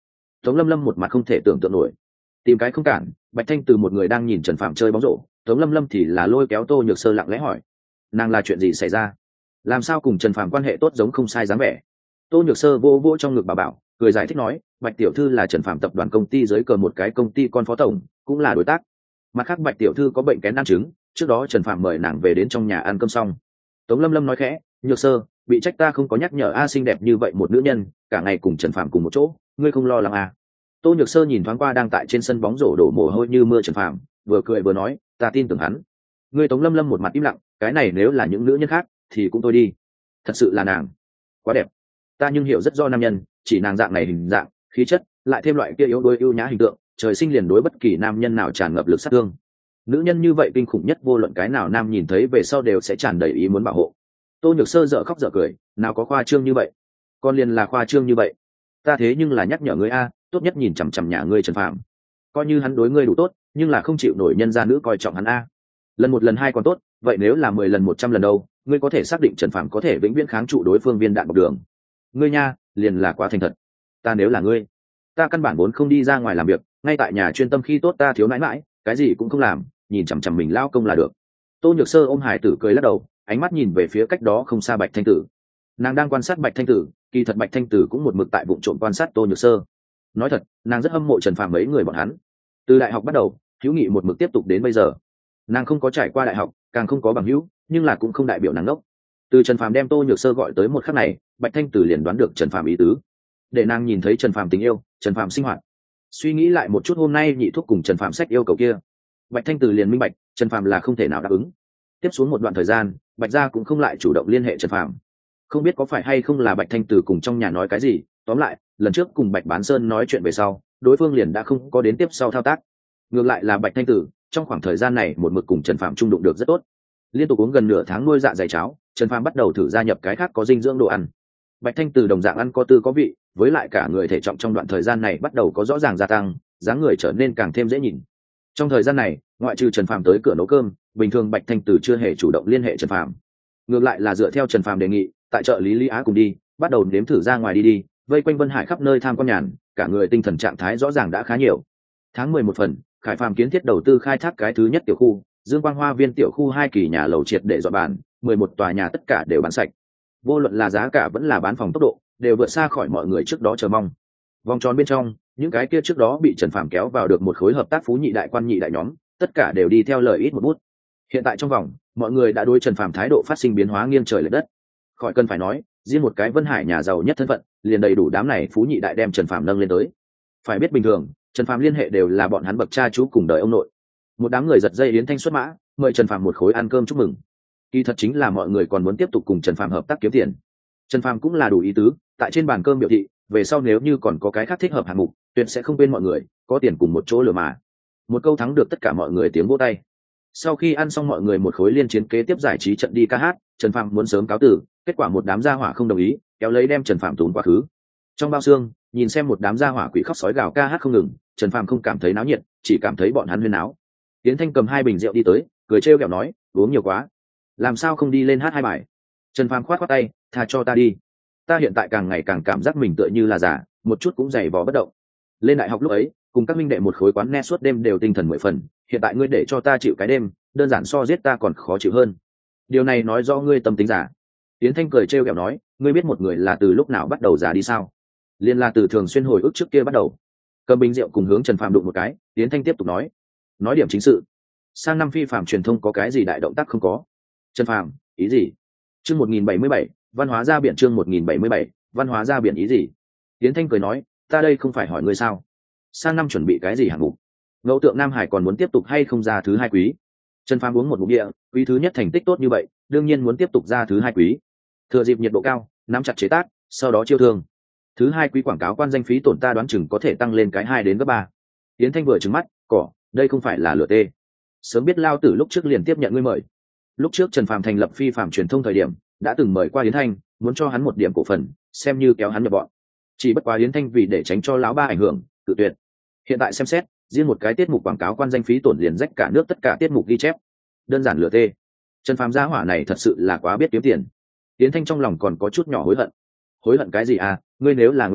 Tống Lâm Lâm một mặt không thể tưởng tượng nổi. Tìm cái không cản, Bạch Thanh Từ một người đang nhìn Trần Phạm chơi bóng rổ, Tống Lâm Lâm thì là lôi kéo Tô Nhược Sơ lặng lẽ hỏi, nàng là chuyện gì xảy ra, làm sao cùng Trần Phạm quan hệ tốt giống không sai dáng vẻ. Tô Nhược Sơ vô vô trong ngực bà bảo, cười giải thích nói, Bạch tiểu thư là Trần Phạm tập đoàn công ty dưới cờ một cái công ty con phó tổng, cũng là đối tác. Mặt khác Bạch tiểu thư có bệnh kén ăn trứng, trước đó Trần Phạm mời nàng về đến trong nhà ăn cơm xong. Tống Lâm Lâm nói khẽ, Nhược Sơ, bị trách ta không có nhắc nhở a, xinh đẹp như vậy một nữ nhân, cả ngày cùng Trần Phạm cùng một chỗ, ngươi không lo lắng à? Tô Nhược Sơ nhìn thoáng qua đang tại trên sân bóng rổ đổ mồ hôi như mưa Trần Phạm, vừa cười vừa nói, ta tin tưởng hắn. Ngươi Tống Lâm Lâm một mặt im lặng, cái này nếu là những nữ nhân khác thì cũng thôi đi, thật sự là nàng quá đẹp, ta nhưng hiểu rất do nam nhân, chỉ nàng dạng này hình dạng, khí chất, lại thêm loại kia yếu đuối ưu nhã hình tượng, trời sinh liền đối bất kỳ nam nhân nào tràn ngập lực sát thương. Nữ nhân như vậy kinh khủng nhất, vô luận cái nào nam nhìn thấy về sau đều sẽ tràn đầy ý muốn bảo hộ. Tô Nhược Sơ dở khóc dở cười, nào có khoa trương như vậy, con liền là khoa trương như vậy. Ta thế nhưng là nhắc nhở ngươi a, tốt nhất nhìn chằm chằm nhà ngươi Trần Phạm, coi như hắn đối ngươi đủ tốt, nhưng là không chịu nổi nhân gia nữ coi trọng hắn a. Lần một lần hai còn tốt, vậy nếu là 10 lần 100 lần đâu, ngươi có thể xác định Trần Phạm có thể vĩnh viễn kháng trụ đối phương viên đạn bọc đường. Ngươi nha, liền là quá thành thật. Ta nếu là ngươi, ta căn bản vốn không đi ra ngoài làm việc, ngay tại nhà chuyên tâm khi tốt, ta thiếu nãi mãi, cái gì cũng không làm, nhìn chằm chằm mình lao công là được. Tô Nhược Sơ ôm hải tử cười lắc đầu, ánh mắt nhìn về phía cách đó không xa Bạch Thanh Tử. Nàng đang quan sát Bạch Thanh Tử, kỳ thật Bạch Thanh Tử cũng một mực tại vụ trộm quan sát Tô Nhược Sơ. Nói thật, nàng rất hâm mộ Trần Phạm mấy người bọn hắn. Từ đại học bắt đầu, hữu nghị một mực tiếp tục đến bây giờ. Nàng không có trải qua đại học, càng không có bằng hữu, nhưng là cũng không đại biểu nàng ngốc. Từ Trần Phạm đem Tô Nhược Sơ gọi tới một khắc này, Bạch Thanh Tử liền đoán được Trần Phạm ý tứ, để nàng nhìn thấy Trần Phạm tình yêu, Trần Phạm sinh hoạt. Suy nghĩ lại một chút hôm nay nhị thúc cùng Trần Phạm sách yêu cầu kia, Bạch Thanh Tử liền minh bạch, Trần Phạm là không thể nào đáp ứng. Tiếp xuống một đoạn thời gian, Bạch gia cũng không lại chủ động liên hệ Trần Phạm. Không biết có phải hay không là Bạch Thanh Tử cùng trong nhà nói cái gì, tóm lại, lần trước cùng Bạch Bán Sơn nói chuyện về sau, đối phương liền đã không có đến tiếp sau thao tác. Ngược lại là Bạch Thanh Tử, trong khoảng thời gian này một mực cùng Trần Phạm trung đụng được rất tốt. Liên tục uống gần nửa tháng nuôi dạ dày cháo, Trần Phạm bắt đầu thử gia nhập cái khác có dinh dưỡng đồ ăn. Bạch Thanh Tử đồng dạng ăn có tư có vị, với lại cả người thể trọng trong đoạn thời gian này bắt đầu có rõ ràng gia tăng, dáng người trở nên càng thêm dễ nhìn. Trong thời gian này, ngoại trừ Trần Phạm tới cửa nấu cơm, bình thường Bạch Thanh Tử chưa hề chủ động liên hệ Trần Phạm. Ngược lại là dựa theo Trần Phạm đề nghị, tại chợ Lý Lý Á cùng đi, bắt đầu nếm thử ra ngoài đi, vây quanh Vân Hải khắp nơi tham quan nhàn, cả người tinh thần trạng thái rõ ràng đã khá nhiều. Tháng 11 phần, Khải Phàm kiến thiết đầu tư khai thác cái thứ nhất tiểu khu, Dương Quang Hoa Viên tiểu khu 2 kỳ nhà lầu triệt để dọn bàn, 11 tòa nhà tất cả đều bán sạch. Vô luận là giá cả vẫn là bán phòng tốc độ, đều vượt xa khỏi mọi người trước đó chờ mong. Vòng tròn bên trong, những cái kia trước đó bị Trần Phạm kéo vào được một khối hợp tác phú nhị đại quan nhị đại nhóm, tất cả đều đi theo lời ít một bút. Hiện tại trong vòng, mọi người đã đối Trần Phạm thái độ phát sinh biến hóa nghiêng trời lệch đất. Khỏi cần phải nói, riêng một cái Vân Hải nhà giàu nhất thân phận, liền đầy đủ đám này phú nhị đại đem Trần Phạm nâng lên tới. Phải biết bình thường, Trần Phạm liên hệ đều là bọn hắn bậc cha chú cùng đời ông nội. Một đám người giật dây yến thanh xuất mã, mời Trần Phạm một khối ăn cơm chúc mừng. Kỳ thật chính là mọi người còn muốn tiếp tục cùng Trần Phạm hợp tác kiếm tiền. Trần Phạm cũng là đủ ý tứ, tại trên bàn cơm biểu thị, về sau nếu như còn có cái khác thích hợp hạng mục, tuyệt sẽ không quên mọi người, có tiền cùng một chỗ lừa mà. Một câu thắng được tất cả mọi người tiếng vỗ tay. Sau khi ăn xong mọi người một khối liên chiến kế tiếp giải trí trận đi ca hát, Trần Phạm muốn sớm cáo tử, kết quả một đám gia hỏa không đồng ý, kéo lấy đem Trần Phạm tốn quá khứ. Trong bao xương, nhìn xem một đám gia hỏa quỷ khóc sói gào ca hát không ngừng, Trần Phạm không cảm thấy náo nhiệt, chỉ cảm thấy bọn hắn huyên náo. Tiến Thanh cầm 2 bình rượu đi tới, cười trêu ghẹo nói, uống nhiều quá, làm sao không đi lên hát 2 bài. Trần Phạm khoát khoát tay, tha cho ta đi, ta hiện tại càng ngày càng cảm giác mình tựa như là giả, một chút cũng dày vò bất động. Lên đại học lúc ấy, cùng các minh đệ một khối quán net suốt đêm đều tinh thần 10 phần, hiện tại ngươi để cho ta chịu cái đêm, đơn giản so giết ta còn khó chịu hơn. Điều này nói do ngươi tâm tính giả. Tiến Thanh cười trêu ghẹo nói, ngươi biết một người là từ lúc nào bắt đầu già đi sao? Liên là từ thường xuyên hồi ức trước kia bắt đầu. Cầm bình rượu cùng hướng Trần Phạm đụng một cái, Tiến Thanh tiếp tục nói điểm chính sự. Sang năm phi phạm truyền thông có cái gì đại động tác không có? Trần Phạm, ý gì? Chương 1077, văn hóa ra biển, chương 1077, văn hóa ra biển ý gì? Tiến Thanh cười nói, ta đây không phải hỏi ngươi sao? Sang năm chuẩn bị cái gì hạng mục? Ngẫu tượng Nam Hải còn muốn tiếp tục hay không ra thứ 2 quý? Trần Phàm uống một ngụm địa, quý thứ nhất thành tích tốt như vậy, đương nhiên muốn tiếp tục ra thứ 2 quý. Thừa dịp nhiệt độ cao, nắm chặt chế tác, sau đó chiêu thương. Thứ 2 quý quảng cáo quan danh phí tổn ta đoán chừng có thể tăng lên cái 2 đến gấp 3. Tiến Thanh vừa trừng mắt, cỏ, đây không phải là lừa tê. Sớm biết lao tử lúc trước liền tiếp nhận ngươi mời. Lúc trước Trần Phàm thành lập phi phạm truyền thông thời điểm, đã từng mời qua Yến Thanh, muốn cho hắn một điểm cổ phần, xem như kéo hắn nhập bọn. Chỉ bất quá Yến Thanh vì để tránh cho lão ba ảnh hưởng, tự tuyệt. Hiện tại xem xét, riêng một cái tiết mục quảng cáo quan danh phí tổn liền rách cả nước tất cả tiết mục ghi chép, đơn giản lừa tê. Trần Phàm gia hỏa này thật sự là quá biết kiếm tiền. Yến Thanh trong lòng còn có chút nhỏ hối hận. Hối hận cái gì à? Ngươi nếu là nguyện ý,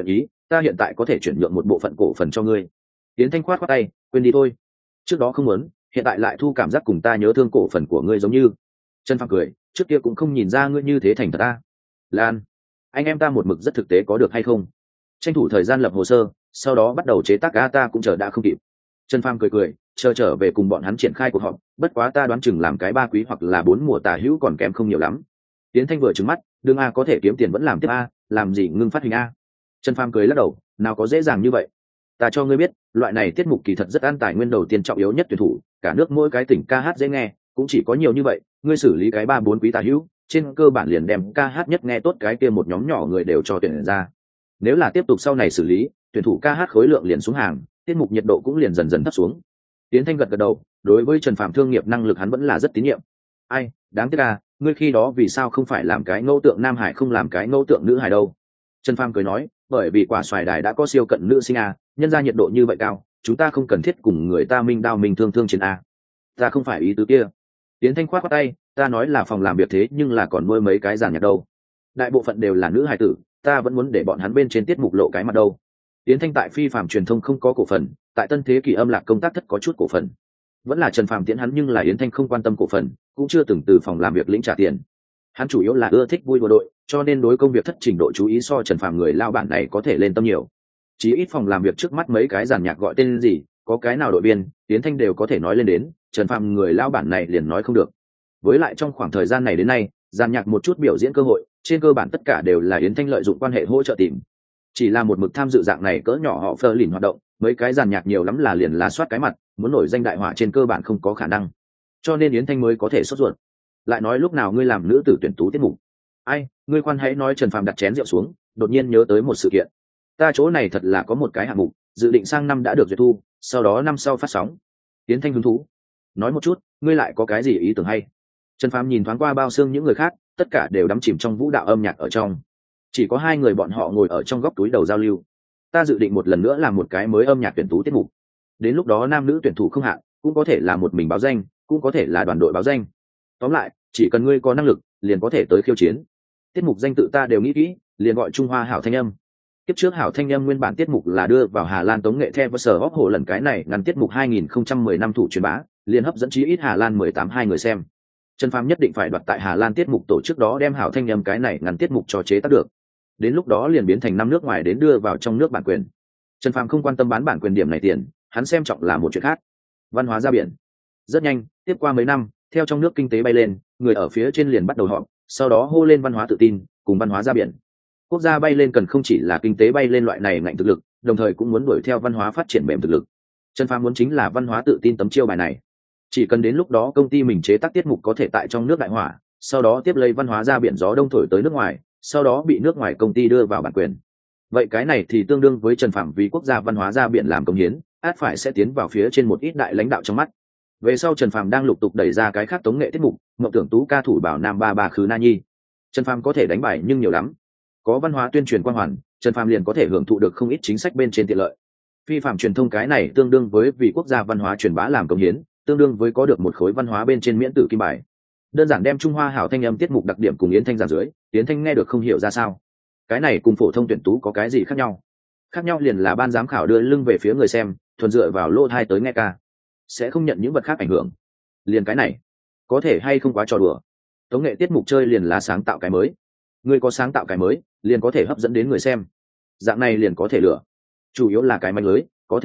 ta hiện tại có thể chuyển nhượng một bộ phận cổ phần cho ngươi. Tiến Thanh khoát khoát tay, quên đi thôi, trước đó không muốn, hiện tại lại thu cảm giác cùng ta nhớ thương cổ phần của ngươi giống như. Trần Phàm cười, trước kia cũng không nhìn ra ngươi như thế thành thật ta. Lan, anh em ta một mực rất thực tế có được hay không? Tranh thủ thời gian lập hồ sơ, sau đó bắt đầu chế tác cá, ta cũng chờ đã không kịp. Trần Phàm cười, chờ trở về cùng bọn hắn triển khai cuộc họp, bất quá ta đoán chừng làm cái 3 quý hoặc là 4 mùa tả hữu còn kém không nhiều lắm. Tiến Thanh vừa trừng mắt, đương a có thể kiếm tiền vẫn làm tiếp a, làm gì ngưng phát hình a. Trần Phàm cười lắc đầu, nào có dễ dàng như vậy. Ta cho ngươi biết, loại này tiết mục kỳ thật rất an tài nguyên đầu tiên trọng yếu nhất tuyển thủ, cả nước mỗi cái tỉnh ca hát dễ nghe, cũng chỉ có nhiều như vậy, ngươi xử lý cái 3-4 quý tả hữu, trên cơ bản liền đem ca hát nhất nghe tốt cái kia một nhóm nhỏ người đều cho tuyển ra. Nếu là tiếp tục sau này xử lý, tuyển thủ ca hát khối lượng liền xuống hàng, tiết mục nhiệt độ cũng liền dần dần thấp xuống. Tiến Thanh gật đầu, đối với Trần Phàm thương nghiệp năng lực hắn vẫn là rất tín nhiệm. Ai, đáng tiếc à, ngươi khi đó vì sao không phải làm cái ngẫu tượng nam hải không làm cái ngẫu tượng nữ hải đâu? Trần Phàm cười nói, bởi vì quả xoài đài đã có siêu cận nữ sinh a, nhân ra nhiệt độ như vậy cao, chúng ta không cần thiết cùng người ta minh đao minh thương chiến a. Ta không phải ý tứ kia. Tiến Thanh khoát tay, ta nói là phòng làm việc thế nhưng là còn nuôi mấy cái giàn nhạc đâu. Đại bộ phận đều là nữ hài tử, ta vẫn muốn để bọn hắn bên trên tiết mục lộ cái mặt đâu. Tiến Thanh tại Phi Phạm truyền thông không có cổ phần, tại Tân Thế Kỷ âm lạc công tác thất có chút cổ phần. Vẫn là Trần Phàm tiễn hắn, nhưng là Yến Thanh không quan tâm cổ phần, cũng chưa từng từ phòng làm việc lĩnh trả tiền. Hắn chủ yếu là ưa thích vui đùa đội, cho nên đối công việc thất trình độ chú ý so Trần Phàm người lao bản này có thể lên tâm nhiều. Chí ít phòng làm việc trước mắt mấy cái giàn nhạc gọi tên gì, có cái nào đội viên, Yến Thanh đều có thể nói lên đến, Trần Phàm người lao bản này liền nói không được. Với lại trong khoảng thời gian này đến nay, giàn nhạc một chút biểu diễn cơ hội, trên cơ bản tất cả đều là Yến Thanh lợi dụng quan hệ hỗ trợ tìm. Chỉ là một mực tham dự dạng này cỡ nhỏ họ phơ lìn hoạt động, mấy cái giàn nhạc nhiều lắm là liền là soát cái mặt, muốn nổi danh đại hỏa trên cơ bản không có khả năng. Cho nên Yến Thanh mới có thể sốt ruột. Lại nói lúc nào ngươi làm nữ tử tuyển tú tiết mục? Ai, ngươi khoan hãy nói. Trần Phàm đặt chén rượu xuống, đột nhiên nhớ tới một sự kiện. Ta chỗ này thật là có một cái hạng mục, dự định sang năm đã được duyệt thu, sau đó năm sau phát sóng. Yến Thanh hứng thú, nói một chút, ngươi lại có cái gì ý tưởng hay? Trần Phàm nhìn thoáng qua bao xương những người khác, tất cả đều đắm chìm trong vũ đạo âm nhạc ở trong. Chỉ có 2 người bọn họ ngồi ở trong góc túi đầu giao lưu. Ta dự định một lần nữa làm một cái mới âm nhạc tuyển tú tiết mục. Đến lúc đó nam nữ tuyển thủ không hạn, cũng có thể là một mình báo danh, cũng có thể là đoàn đội báo danh. Tóm lại, chỉ cần ngươi có năng lực, liền có thể tới khiêu chiến. Tiết mục danh tự ta đều nghĩ kỹ, liền gọi Trung Hoa Hảo Thanh Âm. Tiếp trước Hảo Thanh Âm nguyên bản tiết mục là đưa vào Hà Lan tống nghệ The Verse of Hồ, lần cái này ngắn tiết mục 2010 năm thủ truyền bá, liền hấp dẫn chí ít Hà Lan 18 người xem. Trần Phàm nhất định phải đoạt tại Hà Lan tiết mục tổ chức đó đem Hảo Thanh Âm cái này ngắn tiết mục cho chế tác được. Đến lúc đó liền biến thành 5 nước ngoài đến đưa vào trong nước bản quyền. Trần Phàm không quan tâm bán bản quyền điểm này tiền, hắn xem trọng là một chuyện khác. Văn hóa ra biển. Rất nhanh, tiếp qua mấy năm, theo trong nước kinh tế bay lên, người ở phía trên liền bắt đầu họp, sau đó hô lên văn hóa tự tin, cùng văn hóa ra biển. Quốc gia bay lên cần không chỉ là kinh tế bay lên loại này ngạnh thực lực, đồng thời cũng muốn đuổi theo văn hóa phát triển mềm thực lực. Trần Phàm muốn chính là văn hóa tự tin tấm chiêu bài này. Chỉ cần đến lúc đó công ty mình chế tác tiết mục có thể tại trong nước đại hỏa, sau đó tiếp lấy văn hóa ra biển gió đông thổi tới nước ngoài, sau đó bị nước ngoài công ty đưa vào bản quyền. Vậy cái này thì tương đương với Trần Phàm vì quốc gia văn hóa ra biển làm công hiến, át phải sẽ tiến vào phía trên một ít đại lãnh đạo trong mắt. Về sau Trần Phàm đang lục tục đẩy ra cái khác tống nghệ tiết mục, mộng tưởng tú ca thủ bảo nam ba ba khứ na nhi. Trần Phàm có thể đánh bài nhưng nhiều lắm. Có văn hóa tuyên truyền quang hoàn, Trần Phàm liền có thể hưởng thụ được không ít chính sách bên trên tiện lợi. Phi phạm truyền thông cái này tương đương với vì quốc gia văn hóa truyền bá làm công hiến, tương đương với có được một khối văn hóa bên trên miễn tử kim bài. Đơn giản đem Trung Hoa Hảo Thanh Âm tiết mục đặc điểm cùng Yến Thanh giảng dưới, Yến Thanh nghe được không hiểu ra sao. Cái này cùng phổ thông tuyển tú có cái gì khác nhau? Khác nhau liền là ban giám khảo đưa lưng về phía người xem, thuần dựa vào lỗ tai tới nghe ca, sẽ không nhận những vật khác ảnh hưởng. Liền cái này, có thể hay không quá trò đùa. Tống nghệ tiết mục chơi liền là sáng tạo cái mới. Người có sáng tạo cái mới, liền có thể hấp dẫn đến người xem. Dạng này liền có thể lựa. Chủ yếu là cái manh lưới, có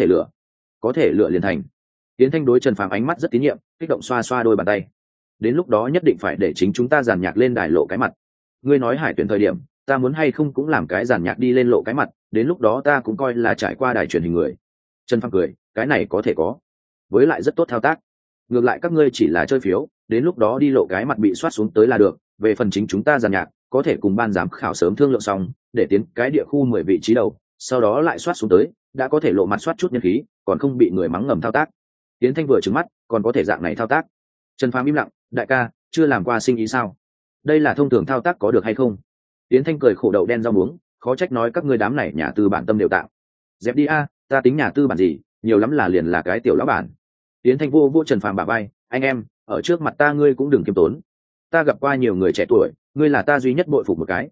thể lựa liền thành. Yến Thanh đối Trần Phàm ánh mắt rất tín nhiệm, kích động xoa xoa đôi bàn tay. Đến lúc đó nhất định phải để chính chúng ta giàn nhạc lên đài lộ cái mặt. Ngươi nói Hải tuyển thời điểm, ta muốn hay không cũng làm cái giàn nhạc đi lên lộ cái mặt, đến lúc đó ta cũng coi là trải qua đài truyền hình người. Trần Phàm cười, cái này có thể có, với lại rất tốt thao tác. Ngược lại các ngươi chỉ là chơi phiếu, đến lúc đó đi lộ cái mặt bị soát xuống tới là được. Về phần chính chúng ta giàn nhạc, có thể cùng ban giám khảo sớm thương lượng xong, để tiến cái địa khu 10 vị trí đầu, sau đó lại soát xuống tới, đã có thể lộ mặt soát chút nhân khí, còn không bị người mắng ngầm thao tác. Tiến Thanh vừa trừng mắt, còn có thể dạng này thao tác. Trần Phàm im lặng, đại ca, chưa làm qua sinh ý sao? Đây là thông thường thao tác có được hay không? Tiến Thanh cười khổ đậu đen rau muống, khó trách nói các ngươi đám này nhà tư bản tâm đều tạo. Dẹp đi a, ta tính nhà tư bản gì, nhiều lắm là liền là cái tiểu lão bản. Tiến Thanh vô Trần Phàm bả vai, anh em, ở trước mặt ta ngươi cũng đừng kiêm tốn. Ta gặp qua nhiều người trẻ tuổi, ngươi là ta duy nhất bội phục một cái.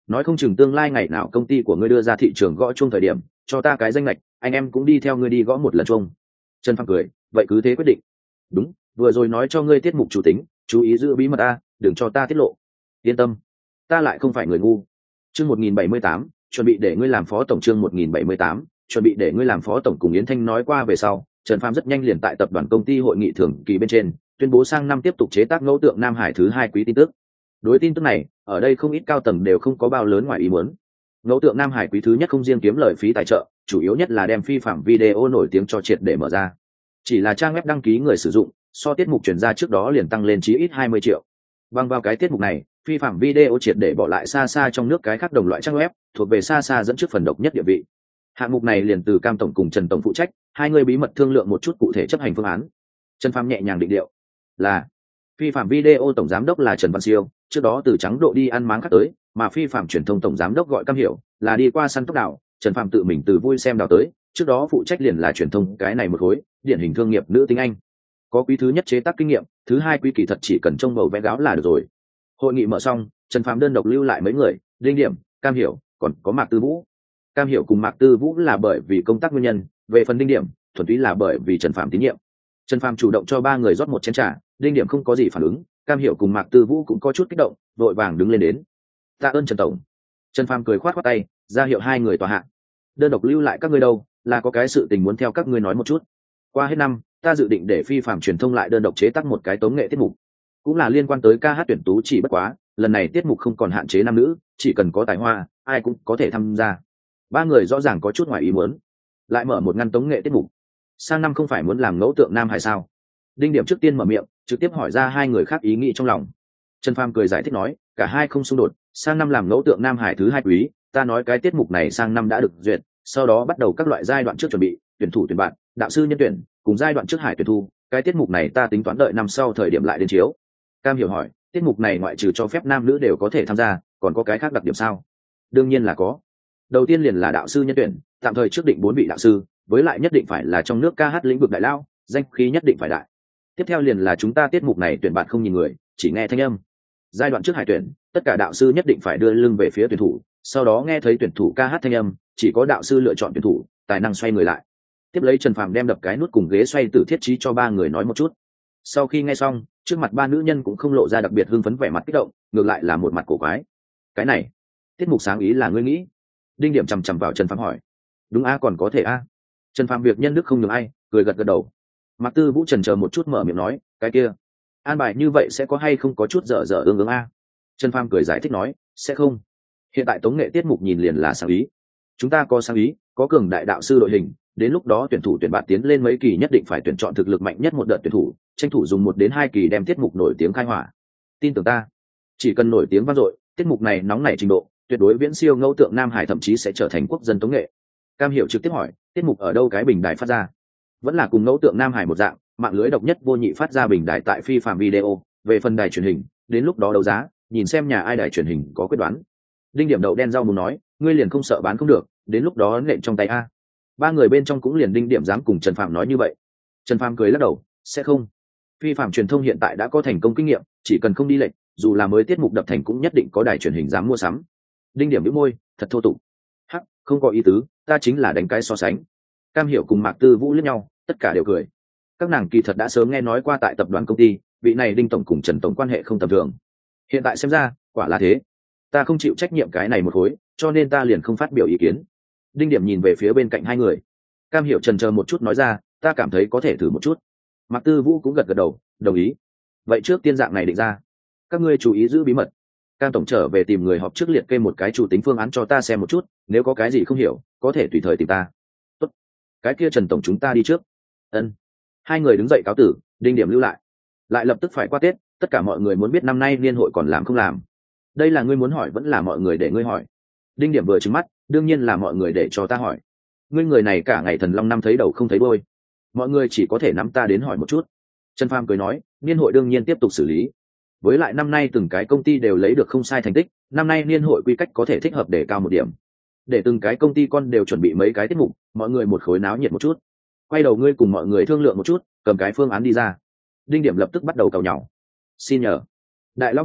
nói không chừng tương lai ngày nào công ty của ngươi đưa ra thị trường gõ chuông thời điểm cho ta cái danh lệch, anh em cũng đi theo ngươi đi gõ một lần chuông. Trần Phàm cười, vậy cứ thế quyết định. Đúng, vừa rồi nói cho ngươi tiết mục chủ tính, chú ý giữ bí mật ta, đừng cho ta tiết lộ. Yên tâm, ta lại không phải người ngu. Chương 1078, chuẩn bị để ngươi làm phó tổng. Chương 1078, chuẩn bị để ngươi làm phó tổng. Cùng Yến Thanh nói qua về sau, Trần Phàm rất nhanh liền tại tập đoàn công ty hội nghị thường kỳ bên trên tuyên bố sang năm tiếp tục chế tác ngẫu tượng Nam Hải thứ 2 quý tin tức. Đối tin tức này, ở đây không ít cao tầng đều không có bao lớn ngoài ý muốn. Ngẫu tượng Nam Hải quý thứ nhất không riêng kiếm lời phí tài trợ, chủ yếu nhất là đem phi phạm video nổi tiếng cho triệt để mở ra. Chỉ là trang web đăng ký người sử dụng, so tiết mục chuyển ra trước đó liền tăng lên chí ít 20 triệu. Bằng vào cái tiết mục này, phi phạm video triệt để bỏ lại xa xa trong nước cái khác đồng loại trang web, thuộc về xa xa dẫn trước phần độc nhất địa vị. Hạng mục này liền từ Cam tổng cùng Trần tổng phụ trách, hai người bí mật thương lượng một chút cụ thể chấp hành phương án. Trần Phàm nhẹ nhàng định điệu là phi phạm video tổng giám đốc là Trần Văn Siêu, trước đó từ Trắng Độ đi ăn máng khác tới, mà phi phạm truyền thông tổng giám đốc gọi Cam Hiểu, là đi qua săn tốc đảo, Trần Phàm tự mình từ vui xem đào tới, trước đó phụ trách liền là truyền thông cái này một khối, điển hình thương nghiệp nữ tính Anh. Có quý thứ nhất chế tác kinh nghiệm, thứ hai quý kỳ thật chỉ cần trông bầu vẽ gáo là được rồi. Hội nghị mở xong, Trần Phàm đơn độc lưu lại mấy người, Đinh Điểm, Cam Hiểu, còn có Mạc Tư Vũ. Cam Hiểu cùng Mạc Tư Vũ là bởi vì công tác nguyên nhân, về phần Đinh Điểm thuần túy là bởi vì Trần Phàm tín nhiệm. Trần Phàm chủ động cho ba người rót một chén trà, Đinh Điểm không có gì phản ứng, Cam Hiểu cùng Mạc Tư Vũ cũng có chút kích động, vội vàng đứng lên đến. Tạ ơn Trần tổng. Trần Phàm cười khoát khoát tay, ra hiệu hai người tòa hạ. Đơn độc lưu lại các ngươi đâu, là có cái sự tình muốn theo các ngươi nói một chút. Qua hết năm, ta dự định để phi phạm truyền thông lại đơn độc chế tác một cái tống nghệ tiết mục, cũng là liên quan tới ca hát tuyển tú, chỉ bất quá lần này tiết mục không còn hạn chế nam nữ, chỉ cần có tài hoa ai cũng có thể tham gia. Ba người rõ ràng có chút ngoài ý muốn, lại mở một ngăn tống nghệ tiết mục. Sang năm không phải muốn làm ngẫu tượng Nam Hải sao? Đinh Điểm trước tiên mở miệng, trực tiếp hỏi ra hai người khác ý nghĩ trong lòng. Trần Phàm cười giải thích nói, cả hai không xung đột, sang năm làm ngẫu tượng Nam Hải thứ 2 quý, ta nói cái tiết mục này sang năm đã được duyệt, sau đó bắt đầu các loại giai đoạn trước chuẩn bị, tuyển thủ tuyển bạn, đạo sư nhân tuyển, cùng giai đoạn trước hải tuyển thu, cái tiết mục này ta tính toán đợi năm sau thời điểm lại đến chiếu. Cam Hiểu hỏi, tiết mục này ngoại trừ cho phép nam nữ đều có thể tham gia, còn có cái khác đặc điểm sao? Đương nhiên là có. Đầu tiên liền là đạo sư nhân tuyển, tạm thời trước định 4 vị đạo sư, với lại nhất định phải là trong nước ca hát lĩnh vực đại lao, danh khí nhất định phải đại. Tiếp theo liền là chúng ta tiết mục này tuyển bạn không nhìn người, chỉ nghe thanh âm. Giai đoạn trước hải tuyển, tất cả đạo sư nhất định phải đưa lưng về phía tuyển thủ, sau đó nghe thấy tuyển thủ ca hát thanh âm, chỉ có đạo sư lựa chọn tuyển thủ, tài năng xoay người lại. Tiếp lấy Trần Phàm đem đập cái nút cùng ghế xoay từ thiết trí cho ba người nói một chút. Sau khi nghe xong, trước mặt ba nữ nhân cũng không lộ ra đặc biệt hưng phấn vẻ mặt kích động, ngược lại là một mặt cổ quái. Cái này, tiết mục sáng ý là ngươi nghĩ? Đinh Điểm chằm chằm vào Trần Phàm hỏi. Đúng a, còn có thể a. Trần Phàm việc nhân đức không nhường ai, cười gật gật đầu. Mạc Tư Vũ chần chờ một chút mở miệng nói, cái kia, an bài như vậy sẽ có hay không có chút dở dở ương ương a? Trần Phàm cười giải thích nói, sẽ không. Hiện tại tống nghệ tiết mục nhìn liền là sáng ý. Chúng ta có sáng ý, có cường đại đạo sư đội hình, đến lúc đó tuyển thủ tuyển bạn tiến lên mấy kỳ nhất định phải tuyển chọn thực lực mạnh nhất một đợt tuyển thủ, tranh thủ dùng 1 đến 2 kỳ đem tiết mục nổi tiếng khai hỏa. Tin tưởng ta, chỉ cần nổi tiếng vang dội, tiết mục này nóng nảy trình độ, tuyệt đối viễn siêu ngẫu tượng Nam Hải, thậm chí sẽ trở thành quốc dân tống nghệ. Cam Hiểu trực tiếp hỏi, tiết mục ở đâu cái bình đài phát ra? Vẫn là cùng ngẫu tượng Nam Hải một dạng, mạng lưới độc nhất vô nhị phát ra bình đài tại phi phạm video, về phần đài truyền hình, đến lúc đó đấu giá, nhìn xem nhà ai đài truyền hình có quyết đoán. Đinh Điểm đậu đen rau muốn nói, ngươi liền không sợ bán không được, đến lúc đó nện trong tay a. Ba người bên trong cũng liền Đinh Điểm dám cùng Trần Phàm nói như vậy. Trần Phàm cười lắc đầu, sẽ không. Phi phạm truyền thông hiện tại đã có thành công kinh nghiệm, chỉ cần không đi lệch, dù là mới tiết mục đập thành cũng nhất định có đài truyền hình dám mua sắm. Đinh Điểm bĩu môi, thật thô tục. Hắc, không có ý tứ, ta chính là đánh cái so sánh. Cam Hiểu cùng Mạc Tư Vũ liếc nhau, tất cả đều cười. Các nàng kỳ thật đã sớm nghe nói qua tại tập đoàn công ty, vị này Đinh tổng cùng Trần tổng quan hệ không tầm thường. Hiện tại xem ra, quả là thế. Ta không chịu trách nhiệm cái này một khối, cho nên ta liền không phát biểu ý kiến. Đinh Điểm nhìn về phía bên cạnh hai người. Cam Hiểu chần chờ một chút nói ra, ta cảm thấy có thể thử một chút. Mạc Tư Vũ cũng gật gật đầu, đồng ý. Vậy trước tiên dạng này định ra, các ngươi chú ý giữ bí mật. Cam tổng trở về tìm người họp trước liệt kê một cái chủ tính phương án cho ta xem một chút, nếu có cái gì không hiểu, có thể tùy thời tìm ta. Tốt. Cái kia Trần tổng chúng ta đi trước. Ân. Hai người đứng dậy cáo tử, Đinh Điểm lưu lại. Lại lập tức phải qua Tết, tất cả mọi người muốn biết năm nay niên hội còn làm không làm. Đây là ngươi muốn hỏi vẫn là mọi người để ngươi hỏi? Đinh Điểm vừa trừng mắt, đương nhiên là mọi người để cho ta hỏi. Ngươi người này cả ngày thần long năm thấy đầu không thấy đuôi, mọi người chỉ có thể nắm ta đến hỏi một chút. Trần Phàm cười nói, niên hội đương nhiên tiếp tục xử lý. Với lại năm nay từng cái công ty đều lấy được không sai thành tích, năm nay niên hội quy cách có thể thích hợp để cao một điểm. Để từng cái công ty con đều chuẩn bị mấy cái tiết mục, mọi người một khối náo nhiệt một chút. Quay đầu ngươi cùng mọi người thương lượng một chút, cầm cái phương án đi ra. Đinh Điểm lập tức bắt đầu càu nhàu. Xin nhờ, đại lão bản,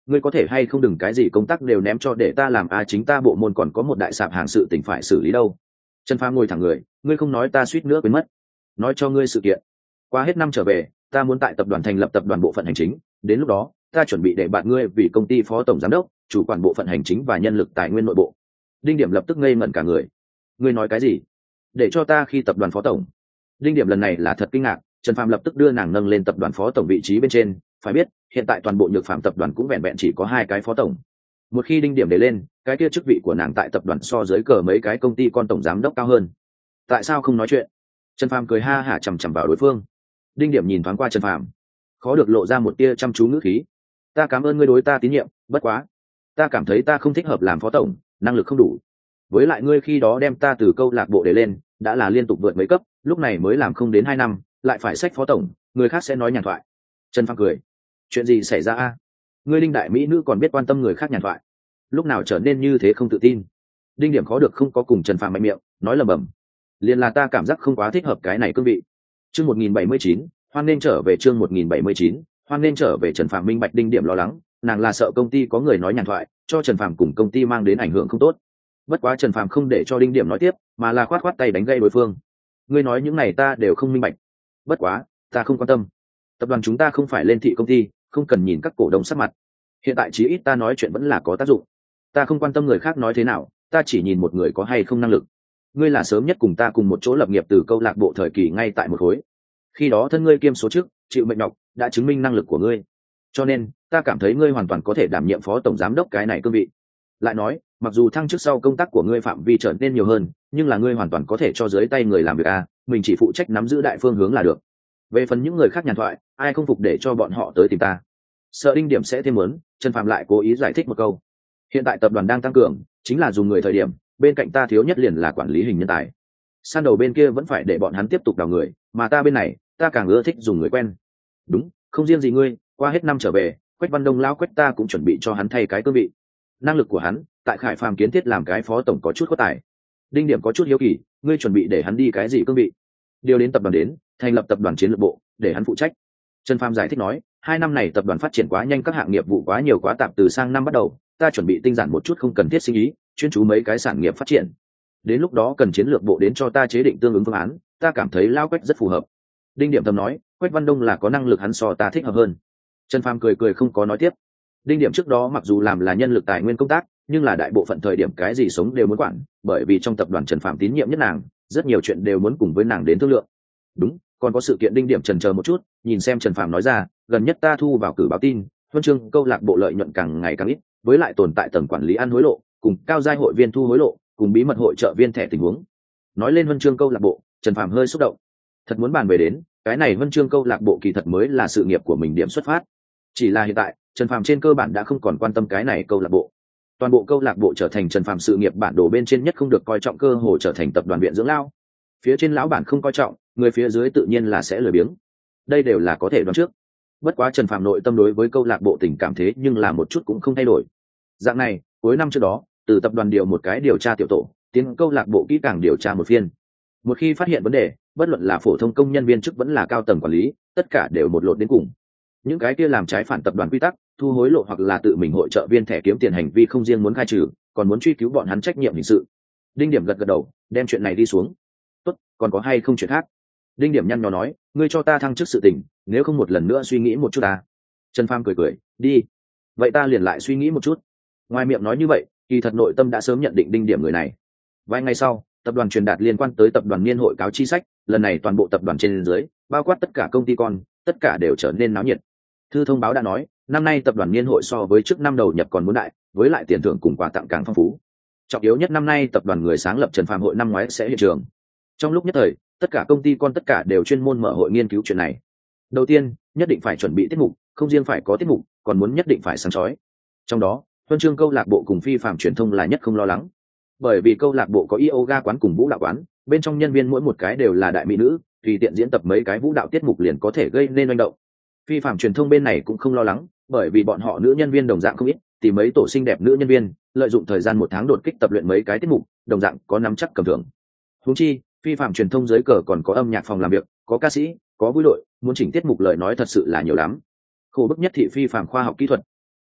ngươi có thể hay không đừng cái gì công tác đều ném cho để ta làm chính ta bộ môn còn có một đại sạp hàng sự tình phải xử lý đâu. Trần Phàm ngồi thẳng người, ngươi không nói ta suýt nữa quên mất. Nói cho ngươi sự kiện, qua hết năm trở về ta muốn tại tập đoàn thành lập tập đoàn bộ phận hành chính, đến lúc đó ta chuẩn bị để bạn ngươi vì công ty phó tổng giám đốc, chủ quản bộ phận hành chính và nhân lực tài nguyên nội bộ. Đinh Điểm lập tức ngây ngẩn cả người. Ngươi nói cái gì? Để cho ta khi tập đoàn phó tổng? Đinh Điểm lần này là thật kinh ngạc. Trần Phàm lập tức đưa nàng nâng lên tập đoàn phó tổng vị trí bên trên. Phải biết hiện tại toàn bộ Nhược Phàm tập đoàn cũng vẹn vẹn chỉ có 2 cái phó tổng. Một khi Đinh Điểm để lên, cái kia chức vị của nàng tại tập đoàn so dưới cờ mấy cái công ty con tổng giám đốc cao hơn. Tại sao không nói chuyện? Trần Phàm cười ha hả chằm chằm vào đối phương. Đinh Điểm nhìn thoáng qua Trần Phàm, khó được lộ ra một tia chăm chú ngữ khí. Ta cảm ơn ngươi đối ta tín nhiệm, bất quá ta cảm thấy ta không thích hợp làm phó tổng, năng lực không đủ. Với lại ngươi khi đó đem ta từ câu lạc bộ để lên, đã là liên tục vượt mấy cấp, lúc này mới làm không đến 2 năm, lại phải xách phó tổng, người khác sẽ nói nhàn thoại. Trần Phàm cười. Chuyện gì xảy ra a? Ngươi Đinh đại mỹ nữ còn biết quan tâm người khác nhàn thoại, lúc nào trở nên như thế không tự tin? Đinh Điểm khó được không có cùng Trần Phàm mạnh miệng, nói lầm bầm. Liền là ta cảm giác không quá thích hợp cái này cương vị. Chương 1079, hoan nên trở về chương 1079, hoan nên trở về. Trần Phàm minh bạch Đinh Điểm lo lắng, nàng là sợ công ty có người nói nhàn thoại, cho Trần Phàm cùng công ty mang đến ảnh hưởng không tốt. Bất quá Trần Phàm không để cho Đinh Điểm nói tiếp, mà là khoát tay đánh gây đối phương. Ngươi nói những này ta đều không minh bạch. Bất quá, ta không quan tâm. Tập đoàn chúng ta không phải lên thị công ty, không cần nhìn các cổ đông sắc mặt. Hiện tại chí ít ta nói chuyện vẫn là có tác dụng. Ta không quan tâm người khác nói thế nào, ta chỉ nhìn một người có hay không năng lực. Ngươi là sớm nhất cùng ta cùng một chỗ lập nghiệp từ câu lạc bộ thời kỳ ngay tại một khối. Khi đó thân ngươi kiêm số trước, chịu mệnh nhọc, đã chứng minh năng lực của ngươi. Cho nên, ta cảm thấy ngươi hoàn toàn có thể đảm nhiệm phó tổng giám đốc cái này cương vị. Lại nói, mặc dù thăng chức sau công tác của ngươi phạm vi trở nên nhiều hơn, nhưng là ngươi hoàn toàn có thể cho dưới tay người làm việc mình chỉ phụ trách nắm giữ đại phương hướng là được. Về phần những người khác nhàn thoại, ai không phục để cho bọn họ tới tìm ta. Sợ Đinh Điểm sẽ thêm muốn, Trần Phàm lại cố ý giải thích một câu. Hiện tại tập đoàn đang tăng cường, chính là dùng người thời điểm, bên cạnh ta thiếu nhất liền là quản lý hình nhân tài. San đầu bên kia vẫn phải để bọn hắn tiếp tục đào người, mà ta bên này, ta càng ưa thích dùng người quen. Đúng, không riêng gì ngươi, qua hết năm trở về, Quách Văn Đông lão Quách ta cũng chuẩn bị cho hắn thay cái cương vị. Năng lực của hắn, tại Khải Phàm kiến thiết làm cái phó tổng có chút có tài. Đinh Điểm có chút hiếu kỳ, ngươi chuẩn bị để hắn đi cái gì cương vị? Điều đến tập đoàn đến, thành lập tập đoàn chiến lược bộ, để hắn phụ trách. Trần Phàm giải thích nói, 2 năm này tập đoàn phát triển quá nhanh, các hạng nghiệp vụ quá nhiều quá tạp, từ sang năm bắt đầu, ta chuẩn bị tinh giản một chút không cần thiết sinh ý, chuyên chú mấy cái sản nghiệp phát triển. Đến lúc đó cần chiến lược bộ đến cho ta chế định tương ứng phương án, ta cảm thấy Lao Quách rất phù hợp. Đinh Điểm thầm nói, Quách Văn Đông là có năng lực, hắn so ta thích hợp hơn. Trần Phàm cười cười không có nói tiếp. Đinh Điểm trước đó mặc dù làm là nhân lực tài nguyên công tác, nhưng là đại bộ phận thời điểm cái gì sống đều muốn quản, bởi vì trong tập đoàn Trần Phàm tín nhiệm nhất nàng, rất nhiều chuyện đều muốn cùng với nàng đến thương lượng. Đúng, còn có sự kiện. Đinh Điểm chần chờ một chút, nhìn xem Trần Phàm nói ra, gần nhất ta thu vào cử báo tin, huân chương câu lạc bộ lợi nhuận càng ngày càng ít, với lại tồn tại tầng quản lý ăn hối lộ, cùng cao giai hội viên thu hối lộ, cùng bí mật hội trợ viên thẻ tình huống. Nói lên huân chương câu lạc bộ, Trần Phàm hơi xúc động. Thật muốn bàn về đến, cái này huân chương câu lạc bộ kỳ thật mới là sự nghiệp của mình điểm xuất phát. Chỉ là hiện tại, Trần Phàm trên cơ bản đã không còn quan tâm cái này câu lạc bộ. Toàn bộ câu lạc bộ trở thành Trần Phàm sự nghiệp bản đồ bên trên nhất không được coi trọng, cơ hồ trở thành tập đoàn viện dưỡng lao. Phía trên lão bản không coi trọng, người phía dưới tự nhiên là sẽ lười biếng. Đây đều là có thể đoán trước. Bất quá Trần Phàm nội tâm đối với câu lạc bộ tình cảm thế nhưng là một chút cũng không thay đổi. Dạng này, cuối năm trước đó, từ tập đoàn điều một cái điều tra tiểu tổ, tiến câu lạc bộ kỹ càng điều tra một phiên. Một khi phát hiện vấn đề, bất luận là phổ thông công nhân viên chức vẫn là cao tầng quản lý, tất cả đều một lột đến cùng. Những cái kia làm trái phản tập đoàn quy tắc, thu hối lộ hoặc là tự mình hội trợ viên thẻ kiếm tiền hành vi không riêng muốn khai trừ, còn muốn truy cứu bọn hắn trách nhiệm hình sự. Đinh Điểm gật gật đầu, đem chuyện này đi xuống. Tốt, còn có hay không chuyện khác? Đinh Điểm nhăn nhó nói, ngươi cho ta thăng chức sự tình, nếu không một lần nữa suy nghĩ một chút ta. Trần Phàm cười cười, đi. Vậy ta liền lại suy nghĩ một chút. Ngoài miệng nói như vậy, kỳ thật nội tâm đã sớm nhận định Đinh Điểm người này. Vài ngày sau, tập đoàn truyền đạt liên quan tới tập đoàn niên hội cáo chi sách, lần này toàn bộ tập đoàn trên dưới, bao quát tất cả công ty con, tất cả đều trở nên náo nhiệt. Thư thông báo đã nói, năm nay tập đoàn niên hội so với trước năm đầu nhập còn muốn đại, với lại tiền thưởng cùng quà tặng càng phong phú. Trọng yếu nhất, năm nay tập đoàn người sáng lập Trần Phàm hội năm ngoái sẽ hiện trường. Trong lúc nhất thời, tất cả công ty con tất cả đều chuyên môn mở hội nghiên cứu chuyện này. Đầu tiên, nhất định phải chuẩn bị tiết mục, không riêng phải có tiết mục, còn muốn nhất định phải sáng chói. Trong đó, huân chương câu lạc bộ cùng phi phạm truyền thông là nhất không lo lắng. Bởi vì câu lạc bộ có yoga quán cùng vũ đạo quán, bên trong nhân viên mỗi một cái đều là đại mỹ nữ, tùy tiện diễn tập mấy cái vũ đạo tiết mục liền có thể gây nên manh động. Phi phạm truyền thông bên này cũng không lo lắng, bởi vì bọn họ nữ nhân viên đồng dạng không ít, tìm mấy tổ xinh đẹp nữ nhân viên, lợi dụng thời gian 1 tháng đột kích tập luyện mấy cái tiết mục, đồng dạng có nắm chắc cầm thưởng. Huống chi, phi phạm truyền thông dưới cờ còn có âm nhạc phòng làm việc, có ca sĩ, có vui đội, muốn chỉnh tiết mục lời nói thật sự là nhiều lắm. Khổ bức nhất thị phi phạm khoa học kỹ thuật.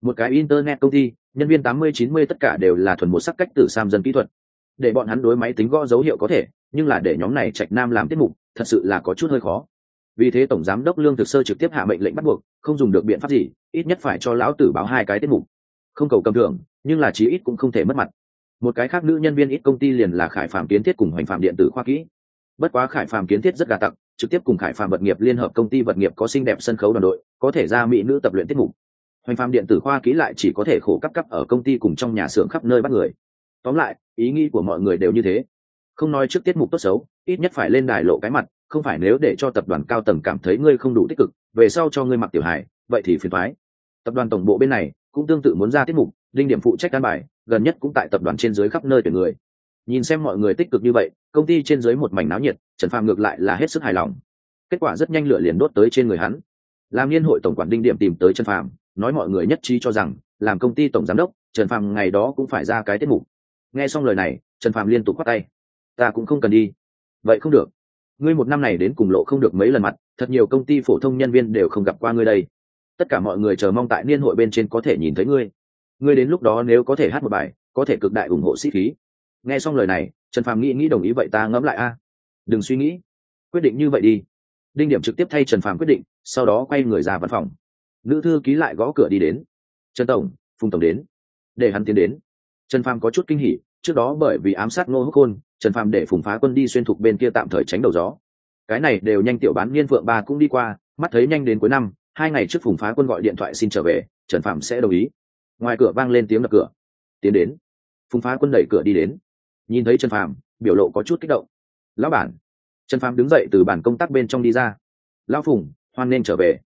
một cái internet công ty, nhân viên 80-90 tất cả đều là thuần một sắc cách tử sam dân kỹ thuật, để bọn hắn đối máy tính gõ dấu hiệu có thể, nhưng là để nhóm này Trạch Nam làm tiết mục thật sự là có chút hơi khó. Vì thế tổng giám đốc Lương Thực Sơ trực tiếp hạ mệnh lệnh bắt buộc, không dùng được biện pháp gì, ít nhất phải cho lão tử báo 2 cái tiết mục. Không cầu cầm thưởng, nhưng là chí ít cũng không thể mất mặt. Một cái khác nữ nhân viên ít công ty liền là Khải Phàm Kiến Thiết cùng Hoành Phàm Điện tử khoa kỹ. Bất quá Khải Phàm Kiến Thiết rất gà tặc, trực tiếp cùng Khải Phàm Vật nghiệp liên hợp công ty vật nghiệp có xinh đẹp sân khấu đoàn đội, có thể ra mỹ nữ tập luyện tiết mục. Hoành Phàm Điện tử khoa kỹ lại chỉ có thể khổ cấp ở công ty cùng trong nhà xưởng khắp nơi bắt người. Tóm lại, ý nghĩ của mọi người đều như thế. Không nói trước tiết mục tốt xấu, ít nhất phải lên đài lộ cái mặt, không phải nếu để cho tập đoàn cao tầng cảm thấy ngươi không đủ tích cực, về sau cho ngươi mặc tiểu hài, vậy thì phiền toái. Tập đoàn tổng bộ bên này cũng tương tự muốn ra tiết mục, Đinh Điểm phụ trách căn bài, gần nhất cũng tại tập đoàn trên dưới khắp nơi tuyển người. Nhìn xem mọi người tích cực như vậy, công ty trên dưới một mảnh náo nhiệt, Trần Phàm ngược lại là hết sức hài lòng. Kết quả rất nhanh lửa liền đốt tới trên người hắn. Làm niên hội tổng quản Đinh Điểm tìm tới Trần Phàm, nói mọi người nhất trí cho rằng, làm công ty tổng giám đốc, Trần Phàm ngày đó cũng phải ra cái tiết mục. Nghe xong lời này, Trần Phàm liên tục quát tay. Ta cũng không cần đi. Vậy không được. Ngươi một năm này đến cùng lộ không được mấy lần mặt, thật nhiều công ty phổ thông nhân viên đều không gặp qua ngươi đây. Tất cả mọi người chờ mong tại niên hội bên trên có thể nhìn thấy ngươi. Ngươi đến lúc đó nếu có thể hát một bài, có thể cực đại ủng hộ sĩ khí. Nghe xong lời này, Trần Phàm nghĩ đồng ý vậy ta ngẫm lại a. Đừng suy nghĩ, quyết định như vậy đi. Đinh Điểm trực tiếp thay Trần Phàm quyết định, sau đó quay người ra văn phòng. Nữ thư ký lại gõ cửa đi đến. Trần tổng, Phùng tổng đến. Để hắn tiến đến. Trần Phàm có chút kinh hỉ, trước đó bởi vì ám sát Ngô Húc Khôn, Trần Phàm để Phùng Phá Quân đi xuyên thục bên kia tạm thời tránh đầu gió. Cái này đều nhanh tiểu bán niên Phượng Ba cũng đi qua, mắt thấy nhanh đến cuối năm, 2 ngày trước Phùng Phá Quân gọi điện thoại xin trở về, Trần Phàm sẽ đồng ý. Ngoài cửa vang lên tiếng đập cửa. Tiến đến. Phùng Phá Quân đẩy cửa đi đến. Nhìn thấy Trần Phàm, biểu lộ có chút kích động. Lão bản. Trần Phàm đứng dậy từ bàn công tác bên trong đi ra. Lão Phùng, hoan nên trở về.